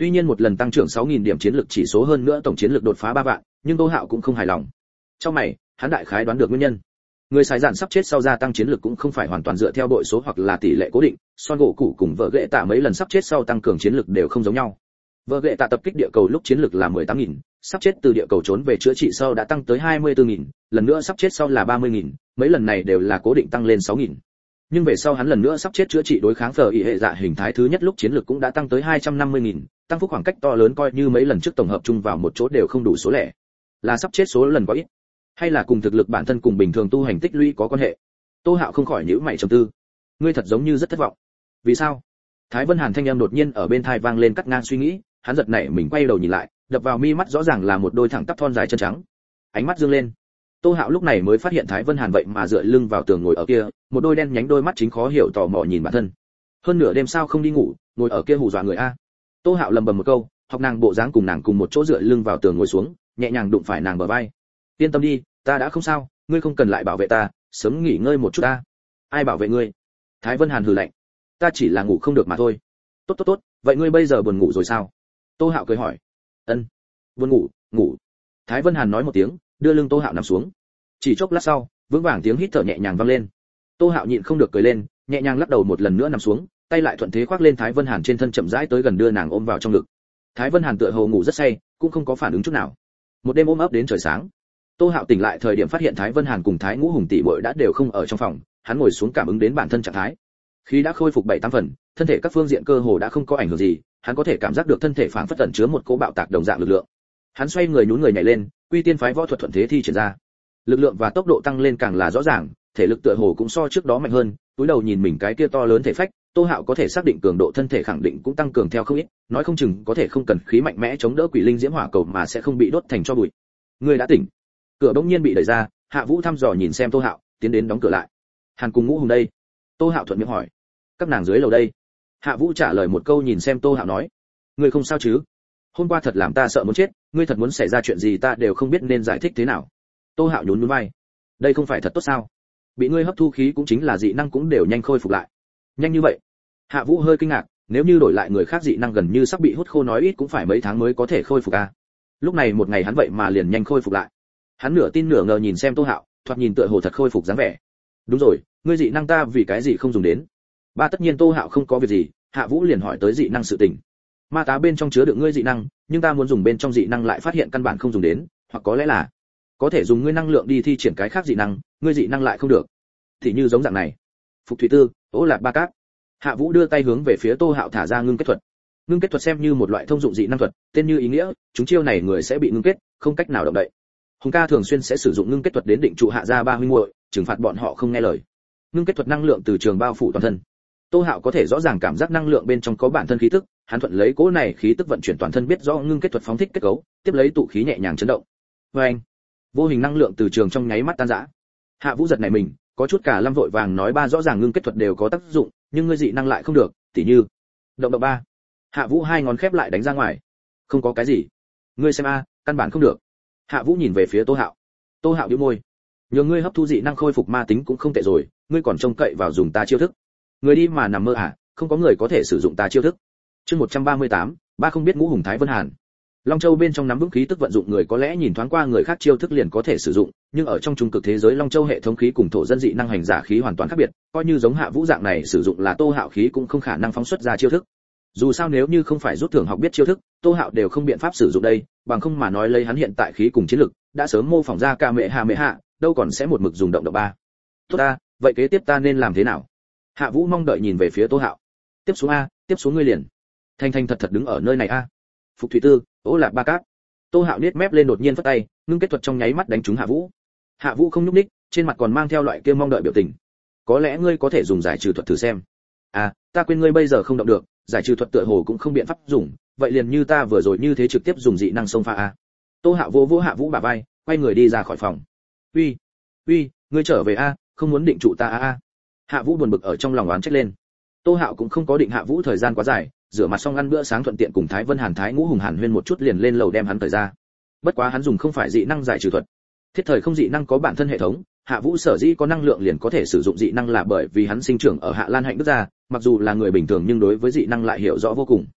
Tuy nhiên một lần tăng trưởng sáu nghìn điểm chiến lực chỉ số hơn nữa tổng chiến lực đột phá ba vạn, nhưng Tô Hạo cũng không hài lòng. Trong mày, hắn đại khái đoán được nguyên nhân. Người xài giản sắp chết sau gia tăng chiến lực cũng không phải hoàn toàn dựa theo bội số hoặc là tỷ lệ cố định, Son gỗ cụ cùng vợ ghệ tạ mấy lần sắp chết sau tăng cường chiến lực đều không giống nhau. Vợ ghệ tạ tập kích địa cầu lúc chiến lực là mười tám nghìn, sắp chết từ địa cầu trốn về chữa trị sau đã tăng tới hai mươi tư nghìn, lần nữa sắp chết sau là ba mươi nghìn, mấy lần này đều là cố định tăng lên sáu nghìn. Nhưng về sau hắn lần nữa sắp chết chữa trị đối kháng phở y hệ dạ hình thái thứ nhất lúc chiến lực cũng đã tăng tới hai trăm năm mươi nghìn, tăng phúc khoảng cách to lớn coi như mấy lần trước tổng hợp chung vào một chỗ đều không đủ số lẻ. Là sắp chết số lần quá ít, hay là cùng thực lực bản thân cùng bình thường tu hành tích lũy có quan hệ? Tô Hạo không khỏi nhíu mày trầm tư. Ngươi thật giống như rất thất vọng. Vì sao? Thái Vân Hàn thanh âm đột nhiên ở bên tai vang lên cắt ngang suy nghĩ, hắn giật nảy mình quay đầu nhìn lại, đập vào mi mắt rõ ràng là một đôi thẳng tắp thon dài chân trắng. Ánh mắt dương lên. Tô Hạo lúc này mới phát hiện Thái Vân Hàn vậy mà dựa lưng vào tường ngồi ở kia, một đôi đen nhánh đôi mắt chính khó hiểu tò mò nhìn bản thân. Hơn nửa đêm sao không đi ngủ, ngồi ở kia hù dọa người a. Tô Hạo lầm bầm một câu, học nàng bộ dáng cùng nàng cùng một chỗ dựa lưng vào tường ngồi xuống, nhẹ nhàng đụng phải nàng bờ vai. Yên tâm đi, ta đã không sao, ngươi không cần lại bảo vệ ta, sớm nghỉ ngơi một chút ta. Ai bảo vệ ngươi? Thái Vân Hàn hừ lạnh. Ta chỉ là ngủ không được mà thôi. Tốt tốt tốt, vậy ngươi bây giờ buồn ngủ rồi sao? Tô Hạo cười hỏi. Ân. Buồn ngủ, ngủ. Thái Vân Hàn nói một tiếng, đưa lưng Tô Hạo nằm xuống. Chỉ chốc lát sau, vững vàng tiếng hít thở nhẹ nhàng vang lên. Tô Hạo nhịn không được cười lên, nhẹ nhàng lắc đầu một lần nữa nằm xuống, tay lại thuận thế khoác lên Thái Vân Hàn trên thân chậm rãi tới gần đưa nàng ôm vào trong ngực. Thái Vân Hàn tựa hồ ngủ rất say, cũng không có phản ứng chút nào. Một đêm ôm ấp đến trời sáng. Tô Hạo tỉnh lại thời điểm phát hiện Thái Vân Hàn cùng Thái Ngũ Hùng tỷ muội đã đều không ở trong phòng, hắn ngồi xuống cảm ứng đến bản thân trạng thái. Khí đã khôi phục bảy tám phần, thân thể các phương diện cơ hồ đã không có ảnh hưởng gì, hắn có thể cảm giác được thân thể phảng phất tẩn chứa một cỗ bạo tạc đồng dạng lực lượng. Hắn xoay người nhún người nhảy lên, Quy Tiên phái võ thuật thuận thế thi triển ra. Lực lượng và tốc độ tăng lên càng là rõ ràng, thể lực tựa hồ cũng so trước đó mạnh hơn, túi đầu nhìn mình cái kia to lớn thể phách, Tô Hạo có thể xác định cường độ thân thể khẳng định cũng tăng cường theo không ít, nói không chừng có thể không cần khí mạnh mẽ chống đỡ quỷ linh diễm hỏa cầu mà sẽ không bị đốt thành tro bụi. Người đã tỉnh. Cửa bỗng nhiên bị đẩy ra, Hạ Vũ thăm dò nhìn xem Tô Hạo, tiến đến đóng cửa lại. Hàn cùng Ngũ Hùng đây? Tô Hạo thuận miệng hỏi. Các nàng dưới lầu đây. Hạ Vũ trả lời một câu nhìn xem Tô Hạo nói. Ngươi không sao chứ? Hôm qua thật làm ta sợ muốn chết, ngươi thật muốn xảy ra chuyện gì ta đều không biết nên giải thích thế nào. Tô Hạo nhún nhún vai. Đây không phải thật tốt sao? Bị ngươi hấp thu khí cũng chính là dị năng cũng đều nhanh khôi phục lại. Nhanh như vậy? Hạ Vũ hơi kinh ngạc, nếu như đổi lại người khác dị năng gần như sắp bị hút khô nói ít cũng phải mấy tháng mới có thể khôi phục à? Lúc này một ngày hắn vậy mà liền nhanh khôi phục lại. Hắn nửa tin nửa ngờ nhìn xem Tô Hạo, thoạt nhìn tựa hồ thật khôi phục dáng vẻ. Đúng rồi, ngươi dị năng ta vì cái gì không dùng đến? Ba tất nhiên Tô Hạo không có việc gì, Hạ Vũ liền hỏi tới dị năng sự tình. Ma tá bên trong chứa đựng ngươi dị năng, nhưng ta muốn dùng bên trong dị năng lại phát hiện căn bản không dùng đến, hoặc có lẽ là có thể dùng ngươi năng lượng đi thi triển cái khác dị năng, ngươi dị năng lại không được. Thì như giống dạng này. Phục Thủy Tư, Ố Lạc Ba Cát. Hạ Vũ đưa tay hướng về phía Tô Hạo thả ra ngưng kết thuật. Ngưng kết thuật xem như một loại thông dụng dị năng thuật, tên như ý nghĩa, chúng chiêu này người sẽ bị ngưng kết, không cách nào động đậy. Hùng ca thường xuyên sẽ sử dụng ngưng kết thuật đến định trụ Hạ gia ba huynh muội, trừng phạt bọn họ không nghe lời. Ngưng kết thuật năng lượng từ trường bao phủ toàn thân. Tô Hạo có thể rõ ràng cảm giác năng lượng bên trong có bản thân khí tức, hắn thuận lấy cỗ này khí tức vận chuyển toàn thân biết rõ ngưng kết thuật phóng thích kết cấu, tiếp lấy tụ khí nhẹ nhàng chấn động. Oeng! Vô hình năng lượng từ trường trong nháy mắt tan rã. Hạ Vũ giật này mình, có chút cả lâm vội vàng nói ba rõ ràng ngưng kết thuật đều có tác dụng, nhưng ngươi dị năng lại không được, tỉ như động động ba. Hạ Vũ hai ngón khép lại đánh ra ngoài. Không có cái gì. Ngươi xem a, căn bản không được. Hạ Vũ nhìn về phía Tô Hạo. Tô Hạo nhíu môi. Nhờ ngươi hấp thu dị năng khôi phục ma tính cũng không tệ rồi, ngươi còn trông cậy vào dùng ta chiêu thức. Người đi mà nằm mơ à, không có người có thể sử dụng ta chiêu thức. Chương một trăm ba mươi tám, ba không biết Ngũ Hùng Thái Vân Hàn. Long Châu bên trong nắm vững khí tức vận dụng người có lẽ nhìn thoáng qua người khác chiêu thức liền có thể sử dụng, nhưng ở trong trung cực thế giới Long Châu hệ thống khí cùng thổ dân dị năng hành giả khí hoàn toàn khác biệt, coi như giống Hạ Vũ dạng này sử dụng là Tô Hạo khí cũng không khả năng phóng xuất ra chiêu thức. Dù sao nếu như không phải rút thưởng học biết chiêu thức, Tô Hạo đều không biện pháp sử dụng đây, bằng không mà nói lấy hắn hiện tại khí cùng chiến lực, đã sớm mô phỏng ra ca mẹ hạ mẹ hạ, đâu còn sẽ một mực dùng động động ba. Tốt ta, vậy kế tiếp ta nên làm thế nào? Hạ Vũ mong đợi nhìn về phía Tô Hạo. Tiếp xuống a, tiếp xuống ngươi liền. Thanh Thanh thật thật đứng ở nơi này a. Phục Thủy Tư, Ố Lạc Ba Cát. Tô Hạo niết mép lên đột nhiên phất tay, ngưng kết thuật trong nháy mắt đánh trúng Hạ Vũ. Hạ Vũ không nhúc nhích, trên mặt còn mang theo loại kia mong đợi biểu tình. Có lẽ ngươi có thể dùng giải trừ thuật thử xem. À, ta quên ngươi bây giờ không động được, giải trừ thuật tựa hồ cũng không biện pháp dùng, vậy liền như ta vừa rồi như thế trực tiếp dùng dị năng xông pha a. Tô Hạo vỗ vỗ Hạ Vũ bả vai, quay người đi ra khỏi phòng. Uy, uy, ngươi trở về a, không muốn định trụ ta a a. Hạ Vũ buồn bực ở trong lòng oán trách lên. Tô Hạo cũng không có định Hạ Vũ thời gian quá dài, rửa mặt xong ăn bữa sáng thuận tiện cùng Thái Vân Hàn Thái Ngũ Hùng Hàn huyên một chút liền lên lầu đem hắn thời ra. Bất quá hắn dùng không phải dị năng giải trừ thuật. Thiết thời không dị năng có bản thân hệ thống, Hạ Vũ sở dĩ có năng lượng liền có thể sử dụng dị năng là bởi vì hắn sinh trưởng ở Hạ Lan Hạnh Đức gia, mặc dù là người bình thường nhưng đối với dị năng lại hiểu rõ vô cùng.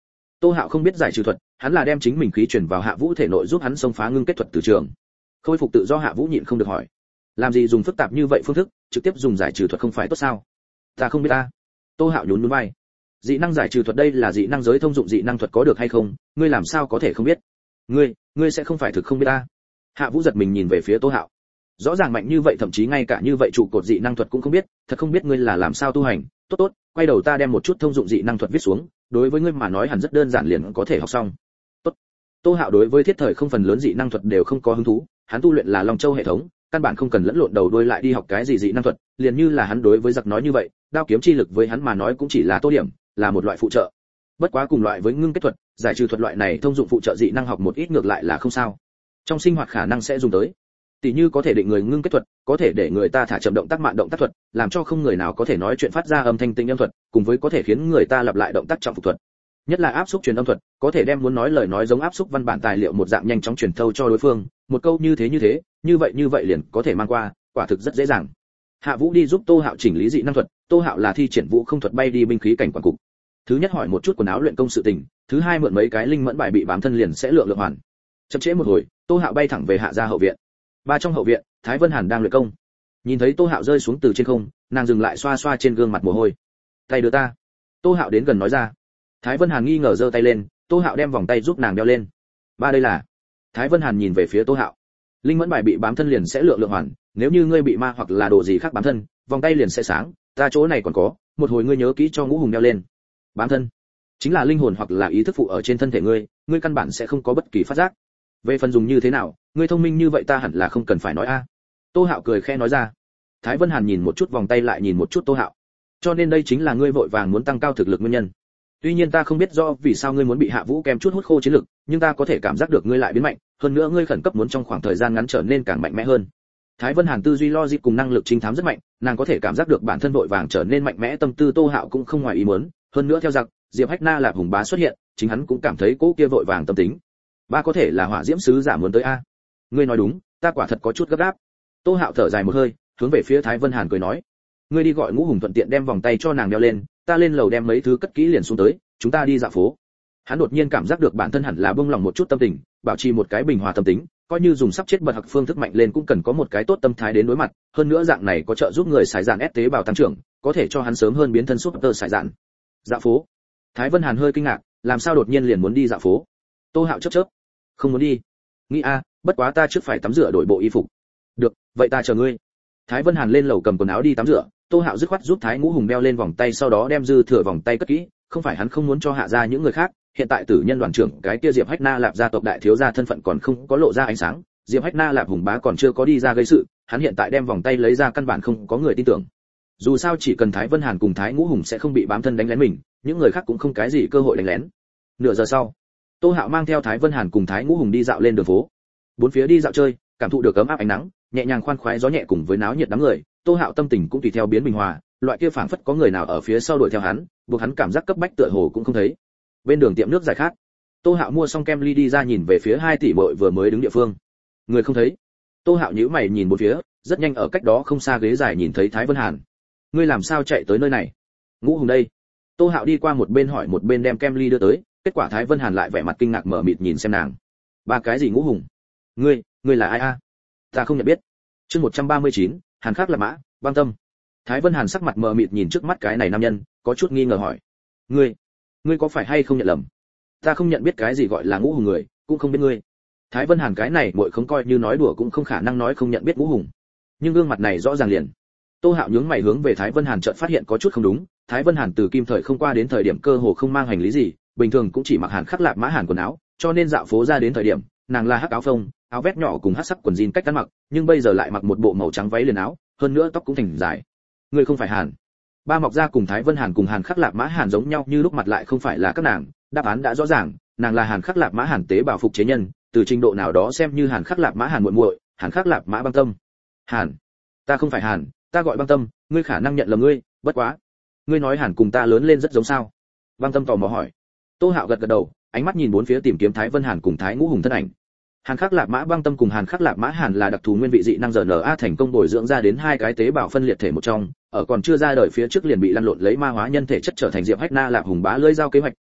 Tô Hạo không biết giải trừ thuật, hắn là đem chính mình khí truyền vào Hạ Vũ thể nội giúp hắn xông phá ngưng kết thuật từ trường. Khôi phục tự do Hạ Vũ nhịn không được hỏi, làm gì dùng phức tạp như vậy phương thức, trực tiếp dùng giải trừ thuật không phải tốt sao? Ta không biết ta. Tô Hạo nhún nhún vai. Dị năng giải trừ thuật đây là dị năng giới thông dụng dị năng thuật có được hay không, ngươi làm sao có thể không biết? Ngươi, ngươi sẽ không phải thực không biết ta? Hạ Vũ giật mình nhìn về phía Tô Hạo. Rõ ràng mạnh như vậy, thậm chí ngay cả như vậy trụ cột dị năng thuật cũng không biết, thật không biết ngươi là làm sao tu hành. Tốt tốt, quay đầu ta đem một chút thông dụng dị năng thuật viết xuống, đối với ngươi mà nói hẳn rất đơn giản liền có thể học xong. Tốt. Tô Hạo đối với thiết thời không phần lớn dị năng thuật đều không có hứng thú, hắn tu luyện là Long Châu hệ thống, căn bản không cần lẫn lộn đầu đuôi lại đi học cái gì dị năng thuật, liền như là hắn đối với giặc nói như vậy, đao kiếm chi lực với hắn mà nói cũng chỉ là tô điểm, là một loại phụ trợ. Bất quá cùng loại với ngưng kết thuật, giải trừ thuật loại này thông dụng phụ trợ dị năng học một ít ngược lại là không sao. Trong sinh hoạt khả năng sẽ dùng tới. Tỷ như có thể định người ngưng kết thuật, có thể để người ta thả chậm động tác mạn động tác thuật, làm cho không người nào có thể nói chuyện phát ra âm thanh tinh âm thuật, cùng với có thể khiến người ta lặp lại động tác trọng phục thuật. Nhất là áp xúc truyền âm thuật, có thể đem muốn nói lời nói giống áp xúc văn bản tài liệu một dạng nhanh chóng truyền thâu cho đối phương, một câu như thế như thế, như vậy như vậy liền có thể mang qua, quả thực rất dễ dàng. Hạ Vũ đi giúp Tô Hạo chỉnh lý dị năng thuật, Tô Hạo là thi triển vũ không thuật bay đi binh khí cảnh quản cục. Thứ nhất hỏi một chút quần áo luyện công sự tình, thứ hai mượn mấy cái linh mẫn bài bị bám thân liền sẽ lượng lượng hoàn. Chậm trễ một hồi, Tô Hạo bay thẳng về Hạ gia hậu viện. Ba trong hậu viện, Thái Vân Hàn đang luyện công. Nhìn thấy Tô Hạo rơi xuống từ trên không, nàng dừng lại xoa xoa trên gương mặt mồ hôi. "Tay đưa ta." Tô Hạo đến gần nói ra. Thái Vân Hàn nghi ngờ giơ tay lên, Tô Hạo đem vòng tay giúp nàng đeo lên. "Ba đây là?" Thái Vân Hàn nhìn về phía Tô Hạo. "Linh mẫn bài bị bám thân liền sẽ lượng lượng hoàn, nếu như ngươi bị ma hoặc là đồ gì khác bám thân, vòng tay liền sẽ sáng, ta chỗ này còn có, một hồi ngươi nhớ kỹ cho Ngũ Hùng đeo lên." Bám thân chính là linh hồn hoặc là ý thức phụ ở trên thân thể ngươi, ngươi căn bản sẽ không có bất kỳ phát giác. Về phần dùng như thế nào, ngươi thông minh như vậy ta hẳn là không cần phải nói a. Tô Hạo cười khẽ nói ra. Thái Vân Hàn nhìn một chút vòng tay lại nhìn một chút Tô Hạo. Cho nên đây chính là ngươi vội vàng muốn tăng cao thực lực nguyên nhân. Tuy nhiên ta không biết rõ vì sao ngươi muốn bị Hạ Vũ kèm chút hút khô chiến lực, nhưng ta có thể cảm giác được ngươi lại biến mạnh, hơn nữa ngươi khẩn cấp muốn trong khoảng thời gian ngắn trở nên càng mạnh mẽ hơn. Thái Vân Hàn tư duy logic cùng năng lực trinh thám rất mạnh, nàng có thể cảm giác được bản thân vội vàng trở nên mạnh mẽ, tâm tư Tô Hạo cũng không ngoài ý muốn, hơn nữa theo giặc, Diệp Hách Na Lạp Hùng Bá xuất hiện, chính hắn cũng cảm thấy cố kia vội vàng tâm tính. Ba có thể là hỏa diễm sứ giả muốn tới a. Ngươi nói đúng, ta quả thật có chút gấp gáp. Tô Hạo thở dài một hơi, hướng về phía Thái Vân Hàn cười nói, ngươi đi gọi Ngũ Hùng thuận tiện đem vòng tay cho nàng đeo lên, ta lên lầu đem mấy thứ cất kỹ liền xuống tới, chúng ta đi dạo phố. Hắn đột nhiên cảm giác được bản thân hẳn là bông lòng một chút tâm tình, bảo trì một cái bình hòa tâm tính, coi như dùng sắp chết bật học phương thức mạnh lên cũng cần có một cái tốt tâm thái đến đối mặt, hơn nữa dạng này có trợ giúp người xài dạn ép tế bào tăng trưởng, có thể cho hắn sớm hơn biến thân súp tơ xài dạn. Dạo phố. Thái Vân Hàn hơi kinh ngạc, làm sao đột nhiên liền muốn đi dạo phố? Tô Hạo chớp chớp, không muốn đi. Nghĩ a, bất quá ta trước phải tắm rửa đổi bộ y phục. Được, vậy ta chờ ngươi. Thái Vân Hàn lên lầu cầm quần áo đi tắm rửa, Tô Hạo dứt khoát giúp Thái Ngũ Hùng đeo lên vòng tay, sau đó đem dư thừa vòng tay cất kỹ, không phải hắn không muốn cho Hạ gia những người khác, hiện tại tử nhân đoàn trưởng cái kia Diệp Hách Na Lạp gia tộc đại thiếu gia thân phận còn không có lộ ra ánh sáng, Diệp Hách Na Lạp Hùng Bá còn chưa có đi ra gây sự, hắn hiện tại đem vòng tay lấy ra căn bản không có người tin tưởng. Dù sao chỉ cần Thái Vân Hàn cùng Thái Ngũ Hùng sẽ không bị bám thân đánh lén mình, những người khác cũng không cái gì cơ hội đánh lén. Nửa giờ sau, Tô Hạo mang theo Thái Vân Hàn cùng Thái Ngũ Hùng đi dạo lên đường phố. Bốn phía đi dạo chơi, cảm thụ được ấm áp ánh nắng, nhẹ nhàng khoan khoái gió nhẹ cùng với náo nhiệt đám người, Tô Hạo tâm tình cũng tùy theo biến bình hòa, loại kia phảng phất có người nào ở phía sau đuổi theo hắn, buộc hắn cảm giác cấp bách tựa hồ cũng không thấy. Bên đường tiệm nước giải khát, Tô Hạo mua xong kem ly đi ra nhìn về phía hai tỷ muội vừa mới đứng địa phương. Người không thấy. Tô Hạo nhíu mày nhìn bốn phía, rất nhanh ở cách đó không xa ghế dài nhìn thấy Thái Vân Hàn. Ngươi làm sao chạy tới nơi này? Ngũ Hùng đây. Tô Hạo đi qua một bên hỏi một bên đem kem ly đưa tới, kết quả Thái Vân Hàn lại vẻ mặt kinh ngạc mở mịt nhìn xem nàng. Ba cái gì Ngũ Hùng? Ngươi, ngươi là ai a? Ta không nhận biết. Chương một trăm ba mươi chín, Hàn Khắc là mã, băng tâm. Thái Vân Hàn sắc mặt mờ mịt nhìn trước mắt cái này nam nhân, có chút nghi ngờ hỏi: "Ngươi, ngươi có phải hay không nhận lầm? Ta không nhận biết cái gì gọi là Ngũ Hùng người, cũng không biết ngươi." Thái Vân Hàn cái này muội không coi như nói đùa cũng không khả năng nói không nhận biết Ngũ Hùng. Nhưng gương mặt này rõ ràng liền. Tô Hạo nhướng mày hướng về Thái Vân Hàn chợt phát hiện có chút không đúng, Thái Vân Hàn từ kim thời không qua đến thời điểm cơ hồ không mang hành lý gì, bình thường cũng chỉ mặc Hàn Khắc Lạp Mã Hàn quần áo, cho nên dạo phố ra đến thời điểm, nàng là hắc áo phông, áo vest nhỏ cùng hắc sắc quần jean cách ăn mặc, nhưng bây giờ lại mặc một bộ màu trắng váy liền áo, hơn nữa tóc cũng thành dài. Người không phải Hàn. Ba Mọc Gia cùng Thái Vân Hàn cùng Hàn Khắc Lạp Mã Hàn giống nhau như lúc mặt lại không phải là các nàng, đáp án đã rõ ràng, nàng là Hàn Khắc Lạp Mã Hàn tế bào phục chế nhân, từ trình độ nào đó xem như Hàn Khắc Lạp Mã Hàn muội muội, Hàn Khắc Lạp Mã Băng Tâm. Hàn, ta không phải Hàn, ta gọi Băng Tâm, ngươi khả năng nhận lầm ngươi, bất quá, ngươi nói Hàn cùng ta lớn lên rất giống sao? Băng Tâm tò mò hỏi. Tô Hạo gật gật đầu, ánh mắt nhìn bốn phía tìm kiếm Thái Vân Hàn cùng Thái Ngũ Hùng thân ảnh. Hàn Khắc Lạp Mã Băng Tâm cùng Hàn Khắc Lạp Mã Hàn là đặc thù nguyên vị dị năng rờ en a thành công bồi dưỡng ra đến hai cái tế bào phân liệt thể một trong, ở còn chưa ra đời phía trước liền bị lăn lộn lấy ma hóa nhân thể chất trở thành Diệp Hách Na Lạp Hùng Bá lưỡi dao kế hoạch,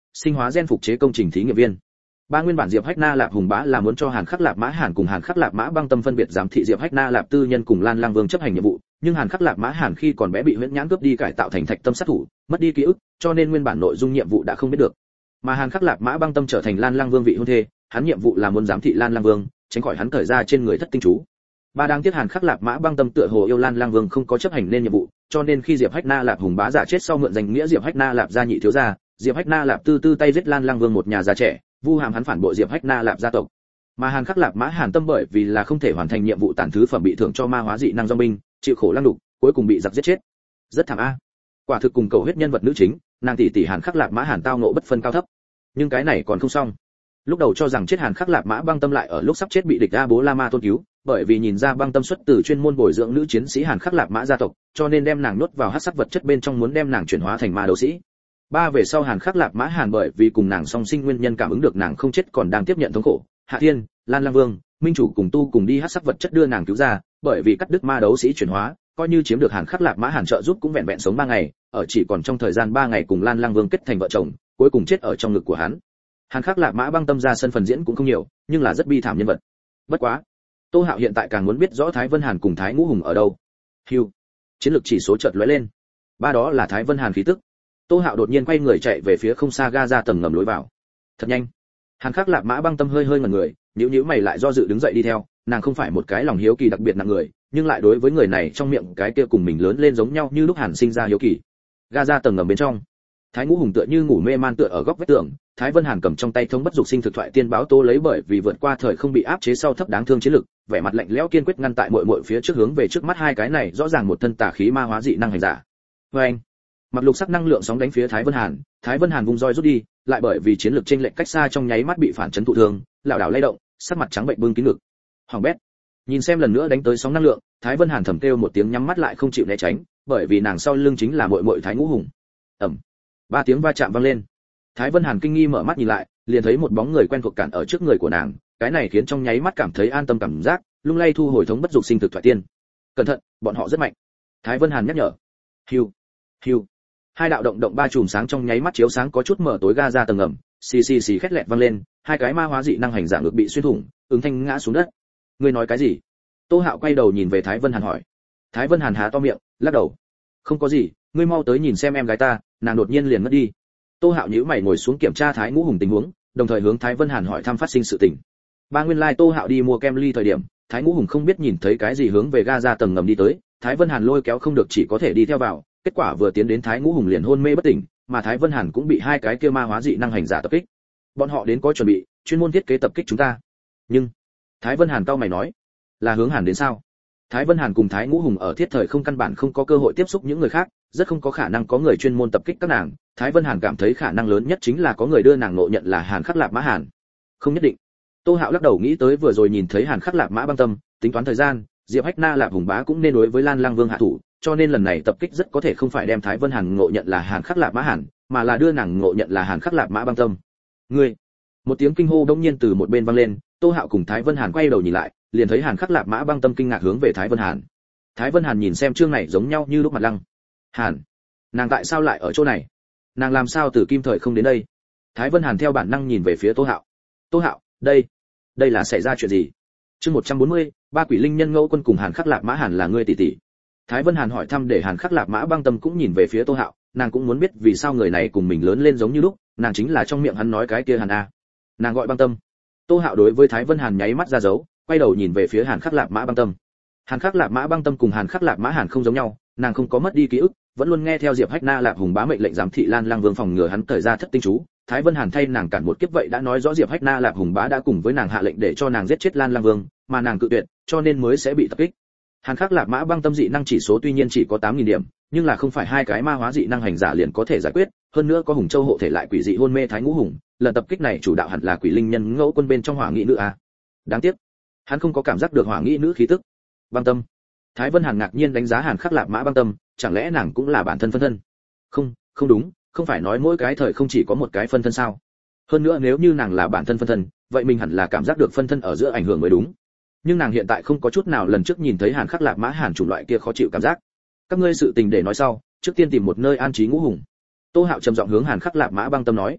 sinh hóa gen phục chế công trình thí nghiệm viên. Ba nguyên bản Diệp Hách Na Lạp Hùng Bá là muốn cho Hàn Khắc Lạp Mã Hàn cùng Hàn Khắc Lạp Mã Băng Tâm phân biệt giám thị Diệp Hách Na Lạp Tư Nhân cùng Lan Lang Vương chấp hành nhiệm vụ, nhưng Hàn Khắc Lạp Mã Hàn khi còn bé bị Huyễn Nhãn cướp đi cải tạo thành Thạch Tâm sát thủ, mất đi ký ức, cho nên nguyên bản nội dung nhiệm vụ đã không biết được. Mà Hàn Khắc Lạp Mã Băng Tâm trở thành Lan Lang Vương vị hôn thê, hắn nhiệm vụ là muốn giám thị Lan Lang Vương, tránh khỏi hắn thời ra trên người thất tinh chú. Ba đang tiếc Hàn Khắc Lạp Mã Băng Tâm tựa hồ yêu Lan Lang Vương không có chấp hành nên nhiệm vụ, cho nên khi Diệp Hách Na Lạp Hùng Bá giả chết sau mượn danh nghĩa Diệp Hách Na Lạp gia nhị thiếu gia, Diệp Hách Na Lạp tư tư tay giết Lan Lang Vương một nhà già trẻ, vu hàm hắn phản bội Diệp Hách Na Lạp gia tộc. Mà Hàn Khắc Lạp Mã Hàn Tâm bởi vì là không thể hoàn thành nhiệm vụ tản thứ phẩm bị thưởng cho ma hóa dị năng do binh, chịu khổ lăng đục, cuối cùng bị giặc giết chết. Rất thảm a. Quả thực cùng cầu huyết nhân vật nữ chính, nàng tỷ tỷ Hàn Khắc Lạp Mã Hàn tao ngộ bất phân cao thấp. Nhưng cái này còn không xong. Lúc đầu cho rằng chết Hàn Khắc Lạp Mã Băng Tâm lại ở lúc sắp chết bị địch A Bố La Ma tôn cứu, bởi vì nhìn ra Băng Tâm xuất từ chuyên môn bồi dưỡng nữ chiến sĩ Hàn Khắc Lạp Mã gia tộc, cho nên đem nàng nuốt vào hắc sắc vật chất bên trong muốn đem nàng chuyển hóa thành ma đấu sĩ. Ba về sau Hàn Khắc Lạp Mã Hàn bởi vì cùng nàng song sinh nguyên nhân cảm ứng được nàng không chết còn đang tiếp nhận thống khổ, Hạ Thiên, Lan Lang Vương, Minh chủ cùng tu cùng đi hắc sắc vật chất đưa nàng cứu ra, bởi vì cắt đứt ma đấu sĩ chuyển hóa, coi như chiếm được Hàn Khắc Lạp Mã Hàn trợ giúp cũng vẹn vẹn sống ba ngày, ở chỉ còn trong thời gian ba ngày cùng Lan Lang Vương kết thành vợ chồng, cuối cùng chết ở trong ngực của hắn. Hàn Khắc Lạp Mã Băng Tâm ra sân phần diễn cũng không nhiều, nhưng là rất bi thảm nhân vật. Bất quá, Tô Hạo hiện tại càng muốn biết rõ Thái Vân Hàn cùng Thái Ngũ Hùng ở đâu. Hưu, chiến lược chỉ số chợt lóe lên. Ba đó là Thái Vân Hàn khí tức. Tô Hạo đột nhiên quay người chạy về phía không xa ga ra tầng ngầm lối vào. Thật nhanh. Hàn Khắc Lạp Mã Băng Tâm hơi hơi ngẩn người, nhíu nhíu mày lại do dự đứng dậy đi theo, nàng không phải một cái lòng hiếu kỳ đặc biệt nặng người, nhưng lại đối với người này trong miệng cái kia cùng mình lớn lên giống nhau như lúc Hàn sinh ra hiếu kỳ. Ga ra tầng ngầm bên trong, Thái Ngũ Hùng tựa như ngủ mê man tựa ở góc vách tường, Thái Vân Hàn cầm trong tay thống bất dục sinh thực thoại tiên báo tố lấy bởi vì vượt qua thời không bị áp chế sau thấp đáng thương chiến lực, vẻ mặt lạnh lẽo kiên quyết ngăn tại muội muội phía trước hướng về trước mắt hai cái này rõ ràng một thân tà khí ma hóa dị năng hành giả. Với anh, mặc lục sắc năng lượng sóng đánh phía Thái Vân Hàn, Thái Vân Hàn vung roi rút đi, lại bởi vì chiến lực chênh lệch cách xa trong nháy mắt bị phản chấn thụ thương, lảo đảo lay động, sắc mặt trắng bệnh bưng kín ngực. Hoàng bét. Nhìn xem lần nữa đánh tới sóng năng lượng, Thái Vân Hàn thầm kêu một tiếng nhắm mắt lại không chịu né tránh, bởi vì nàng sau lưng chính là muội muội Thái Ngũ Hùng. Ầm. Ba tiếng va chạm vang lên. Thái Vân Hàn kinh nghi mở mắt nhìn lại, liền thấy một bóng người quen thuộc cản ở trước người của nàng, cái này khiến trong nháy mắt cảm thấy an tâm cảm giác, lung lay thu hồi thống bất dục sinh thực thoại tiên. Cẩn thận, bọn họ rất mạnh. Thái Vân Hàn nhắc nhở. Hiu, hiu. Hai đạo động động ba chùm sáng trong nháy mắt chiếu sáng có chút mở tối ga ra tầng ngầm, xì xì xì khét lẹt vang lên, hai cái ma hóa dị năng hành giả ngược bị xuyên thủng, ứng thanh ngã xuống đất. Ngươi nói cái gì? Tô Hạo quay đầu nhìn về Thái Vân Hàn hỏi. Thái Vân Hàn há to miệng, lắc đầu. Không có gì, ngươi mau tới nhìn xem em gái ta, nàng đột nhiên liền mất đi. Tô Hạo nhíu mày ngồi xuống kiểm tra Thái Ngũ Hùng tình huống, đồng thời hướng Thái Vân Hàn hỏi thăm phát sinh sự tình. Ba nguyên lai like Tô Hạo đi mua kem ly thời điểm, Thái Ngũ Hùng không biết nhìn thấy cái gì hướng về ga ra tầng ngầm đi tới, Thái Vân Hàn lôi kéo không được chỉ có thể đi theo vào, kết quả vừa tiến đến Thái Ngũ Hùng liền hôn mê bất tỉnh, mà Thái Vân Hàn cũng bị hai cái kia ma hóa dị năng hành giả tập kích. Bọn họ đến có chuẩn bị, chuyên môn thiết kế tập kích chúng ta. Nhưng, Thái Vân Hàn cau mày nói, là hướng Hàn đến sao? Thái Vân Hàn cùng Thái Ngũ Hùng ở thiết thời không căn bản không có cơ hội tiếp xúc những người khác, rất không có khả năng có người chuyên môn tập kích các nàng. Thái Vân Hàn cảm thấy khả năng lớn nhất chính là có người đưa nàng ngộ nhận là Hàn Khắc Lạp Mã Hàn. Không nhất định. Tô Hạo lắc đầu nghĩ tới vừa rồi nhìn thấy Hàn Khắc Lạp Mã Băng Tâm, tính toán thời gian, Diệp Hách Na Lạp Hùng Bá cũng nên đối với Lan Lang Vương hạ thủ, cho nên lần này tập kích rất có thể không phải đem Thái Vân Hàn ngộ nhận là Hàn Khắc Lạp Mã Hàn, mà là đưa nàng ngộ nhận là Hàn Khắc Lạp Mã Băng Tâm. Ngươi! Một tiếng kinh hô đống nhiên từ một bên vang lên, Tô Hạo cùng Thái Vân Hàn quay đầu nhìn lại, liền thấy Hàn Khắc Lạp Mã Băng Tâm kinh ngạc hướng về Thái Vân Hàn. Thái Vân Hàn nhìn xem chương này giống nhau như lúc mặt lăng. Hàn, nàng tại sao lại ở chỗ này? Nàng làm sao từ kim thời không đến đây? Thái Vân Hàn theo bản năng nhìn về phía Tô Hạo. Tô Hạo, đây, đây là xảy ra chuyện gì? Chương một trăm bốn mươi, ba quỷ linh nhân ngẫu quân cùng Hàn Khắc Lạp Mã Hàn là ngươi tỷ tỷ. Thái Vân Hàn hỏi thăm để Hàn Khắc Lạp Mã Băng Tâm cũng nhìn về phía Tô Hạo, nàng cũng muốn biết vì sao người này cùng mình lớn lên giống như lúc, nàng chính là trong miệng hắn nói cái kia Hàn a. Nàng gọi Băng Tâm. Tô Hạo đối với Thái Vân Hàn nháy mắt ra dấu, quay đầu nhìn về phía Hàn Khắc Lạp Mã Băng Tâm. Hàn Khắc Lạp Mã Băng Tâm cùng Hàn Khắc Lạp Mã Hàn không giống nhau, nàng không có mất đi ký ức, vẫn luôn nghe theo Diệp Hách Na Lạp Hùng Bá mệnh lệnh giám thị Lan Lang Vương phòng ngừa hắn thời ra thất tinh chú. Thái Vân Hàn thay nàng cản một kiếp vậy đã nói rõ Diệp Hách Na Lạp Hùng Bá đã cùng với nàng hạ lệnh để cho nàng giết chết Lan Lang Vương, mà nàng cự tuyệt, cho nên mới sẽ bị tập kích. Hàn Khắc Lạp Mã Băng Tâm dị năng chỉ số tuy nhiên chỉ có tám nghìn điểm, nhưng là không phải hai cái ma hóa dị năng hành giả liền có thể giải quyết, hơn nữa có Hùng Châu hộ thể lại quỷ dị hôn mê Thái Ngũ Hùng, lần tập kích này chủ đạo hẳn là quỷ linh nhân ngẫu quân bên trong hỏa nghị nữ a. Đáng tiếc, hắn không có cảm giác được hỏa nghị nữ khí tức. Băng Tâm. Thái Vân Hàn ngạc nhiên đánh giá Hàn Khắc Lạp Mã Băng Tâm, chẳng lẽ nàng cũng là bản thân phân thân? Không, không đúng, không phải nói mỗi cái thời không chỉ có một cái phân thân sao? Hơn nữa nếu như nàng là bản thân phân thân, vậy mình hẳn là cảm giác được phân thân ở giữa ảnh hưởng mới đúng. Nhưng nàng hiện tại không có chút nào lần trước nhìn thấy Hàn Khắc Lạp Mã Hàn chủng loại kia khó chịu cảm giác. Các ngươi sự tình để nói sau, trước tiên tìm một nơi an trí Ngũ Hùng. Tô Hạo trầm giọng hướng Hàn Khắc Lạp Mã Băng Tâm nói.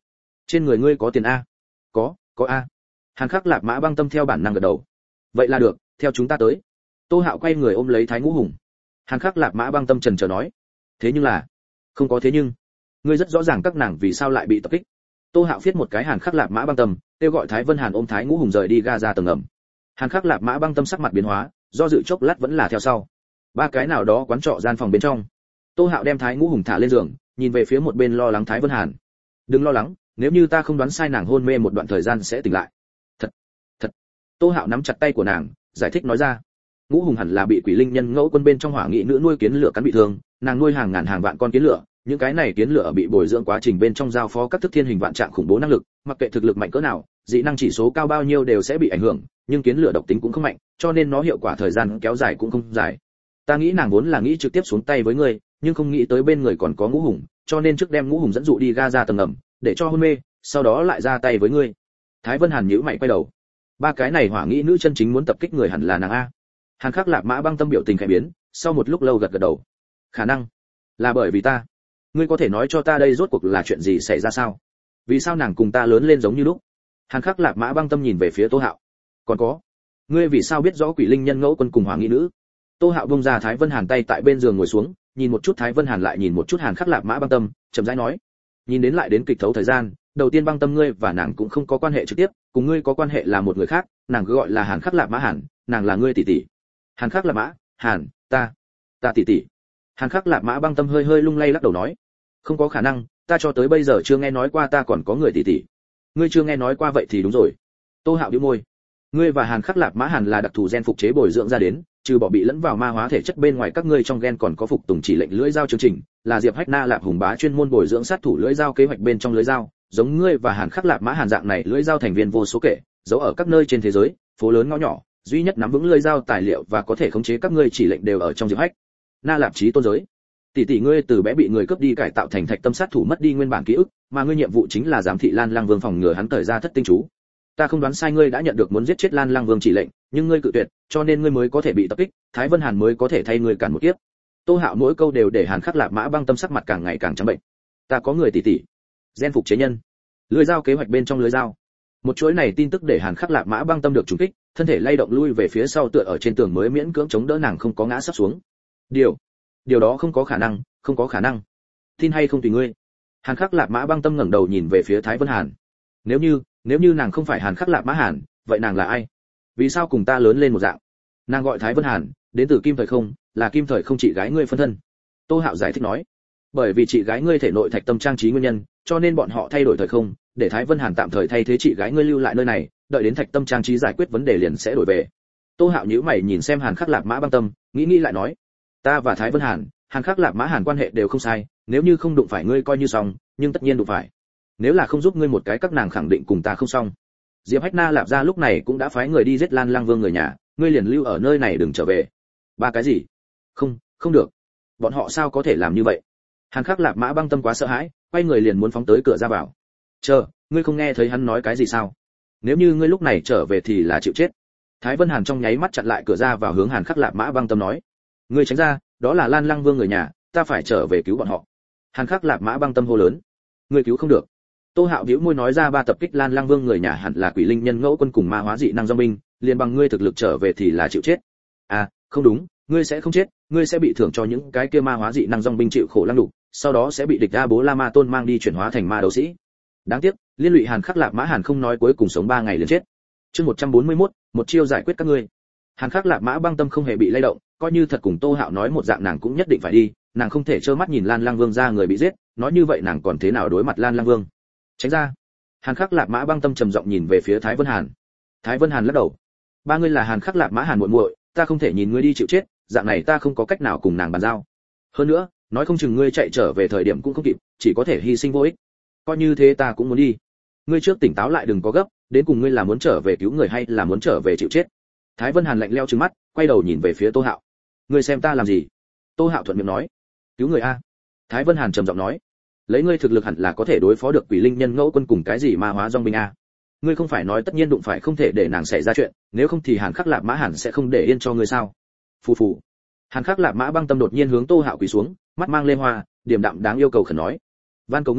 trên người ngươi có tiền a? Có, có a. Hàn Khắc Lạp Mã Băng Tâm theo bản năng gật đầu. Vậy là được, theo chúng ta tới. Tô Hạo quay người ôm lấy Thái Ngũ Hùng. Hàn Khắc Lạp Mã Băng Tâm trần chờ nói, thế nhưng là, không có thế nhưng, ngươi rất rõ ràng các nàng vì sao lại bị tập kích. Tô Hạo viết một cái Hàn Khắc Lạp Mã Băng Tâm, kêu gọi Thái Vân Hàn ôm Thái Ngũ Hùng rời đi ga ra tầng ngầm. Hàn Khắc Lạp Mã Băng Tâm sắc mặt biến hóa, do dự chốc lát vẫn là theo sau. Ba cái nào đó quán trọ gian phòng bên trong. Tô Hạo đem Thái Ngũ Hùng thả lên giường, nhìn về phía một bên lo lắng Thái Vân Hàn. Đừng lo lắng, nếu như ta không đoán sai nàng hôn mê một đoạn thời gian sẽ tỉnh lại. Thật, thật. Tô Hạo nắm chặt tay của nàng, giải thích nói ra. Ngũ Hùng hẳn là bị quỷ linh nhân ngẫu quân bên trong hỏa nghị nữ nuôi kiến lửa cắn bị thương, nàng nuôi hàng ngàn hàng vạn con kiến lửa, những cái này kiến lửa bị bồi dưỡng quá trình bên trong giao phó các thức thiên hình vạn trạng khủng bố năng lực, mặc kệ thực lực mạnh cỡ nào, dị năng chỉ số cao bao nhiêu đều sẽ bị ảnh hưởng, nhưng kiến lửa độc tính cũng không mạnh, cho nên nó hiệu quả thời gian kéo dài cũng không dài. Ta nghĩ nàng vốn là nghĩ trực tiếp xuống tay với ngươi, nhưng không nghĩ tới bên người còn có Ngũ Hùng, cho nên trước đem Ngũ Hùng dẫn dụ đi ga ra tầng ngầm, để cho hôn mê, sau đó lại ra tay với ngươi. Thái Vân Hàn nhíu mày quay đầu. Ba cái này hỏa nghĩ nữ chân chính muốn tập kích người hẳn là nàng a. Hàn Khắc Lạp Mã Băng Tâm biểu tình khẽ biến, sau một lúc lâu gật gật đầu. Khả năng là bởi vì ta. Ngươi có thể nói cho ta đây rốt cuộc là chuyện gì xảy ra sao? Vì sao nàng cùng ta lớn lên giống như lúc? Hàn Khắc Lạp Mã Băng Tâm nhìn về phía Tô Hạo. Còn có, ngươi vì sao biết rõ quỷ linh nhân ngẫu quân cùng hỏa nghĩ nữ? Tô Hạo buông ra Thái Vân Hàn tay tại bên giường ngồi xuống, nhìn một chút Thái Vân Hàn lại nhìn một chút Hàn Khắc Lạp Mã Băng Tâm, chậm rãi nói. Nhìn đến lại đến kịch thấu thời gian, đầu tiên Băng Tâm ngươi và nàng cũng không có quan hệ trực tiếp, cùng ngươi có quan hệ là một người khác, nàng cứ gọi là Hàn Khắc Lạp Mã Hàn, nàng là ngươi tỷ tỷ. Hàn Khắc Lạp Mã, Hàn, ta, ta tỷ tỷ. Hàn Khắc Lạp Mã Băng Tâm hơi hơi lung lay lắc đầu nói, không có khả năng, ta cho tới bây giờ chưa nghe nói qua ta còn có người tỷ tỷ. Ngươi chưa nghe nói qua vậy thì đúng rồi. Tô Hạo bĩu môi. Ngươi và Hàn Khắc Lạp Mã Hàn là đặc thù gen phục chế bồi dưỡng ra đến, trừ bỏ bị lẫn vào ma hóa thể chất bên ngoài các ngươi trong gen còn có phục tùng chỉ lệnh lưỡi dao chương trình, là Diệp Hách Na Lạp Hùng Bá chuyên môn bồi dưỡng sát thủ lưỡi dao kế hoạch bên trong lưỡi dao, giống ngươi và Hàn Khắc Lạp Mã Hàn dạng này lưỡi dao thành viên vô số kể, giấu ở các nơi trên thế giới, phố lớn ngõ nhỏ, duy nhất nắm vững lưỡi dao tài liệu và có thể khống chế các ngươi chỉ lệnh đều ở trong Diệp Hách Na Lạp Chí Tôn giới. Tỷ tỷ ngươi từ bé bị người cướp đi cải tạo thành thạch tâm sát thủ mất đi nguyên bản ký ức, mà ngươi nhiệm vụ chính là giám thị Lan Lăng Vương phòng ngừa hắn tởi ra thất tinh chú. Ta không đoán sai ngươi đã nhận được muốn giết chết Lan Lăng Vương chỉ lệnh, nhưng ngươi cự tuyệt, cho nên ngươi mới có thể bị tập kích, Thái Vân Hàn mới có thể thay ngươi cản một kiếp. Tô Hạo mỗi câu đều để Hàn Khắc Lạp Mã Băng Tâm sắc mặt càng ngày càng trắng bệnh. Ta có người tỷ tỷ, gen phục chế nhân, lưỡi dao kế hoạch bên trong lưỡi dao. Một chuỗi này tin tức để Hàn Khắc Lạp Mã Băng Tâm được trùng kích, thân thể lay động lui về phía sau tựa ở trên tường mới miễn cưỡng chống đỡ nàng không có ngã sắp xuống. Điều, điều đó không có khả năng, không có khả năng. Tin hay không tùy ngươi. Hàn Khắc Lạp Mã Băng Tâm ngẩng đầu nhìn về phía Thái Vân Hàn. Nếu như, nếu như nàng không phải Hàn Khắc Lạp Mã Hàn, vậy nàng là ai? Vì sao cùng ta lớn lên một dạng? Nàng gọi Thái Vân Hàn, đến từ Kim Thời Không, là Kim Thời Không chị gái ngươi phân thân. Tô Hạo giải thích nói. Bởi vì chị gái ngươi thể nội thạch tâm trang trí nguyên nhân, cho nên bọn họ thay đổi thời không, để Thái Vân Hàn tạm thời thay thế chị gái ngươi lưu lại nơi này, đợi đến thạch tâm trang trí giải quyết vấn đề liền sẽ đổi về. Tô Hạo nhíu mày nhìn xem Hàn Khắc Lạp Mã Băng Tâm, nghĩ nghĩ lại nói, ta và Thái Vân Hàn, Hàn Khắc Lạp Mã Hàn quan hệ đều không sai, nếu như không đụng phải ngươi coi như xong, nhưng tất nhiên đụng phải. Nếu là không giúp ngươi một cái các nàng khẳng định cùng ta không xong. Diệp Hách Na Lạp gia lúc này cũng đã phái người đi giết Lan Lăng Vương người nhà, ngươi liền lưu ở nơi này đừng trở về. Ba cái gì? Không, không được. Bọn họ sao có thể làm như vậy? Hàn Khắc Lạp Mã Băng Tâm quá sợ hãi, quay người liền muốn phóng tới cửa ra vào. Chờ, ngươi không nghe thấy hắn nói cái gì sao? Nếu như ngươi lúc này trở về thì là chịu chết. Thái Vân Hàn trong nháy mắt chặn lại cửa ra vào hướng Hàn Khắc Lạp Mã Băng Tâm nói, ngươi tránh ra, đó là Lan Lăng Vương người nhà, ta phải trở về cứu bọn họ. Hàn Khắc Lạp Mã Băng Tâm hô lớn, ngươi cứu không được. Tô Hạo bĩu môi nói ra ba tập kích Lan Lăng Vương người nhà hẳn là quỷ linh nhân ngẫu quân cùng ma hóa dị năng do binh, liền bằng ngươi thực lực trở về thì là chịu chết. À, không đúng, ngươi sẽ không chết, ngươi sẽ bị thưởng cho những cái kia ma hóa dị năng dòng binh chịu khổ lăng đục, sau đó sẽ bị địch A Bố La Ma Tôn mang đi chuyển hóa thành ma đấu sĩ. Đáng tiếc, liên lụy Hàn Khắc Lạp Mã Hàn không nói cuối cùng sống ba ngày liền chết. Chương một trăm bốn mươi mốt, một chiêu giải quyết các ngươi. Hàn Khắc Lạp Mã Băng Tâm không hề bị lay động, coi như thật cùng Tô Hạo nói một dạng nàng cũng nhất định phải đi, nàng không thể trơ mắt nhìn Lan Lăng Vương ra người bị giết, nói như vậy nàng còn thế nào đối mặt Lan Lăng Vương. Tránh ra. Hàn Khắc Lạp Mã Băng Tâm trầm giọng nhìn về phía Thái Vân Hàn. Thái Vân Hàn lắc đầu. Ba ngươi là Hàn Khắc Lạp Mã Hàn muội muội, ta không thể nhìn ngươi đi chịu chết, dạng này ta không có cách nào cùng nàng bàn giao. Hơn nữa, nói không chừng ngươi chạy trở về thời điểm cũng không kịp, chỉ có thể hy sinh vô ích. Coi như thế ta cũng muốn đi. Ngươi trước tỉnh táo lại đừng có gấp, đến cùng ngươi là muốn trở về cứu người hay là muốn trở về chịu chết. Thái Vân Hàn lạnh lẽo trừng mắt, quay đầu nhìn về phía Tô Hạo. Ngươi xem ta làm gì? Tô Hạo thuận miệng nói. Cứu người a. Thái Vân Hàn trầm giọng nói. Lấy ngươi thực lực hẳn là có thể đối phó được quỷ linh nhân ngẫu quân cùng cái gì ma hóa dòng binh a. Ngươi không phải nói tất nhiên đụng phải không thể để nàng xảy ra chuyện, nếu không thì Hàn Khắc Lạp Mã Hàn sẽ không để yên cho ngươi sao? Phù phù. Hàn Khắc Lạp Mã Băng Tâm đột nhiên hướng Tô Hạo quỳ xuống, mắt mang lê hoa, điềm đạm đáng yêu cầu khẩn nói: "Van cầu ngươi,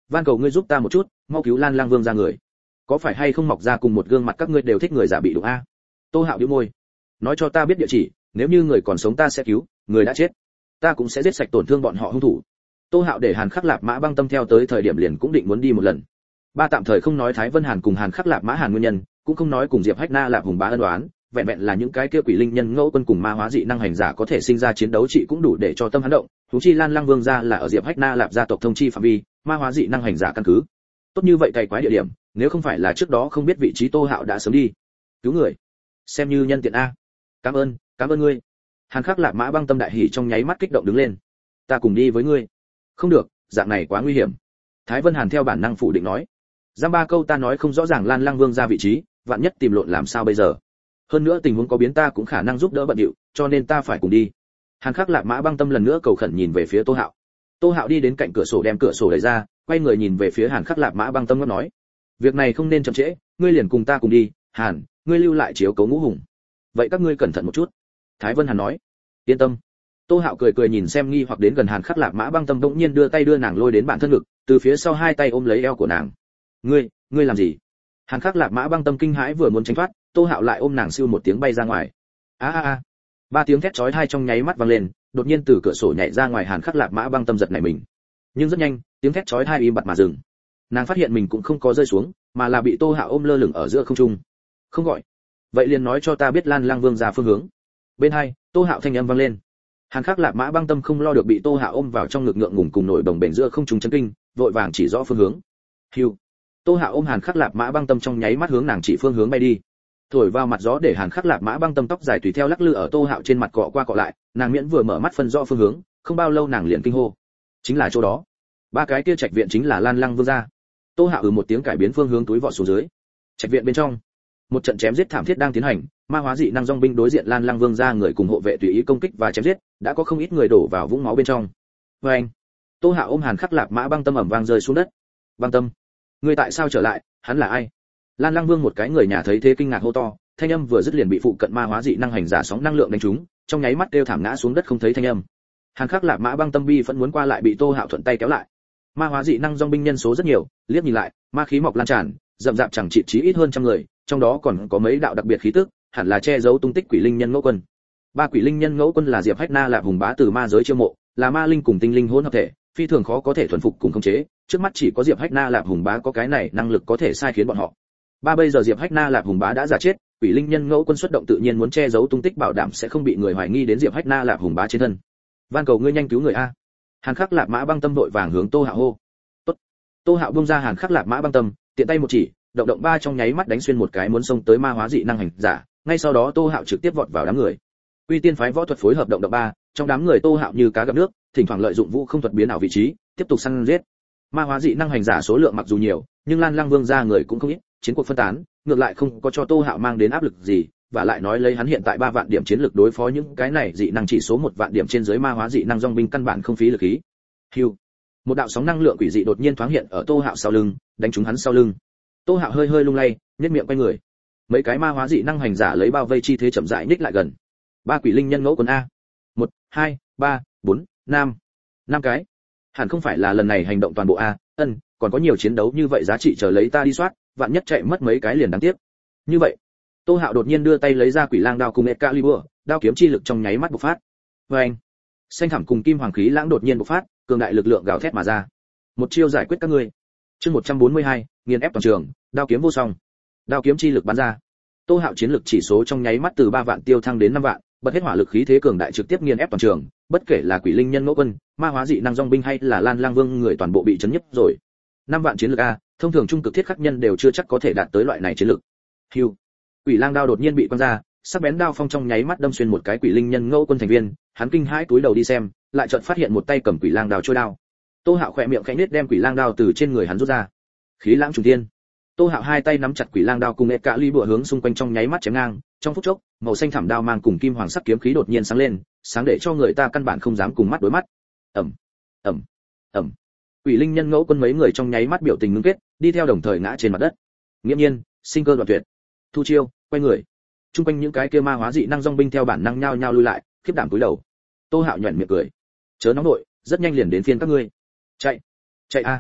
van cầu ngươi giúp ta một chút, mau cứu Lan Lang Vương ra người. Có phải hay không mọc ra cùng một gương mặt các ngươi đều thích người giả bị đụng a? Tô Hạo bĩu môi, nói cho ta biết địa chỉ, nếu như người còn sống ta sẽ cứu, người đã chết, ta cũng sẽ giết sạch tổn thương bọn họ hung thủ. Tô Hạo để Hàn Khắc Lạp Mã băng tâm theo tới thời điểm liền cũng định muốn đi một lần. Ba tạm thời không nói Thái Vân Hàn cùng Hàn Khắc Lạp Mã Hàn nguyên nhân, cũng không nói cùng Diệp Hách Na Lạp Hùng Bá ân oán, vẹn vẹn là những cái kia quỷ linh nhân ngẫu quân cùng ma hóa dị năng hành giả có thể sinh ra chiến đấu trị cũng đủ để cho tâm hắn động, huống chi Lan Lang Vương gia là ở Diệp Hách Na Lạp gia tộc thông chi phạm vi, ma hóa dị năng hành giả căn cứ. Tốt như vậy cày quái địa điểm, nếu không phải là trước đó không biết vị trí Tô Hạo đã sớm đi cứu người, xem như nhân tiện a. Cảm ơn, cảm ơn ngươi. Hàn Khắc Lạp Mã băng tâm đại hỉ trong nháy mắt kích động đứng lên. Ta cùng đi với ngươi. Không được, dạng này quá nguy hiểm. Thái Vân Hàn theo bản năng phủ định nói. Giam ba câu ta nói không rõ ràng Lan Lang Vương ra vị trí, vạn nhất tìm lộn làm sao bây giờ? Hơn nữa tình huống có biến ta cũng khả năng giúp đỡ bận điệu, cho nên ta phải cùng đi. Hàn Khắc Lạp Mã băng tâm lần nữa cầu khẩn nhìn về phía Tô Hạo. Tô Hạo đi đến cạnh cửa sổ đem cửa sổ đẩy ra, quay người nhìn về phía Hàn Khắc Lạp Mã băng tâm ngấp nói: việc này không nên chậm trễ, ngươi liền cùng ta cùng đi. Hàn, ngươi lưu lại chiếu cố Ngũ Hùng. Vậy các ngươi cẩn thận một chút. Thái Vân Hàn nói. Yên tâm. Tô Hạo cười cười nhìn xem nghi hoặc đến gần Hàn Khắc Lạp Mã băng tâm, bỗng nhiên đưa tay đưa nàng lôi đến bản thân ngực, từ phía sau hai tay ôm lấy eo của nàng. Ngươi, ngươi làm gì? Hàn Khắc Lạp Mã băng tâm kinh hãi vừa muốn tránh thoát, Tô Hạo lại ôm nàng siêu một tiếng bay ra ngoài. A a a. Ba tiếng thét chói tai trong nháy mắt vang lên, đột nhiên từ cửa sổ nhảy ra ngoài Hàn Khắc Lạp Mã băng tâm giật nảy mình. Nhưng rất nhanh, tiếng thét chói tai im bặt mà dừng. Nàng phát hiện mình cũng không có rơi xuống, mà là bị Tô Hạo ôm lơ lửng ở giữa không trung. Không gọi. Vậy liền nói cho ta biết Lan Lang Vương ra phương hướng. Bên hai, Tô Hạo thanh âm vang lên. Hàn Khắc Lạp Mã băng tâm không lo được bị Tô Hạo ôm vào trong ngực ngượng ngùng cùng nổi đồng bền giữa không trung chấn kinh, vội vàng chỉ rõ phương hướng. Hưu. Tô Hạo ôm Hàn Khắc Lạp Mã băng tâm trong nháy mắt hướng nàng chỉ phương hướng bay đi. Thổi vào mặt gió để Hàn Khắc Lạp Mã băng tâm tóc dài tùy theo lắc lư ở Tô Hạo trên mặt cọ qua cọ lại, nàng miễn vừa mở mắt phân rõ phương hướng, không bao lâu nàng liền kinh hô. Chính là chỗ đó. Ba cái kia trạch viện chính là Lan Lang Vương gia. Tô Hạo ừ một tiếng cải biến phương hướng túi vọt xuống dưới. Trạch viện bên trong, một trận chém giết thảm thiết đang tiến hành, ma hóa dị năng dòng binh đối diện Lan Lang Vương gia người cùng hộ vệ tùy ý công kích và chém giết, đã có không ít người đổ vào vũng máu bên trong. Và anh, Tô Hạo ôm Hàn Khắc Lạp Mã băng tâm ẩm vang rơi xuống đất. Băng tâm, ngươi tại sao trở lại? Hắn là ai? Lan Lang Vương một cái người nhà thấy thế kinh ngạc hô to, thanh âm vừa dứt liền bị phụ cận ma hóa dị năng hành giả sóng năng lượng đánh trúng, trong nháy mắt đều thảm ngã xuống đất không thấy thanh âm. Hàn Khắc Lạp Mã băng tâm bi vẫn muốn qua lại bị Tô Hạo thuận tay kéo lại. Ma hóa dị năng dòng binh nhân số rất nhiều, liếc nhìn lại, ma khí mọc lan tràn, rậm rạp chẳng chịt chí ít hơn trăm người, trong đó còn có mấy đạo đặc biệt khí tức, hẳn là che giấu tung tích quỷ linh nhân ngẫu quân. Ba quỷ linh nhân ngẫu quân là Diệp Hách Na Lạp Hùng Bá từ ma giới chiêu mộ, là ma linh cùng tinh linh hỗn hợp thể, phi thường khó có thể thuần phục cùng khống chế, trước mắt chỉ có Diệp Hách Na Lạp Hùng Bá có cái này năng lực có thể sai khiến bọn họ. Ba bây giờ Diệp Hách Na Lạp Hùng Bá đã giả chết, quỷ linh nhân ngẫu quân xuất động tự nhiên muốn che giấu tung tích bảo đảm sẽ không bị người hoài nghi đến Diệp Hách Na Lạp Hùng Bá trên thân. Van cầu ngươi nhanh cứu người a. Hàn Khắc Lạp Mã băng tâm vội vàng hướng Tô Hạo hô. Tốt. Tô Hạo buông ra Hàn Khắc Lạp Mã băng tâm, tiện tay một chỉ, động động ba trong nháy mắt đánh xuyên một cái muốn xông tới ma hóa dị năng hành giả, ngay sau đó Tô Hạo trực tiếp vọt vào đám người. Uy Tiên phái võ thuật phối hợp động động ba, trong đám người Tô Hạo như cá gặp nước, thỉnh thoảng lợi dụng vũ không thuật biến ảo vị trí, tiếp tục săn giết. Ma hóa dị năng hành giả số lượng mặc dù nhiều, nhưng Lan Lang Vương gia người cũng không ít, chiến cuộc phân tán, ngược lại không có cho Tô Hạo mang đến áp lực gì, và lại nói lấy hắn hiện tại ba vạn điểm chiến lực đối phó những cái này dị năng chỉ số một vạn điểm trên dưới ma hóa dị năng dòng binh căn bản không phí lực khí. Hưu. Một đạo sóng năng lượng quỷ dị đột nhiên thoáng hiện ở Tô Hạo sau lưng, đánh trúng hắn sau lưng. Tô Hạo hơi hơi lung lay, nhếch miệng quay người. Mấy cái ma hóa dị năng hành giả lấy bao vây chi thế chậm rãi nhích lại gần. Ba quỷ linh nhân ngẫu quân a. Một, hai, ba, bốn, năm. Năm cái. Hẳn không phải là lần này hành động toàn bộ a, ân, còn có nhiều chiến đấu như vậy giá trị chờ lấy ta đi soát, vạn nhất chạy mất mấy cái liền đáng tiếc. Như vậy, Tô Hạo đột nhiên đưa tay lấy ra quỷ lang đao cùng Excalibur, đao kiếm chi lực trong nháy mắt bộc phát. Oeng! Xanh thẳm cùng kim hoàng khí lãng đột nhiên bộc phát, cường đại lực lượng gào thét mà ra. Một chiêu giải quyết các ngươi. Chương một trăm bốn mươi hai, nghiền ép toàn trường, đao kiếm vô song. Đao kiếm chi lực bắn ra. Tô Hạo chiến lực chỉ số trong nháy mắt từ ba vạn tiêu thăng đến năm vạn, bật hết hỏa lực khí thế cường đại trực tiếp nghiền ép toàn trường, bất kể là quỷ linh nhân ngẫu quân, ma hóa dị năng dòng binh hay là Lan Lang Vương người toàn bộ bị chấn nhấp rồi. Năm vạn chiến lực a, thông thường trung cực thiết khắc nhân đều chưa chắc có thể đạt tới loại này chiến lực. Hưu. Quỷ lang đao đột nhiên bị quăng ra, sắc bén đao phong trong nháy mắt đâm xuyên một cái quỷ linh nhân ngẫu quân thành viên, hắn kinh hãi túi đầu đi xem, lại chợt phát hiện một tay cầm quỷ lang đao trôi đao. Tô Hạo khẽ miệng khẽ nết đem quỷ lang đao từ trên người hắn rút ra. Khí lãng trùng thiên. Tô Hạo hai tay nắm chặt quỷ lang đao cùng ép cả ly bùa hướng xung quanh trong nháy mắt chém ngang, trong phút chốc, màu xanh thẳm đao mang cùng kim hoàng sắc kiếm khí đột nhiên sáng lên, sáng để cho người ta căn bản không dám cùng mắt đối mắt. Ầm, ầm, ầm. Quỷ linh nhân ngẫu quân mấy người trong nháy mắt biểu tình ngưng kết, đi theo đồng thời ngã trên mặt đất. Nghiễm nhiên, sinh cơ đoạn tuyệt. Thu chiêu, quay người. Trung quanh những cái kia ma hóa dị năng dòng binh theo bản năng nhao nhao lui lại, khiếp đảm cúi đầu. Tô Hạo nhuyễn miệng cười. Chớ nóng nội, rất nhanh liền đến phiên các ngươi. Chạy, chạy a.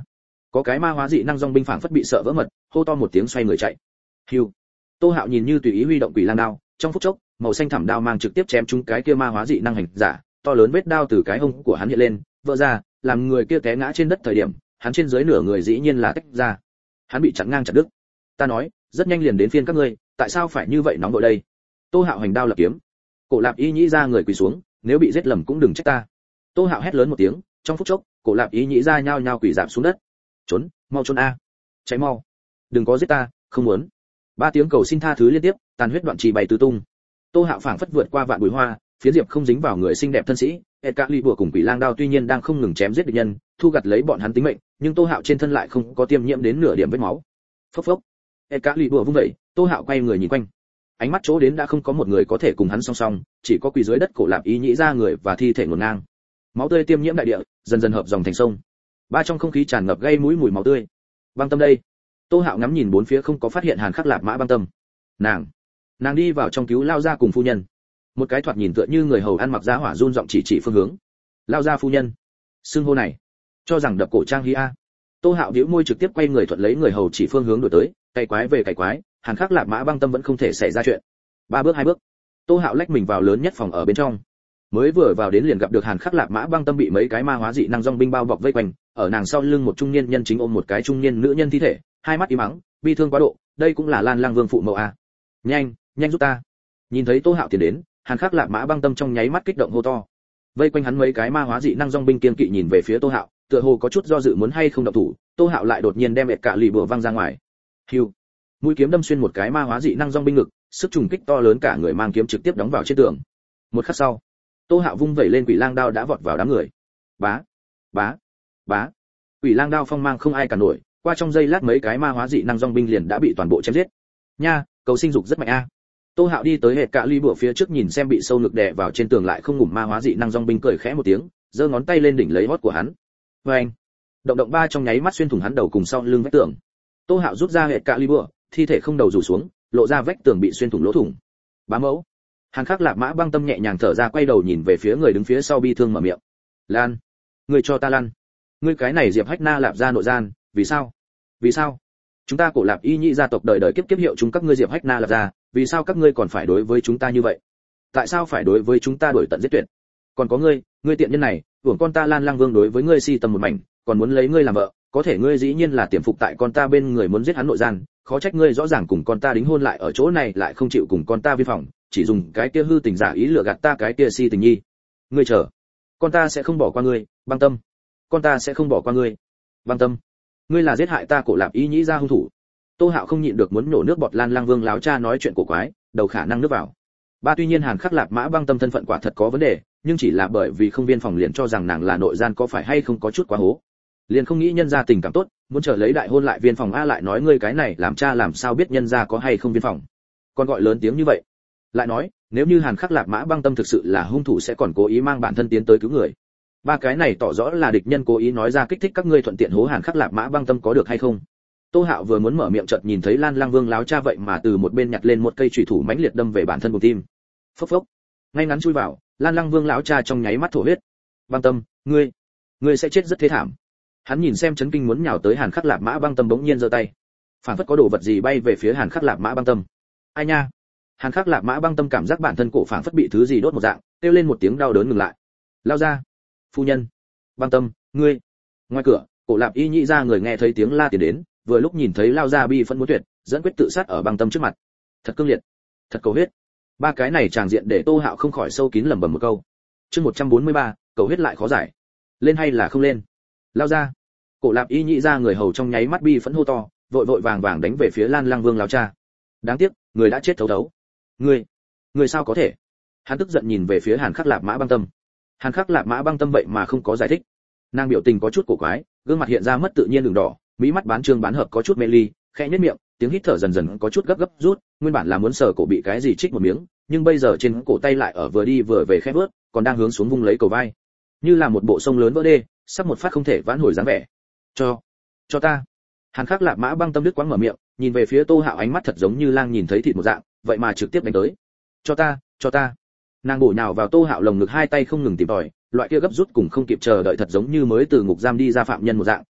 Có cái ma hóa dị năng dòng binh phảng phất bị sợ vỡ mật, hô to một tiếng xoay người chạy. Hưu. Tô Hạo nhìn như tùy ý huy động quỷ lang đao, trong phút chốc, màu xanh thẳm đao mang trực tiếp chém trúng cái kia ma hóa dị năng hành giả, to lớn vết đao từ cái hông của hắn hiện lên, vỡ ra, làm người kia té ngã trên đất thời điểm, hắn trên dưới nửa người dĩ nhiên là tách ra. Hắn bị chặn ngang chặt đứt. Ta nói, rất nhanh liền đến phiên các ngươi, tại sao phải như vậy nóng vội đây? Tô Hạo hành đao lập kiếm. Cổ Lạp Ý nhĩ ra người quỳ xuống, nếu bị giết lầm cũng đừng trách ta. Tô Hạo hét lớn một tiếng, trong phút chốc, Cổ Lạp Ý nhĩ ra nhao nhao quỳ rạp xuống đất. Trốn, mau trốn a. Cháy mau. Đừng có giết ta, không muốn. Ba tiếng cầu xin tha thứ liên tiếp, tàn huyết đoạn trì bày tứ tung. Tô Hạo phảng phất vượt qua vạn bụi hoa, phiến diệp không dính vào người xinh đẹp thân sĩ. Excalibur cùng quỷ lang đao tuy nhiên đang không ngừng chém giết địch nhân, thu gặt lấy bọn hắn tính mệnh, nhưng Tô Hạo trên thân lại không có tiêm nhiễm đến nửa điểm vết máu. Phốc phốc. Excalibur vung dậy, Tô Hạo quay người nhìn quanh. Ánh mắt chỗ đến đã không có một người có thể cùng hắn song song, chỉ có quỳ dưới đất Cổ Lạp Ý nhĩ ra người và thi thể ngổn ngang. Máu tươi tiêm nhiễm đại địa, dần dần hợp dòng thành sông. Ba trong không khí tràn ngập gây mũi mùi máu tươi. Băng Tâm đây. Tô Hạo ngắm nhìn bốn phía không có phát hiện Hàn Khắc Lạp Mã Băng Tâm. Nàng, nàng đi vào trong cứu lao ra cùng phu nhân. Một cái thoạt nhìn tựa như người hầu ăn mặc giá hỏa run giọng chỉ chỉ phương hướng. Lao ra phu nhân. Xưng hô này, cho rằng đập cổ trang hi a. Tô Hạo nhíu môi trực tiếp quay người thuận lấy người hầu chỉ phương hướng đổi tới, cày quái về cày quái, Hàn Khắc Lạp Mã Băng Tâm vẫn không thể xảy ra chuyện. Ba bước hai bước, Tô Hạo lách mình vào lớn nhất phòng ở bên trong. Mới vừa vào đến liền gặp được Hàn Khắc Lạp Mã Băng Tâm bị mấy cái ma hóa dị năng dòng binh bao bọc vây quanh, ở nàng sau lưng một trung niên nhân chính ôm một cái trung niên nữ nhân thi thể, hai mắt im mắng, bi thương quá độ, đây cũng là Lan Lang Vương phụ mẫu a. Nhanh, nhanh giúp ta. Nhìn thấy Tô Hạo tiến đến, Hàn Khắc Lạp Mã Băng Tâm trong nháy mắt kích động hô to. Vây quanh hắn mấy cái ma hóa dị năng dòng binh kiên kỵ nhìn về phía Tô Hạo, tựa hồ có chút do dự muốn hay không động thủ, Tô Hạo lại đột nhiên đem ẹt cả lì bùa văng ra ngoài. Hưu. Mũi kiếm đâm xuyên một cái ma hóa dị năng dòng binh ngực, sức trùng kích to lớn cả người mang kiếm trực tiếp đóng vào trên tường. Một khắc sau, Tô Hạo vung vẩy lên quỷ lang đao đã vọt vào đám người. Bá, bá, bá. Quỷ lang đao phong mang không ai cả nổi, qua trong giây lát mấy cái ma hóa dị năng dòng binh liền đã bị toàn bộ chém giết. Nha, cầu sinh dục rất mạnh a. Tô Hạo đi tới hệt cạ ly bùa phía trước nhìn xem bị sâu ngực đè vào trên tường lại không ngủm ma hóa dị năng dòng binh cười khẽ một tiếng, giơ ngón tay lên đỉnh lấy hót của hắn. Oeng. Động động ba trong nháy mắt xuyên thủng hắn đầu cùng sau lưng vách tường. Tô Hạo rút ra hệt cạ ly bùa, thi thể không đầu rủ xuống, lộ ra vách tường bị xuyên thủng lỗ thủng. Bá mẫu. Hàn Khắc Lạp Mã Băng Tâm nhẹ nhàng thở ra quay đầu nhìn về phía người đứng phía sau bi thương mở miệng. Lan, ngươi cho ta lăn. Ngươi cái này Diệp Hách Na Lạp gia nội gian, vì sao? Vì sao? Chúng ta Cổ Lạp Y nhị gia tộc đời đời kiếp kiếp hiệu chúng các ngươi Diệp Hách Na Lạp gia, vì sao các ngươi còn phải đối với chúng ta như vậy? Tại sao phải đối với chúng ta đổi tận giết tuyệt? Còn có ngươi, ngươi tiện nhân này, hưởng con ta Lan Lang Vương đối với ngươi si tầm một mảnh, còn muốn lấy ngươi làm vợ, có thể ngươi dĩ nhiên là tiềm phục tại con ta bên người muốn giết hắn nội gian, khó trách ngươi rõ ràng cùng con ta đính hôn lại ở chỗ này lại không chịu cùng con ta vi phòng, chỉ dùng cái kia hư tình giả ý lừa gạt ta cái kia si tình nhi. Ngươi chờ, con ta sẽ không bỏ qua ngươi, Băng Tâm. Con ta sẽ không bỏ qua ngươi. Băng Tâm, ngươi là giết hại ta Cổ Lạp Y nhĩ gia hung thủ. Tô Hạo không nhịn được muốn nổ nước bọt. Lan Lang Vương láo cha nói chuyện cổ quái, đầu khả năng nước vào. Ba tuy nhiên Hàn Khắc Lạp Mã Băng Tâm thân phận quả thật có vấn đề, nhưng chỉ là bởi vì không viên phòng liền cho rằng nàng là nội gian có phải hay không có chút quá hố. Liền không nghĩ nhân gia tình cảm tốt, muốn chờ lấy đại hôn lại viên phòng a lại nói ngươi cái này làm cha làm sao biết nhân gia có hay không viên phòng. Còn gọi lớn tiếng như vậy. Lại nói, nếu như Hàn Khắc Lạp Mã Băng Tâm thực sự là hung thủ sẽ còn cố ý mang bản thân tiến tới cứu người. Ba cái này tỏ rõ là địch nhân cố ý nói ra kích thích các ngươi thuận tiện hố Hàn Khắc Lạp Mã Băng Tâm có được hay không. Tô Hạo vừa muốn mở miệng chợt nhìn thấy Lan Lang Vương láo cha vậy mà từ một bên nhặt lên một cây chủy thủ mãnh liệt đâm về bản thân của tim. Phốc phốc. Ngay ngắn chui vào, Lan Lang Vương láo cha trong nháy mắt thổ huyết. Băng Tâm, ngươi, ngươi sẽ chết rất thế thảm. Hắn nhìn xem chấn kinh muốn nhào tới Hàn Khắc Lạp Mã Băng Tâm bỗng nhiên giơ tay. Phản phất có đồ vật gì bay về phía Hàn Khắc Lạp Mã Băng Tâm. Ai nha. Hàn Khắc Lạp Mã Băng Tâm cảm giác bản thân cổ phản phất bị thứ gì đốt một dạng, kêu lên một tiếng đau đớn ngừng lại. Lao ra. Phu nhân. Băng Tâm, ngươi. Ngoài cửa, Cổ Lạp Y nhị ra người nghe thấy tiếng la tiến đến, vừa lúc nhìn thấy lao ra bi phẫn muốn tuyệt, dẫn quyết tự sát ở Băng Tâm trước mặt. Thật cương liệt, thật cầu huyết. Ba cái này tràng diện để Tô Hạo không khỏi sâu kín lẩm bẩm một câu. Chương một trăm bốn mươi ba, cầu huyết lại khó giải. Lên hay là không lên? Lao ra. Cổ Lạp Y nhị ra người hầu trong nháy mắt bi phẫn hô to, vội vội vàng vàng đánh về phía Lan Lang Vương lão cha. Đáng tiếc, người đã chết thấu thấu. Ngươi, ngươi sao có thể? Hắn tức giận nhìn về phía Hàn Khắc Lạp Mã Băng Tâm. Hàn Khắc Lạp Mã Băng Tâm vậy mà không có giải thích. Nàng biểu tình có chút cổ quái, gương mặt hiện ra mất tự nhiên đường đỏ, mỹ mắt bán trương bán hợp có chút mê ly, khẽ nhếch miệng, tiếng hít thở dần dần có chút gấp gấp rút, nguyên bản là muốn sờ cổ bị cái gì trích một miếng, nhưng bây giờ trên cổ tay lại ở vừa đi vừa về khẽ vớt, còn đang hướng xuống vung lấy cầu vai, như là một bộ sông lớn vỡ đê, sắp một phát không thể vãn hồi dáng vẻ. Cho, cho ta. Hàn Khắc Lạp Mã Băng Tâm đứt quãng mở miệng, nhìn về phía Tô Hạo ánh mắt thật giống như lang nhìn thấy thịt một dạng, vậy mà trực tiếp đánh tới. Cho ta, cho ta. Nàng bổ nhào vào Tô Hạo lồng ngực hai tay không ngừng tìm tòi, loại kia gấp rút cùng không kịp chờ đợi thật giống như mới từ ngục giam đi ra phạm nhân một dạng,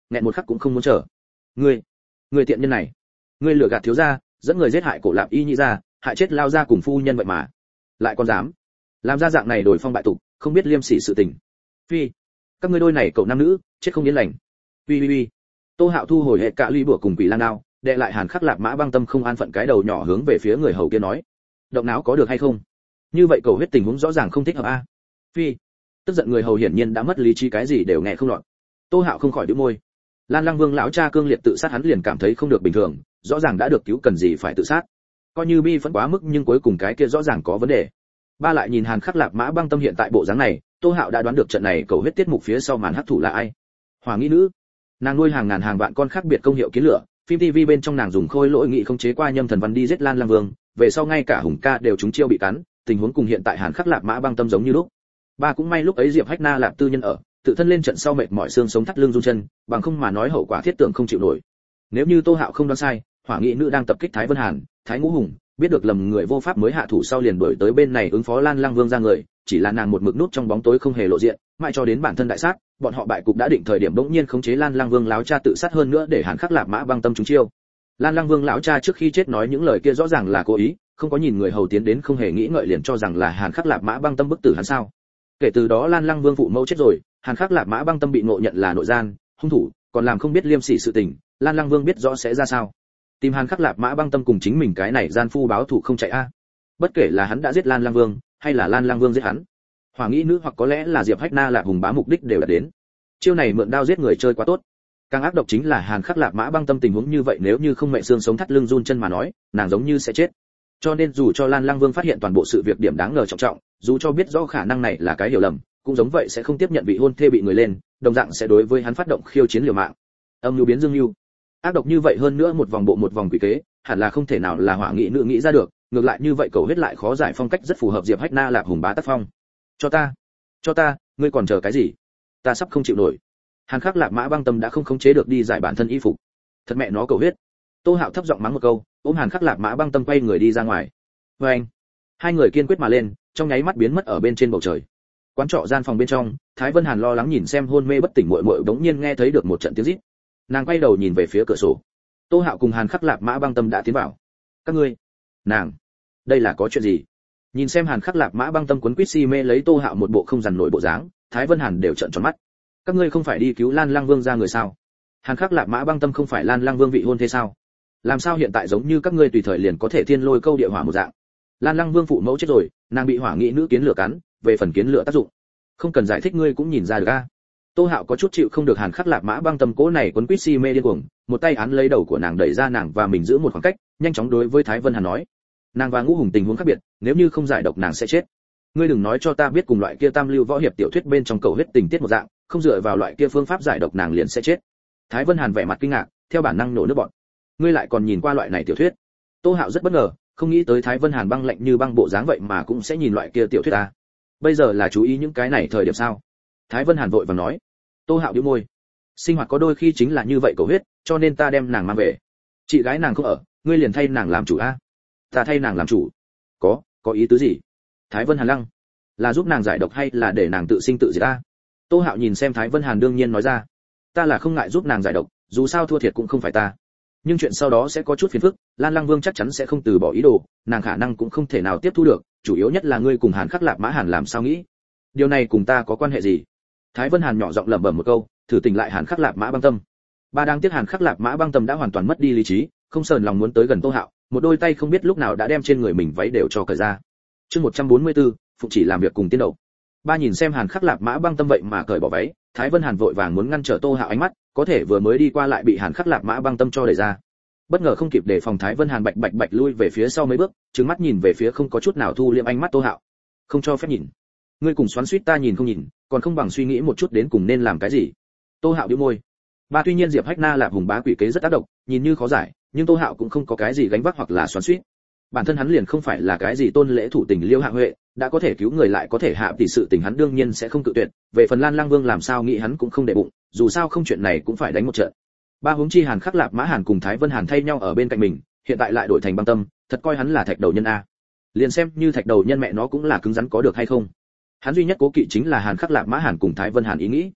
nghẹn một khắc cũng không muốn chờ. Ngươi, ngươi tiện nhân này, ngươi lừa gạt thiếu gia, dẫn người giết hại cổ lạp y nhị gia, hại chết lao gia cùng phu nhân vậy mà, lại còn dám làm ra dạng này đổi phong bại tục, không biết liêm sỉ sự tình. Phi, các ngươi đôi này cậu nam nữ, chết không yên lành. Uy uy uy. Tô Hạo thu hồi hệ cạ ly bùa cùng quỷ lan đao, đệ lại Hàn Khắc Lạp Mã Băng Tâm không an phận cái đầu nhỏ hướng về phía người hầu kia nói, động não có được hay không? Như vậy cầu huyết tình huống rõ ràng không thích hợp a. Phi, tức giận người hầu hiển nhiên đã mất lý trí, cái gì đều nghe không lọt. Tô Hạo không khỏi bĩu môi. Lan Lăng Vương lão cha cương liệt tự sát hắn liền cảm thấy không được bình thường, rõ ràng đã được cứu cần gì phải tự sát. Coi như bi phẫn quá mức nhưng cuối cùng cái kia rõ ràng có vấn đề. Ba lại nhìn Hàn Khắc Lạp Mã Băng Tâm hiện tại bộ dáng này, Tô Hạo đã đoán được trận này cầu huyết tiết mục phía sau màn hắc thủ là ai. Hỏa Nghĩ nữ. Nàng nuôi hàng ngàn hàng vạn con khác biệt công hiệu kiến lửa, phim ti vi bên trong nàng dùng khôi lỗi nghị không chế qua Nhâm Thần Văn đi giết Lan Lăng Vương, về sau ngay cả Hùng Ca đều trúng chiêu bị cắn, tình huống cùng hiện tại Hàn Khắc Lạp Mã Băng Tâm giống như lúc. Ba cũng may lúc ấy Diệp Hách Na Lạp tư nhân ở, tự thân lên trận sau mệt mỏi xương sống thắt lưng run chân, bằng không mà nói hậu quả thiết tưởng không chịu nổi. Nếu như Tô Hạo không đoán sai, Hỏa Nghị nữ đang tập kích Thái Vân Hàn, Thái Ngũ Hùng, biết được lầm người vô pháp mới hạ thủ sau liền đuổi tới bên này ứng phó Lan Lăng Vương ra người, chỉ là nàng một mực nút trong bóng tối không hề lộ diện, mãi cho đến bản thân đại sát, bọn họ bại cục đã định thời điểm bỗng nhiên khống chế Lan Lăng Vương lão cha tự sát hơn nữa để Hàn Khắc Lạp Mã Băng Tâm trúng chiêu. Lan Lăng Vương lão cha trước khi chết nói những lời kia rõ ràng là cố ý, không có nhìn người hầu tiến đến không hề nghĩ ngợi liền cho rằng là Hàn Khắc Lạp Mã Băng Tâm bức tử hắn sao? Kể từ đó Lan Lăng Vương phụ mẫu chết rồi, Hàn Khắc Lạp Mã Băng Tâm bị ngộ nhận là nội gian, hung thủ, còn làm không biết liêm sỉ sự tình, Lan Lăng Vương biết rõ sẽ ra sao. Tìm Hàn Khắc Lạp Mã Băng Tâm cùng chính mình cái này gian phu báo thù không chạy a. Bất kể là hắn đã giết Lan Lăng Vương, hay là Lan Lăng Vương giết hắn, Hỏa Nghĩ nữ hoặc có lẽ là Diệp Hách Na Lạp Hùng bá mục đích đều đạt đến. Chiêu này mượn đao giết người chơi quá tốt. Càng ác độc chính là Hàn Khắc Lạp Mã Băng Tâm tình huống như vậy nếu như không mẹ xương sống thắt lưng run chân mà nói, nàng giống như sẽ chết. Cho nên dù cho Lan Lăng Vương phát hiện toàn bộ sự việc điểm đáng ngờ trọng trọng, dù cho biết rõ khả năng này là cái hiểu lầm, cũng giống vậy sẽ không tiếp nhận vị hôn thê bị người lên, đồng dạng sẽ đối với hắn phát động khiêu chiến liều mạng. Âm mưu biến dương mưu, ác độc như vậy hơn nữa một vòng bộ một vòng quỷ kế, hẳn là không thể nào là Hỏa Nghị nữ nghĩ ra được, ngược lại như vậy cầu huyết lại khó giải phong cách rất phù hợp Diệp Hách Na Lạp Hùng bá tác phong. Cho ta, cho ta, ngươi còn chờ cái gì? Ta sắp không chịu nổi. Hàn Khắc Lạp Mã Băng Tâm đã không khống chế được đi giải bản thân y phục. Thật mẹ nó cầu huyết. Tô Hạo thấp giọng mắng một câu, ôm Hàn Khắc Lạp Mã Băng Tâm quay người đi ra ngoài. Và anh, hai người kiên quyết mà lên, trong nháy mắt biến mất ở bên trên bầu trời. Quán trọ gian phòng bên trong, Thái Vân Hàn lo lắng nhìn xem hôn mê bất tỉnh muội muội bỗng nhiên nghe thấy được một trận tiếng rít. Nàng quay đầu nhìn về phía cửa sổ. Tô Hạo cùng Hàn Khắc Lạp Mã Băng Tâm đã tiến vào. Các ngươi, nàng, đây là có chuyện gì? Nhìn xem Hàn Khắc Lạp Mã Băng Tâm quấn quýt si mê lấy Tô Hạo một bộ không dằn nổi bộ dáng, Thái Vân Hàn đều trợn tròn mắt. Các ngươi không phải đi cứu Lan Lăng Vương ra người sao? Hàn Khắc Lạp Mã Băng Tâm không phải Lan Lăng Vương vị hôn thế sao? Làm sao hiện tại giống như các ngươi tùy thời liền có thể thiên lôi câu địa hỏa một dạng? Lan Lăng Vương phụ mẫu chết rồi, nàng bị Hỏa Nghị nữ kiến lửa cắn, về phần kiến lửa tác dụng, không cần giải thích ngươi cũng nhìn ra được a. Tô Hạo có chút chịu không được Hàn Khắc Lạp Mã Băng Tâm cố này quấn quýt si mê điên cuồng, một tay án lấy đầu của nàng đẩy ra nàng và mình giữ một khoảng cách, nhanh chóng đối với Thái Vân Hàn nói: nàng và Ngũ Hùng tình huống khác biệt, nếu như không giải độc nàng sẽ chết. Ngươi đừng nói cho ta biết cùng loại kia tam lưu võ hiệp tiểu thuyết bên trong cầu huyết tình tiết một dạng, không dựa vào loại kia phương pháp giải độc nàng liền sẽ chết. Thái Vân Hàn vẻ mặt kinh ngạc, theo bản năng nổ nước bọt. Ngươi lại còn nhìn qua loại này tiểu thuyết? Tô Hạo rất bất ngờ, không nghĩ tới Thái Vân Hàn băng lạnh như băng bộ dáng vậy mà cũng sẽ nhìn loại kia tiểu thuyết ta. Bây giờ là chú ý những cái này thời điểm sao? Thái Vân Hàn vội vàng nói. Tô Hạo nhíu môi. Sinh hoạt có đôi khi chính là như vậy cầu huyết, cho nên ta đem nàng mang về. Chị gái nàng không ở, ngươi liền thay nàng làm chủ a. Ta thay nàng làm chủ? Có, có ý tứ gì? Thái Vân Hàn lăng. Là giúp nàng giải độc hay là để nàng tự sinh tự diệt a? Tô Hạo nhìn xem Thái Vân Hàn đương nhiên nói ra. Ta là không ngại giúp nàng giải độc, dù sao thua thiệt cũng không phải ta. Nhưng chuyện sau đó sẽ có chút phiền phức, Lan Lăng Vương chắc chắn sẽ không từ bỏ ý đồ, nàng khả năng cũng không thể nào tiếp thu được, chủ yếu nhất là ngươi cùng Hàn Khắc Lạp Mã Hàn làm sao nghĩ? Điều này cùng ta có quan hệ gì? Thái Vân Hàn nhỏ giọng lẩm bẩm một câu, thử tỉnh lại Hàn Khắc Lạp Mã Băng Tâm. Ba đang tiếc Hàn Khắc Lạp Mã Băng Tâm đã hoàn toàn mất đi lý trí, không sờn lòng muốn tới gần Tô Hạo, một đôi tay không biết lúc nào đã đem trên người mình váy đều cho cởi ra. Chương một trăm bốn mươi tư, phụ chỉ làm việc cùng tiên đầu. Ba nhìn xem Hàn Khắc Lạp Mã Băng Tâm vậy mà cởi bỏ váy, Thái Vân Hàn vội vàng muốn ngăn trở Tô Hạo ánh mắt, có thể vừa mới đi qua lại bị Hàn Khắc Lạp Mã Băng Tâm cho đẩy ra. Bất ngờ không kịp đề phòng, Thái Vân Hàn bạch bạch bạch lui về phía sau mấy bước, trừng mắt nhìn về phía không có chút nào thu liễm ánh mắt Tô Hạo. Không cho phép nhìn. Ngươi cùng xoắn xuýt ta nhìn không nhìn, còn không bằng suy nghĩ một chút đến cùng nên làm cái gì. Tô Hạo bĩu môi. Ba tuy nhiên Diệp Hách Na Lạp Hùng bá quỷ kế rất tác động, nhìn như khó giải, nhưng Tô Hạo cũng không có cái gì gánh vác hoặc là xoắn xuýt. Bản thân hắn liền không phải là cái gì tôn lễ thủ tình Liêu Hạ Huệ, đã có thể cứu người lại có thể hạ tỷ sự tình hắn đương nhiên sẽ không cự tuyệt. Về phần Lan Lang Vương làm sao nghĩ hắn cũng không để bụng, dù sao không chuyện này cũng phải đánh một trận. Ba huống chi Hàn Khắc Lạp Mã Hàn cùng Thái Vân Hàn thay nhau ở bên cạnh mình, hiện tại lại đổi thành Băng Tâm, thật coi hắn là thạch đầu nhân a. Liền xem như thạch đầu nhân mẹ nó cũng là cứng rắn có được hay không. Hắn duy nhất cố kỵ chính là Hàn Khắc Lạp Mã Hàn cùng Thái Vân Hàn ý nghĩ.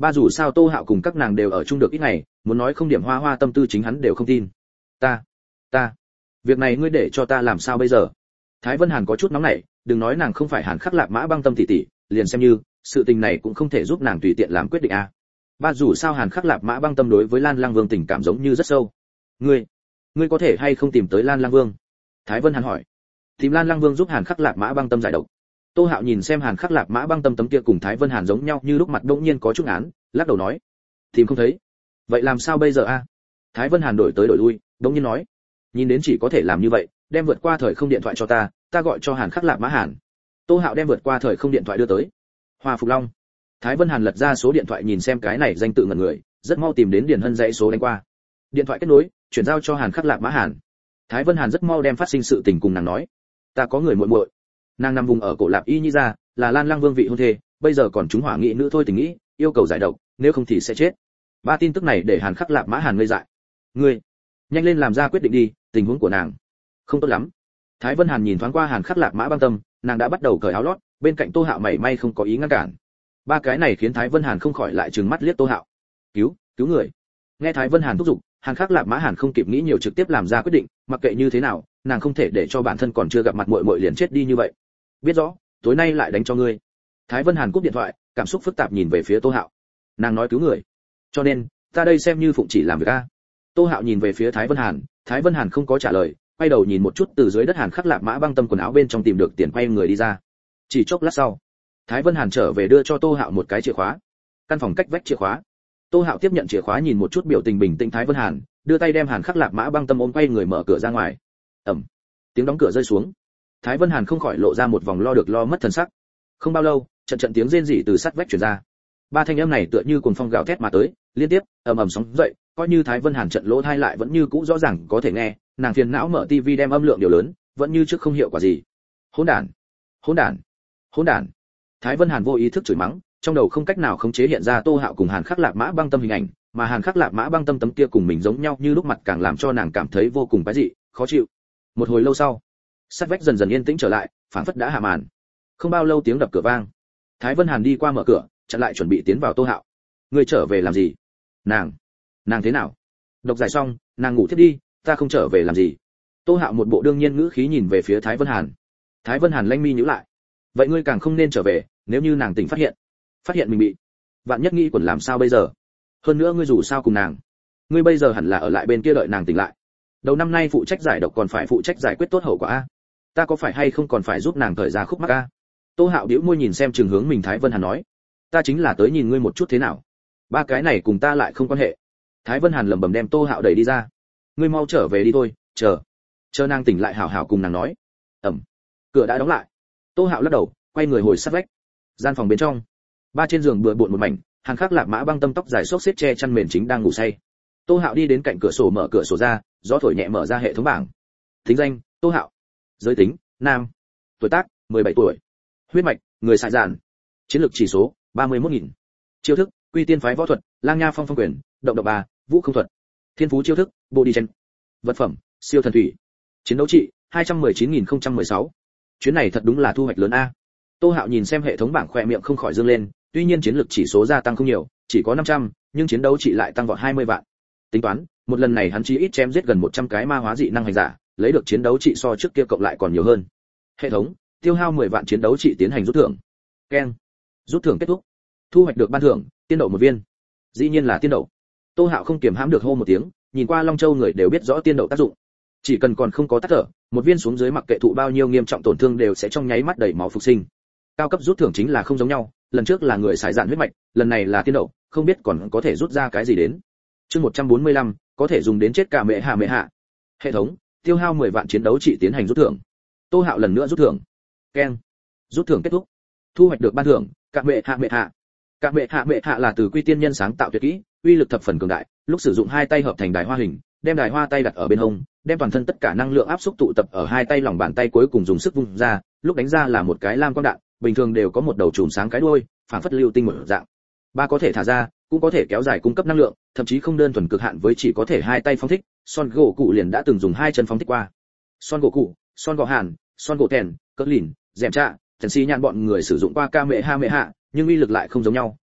Ba dù sao Tô Hạo cùng các nàng đều ở chung được ít ngày, muốn nói không điểm hoa hoa tâm tư chính hắn đều không tin. Ta, ta, việc này ngươi để cho ta làm sao bây giờ? Thái Vân Hàn có chút nóng nảy, đừng nói nàng không phải Hàn Khắc Lạp Mã Băng Tâm tỷ tỷ, liền xem như sự tình này cũng không thể giúp nàng tùy tiện làm quyết định a. À. Ba dù sao Hàn Khắc Lạp Mã Băng Tâm đối với Lan Lang Vương tình cảm giống như rất sâu. Ngươi, ngươi có thể hay không tìm tới Lan Lang Vương? Thái Vân Hàn hỏi. Tìm Lan Lang Vương giúp Hàn Khắc Lạp Mã Băng Tâm giải độc. Tô Hạo nhìn xem Hàn Khắc Lạp Mã Băng Tâm tấm kia cùng Thái Vân Hàn giống nhau như lúc mặt đột nhiên có chút án, lắc đầu nói, tìm không thấy. Vậy làm sao bây giờ a? À? Thái Vân Hàn đổi tới đổi lui, đột nhiên nói, nhìn đến chỉ có thể làm như vậy, đem vượt qua thời không điện thoại cho ta, ta gọi cho Hàn Khắc Lạp Mã Hàn. Tô Hạo đem vượt qua thời không điện thoại đưa tới. Hoa Phục Long. Thái Vân Hàn lật ra số điện thoại nhìn xem cái này danh tự ngẩn người, rất mau tìm đến Điền Hân dãy số đánh qua. Điện thoại kết nối, chuyển giao cho Hàn Khắc Lạp Mã Hàn. Thái Vân Hàn rất mau đem phát sinh sự tình cùng nàng nói. Ta có người muội muội. Nàng nằm vùng ở cổ Lạp Y Nhi ra, là Lan Lang Vương vị hôn thê, bây giờ còn chúng hỏa nghị nữ thôi tình nghĩ, yêu cầu giải độc, nếu không thì sẽ chết. Ba tin tức này để Hàn Khắc Lạp Mã Hàn ngây dại. Ngươi, nhanh lên làm ra quyết định đi, tình huống của nàng không tốt lắm. Thái Vân Hàn nhìn thoáng qua Hàn Khắc Lạp Mã Băng Tâm, nàng đã bắt đầu cởi áo lót, bên cạnh Tô Hạo mảy may không có ý ngăn cản. Ba cái này khiến Thái Vân Hàn không khỏi lại trừng mắt liếc Tô Hạo. Cứu, cứu người. Nghe Thái Vân Hàn thúc giục, Hàn Khắc Lạp Mã Hàn không kịp nghĩ nhiều trực tiếp làm ra quyết định, mặc kệ như thế nào, nàng không thể để cho bản thân còn chưa gặp mặt muội muội liền chết đi như vậy. Biết rõ, tối nay lại đánh cho ngươi. Thái Vân Hàn cúp điện thoại, cảm xúc phức tạp nhìn về phía Tô Hạo. Nàng nói cứu người, cho nên ta đây xem như phụng chỉ làm việc a. Tô Hạo nhìn về phía Thái Vân Hàn, Thái Vân Hàn không có trả lời, quay đầu nhìn một chút từ dưới đất Hàn Khắc Lạp Mã Băng Tâm quần áo bên trong tìm được tiền, quay người đi ra. Chỉ chốc lát sau, Thái Vân Hàn trở về đưa cho Tô Hạo một cái chìa khóa. Căn phòng cách vách chìa khóa. Tô Hạo tiếp nhận chìa khóa nhìn một chút biểu tình bình tĩnh Thái Vân Hàn, đưa tay đem Hàn Khắc Lạp Mã Băng Tâm ôm quay người mở cửa ra ngoài. Ầm. Tiếng đóng cửa rơi xuống. Thái Vân Hàn không khỏi lộ ra một vòng lo được lo mất thần sắc. Không bao lâu, trận trận tiếng rên rỉ từ sát vách truyền ra. Ba thanh âm này tựa như cuồng phong gào thét mà tới, liên tiếp, ầm ầm sóng dậy, coi như Thái Vân Hàn trận lỗ tai lại vẫn như cũ rõ ràng có thể nghe, nàng phiền não mở tivi đem âm lượng điều lớn, vẫn như trước không hiệu quả gì. Hỗn đản, hỗn đản, hỗn đản. Thái Vân Hàn vô ý thức chửi mắng, trong đầu không cách nào khống chế hiện ra Tô Hạo cùng Hàn Khắc Lạp Mã Băng Tâm hình ảnh, mà Hàn Khắc Lạp Mã Băng Tâm tấm kia cùng mình giống nhau như lúc mặt càng làm cho nàng cảm thấy vô cùng quái dị, khó chịu. Một hồi lâu sau, sát vách dần dần yên tĩnh trở lại, phảng phất đã hạ màn. Không bao lâu tiếng đập cửa vang. Thái Vân Hàn đi qua mở cửa, chặn lại chuẩn bị tiến vào Tô Hạo. Ngươi trở về làm gì? Nàng, nàng thế nào? Độc giải xong, nàng ngủ thiếp đi, ta không trở về làm gì? Tô Hạo một bộ đương nhiên ngữ khí nhìn về phía Thái Vân Hàn. Thái Vân Hàn lanh mi nhíu lại. Vậy ngươi càng không nên trở về, nếu như nàng tỉnh phát hiện, phát hiện mình bị, vạn nhất nghĩ quần làm sao bây giờ? Hơn nữa ngươi dù sao cùng nàng, ngươi bây giờ hẳn là ở lại bên kia đợi nàng tỉnh lại. Đầu năm nay phụ trách giải độc còn phải phụ trách giải quyết tốt hậu quả a. Ta có phải hay không còn phải giúp nàng thời ra khúc mắc a? Tô Hạo bĩu môi nhìn xem trường hướng mình. Thái Vân Hàn nói, ta chính là tới nhìn ngươi một chút thế nào. Ba cái này cùng ta lại không quan hệ. Thái Vân Hàn lẩm bẩm đem Tô Hạo đẩy đi ra. Ngươi mau trở về đi thôi, chờ, chờ nàng tỉnh lại hảo hảo cùng nàng nói. Ẩm. Cửa đã đóng lại. Tô Hạo lắc đầu, quay người hồi sát vách. Gian phòng bên trong, ba trên giường bừa bộn một mảnh, Hàn Khắc Lạp Mã Băng Tâm tóc dài xốc xếp che chăn mền chính đang ngủ say. Tô Hạo đi đến cạnh cửa sổ mở cửa sổ ra, gió thổi nhẹ mở ra hệ thống bảng. Thính danh: Tô Hạo. Giới tính: nam. Tuổi tác: mười bảy tuổi. Huyết mạch: người xài dạn. Chiến lược chỉ số: ba mươi mốt nghìn. Chiêu thức: Quy Tiên phái võ thuật, Lang Nha Phong phong quyền, Động độc ba, Vũ không thuật. Thiên phú chiêu thức: Body Chen. Vật phẩm: Siêu thần thủy. Chiến đấu trị: hai trăm mười chín nghìn không trăm mười sáu. Chuyến này thật đúng là thu hoạch lớn a. Tô Hạo nhìn xem hệ thống bảng khỏe miệng không khỏi dương lên, tuy nhiên chiến lược chỉ số gia tăng không nhiều, chỉ có năm trăm, nhưng chiến đấu trị lại tăng vọt hai mươi vạn. Tính toán, một lần này hắn chí ít chém giết gần một trăm cái ma hóa dị năng hành giả, lấy được chiến đấu trị so trước kia cộng lại còn nhiều hơn. Hệ thống, tiêu hao mười vạn chiến đấu trị tiến hành rút thưởng. Keng. Rút thưởng kết thúc. Thu hoạch được ban thưởng, tiên đậu một viên. Dĩ nhiên là tiên đậu. Tô Hạo không kiềm hãm được hô một tiếng, nhìn qua Long Châu người đều biết rõ tiên đậu tác dụng. Chỉ cần còn không có tắt thở, một viên xuống dưới mặc kệ thụ bao nhiêu nghiêm trọng tổn thương đều sẽ trong nháy mắt đẩy máu phục sinh. Cao cấp rút thưởng chính là không giống nhau, lần trước là người xài dạn huyết mạch, lần này là tiên đậu, không biết còn có thể rút ra cái gì đến. Chương một trăm bốn mươi lăm, có thể dùng đến chết cả mẹ hạ mẹ hạ. Hệ thống, tiêu hao mười vạn chiến đấu trị tiến hành rút thưởng. Tô Hạo lần nữa rút thưởng. Keng. Rút thưởng kết thúc. Thu hoạch được ban thưởng, cả mẹ hạ mẹ hạ. Cả mẹ hạ mẹ hạ là từ Quy Tiên nhân sáng tạo tuyệt kỹ, uy lực thập phần cường đại, lúc sử dụng hai tay hợp thành đài hoa hình, đem đài hoa tay đặt ở bên hông, đem toàn thân tất cả năng lượng áp xúc tụ tập ở hai tay lòng bàn tay cuối cùng dùng sức vung ra, lúc đánh ra là một cái lam quang đạn, bình thường đều có một đầu chùm sáng cái đuôi, phản phất lưu tinh mở dạng. Ba có thể thả ra, cũng có thể kéo dài cung cấp năng lượng, thậm chí không đơn thuần cực hạn với chỉ có thể hai tay phóng thích, Son gỗ cụ liền đã từng dùng hai chân phóng thích qua. Son gỗ cụ, Son gỗ hàn, Son gỗ tèn, cỡ lìn, dẻm trạ, thần si nhàn bọn người sử dụng qua ca mẹ ha mẹ hạ, nhưng uy lực lại không giống nhau,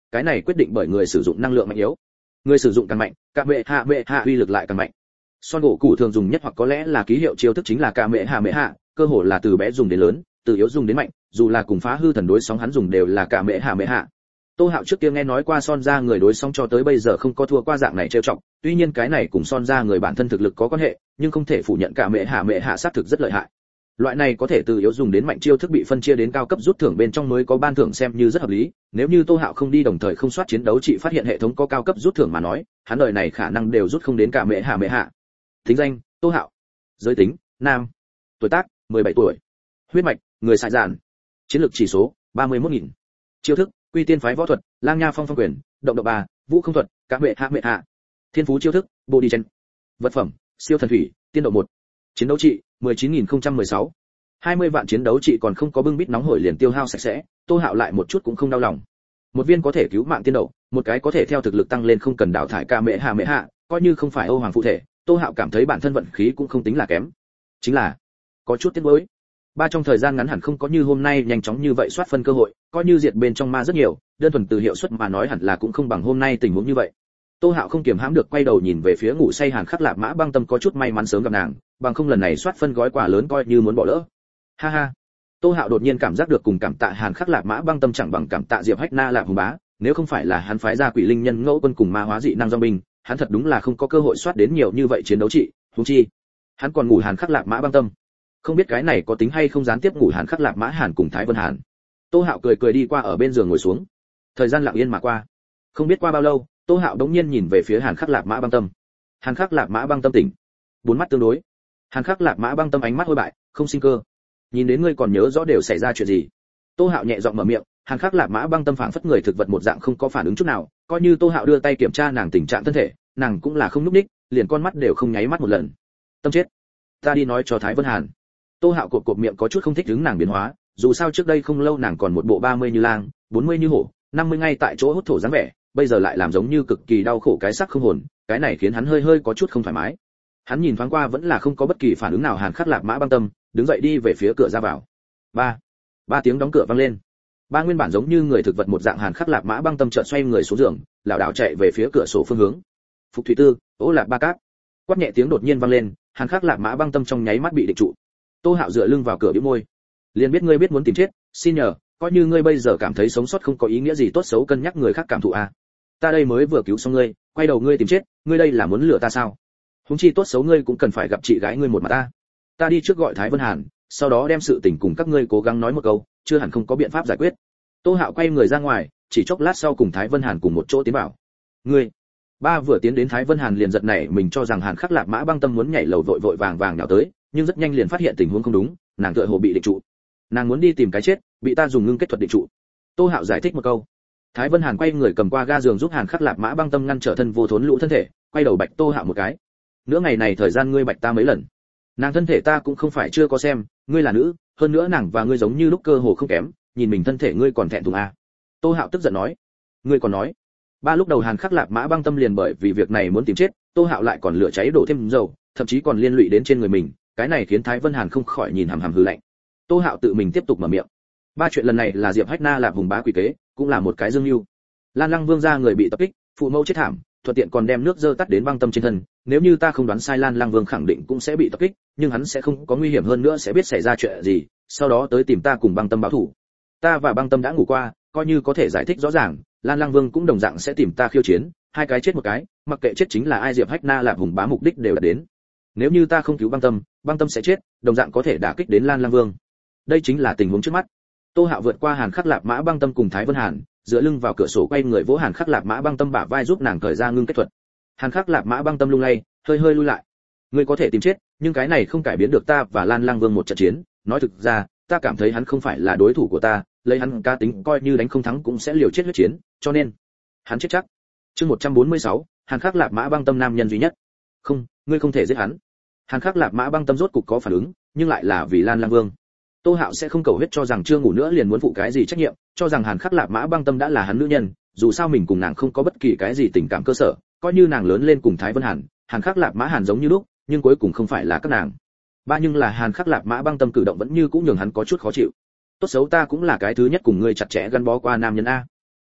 cái này quyết định bởi người sử dụng năng lượng mạnh yếu. Người sử dụng càng mạnh, cả mẹ hạ mẹ hạ uy lực lại càng mạnh. Son gỗ cụ thường dùng nhất hoặc có lẽ là ký hiệu chiêu thức chính là cả mẹ hạ mẹ hạ, cơ hồ là từ bé dùng đến lớn, từ yếu dùng đến mạnh, dù là cùng phá hư thần đối sóng hắn dùng đều là cả mẹ hạ mẹ hạ. Tô Hạo trước kia nghe nói qua Son gia người đối sóng cho tới bây giờ không có thua qua dạng này trêu chọc, tuy nhiên cái này cùng Son gia người bản thân thực lực có quan hệ, nhưng không thể phủ nhận cả mẹ hạ mẹ hạ sát thực rất lợi hại. Loại này có thể từ yếu dùng đến mạnh chiêu thức bị phân chia đến cao cấp rút thưởng bên trong mới có ban thưởng xem như rất hợp lý, nếu như Tô Hạo không đi đồng thời không soát chiến đấu chỉ phát hiện hệ thống có cao cấp rút thưởng mà nói, hắn đời này khả năng đều rút không đến cả mẹ hạ mẹ hạ. Tính danh: Tô Hạo. Giới tính: nam. Tuổi tác: mười bảy tuổi. Huyết mạch: người Sải Dạn. Chiến lược chỉ số: ba mươi mốt nghìn. Chiêu thức: Quy Tiên phái võ thuật, Lang Nha phong phong quyền, động động ba, vũ không thuật, cả mẹ hạ mẹ hạ. Thiên phú chiêu thức: Body Chen. Vật phẩm: Siêu thần thủy, tiên độ một. Chiến đấu trị: mười chín nghìn không trăm mười sáu. hai mươi vạn chiến đấu trị còn không có bưng bít nóng hổi liền tiêu hao sạch sẽ, Tô Hạo lại một chút cũng không đau lòng. Một viên có thể cứu mạng tiên đậu, một cái có thể theo thực lực tăng lên không cần đào thải ca mẹ hạ mẹ hạ, coi như không phải Âu Hoàng phụ thể, Tô Hạo cảm thấy bản thân vận khí cũng không tính là kém. Chính là có chút tiếc nuối. Ba trong thời gian ngắn hẳn không có như hôm nay nhanh chóng như vậy soát phân cơ hội, coi như diệt bên trong ma rất nhiều, đơn thuần từ hiệu suất mà nói hẳn là cũng không bằng hôm nay tình huống như vậy. Tô Hạo không kiềm hãm được quay đầu nhìn về phía ngủ say Hàn Khắc Lạp Mã Băng Tâm có chút may mắn sớm gặp nàng, bằng không lần này soát phân gói quà lớn coi như muốn bỏ lỡ. Ha ha. Tô Hạo đột nhiên cảm giác được cùng cảm tạ Hàn Khắc Lạp Mã Băng Tâm chẳng bằng cảm tạ Diệp Hách Na Lạp Hùng Bá, nếu không phải là hắn phái ra Quỷ Linh Nhân Ngẫu Quân cùng ma hóa dị năng do binh, hắn thật đúng là không có cơ hội soát đến nhiều như vậy chiến đấu trị, huống chi hắn còn ngủ Hàn Khắc Lạp Mã Băng Tâm. Không biết cái này có tính hay không gián tiếp ngủ Hàn Khắc Lạp Mã Hàn cùng Thái Vân Hàn. Tô Hạo cười cười đi qua ở bên giường ngồi xuống. Thời gian lặng yên mà qua. Không biết qua bao lâu, Tô Hạo đống nhiên nhìn về phía Hàn Khắc Lạp Mã Băng Tâm. Hàn Khắc Lạp Mã Băng Tâm tỉnh. Bốn mắt tương đối. Hàn Khắc Lạp Mã Băng Tâm ánh mắt hôi bại, không sinh cơ. Nhìn đến ngươi còn nhớ rõ đều xảy ra chuyện gì? Tô Hạo nhẹ giọng mở miệng, Hàn Khắc Lạp Mã Băng Tâm phảng phất người thực vật một dạng không có phản ứng chút nào, coi như Tô Hạo đưa tay kiểm tra nàng tình trạng thân thể, nàng cũng là không nhúc nhích, liền con mắt đều không nháy mắt một lần. Tâm chết. Ta đi nói cho Thái Vân Hàn. Tô Hạo cộp cộp miệng có chút không thích đứng nàng biến hóa, dù sao trước đây không lâu nàng còn một bộ ba mươi như lang, bốn mươi như hổ, năm mươi ngay tại chỗ hút thổ dáng vẻ, bây giờ lại làm giống như cực kỳ đau khổ cái xác không hồn, cái này khiến hắn hơi hơi có chút không thoải mái. Hắn nhìn thoáng qua vẫn là không có bất kỳ phản ứng nào Hàn Khắc Lạp Mã Băng Tâm, đứng dậy đi về phía cửa ra vào. Ba, ba tiếng đóng cửa vang lên. Ba nguyên bản giống như người thực vật một dạng Hàn Khắc Lạp Mã Băng Tâm chợt xoay người xuống giường, lảo đảo chạy về phía cửa sổ phương hướng. Phục Thủy Tư, Ô Lạp Ba Cát. Quát nhẹ tiếng đột nhiên vang lên, Hàn Khắc Lạp Mã Băng Tâm trong nháy mắt bị định trụ. Tô Hạo dựa lưng vào cửa bĩu môi. Liền biết ngươi biết muốn tìm chết, xin nhờ, coi như ngươi bây giờ cảm thấy sống sót không có ý nghĩa gì tốt xấu cân nhắc người khác cảm thụ à. Ta đây mới vừa cứu xong ngươi, quay đầu ngươi tìm chết, ngươi đây là muốn lừa ta sao? Huống chi tốt xấu ngươi cũng cần phải gặp chị gái ngươi một mặt ta. Ta đi trước gọi Thái Vân Hàn, sau đó đem sự tình cùng các ngươi cố gắng nói một câu, chưa hẳn không có biện pháp giải quyết. Tô Hạo quay người ra ngoài, chỉ chốc lát sau cùng Thái Vân Hàn cùng một chỗ tiến vào. Ngươi, ba vừa tiến đến Thái Vân Hàn liền giật nảy mình cho rằng Hàn Khắc Lạp Mã Băng Tâm muốn nhảy lầu vội vội vàng vàng nhào tới, nhưng rất nhanh liền phát hiện tình huống không đúng, nàng tựa hồ bị định trụ. Nàng muốn đi tìm cái chết, bị ta dùng ngưng kết thuật định trụ. Tô Hạo giải thích một câu. Thái Vân Hàn quay người cầm qua ga giường giúp Hàn Khắc Lạp Mã Băng Tâm ngăn trở thân vô thốn lũ thân thể, quay đầu bạch Tô Hạo một cái. Nửa ngày này thời gian ngươi bạch ta mấy lần. Nàng thân thể ta cũng không phải chưa có xem, ngươi là nữ, hơn nữa nàng và ngươi giống như lúc cơ hồ không kém, nhìn mình thân thể ngươi còn thẹn thùng à. Tô Hạo tức giận nói. Ngươi còn nói. Ba lúc đầu Hàn Khắc Lạp Mã Băng Tâm liền bởi vì việc này muốn tìm chết, Tô Hạo lại còn lửa cháy đổ thêm dầu, thậm chí còn liên lụy đến trên người mình, cái này khiến Thái Vân Hàn không khỏi nhìn hằm hằm hừ lạnh. Tô Hạo tự mình tiếp tục mở miệng. Ba chuyện lần này là Diệp Hách Na Lạp Hùng Bá quỷ kế, cũng là một cái dương mưu. Lan Lăng Vương gia người bị tập kích, phụ mẫu chết thảm, thuận tiện còn đem nước dơ tắt đến Băng Tâm trên thân, nếu như ta không đoán sai Lan Lăng Vương khẳng định cũng sẽ bị tập kích, nhưng hắn sẽ không có nguy hiểm hơn nữa sẽ biết xảy ra chuyện gì, sau đó tới tìm ta cùng Băng Tâm báo thù. Ta và Băng Tâm đã ngủ qua, coi như có thể giải thích rõ ràng, Lan Lăng Vương cũng đồng dạng sẽ tìm ta khiêu chiến, hai cái chết một cái, mặc kệ chết chính là ai Diệp Hách Na Lạp Hùng Bá mục đích đều đạt đến. Nếu như ta không cứu Băng Tâm, Băng Tâm sẽ chết, đồng dạng có thể đả kích đến Lan Lăng Vương. Đây chính là tình huống trước mắt. Tô Hạo vượt qua Hàn Khắc Lạp Mã Băng Tâm cùng Thái Vân Hàn, dựa lưng vào cửa sổ quay người vỗ Hàn Khắc Lạp Mã Băng Tâm bả vai giúp nàng cởi ra ngưng kết thuật. Hàn Khắc Lạp Mã Băng Tâm lung lay, hơi hơi lui lại. Ngươi có thể tìm chết, nhưng cái này không cải biến được ta và Lan Lang Vương một trận chiến, nói thực ra, ta cảm thấy hắn không phải là đối thủ của ta, lấy hắn cá tính coi như đánh không thắng cũng sẽ liều chết huyết chiến, cho nên hắn chết chắc. Chương một trăm bốn mươi sáu, Hàn Khắc Lạp Mã Băng Tâm nam nhân duy nhất. Không, ngươi không thể giết hắn. Hàn Khắc Lạp Mã Băng Tâm rốt cục có phản ứng, nhưng lại là vì Lan Lang Vương. Tô Hạo sẽ không cầu huyết cho rằng chưa ngủ nữa liền muốn phụ cái gì trách nhiệm, cho rằng Hàn Khắc Lạp Mã Băng Tâm đã là hắn nữ nhân, dù sao mình cùng nàng không có bất kỳ cái gì tình cảm cơ sở, coi như nàng lớn lên cùng Thái Vân Hàn, Hàn Khắc Lạp Mã Hàn giống như lúc, nhưng cuối cùng không phải là các nàng. Ba nhưng là Hàn Khắc Lạp Mã Băng Tâm cử động vẫn như cũng nhường hắn có chút khó chịu. Tốt xấu ta cũng là cái thứ nhất cùng ngươi chặt chẽ gắn bó qua nam nhân a.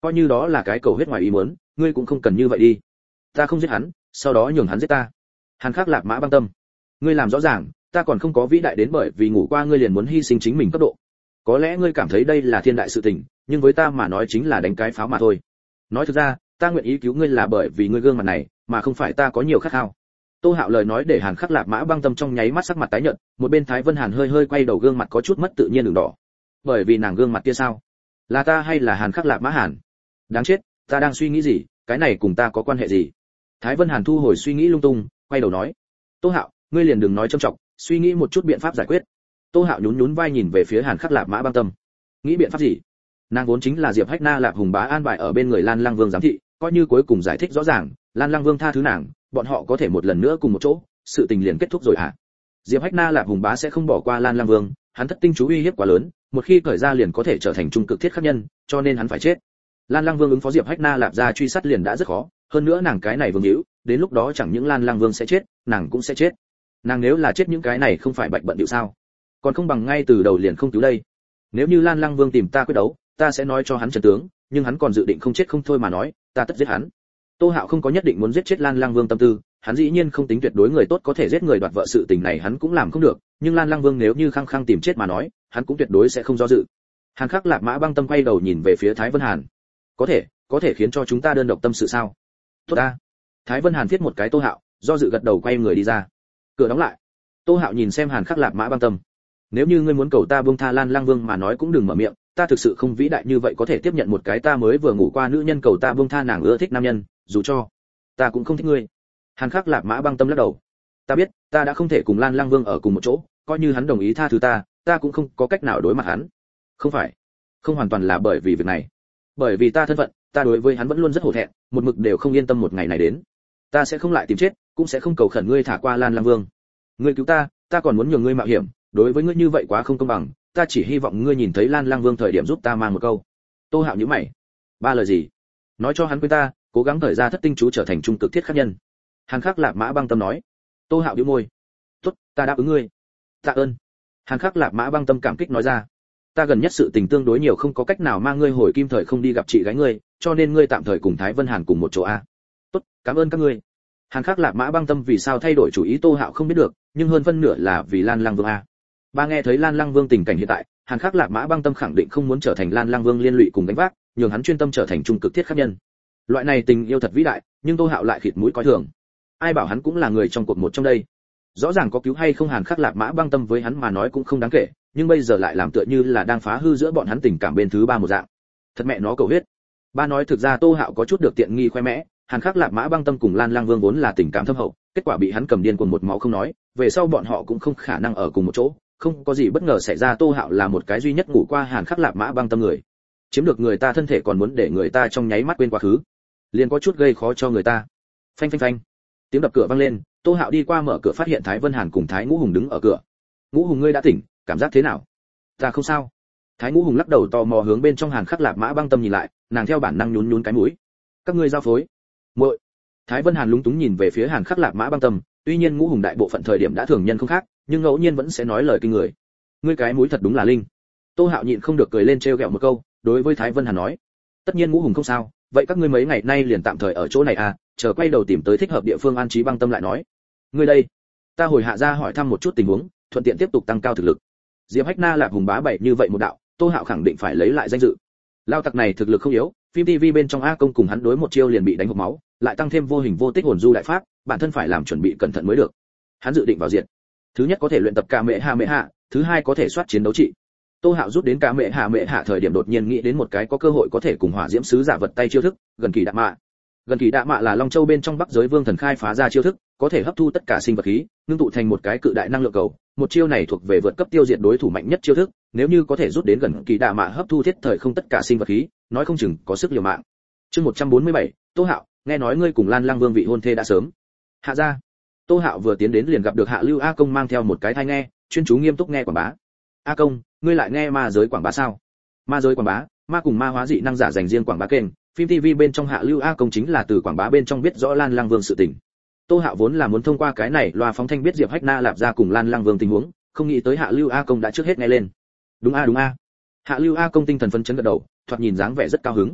coi như đó là cái cầu huyết ngoài ý muốn, ngươi cũng không cần như vậy đi. Ta không giết hắn, sau đó nhường hắn giết ta. Hàn Khắc Lạp Mã băng tâm, ngươi làm rõ ràng, ta còn không có vĩ đại đến bởi vì ngủ qua ngươi liền muốn hy sinh chính mình cấp độ. Có lẽ ngươi cảm thấy đây là thiên đại sự tình, nhưng với ta mà nói chính là đánh cái pháo mà thôi. Nói thực ra, ta nguyện ý cứu ngươi là bởi vì ngươi gương mặt này, mà không phải ta có nhiều khát khao. Tô Hạo lời nói để Hàn Khắc Lạp Mã băng tâm trong nháy mắt sắc mặt tái nhợt, một bên Thái Vân Hàn hơi hơi quay đầu gương mặt có chút mất tự nhiên ửng đỏ. Bởi vì nàng gương mặt kia sao? Là ta hay là Hàn Khắc Lạp Mã Hàn? Đáng chết, ta đang suy nghĩ gì, cái này cùng ta có quan hệ gì? Thái Vân Hàn thu hồi suy nghĩ lung tung, quay đầu nói: "Tô Hạo, ngươi liền đừng nói châm trọng, suy nghĩ một chút biện pháp giải quyết." Tô Hạo nhún nhún vai nhìn về phía Hàn Khắc Lạp Mã băng tâm. Nghĩ biện pháp gì? Nàng vốn chính là Diệp Hách Na Lạp Hùng Bá an bài ở bên người Lan Lang Vương giám thị, coi như cuối cùng giải thích rõ ràng, Lan Lang Vương tha thứ nàng, bọn họ có thể một lần nữa cùng một chỗ, sự tình liền kết thúc rồi à? Diệp Hách Na Lạp Hùng Bá sẽ không bỏ qua Lan Lang Vương, hắn thất tinh chú uy hiếp quá lớn, một khi khởi ra liền có thể trở thành trung cực thiết khắc nhân, cho nên hắn phải chết. Lan Lang Vương ứng phó Diệp Hách Na Lạp ra truy sát liền đã rất khó, hơn nữa nàng cái này vương hữu, đến lúc đó chẳng những Lan Lang Vương sẽ chết, nàng cũng sẽ chết. Nàng nếu là chết những cái này không phải bạch bận điệu sao? Còn không bằng ngay từ đầu liền không cứu đây. Nếu như Lan Lang Vương tìm ta quyết đấu, ta sẽ nói cho hắn trận tướng, nhưng hắn còn dự định không chết không thôi mà nói, ta tất giết hắn. Tô Hạo không có nhất định muốn giết chết Lan Lang Vương tâm tư, hắn dĩ nhiên không tính tuyệt đối người tốt có thể giết người đoạt vợ sự tình này hắn cũng làm không được, nhưng Lan Lang Vương nếu như khăng khăng tìm chết mà nói, hắn cũng tuyệt đối sẽ không do dự. Hàn Khắc Lạp Mã băng tâm quay đầu nhìn về phía Thái Vân Hàn. Có thể, có thể khiến cho chúng ta đơn độc tâm sự sao? Tốt ta. Thái Vân Hàn viết một cái Tô Hạo, do dự gật đầu quay người đi ra. Cửa đóng lại. Tô Hạo nhìn xem Hàn Khắc Lạp Mã băng tâm. Nếu như ngươi muốn cầu ta buông tha Lan Lang Vương mà nói cũng đừng mở miệng, ta thực sự không vĩ đại như vậy có thể tiếp nhận một cái ta mới vừa ngủ qua nữ nhân cầu ta buông tha nàng ưa thích nam nhân, dù cho ta cũng không thích ngươi. Hàn Khắc Lạp Mã băng tâm lắc đầu. Ta biết, ta đã không thể cùng Lan Lang Vương ở cùng một chỗ, coi như hắn đồng ý tha thứ ta, ta cũng không có cách nào đối mặt hắn. Không phải, không hoàn toàn là bởi vì việc này. Bởi vì ta thân phận, ta đối với hắn vẫn luôn rất hổ thẹn, một mực đều không yên tâm một ngày này đến. Ta sẽ không lại tìm chết, cũng sẽ không cầu khẩn ngươi thả qua Lan Lang Vương. Ngươi cứu ta, ta còn muốn nhường ngươi mạo hiểm, đối với ngươi như vậy quá không công bằng, ta chỉ hy vọng ngươi nhìn thấy Lan Lang Vương thời điểm giúp ta mang một câu. Tô Hạo nhíu mày. Ba lời gì? Nói cho hắn quên ta, cố gắng thời ra thất tinh chú trở thành trung cực thiết khắc nhân. Hàn Khắc Lạp Mã băng tâm nói. Tô Hạo nhíu môi. Tốt, ta đáp ứng ngươi. Tạ ơn. Hàn Khắc Lạp Mã băng tâm cảm kích nói ra. Ta gần nhất sự tình tương đối nhiều không có cách nào mang ngươi hồi kim thời không đi gặp chị gái ngươi, cho nên ngươi tạm thời cùng Thái Vân Hàn cùng một chỗ a. Tốt, cảm ơn các ngươi. Hàn Khắc Lạp Mã băng tâm vì sao thay đổi chủ ý Tô Hạo không biết được, nhưng hơn phân nửa là vì Lan Lang Vương a. Ba nghe thấy Lan Lang Vương tình cảnh hiện tại, Hàn Khắc Lạp Mã băng tâm khẳng định không muốn trở thành Lan Lang Vương liên lụy cùng đánh vác, nhường hắn chuyên tâm trở thành trung cực thiết khắc nhân. Loại này tình yêu thật vĩ đại, nhưng Tô Hạo lại khịt mũi coi thường. Ai bảo hắn cũng là người trong cuộc một trong đây. Rõ ràng có cứu hay không Hàn Khắc Lạp Mã băng tâm với hắn mà nói cũng không đáng kể, nhưng bây giờ lại làm tựa như là đang phá hư giữa bọn hắn tình cảm bên thứ ba một dạng. Thật mẹ nó cầu huyết. Ba nói thực ra Tô Hạo có chút được tiện nghi khoe mẽ, Hàn Khắc Lạp Mã băng tâm cùng Lan Lang Vương vốn là tình cảm thâm hậu, kết quả bị hắn cầm điên cuồng một máu không nói, về sau bọn họ cũng không khả năng ở cùng một chỗ, không có gì bất ngờ xảy ra. Tô Hạo là một cái duy nhất ngủ qua Hàn Khắc Lạp Mã băng tâm người, chiếm được người ta thân thể còn muốn để người ta trong nháy mắt quên quá khứ, liền có chút gây khó cho người ta. Phanh phanh phanh, tiếng đập cửa vang lên, Tô Hạo đi qua mở cửa phát hiện Thái Vân Hàn cùng Thái Ngũ Hùng đứng ở cửa. Ngũ Hùng ngươi đã tỉnh, cảm giác thế nào? Ta không sao. Thái Ngũ Hùng lắc đầu tò mò hướng bên trong Hàn Khắc Lạp Mã băng tâm nhìn lại, nàng theo bản năng nhún nhún cái mũi. Các ngươi giao phối? Muội. Thái Vân Hàn lúng túng nhìn về phía Hàn Khắc Lạp Mã băng tâm, tuy nhiên Ngũ Hùng đại bộ phận thời điểm đã thường nhân không khác, nhưng ngẫu nhiên vẫn sẽ nói lời kinh người. Ngươi cái mũi thật đúng là linh. Tô Hạo nhịn không được cười lên trêu ghẹo một câu, đối với Thái Vân Hàn nói: Tất nhiên Ngũ Hùng không sao, vậy các ngươi mấy ngày nay liền tạm thời ở chỗ này à, chờ quay đầu tìm tới thích hợp địa phương an trí băng tâm lại nói. Ngươi đây, ta hồi hạ ra hỏi thăm một chút tình huống, thuận tiện tiếp tục tăng cao thực lực. Diệp Hách Na Lạp Hùng Bá bảy như vậy một đạo, Tô Hạo khẳng định phải lấy lại danh dự. Lao tặc này thực lực không yếu, phim ti vi bên trong A công cùng hắn đối một chiêu liền bị đánh hộc máu, lại tăng thêm vô hình vô tích hồn du đại pháp, bản thân phải làm chuẩn bị cẩn thận mới được. Hắn dự định vào diện. Thứ nhất có thể luyện tập ca mẹ hạ mẹ hạ, thứ hai có thể soát chiến đấu trị. Tô Hạo rút đến ca mẹ hạ mẹ hạ thời điểm đột nhiên nghĩ đến một cái có cơ hội có thể cùng hỏa diễm sứ giả vật tay chiêu thức, gần kỳ đạ mạ. Gần kỳ đạ mạ là Long Châu bên trong Bắc giới vương thần khai phá ra chiêu thức, có thể hấp thu tất cả sinh vật khí, ngưng tụ thành một cái cự đại năng lượng cầu. Một chiêu này thuộc về vượt cấp tiêu diệt đối thủ mạnh nhất chiêu thức, nếu như có thể rút đến gần kỳ đạ mạ hấp thu thiết thời không tất cả sinh vật khí, nói không chừng có sức liều mạng. Chương một trăm bốn mươi bảy, Tô Hạo, nghe nói ngươi cùng Lan Lang Vương vị hôn thê đã sớm. Hạ gia. Tô Hạo vừa tiến đến liền gặp được Hạ Lưu A Công mang theo một cái thai nghe, chuyên chú nghiêm túc nghe quảng bá. A Công, ngươi lại nghe ma giới quảng bá sao? Ma giới quảng bá, ma cùng ma hóa dị năng giả dành riêng quảng bá kênh, phim ti vi bên trong Hạ Lưu A Công chính là từ quảng bá bên trong biết rõ Lan Lang Vương sự tình. Tô Hạo vốn là muốn thông qua cái này loa phóng thanh biết Diệp Hách Na Lạp ra cùng Lan Lang Vương tình huống, không nghĩ tới Hạ Lưu A Công đã trước hết nghe lên. Đúng a đúng a. Hạ Lưu A Công tinh thần phấn chấn gật đầu, thoạt nhìn dáng vẻ rất cao hứng.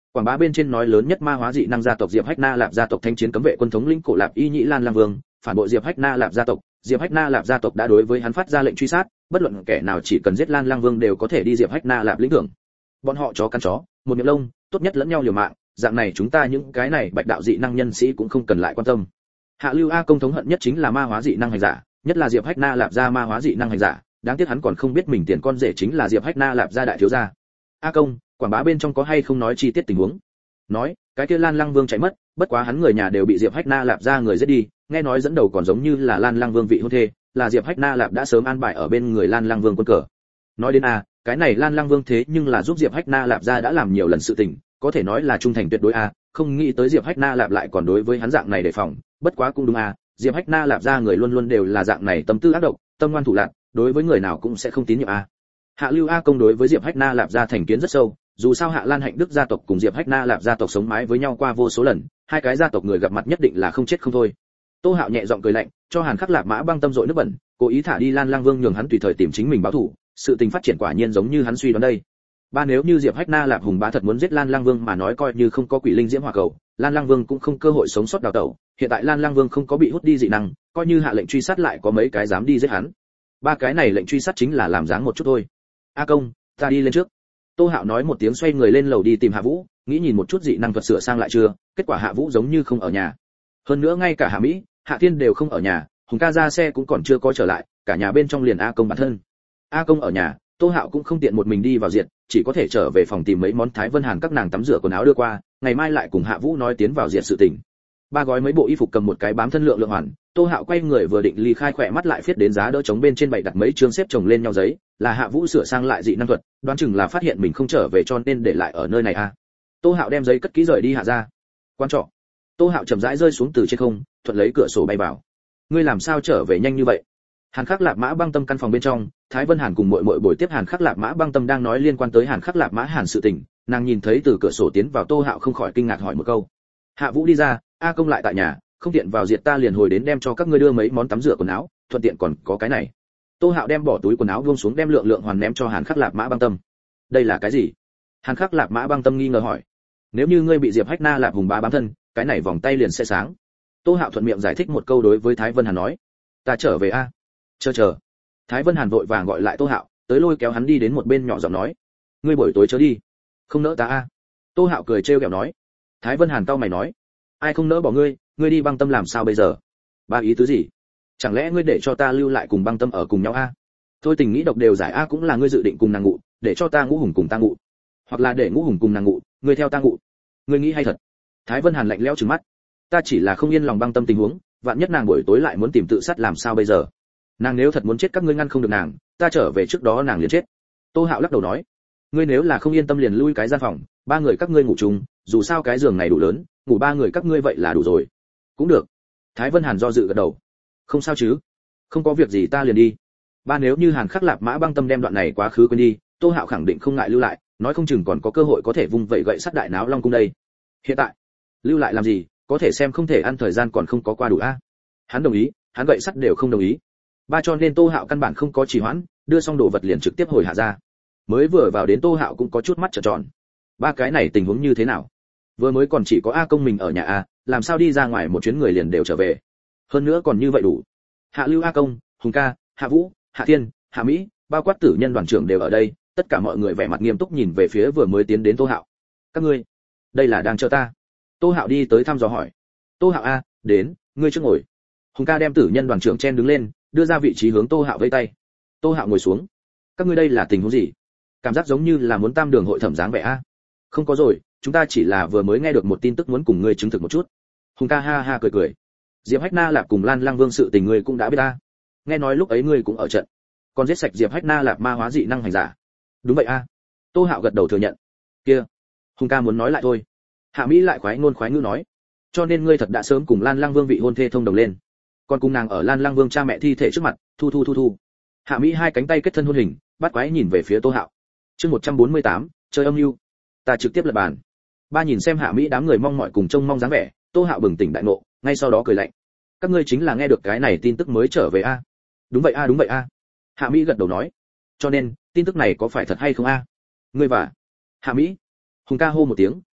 Quảng bá bên trên nói lớn nhất ma hóa dị năng gia tộc Diệp Hách Na Lạp gia tộc thanh chiến cấm vệ quân thống lĩnh Cổ Lạp Y Nhĩ Lan Lang Vương, phản bội Diệp Hách Na Lạp gia tộc, Diệp Hách Na Lạp gia tộc đã đối với hắn phát ra lệnh truy sát, bất luận kẻ nào chỉ cần giết Lan Lang Vương đều có thể đi Diệp Hách Na Lạp lĩnh thưởng. Bọn họ chó cắn chó, một miệng lông, tốt nhất lẫn nhau liều mạng, dạng này chúng ta những cái này bạch đạo dị năng nhân sĩ cũng không cần lại quan tâm. Hạ Lưu A Công thống hận nhất chính là ma hóa dị năng hành giả, nhất là Diệp Hách Na Lạp gia ma hóa dị năng hành giả, đáng tiếc hắn còn không biết mình tiền con rể chính là Diệp Hách Na Lạp gia đại thiếu gia. A Công, quảng bá bên trong có hay không nói chi tiết tình huống? Nói, cái kia Lan Lang Vương chạy mất, bất quá hắn người nhà đều bị Diệp Hách Na Lạp gia người giết đi, nghe nói dẫn đầu còn giống như là Lan Lang Vương vị hôn thê, là Diệp Hách Na Lạp đã sớm an bài ở bên người Lan Lang Vương quân cờ. Nói đến a, cái này Lan Lang Vương thế nhưng là giúp Diệp Hách Na Lạp gia đã làm nhiều lần sự tình, có thể nói là trung thành tuyệt đối a, không nghĩ tới Diệp Hách Na Lạp lại còn đối với hắn dạng này đề phòng, bất quá cũng đúng a, Diệp Hách Na Lạp gia người luôn luôn đều là dạng này tâm tư ác độc, tâm ngoan thủ lạn, đối với người nào cũng sẽ không tín nhiệm a. Hạ Lưu A Công đối với Diệp Hách Na Lạp gia thành kiến rất sâu, dù sao Hạ Lan Hạnh Đức gia tộc cùng Diệp Hách Na Lạp gia tộc sống mái với nhau qua vô số lần, hai cái gia tộc người gặp mặt nhất định là không chết không thôi. Tô Hạo nhẹ giọng cười lạnh, cho Hàn Khắc Lạp Mã băng tâm dội nước bẩn, cố ý thả đi Lan Lang Vương nhường hắn tùy thời tìm chính mình báo thù, sự tình phát triển quả nhiên giống như hắn suy đoán đây. Ba nếu như Diệp Hách Na Lạp Hùng bá thật muốn giết Lan Lang Vương mà nói coi như không có quỷ linh diễm hỏa cầu, Lan Lang Vương cũng không cơ hội sống sót đào tẩu, hiện tại Lan Lang Vương không có bị hút đi dị năng, coi như hạ lệnh truy sát lại có mấy cái dám đi giết hắn. Ba cái này lệnh truy sát chính là làm dáng một chút thôi. A Công, ta đi lên trước. Tô Hạo nói một tiếng xoay người lên lầu đi tìm Hạ Vũ, nghĩ nhìn một chút dị năng thuật sửa sang lại chưa, kết quả Hạ Vũ giống như không ở nhà. Hơn nữa ngay cả Hạ Mỹ, Hạ Thiên đều không ở nhà, Hùng ca ra xe cũng còn chưa có trở lại, cả nhà bên trong liền A Công bản thân. A Công ở nhà, Tô Hạo cũng không tiện một mình đi vào diện, chỉ có thể trở về phòng tìm mấy món Thái Vân Hàn các nàng tắm rửa quần áo đưa qua, ngày mai lại cùng Hạ Vũ nói tiến vào diện sự tình. Ba gói mấy bộ y phục cầm một cái bám thân lượng lượng hoàn, Tô Hạo quay người vừa định ly khai khỏe mắt lại viết đến giá đỡ chống bên trên bày đặt mấy chương xếp chồng lên nhau giấy, là Hạ Vũ sửa sang lại dị năng thuật, đoán chừng là phát hiện mình không trở về cho nên để lại ở nơi này a. Tô Hạo đem giấy cất kỹ rời đi hạ ra. Quan trọ. Tô Hạo chậm rãi rơi xuống từ trên không, thuận lấy cửa sổ bay vào. Ngươi làm sao trở về nhanh như vậy? Hàn Khắc Lạp Mã băng tâm căn phòng bên trong, Thái Vân Hàn cùng muội muội buổi tiếp Hàn Khắc Lạp Mã băng tâm đang nói liên quan tới Hàn Khắc Lạp Mã Hàn sự tình, nàng nhìn thấy từ cửa sổ tiến vào Tô Hạo không khỏi kinh ngạc hỏi một câu. Hạ Vũ đi ra, A Công lại tại nhà, không tiện vào diệt ta liền hồi đến đem cho các ngươi đưa mấy món tắm rửa quần áo, thuận tiện còn có cái này. Tô Hạo đem bỏ túi quần áo buông xuống đem lượng lượng hoàn ném cho Hàn Khắc Lạp Mã băng tâm. Đây là cái gì? Hàn Khắc Lạp Mã băng tâm nghi ngờ hỏi. Nếu như ngươi bị Diệp Hách Na Lạp Hùng bá bám thân, cái này vòng tay liền sẽ sáng. Tô Hạo thuận miệng giải thích một câu đối với Thái Vân Hàn nói. Ta trở về a. Chờ chờ. Thái Vân Hàn vội vàng gọi lại Tô Hạo, tới lôi kéo hắn đi đến một bên nhỏ giọng nói. Ngươi buổi tối chớ đi. Không nỡ ta a. Tô Hạo cười trêu ghẹo nói. Thái Vân Hàn cau mày nói. Ai không nỡ bỏ ngươi, ngươi đi băng tâm làm sao bây giờ? Ba ý tứ gì? Chẳng lẽ ngươi để cho ta lưu lại cùng băng tâm ở cùng nhau a? Thôi tình nghĩ độc đều giải a cũng là ngươi dự định cùng nàng ngụ, để cho ta ngũ hùng cùng ta ngụ. Hoặc là để ngũ hùng cùng nàng ngụ, ngươi theo ta ngụ. Ngươi nghĩ hay thật? Thái Vân Hàn lạnh lẽo trừng mắt. Ta chỉ là không yên lòng băng tâm tình huống, vạn nhất nàng buổi tối lại muốn tìm tự sát làm sao bây giờ? Nàng nếu thật muốn chết các ngươi ngăn không được nàng, ta trở về trước đó nàng liền chết. Tô Hạo lắc đầu nói. Ngươi nếu là không yên tâm liền lui cái gian phòng, ba người các ngươi ngủ chung, dù sao cái giường này đủ lớn, ngủ ba người các ngươi vậy là đủ rồi. Cũng được. Thái Vân Hàn do dự gật đầu. Không sao chứ? Không có việc gì ta liền đi. Ba nếu như Hàn Khắc Lạp Mã băng tâm đem đoạn này quá khứ quên đi, Tô Hạo khẳng định không ngại lưu lại, nói không chừng còn có cơ hội có thể vung vậy gậy sắt đại náo Long cung đây. Hiện tại, lưu lại làm gì, có thể xem không thể ăn thời gian còn không có qua đủ a. Hắn đồng ý, hắn gậy sắt đều không đồng ý. Ba cho nên Tô Hạo căn bản không có trì hoãn, đưa xong đồ vật liền trực tiếp hồi hạ ra. Mới vừa vào đến Tô Hạo cũng có chút mắt trợn tròn. Ba cái này tình huống như thế nào? Vừa mới còn chỉ có A Công mình ở nhà a, làm sao đi ra ngoài một chuyến người liền đều trở về? Hơn nữa còn như vậy đủ. Hạ Lưu A Công, Hùng ca, Hạ Vũ, Hạ Thiên, Hạ Mỹ, bao quát tử nhân đoàn trưởng đều ở đây, tất cả mọi người vẻ mặt nghiêm túc nhìn về phía vừa mới tiến đến Tô Hạo. Các ngươi, đây là đang chờ ta? Tô Hạo đi tới thăm dò hỏi. Tô Hạo a, đến, ngươi trước ngồi. Hùng ca đem tử nhân đoàn trưởng chen đứng lên, đưa ra vị trí hướng Tô Hạo vẫy tay. Tô Hạo ngồi xuống. Các ngươi đây là tình huống gì? Cảm giác giống như là muốn tam đường hội thẩm dáng vẻ a. Không có rồi, chúng ta chỉ là vừa mới nghe được một tin tức muốn cùng ngươi chứng thực một chút. Hùng ca ha ha cười cười. Diệp Hách Na Lạp cùng Lan Lang Vương sự tình ngươi cũng đã biết ta. Nghe nói lúc ấy ngươi cũng ở trận, còn giết sạch Diệp Hách Na Lạp ma hóa dị năng hành giả. Đúng vậy a. Tô Hạo gật đầu thừa nhận. Kia, Hùng ca muốn nói lại thôi. Hạ Mỹ lại khoái ngôn khoái ngữ nói. Cho nên ngươi thật đã sớm cùng Lan Lang Vương vị hôn thê thông đồng lên. Còn cùng nàng ở Lan Lang Vương cha mẹ thi thể trước mặt, thu thu thu thu. Hạ Mỹ hai cánh tay kết thân hôn hình, bắt quái nhìn về phía Tô Hạo. Chương một trăm bốn mươi tám, chơi âm mưu. Ta trực tiếp lật bàn. Ba nhìn xem Hạ Mỹ đám người mong mỏi cùng trông mong dáng vẻ, Tô Hạo bừng tỉnh đại ngộ, ngay sau đó cười lạnh. Các ngươi chính là nghe được cái này tin tức mới trở về a? Đúng vậy a, đúng vậy a. Hạ Mỹ gật đầu nói. Cho nên, tin tức này có phải thật hay không a? Ngươi và Hạ Mỹ. Hùng ca hô một tiếng,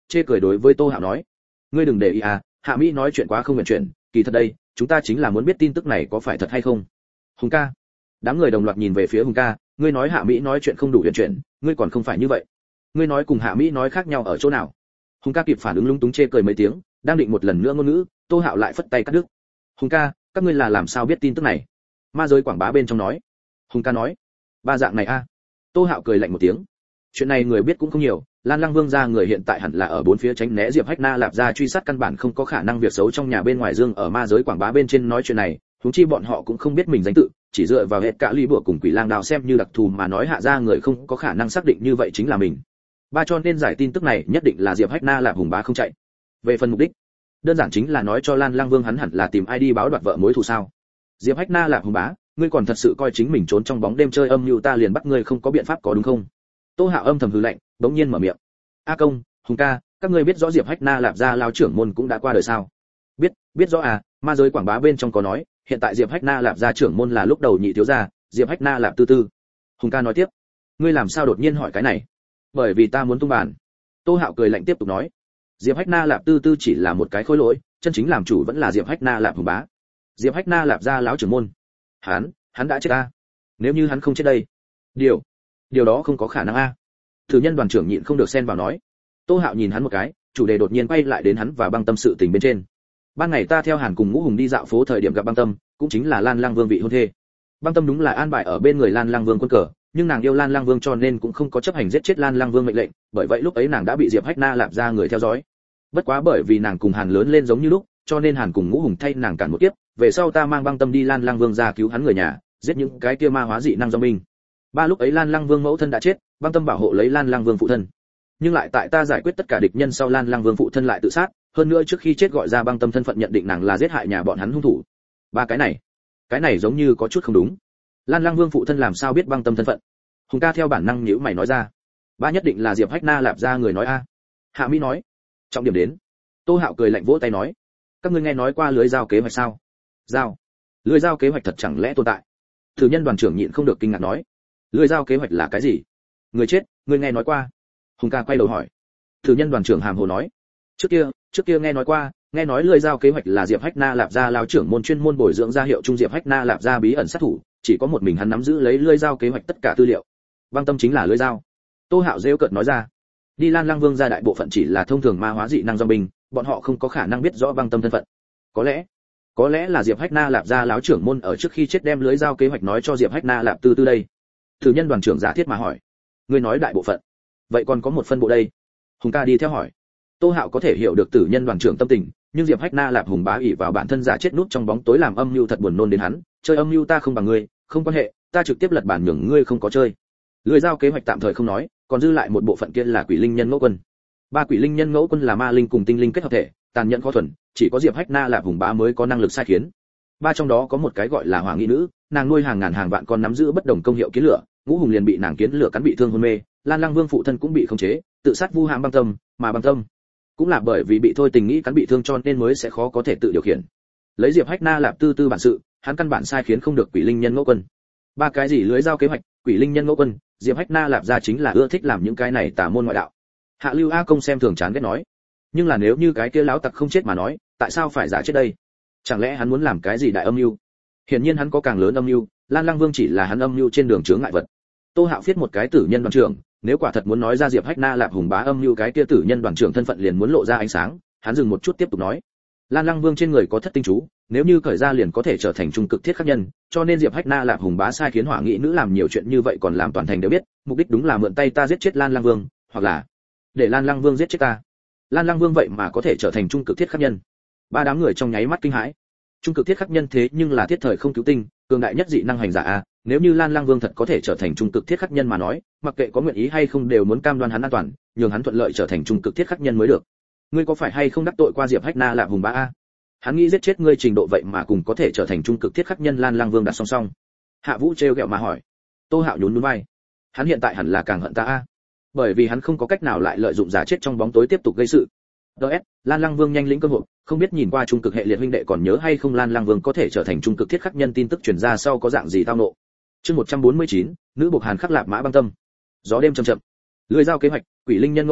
chê cười đối với Tô Hạo nói: "Ngươi đừng để ý à, Hạ Mỹ nói chuyện quá không nguyện chuyển, kỳ thật đây, chúng ta chính là muốn biết tin tức này có phải thật hay không." Hùng ca. Đám người đồng loạt nhìn về phía Hùng ca, ngươi nói Hạ Mỹ nói chuyện không đủ huyền chuyển, ngươi còn không phải như vậy. Ngươi nói cùng Hạ Mỹ nói khác nhau ở chỗ nào? Hùng ca kịp phản ứng lúng túng chê cười mấy tiếng, đang định một lần nữa ngôn ngữ, Tô Hạo lại phất tay cắt đứt. Hùng ca, các ngươi là làm sao biết tin tức này? Ma giới quảng bá bên trong nói. Hùng ca nói, ba dạng này a. À. Tô Hạo cười lạnh một tiếng. Chuyện này người biết cũng không nhiều, Lan Lăng Vương gia người hiện tại hẳn là ở bốn phía tránh né Diệp Hách Na Lạp gia truy sát, căn bản không có khả năng việc xấu trong nhà bên ngoài dương ở ma giới quảng bá bên trên nói chuyện này, huống chi bọn họ cũng không biết mình danh tự, chỉ dựa vào hết cả ly bùa cùng quỷ lang đào xem như đặc thù mà nói hạ gia người không có khả năng xác định như vậy chính là mình. Ba cho nên giải tin tức này nhất định là Diệp Hách Na Lạp hùng bá không chạy. Về phần mục đích, đơn giản chính là nói cho Lan Lăng Vương hắn hẳn là tìm ai đi báo đoạt vợ mối thù sao. Diệp Hách Na Lạp hùng bá, ngươi còn thật sự coi chính mình trốn trong bóng đêm chơi âm mưu ta liền bắt ngươi không có biện pháp có đúng không? Tô Hạo âm thầm hừ lạnh, bỗng nhiên mở miệng. A Công, Hùng ca, các ngươi biết rõ Diệp Hách Na Lạp gia lão trưởng môn cũng đã qua đời sao? Biết, biết rõ à, ma giới quảng bá bên trong có nói, hiện tại Diệp Hách Na Lạp gia trưởng môn là lúc đầu nhị thiếu gia, Diệp Hách Na Lạp tư tư. Hùng ca nói tiếp, ngươi làm sao đột nhiên hỏi cái này? Bởi vì ta muốn tung bàn. Tô Hạo cười lạnh tiếp tục nói, Diệp Hách Na Lạp tư tư chỉ là một cái khối lỗi, chân chính làm chủ vẫn là Diệp Hách Na Lạp hùng bá. Diệp Hách Na Lạp gia lão trưởng môn, hắn, hắn đã chết a. Nếu như hắn không chết đây, điều, điều đó không có khả năng a. Thử nhân đoàn trưởng nhịn không được xen vào nói. Tô Hạo nhìn hắn một cái, chủ đề đột nhiên quay lại đến hắn và Băng Tâm sự tình bên trên. Ban ngày ta theo Hàn cùng Ngũ Hùng đi dạo phố thời điểm gặp Băng Tâm, cũng chính là Lan Lang Vương vị hôn thê. Băng Tâm đúng là an bài ở bên người Lan Lang Vương quân cờ, nhưng nàng yêu Lan Lang Vương cho nên cũng không có chấp hành giết chết Lan Lang Vương mệnh lệnh, bởi vậy lúc ấy nàng đã bị Diệp Hách Na Lạp ra người theo dõi. Bất quá bởi vì nàng cùng Hàn lớn lên giống như lúc, cho nên Hàn cùng Ngũ Hùng thay nàng cản một kiếp, về sau ta mang Băng Tâm đi Lan Lang Vương ra cứu hắn người nhà, giết những cái kia ma hóa dị năng do mình. Ba lúc ấy Lan Lang Vương mẫu thân đã chết, Băng Tâm bảo hộ lấy Lan Lang Vương phụ thân. Nhưng lại tại ta giải quyết tất cả địch nhân sau Lan Lang Vương phụ thân lại tự sát, hơn nữa trước khi chết gọi ra Băng Tâm thân phận nhận định nàng là giết hại nhà bọn hắn hung thủ. Ba cái này, cái này giống như có chút không đúng. Lan Lang Vương phụ thân làm sao biết Băng Tâm thân phận? Hùng ca theo bản năng nhíu mày nói ra. Ba nhất định là Diệp Hách Na Lạp ra người nói a. Hạ Mỹ nói. Trọng điểm đến. Tô Hạo cười lạnh vỗ tay nói, các ngươi nghe nói qua lưới giao kế hoạch sao? Giao? Lưới giao kế hoạch thật chẳng lẽ tồn tại? Thử nhân đoàn trưởng nhịn không được kinh ngạc nói, lưới giao kế hoạch là cái gì? Người chết, ngươi nghe nói qua? Hùng ca quay đầu hỏi. Thử nhân đoàn trưởng hàm hồ nói, trước kia, trước kia nghe nói qua, nghe nói lưới giao kế hoạch là Diệp Hách Na Lạp gia lão trưởng môn chuyên môn bồi dưỡng ra hiệu trung Diệp Hách Na Lạp gia bí ẩn sát thủ, chỉ có một mình hắn nắm giữ lấy lưới giao kế hoạch tất cả tư liệu. Băng Tâm chính là lưới giao. Tô Hạo rêu cợt nói ra. Đi Lan Lang Vương gia đại bộ phận chỉ là thông thường ma hóa dị năng do binh, bọn họ không có khả năng biết rõ Băng Tâm thân phận. Có lẽ, có lẽ là Diệp Hách Na Lạp gia lão trưởng môn ở trước khi chết đem lưới giao kế hoạch nói cho Diệp Hách Na Lạp tư tư đây. Thử nhân đoàn trưởng giả thiết mà hỏi, ngươi nói đại bộ phận, vậy còn có một phân bộ đây? Hùng ca đi theo hỏi. Tô Hạo có thể hiểu được tử nhân đoàn trưởng tâm tình, nhưng Diệp Hách Na Lạp hùng bá ỷ vào bản thân giả chết nút trong bóng tối làm âm mưu thật buồn nôn đến hắn, chơi âm mưu ta không bằng ngươi, không quan hệ, ta trực tiếp lật bản nhường ngươi không có chơi. Lưới giao kế hoạch tạm thời không nói, còn dư lại một bộ phận kia là quỷ linh nhân ngẫu quân. Ba quỷ linh nhân ngẫu quân là ma linh cùng tinh linh kết hợp thể, tàn nhẫn khó thuần, chỉ có Diệp Hách Na Lạp hùng bá mới có năng lực sai khiến. Ba trong đó có một cái gọi là Hỏa Nghị nữ, nàng nuôi hàng ngàn hàng vạn con nắm giữ bất đồng công hiệu kiến lửa, Ngũ Hùng liền bị nàng kiến lửa cắn bị thương hôn mê, Lan Lang Vương phụ thân cũng bị khống chế, tự sát vu hãm Băng Tâm, mà Băng Tâm cũng là bởi vì bị thôi tình nghĩ cắn bị thương cho nên mới sẽ khó có thể tự điều khiển. Lấy Diệp Hách Na Lạp tư tư bản sự, hắn căn bản sai khiến không được quỷ linh nhân ngẫu quân. Ba cái gì lưới giao kế hoạch, quỷ linh nhân ngẫu quân, Diệp Hách Na Lạp ra chính là ưa thích làm những cái này tà môn ngoại đạo. Hạ Lưu A Công xem thường chán ghét nói, nhưng là nếu như cái kia lão tặc không chết mà nói, tại sao phải giả chết đây? Chẳng lẽ hắn muốn làm cái gì đại âm mưu? Hiển nhiên hắn có càng lớn âm mưu, Lan Lang Vương chỉ là hắn âm mưu trên đường chướng ngại vật. Tô Hạo viết một cái tử nhân đoàn trưởng, nếu quả thật muốn nói ra Diệp Hách Na Lạp hùng bá âm mưu cái kia tử nhân đoàn trưởng thân phận liền muốn lộ ra ánh sáng, hắn dừng một chút tiếp tục nói, Lan Lang Vương trên người có thất tinh chú, nếu như cởi ra liền có thể trở thành trung cực thiết khắc nhân, cho nên Diệp Hách Na Lạp hùng bá sai khiến Hỏa Nghị nữ làm nhiều chuyện như vậy còn làm toàn thành đều biết, mục đích đúng là mượn tay ta giết chết Lan Lang Vương, hoặc là để Lan Lang Vương giết chết ta. Lan Lang Vương vậy mà có thể trở thành trung cực thiết khắc nhân. Ba đám người trong nháy mắt kinh hãi. Trung cực thiết khắc nhân thế nhưng là thiết thời không cứu tinh, cường đại nhất dị năng hành giả a, nếu như Lan Lang Vương thật có thể trở thành trung cực thiết khắc nhân mà nói, mặc kệ có nguyện ý hay không đều muốn cam đoan hắn an toàn, nhường hắn thuận lợi trở thành trung cực thiết khắc nhân mới được. Ngươi có phải hay không đắc tội qua Diệp Hách Na Lạp hùng bá a? Hắn nghĩ giết chết ngươi trình độ vậy mà cùng có thể trở thành trung cực thiết khắc nhân Lan Lang Vương đặt song song. Hạ Vũ trêu ghẹo mà hỏi. Tô Hạo nhún nhún vai. Hắn hiện tại hẳn là càng hận ta a, bởi vì hắn không có cách nào lại lợi dụng giả chết trong bóng tối tiếp tục gây sự. Đợt, Lan Lang Vương nhanh lĩnh cơ hội, không biết nhìn qua trung cực hệ liệt huynh đệ còn nhớ hay không Lan Lang Vương có thể trở thành trung cực thiết khắc nhân tin tức truyền ra sau có dạng gì tao nộ. Chương một trăm bốn mươi chín, nữ buộc Hàn khắc Lạp Mã Băng Tâm. Gió đêm chậm chậm. Lưỡi dao kế hoạch, quỷ linh nhân ngẫu quân,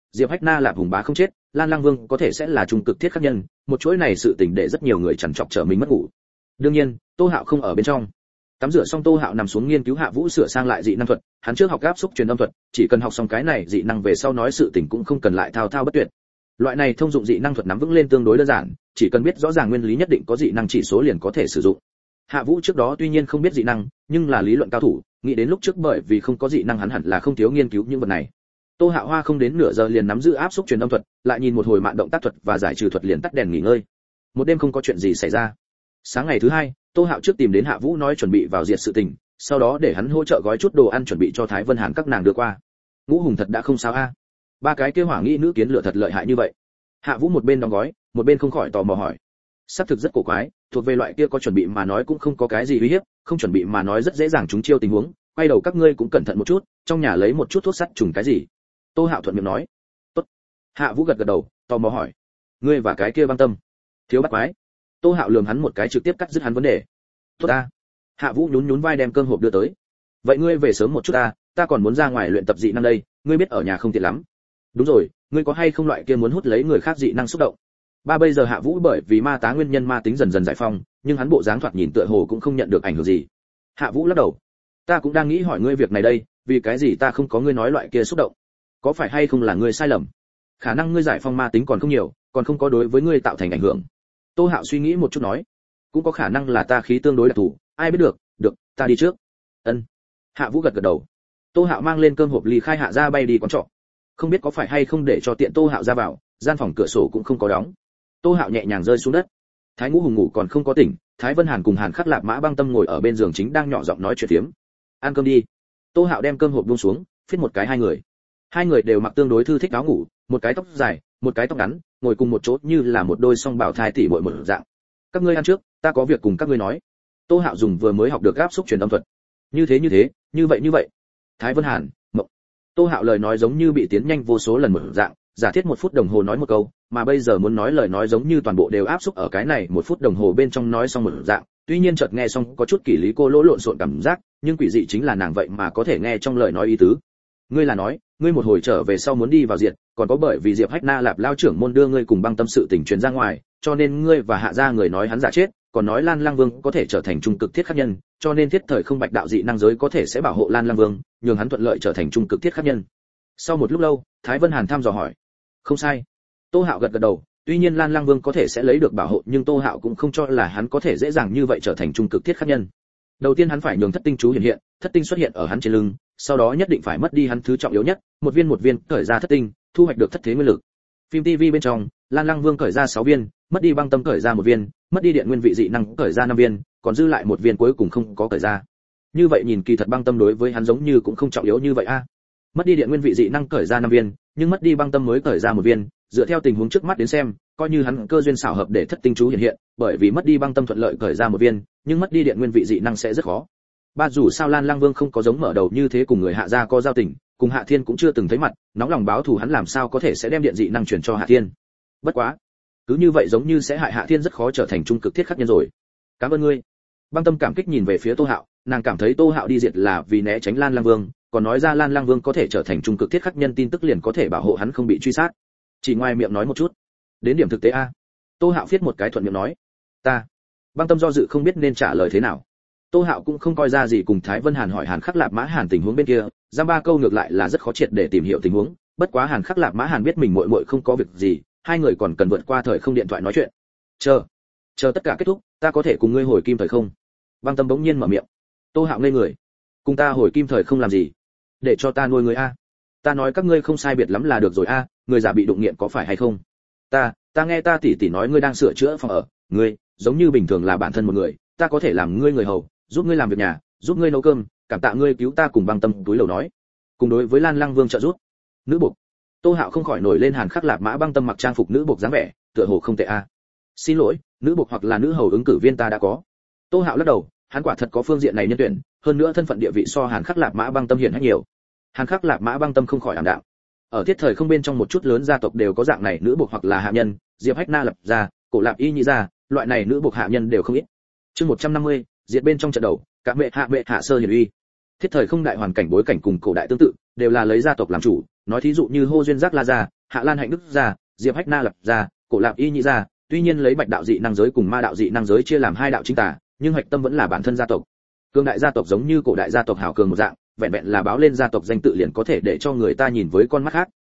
Diệp Hách Na Lạp hùng bá không chết, Lan Lang Vương có thể sẽ là trung cực thiết khắc nhân, một chuỗi này sự tình để rất nhiều người chằn chọc trở mình mất ngủ. Đương nhiên, Tô Hạo không ở bên trong. Tắm rửa xong Tô Hạo nằm xuống nghiên cứu Hạ Vũ sửa sang lại dị năng thuật, hắn trước học áp xúc truyền âm thuật, chỉ cần học xong cái này dị năng về sau nói sự tình cũng không cần lại thao thao bất tuyệt. Loại này thông dụng dị năng thuật nắm vững lên tương đối đơn giản, chỉ cần biết rõ ràng nguyên lý nhất định có dị năng chỉ số liền có thể sử dụng. Hạ Vũ trước đó tuy nhiên không biết dị năng, nhưng là lý luận cao thủ, nghĩ đến lúc trước bởi vì không có dị năng hắn hẳn là không thiếu nghiên cứu những vật này. Tô Hạo Hoa không đến nửa giờ liền nắm giữ áp xúc truyền âm thuật, lại nhìn một hồi mạn động tác thuật và giải trừ thuật liền tắt đèn nghỉ ngơi. Một đêm không có chuyện gì xảy ra. Sáng ngày thứ hai, Tô Hạo trước tìm đến Hạ Vũ nói chuẩn bị vào diệt sự tình, sau đó để hắn hỗ trợ gói chút đồ ăn chuẩn bị cho Thái Vân Hàn các nàng đưa qua. Ngũ Hùng thật đã không sao a. Ba cái kia hỏa nghĩ nữ kiến lửa thật lợi hại như vậy. Hạ Vũ một bên đóng gói, một bên không khỏi tò mò hỏi. Sắp thực rất cổ quái, thuộc về loại kia có chuẩn bị mà nói cũng không có cái gì uy hiếp, không chuẩn bị mà nói rất dễ dàng trúng chiêu tình huống, quay đầu các ngươi cũng cẩn thận một chút, trong nhà lấy một chút thuốc sắt trùng cái gì. Tô Hạo thuận miệng nói. Tốt. Hạ Vũ gật gật đầu, tò mò hỏi. Ngươi và cái kia Băng Tâm, thiếu bắt quái. Tô Hạo lườm hắn một cái trực tiếp cắt dứt hắn vấn đề. Tốt ta. Hạ Vũ nhún nhún vai đem cơm hộp đưa tới. Vậy ngươi về sớm một chút ta, ta còn muốn ra ngoài luyện tập dị năng đây, ngươi biết ở nhà không tiện lắm. Đúng rồi, ngươi có hay không loại kia muốn hút lấy người khác dị năng xúc động. Ba bây giờ Hạ Vũ bởi vì ma tá nguyên nhân ma tính dần dần giải phóng, nhưng hắn bộ dáng thoạt nhìn tựa hồ cũng không nhận được ảnh hưởng gì. Hạ Vũ lắc đầu. Ta cũng đang nghĩ hỏi ngươi việc này đây, vì cái gì ta không có ngươi nói loại kia xúc động? Có phải hay không là ngươi sai lầm? Khả năng ngươi giải phóng ma tính còn không nhiều, còn không có đối với ngươi tạo thành ảnh hưởng. Tô Hạo suy nghĩ một chút nói, cũng có khả năng là ta khí tương đối đặc thù, ai biết được, được, ta đi trước. Ân. Hạ Vũ gật gật đầu. Tô Hạo mang lên cơm hộp ly khai Hạ ra bay đi quán trọ. Không biết có phải hay không để cho tiện Tô Hạo ra vào, gian phòng cửa sổ cũng không có đóng. Tô Hạo nhẹ nhàng rơi xuống đất. Thái Ngũ Hùng ngủ còn không có tỉnh, Thái Vân Hàn cùng Hàn Khắc Lạp Mã Băng Tâm ngồi ở bên giường chính đang nhỏ giọng nói chuyện phiếm. Ăn cơm đi. Tô Hạo đem cơm hộp buông xuống, phiết một cái hai người. Hai người đều mặc tương đối thư thích áo ngủ, một cái tóc dài, một cái tóc ngắn, ngồi cùng một chỗ như là một đôi song bảo thai tỷ muội một dạng. Các ngươi ăn trước, ta có việc cùng các ngươi nói. Tô Hạo dùng vừa mới học được áp xúc truyền âm thuật. Như thế như thế, như vậy như vậy. Thái Vân Hàn, mộng. Tô Hạo lời nói giống như bị tiến nhanh vô số lần một dạng, giả thiết một phút đồng hồ nói một câu, mà bây giờ muốn nói lời nói giống như toàn bộ đều áp xúc ở cái này một phút đồng hồ bên trong nói xong một dạng. Tuy nhiên chợt nghe xong có chút kỷ lý cô lỗ lộn xộn cảm giác, nhưng quỷ dị chính là nàng vậy mà có thể nghe trong lời nói ý tứ. Ngươi là nói, ngươi một hồi trở về sau muốn đi vào diệt, còn có bởi vì Diệp Hách Na Lạp lao trưởng môn đưa ngươi cùng Băng Tâm sự tình truyền ra ngoài, cho nên ngươi và Hạ gia người nói hắn giả chết, còn nói Lan Lang Vương có thể trở thành trung cực thiết khắc nhân, cho nên thiết thời không bạch đạo dị năng giới có thể sẽ bảo hộ Lan Lang Vương, nhường hắn thuận lợi trở thành trung cực thiết khắc nhân. Sau một lúc lâu, Thái Vân Hàn thăm dò hỏi. Không sai. Tô Hạo gật gật đầu, tuy nhiên Lan Lang Vương có thể sẽ lấy được bảo hộ, nhưng Tô Hạo cũng không cho là hắn có thể dễ dàng như vậy trở thành trung cực thiết khắc nhân. Đầu tiên hắn phải nhường thất tinh chú hiện hiện, thất tinh xuất hiện ở hắn trên lưng, sau đó nhất định phải mất đi hắn thứ trọng yếu nhất, một viên một viên cởi ra thất tinh, thu hoạch được thất thế nguyên lực. Phim ti vi bên trong, Lan Lang Vương cởi ra sáu viên, mất đi Băng Tâm cởi ra một viên, mất đi điện nguyên vị dị năng cởi ra năm viên, còn dư lại một viên cuối cùng không có cởi ra. Như vậy nhìn kỳ thật Băng Tâm đối với hắn giống như cũng không trọng yếu như vậy a. Mất đi điện nguyên vị dị năng cởi ra năm viên, nhưng mất đi Băng Tâm mới cởi ra một viên, dựa theo tình huống trước mắt đến xem, coi như hắn cơ duyên xảo hợp để thất tinh chú hiện hiện, bởi vì mất đi Băng Tâm thuận lợi cởi ra một viên, nhưng mất đi điện nguyên vị dị năng sẽ rất khó. Ba dù sao Lan Lang Vương không có giống mở đầu như thế cùng người Hạ gia có giao tình, cùng Hạ Thiên cũng chưa từng thấy mặt, nóng lòng báo thù hắn làm sao có thể sẽ đem điện dị năng truyền cho Hạ Thiên. Bất quá, cứ như vậy giống như sẽ hại Hạ Thiên rất khó trở thành trung cực thiết khắc nhân rồi. Cảm ơn ngươi. Băng Tâm cảm kích nhìn về phía Tô Hạo, nàng cảm thấy Tô Hạo đi diệt là vì né tránh Lan Lang Vương, còn nói ra Lan Lang Vương có thể trở thành trung cực thiết khắc nhân tin tức liền có thể bảo hộ hắn không bị truy sát. Chỉ ngoài miệng nói một chút, đến điểm thực tế a. Tô Hạo viết một cái thuận miệng nói. Ta. Băng Tâm do dự không biết nên trả lời thế nào. Tô Hạo cũng không coi ra gì cùng Thái Vân Hàn hỏi Hàn Khắc Lạp Mã Hàn tình huống bên kia, giam ba câu ngược lại là rất khó triệt để tìm hiểu tình huống, bất quá Hàn Khắc Lạp Mã Hàn biết mình muội muội không có việc gì, hai người còn cần vượt qua thời không điện thoại nói chuyện. Chờ, chờ tất cả kết thúc, ta có thể cùng ngươi hồi kim thời không? Băng Tâm bỗng nhiên mở miệng. Tô Hạo ngây người. Cùng ta hồi kim thời không làm gì? Để cho ta nuôi người a. Ta nói các ngươi không sai biệt lắm là được rồi a, người già bị đụng nghiện có phải hay không? Ta, ta nghe ta tỷ tỷ nói ngươi đang sửa chữa phòng ở, ngươi, giống như bình thường là bản thân một người, ta có thể làm ngươi người hầu, giúp ngươi làm việc nhà, giúp ngươi nấu cơm, cảm tạ ngươi cứu ta cùng Băng Tâm túi lầu nói. Cùng đối với Lan Lang Vương trợ giúp. Nữ buộc. Tô Hạo không khỏi nổi lên Hàn Khắc Lạp Mã Băng Tâm mặc trang phục nữ buộc dáng vẻ, tựa hồ không tệ a. Xin lỗi, nữ buộc hoặc là nữ hầu ứng cử viên ta đã có. Tô Hạo lắc đầu, hắn quả thật có phương diện này nhân tuyển, hơn nữa thân phận địa vị so Hàn Khắc Lạp Mã Băng Tâm hiển hách nhiều. Hàn Khắc Lạp Mã Băng Tâm không khỏi ảm đạm. Ở thiết thời không bên trong một chút lớn gia tộc đều có dạng này nữ buộc hoặc là hạ nhân, Diệp Hách Na lập gia, Cổ Lạp Y Nhị gia, loại này nữ buộc hạ nhân đều không ít. Chương một trăm năm mươi, diệt bên trong trận đầu, cả mẹ hạ mẹ hạ sơ hiển uy. Thiết thời không đại hoàn cảnh bối cảnh cùng cổ đại tương tự, đều là lấy gia tộc làm chủ, nói thí dụ như Hô Duyên Giác La gia, Hạ Lan Hạnh Đức gia, Diệp Hách Na Lập gia, Cổ Lạp Y Nhĩ gia, tuy nhiên lấy Bạch đạo dị năng giới cùng Ma đạo dị năng giới chia làm hai đạo chính tà, nhưng hạch tâm vẫn là bản thân gia tộc. Cường đại gia tộc giống như cổ đại gia tộc hảo cường một dạng, vẹn vẹn là báo lên gia tộc danh tự liền có thể để cho người ta nhìn với con mắt khác.